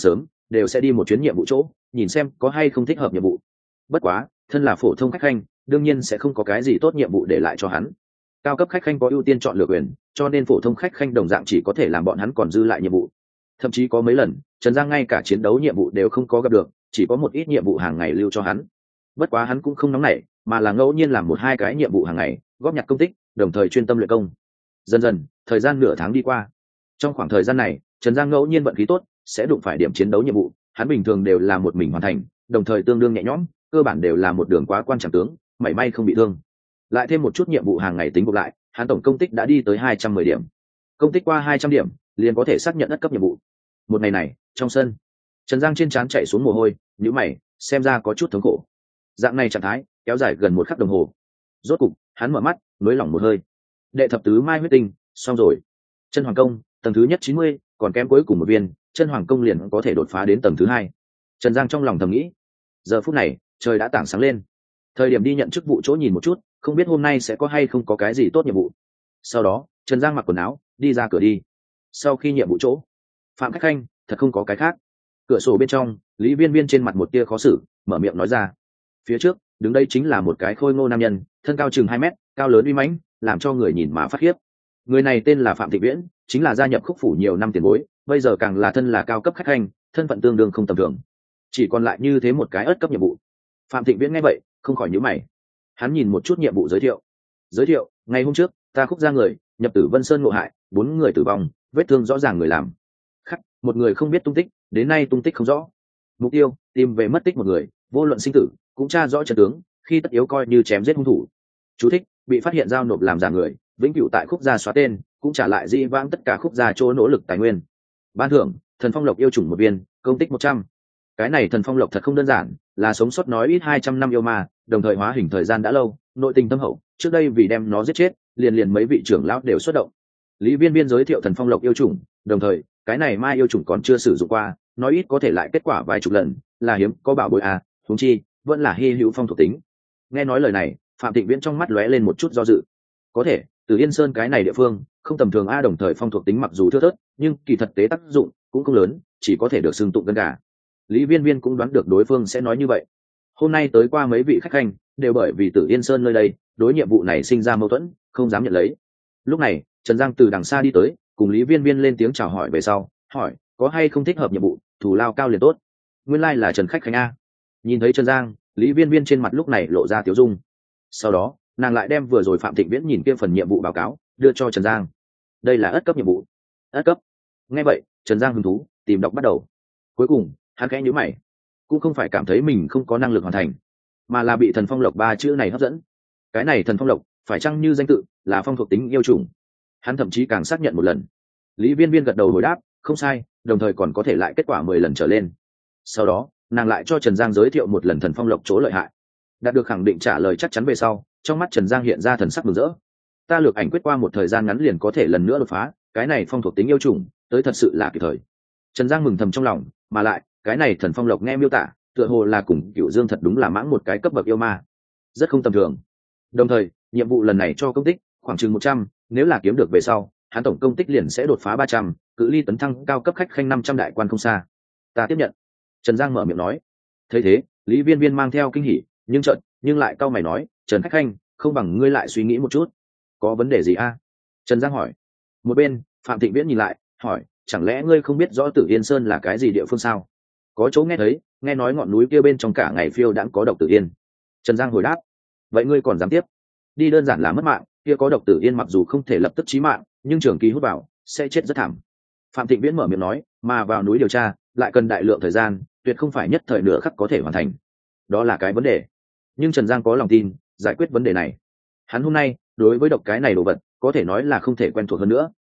đều sẽ đi một chuyến nhiệm vụ chỗ nhìn xem có hay không thích hợp nhiệm vụ. Bất quá thân là phổ thông khách khanh đương nhiên sẽ không có cái gì tốt nhiệm vụ để lại cho hắn. Cao cấp khách khanh có ưu tiên chọn lựa quyền, cho nên phổ thông khách khanh đồng dạng chỉ có thể làm bọn hắn còn dư lại nhiệm vụ. Thậm chí có mấy lần Trần Giang ngay cả chiến đấu nhiệm vụ đều không có gặp được, chỉ có một ít nhiệm vụ hàng ngày lưu cho hắn. Bất quá hắn cũng không nóng nảy, mà là ngẫu nhiên làm một hai cái nhiệm vụ hàng ngày góp nhặt công tích, đồng thời chuyên tâm luyện công. Dần dần thời gian nửa tháng đi qua. Trong khoảng thời gian này Trần Giang ngẫu nhiên vận khí tốt sẽ đụng phải điểm chiến đấu nhiệm vụ, hắn bình thường đều là một mình hoàn thành, đồng thời tương đương nhẹ nhõm, cơ bản đều là một đường quá quan trọng tướng, mảy may không bị thương. Lại thêm một chút nhiệm vụ hàng ngày tính gộp lại, hắn tổng công tích đã đi tới 210 điểm. Công tích qua 200 điểm liền có thể xác nhận đất cấp nhiệm vụ. Một ngày này trong sân, Trần Giang trên trán chạy xuống mồ hôi, nhíu mày, xem ra có chút thống khổ. Dạng này trạng thái kéo dài gần một khắc đồng hồ. Rốt cục hắn mở mắt, nới lỏng một hơi. Đệ thập tứ mai huyết tinh xong rồi. Chân hoàng công tầng thứ nhất 90, còn kém cuối cùng một viên, chân hoàng công liền có thể đột phá đến tầng thứ hai. Trần Giang trong lòng thầm nghĩ. Giờ phút này trời đã tảng sáng lên, thời điểm đi nhận chức vụ chỗ nhìn một chút, không biết hôm nay sẽ có hay không có cái gì tốt nhiệm vụ. Sau đó Trần Giang mặc quần áo đi ra cửa đi. Sau khi nhiệm vụ chỗ, Phạm Khách Khanh thật không có cái khác. Cửa sổ bên trong Lý Viên Viên trên mặt một tia khó xử, mở miệng nói ra. Phía trước đứng đây chính là một cái khôi ngô nam nhân, thân cao chừng 2 mét, cao lớn uy mãnh, làm cho người nhìn mà phát khiếp. Người này tên là Phạm Thịnh Viễn, chính là gia nhập Khúc phủ nhiều năm tiền bối, bây giờ càng là thân là cao cấp khách khanh, thân phận tương đương không tầm thường. Chỉ còn lại như thế một cái ớt cấp nhiệm vụ. Phạm Thịnh Viễn nghe vậy không khỏi nhíu mày. Hắn nhìn một chút nhiệm vụ giới thiệu, ngày hôm trước ta Khúc ra người nhập Tử Vân Sơn ngộ hại, 4 người tử vong, vết thương rõ ràng người làm. Khắc, một người không biết tung tích, đến nay tung tích không rõ. Mục tiêu tìm về mất tích một người, vô luận sinh tử cũng tra rõ trận tướng, khi tất yếu coi như chém giết hung thủ. Chú thích: bị phát hiện giao nộp làm giả người, vĩnh cửu tại Khúc gia xóa tên, cũng trả lại dĩ vãng tất cả Khúc gia chỗ nỗ lực tài nguyên. Ban thưởng: thần phong lộc yêu trùng 1 viên, công tích 100. Cái này thần phong lộc thật không đơn giản, là sống sót nói ít 200 năm yêu ma, đồng thời hóa hình thời gian đã lâu, nội tình thâm hậu, trước đây vì đem nó giết chết, liền mấy vị trưởng lão đều xuất động. Lý Viên Viên giới thiệu thần phong lộc yêu trùng, đồng thời cái này ma yêu trùng còn chưa sử dụng qua, nói ít có thể lại kết quả vài chục lần, là hiếm có bảo bối à, huống chi vẫn là hy hữu phong thuộc tính. Nghe nói lời này, Phạm Tịnh Viễn trong mắt lóe lên một chút do dự. Có thể Từ Yên Sơn cái này địa phương không tầm thường a, đồng thời phong thuộc tính mặc dù thưa thớt nhưng kỳ thật tế tác dụng cũng không lớn, chỉ có thể được xưng tụng gần cả. Lý Viên Viên cũng đoán được đối phương sẽ nói như vậy. Hôm nay tới qua mấy vị khách khanh đều bởi vì Tử Yên Sơn nơi đây đối nhiệm vụ này sinh ra mâu thuẫn, không dám nhận lấy. Lúc này Trần Giang từ đằng xa đi tới, cùng Lý Viên Viên lên tiếng chào hỏi về sau, hỏi có hay không thích hợp nhiệm vụ, thù lao cao liền tốt. Nguyên lai là Trần khách khanh a. Nhìn thấy Trần Giang, Lý Viên Viên trên mặt lúc này lộ ra tiếu dung. Sau đó nàng lại đem vừa rồi Phạm Thịnh Viễn nhìn kia phần nhiệm vụ báo cáo đưa cho Trần Giang. Đây là ất cấp nhiệm vụ. Ất cấp? Nghe vậy Trần Giang hứng thú tìm đọc bắt đầu. Cuối cùng hắn khẽ nhíu mày, cũng không phải cảm thấy mình không có năng lực hoàn thành, mà là bị thần phong lộc 3 chữ này hấp dẫn. Cái này thần phong lộc phải chăng như danh tự là phong thuộc tính yêu trùng? Hắn thậm chí càng xác nhận một lần. Lý Viên Viên gật đầu hồi đáp không sai, đồng thời còn có thể lại kết quả 10 lần trở lên. Sau đó nàng lại cho Trần Giang giới thiệu một lần thần phong lộc chỗ lợi hại. Đạt được khẳng định trả lời chắc chắn về sau, trong mắt Trần Giang hiện ra thần sắc mừng rỡ. Ta lược ảnh quyết qua một thời gian ngắn liền có thể lần nữa đột phá, cái này phong thuộc tính yêu trùng tới thật sự là kịp thời. Trần Giang mừng thầm trong lòng, mà lại cái này thần phong lộc nghe miêu tả tựa hồ là cùng Cửu Dương thật đúng là mãng một cái cấp bậc yêu ma, rất không tầm thường. Đồng thời nhiệm vụ lần này cho công tích khoảng chừng 100, nếu là kiếm được về sau hắn tổng công tích liền sẽ đột phá 300, cự ly tấn thăng cao cấp khách khanh 500 đại quan không xa. Ta tiếp nhận. Trần Giang mở miệng nói. Thấy thế Lý Viên Viên mang theo kinh hỉ, nhưng lại cau mày nói, Trần khách khanh, không bằng ngươi lại suy nghĩ một chút. Có vấn đề gì a? Trần Giang hỏi. Một bên Phạm Thịnh Viễn nhìn lại hỏi, chẳng lẽ ngươi không biết rõ Tử Yên Sơn là cái gì địa phương sao? Có chỗ nghe thấy, nghe nói ngọn núi kia bên trong cả ngày phiêu đãng có độc tử yên. Trần Giang hồi đáp. Vậy ngươi còn dám tiếp? Đi đơn giản là mất mạng, kia có độc tử yên mặc dù không thể lập tức chí mạng, nhưng trường kỳ hút vào sẽ chết rất thảm. Phạm Thịnh Viễn mở miệng nói, mà vào núi điều tra lại cần đại lượng thời gian, tuyệt không phải nhất thời nửa khắc có thể hoàn thành. Đó là cái vấn đề. Nhưng Trần Giang có lòng tin giải quyết vấn đề này. Hắn hôm nay đối với độc cái này đồ vật có thể nói là không thể quen thuộc hơn nữa.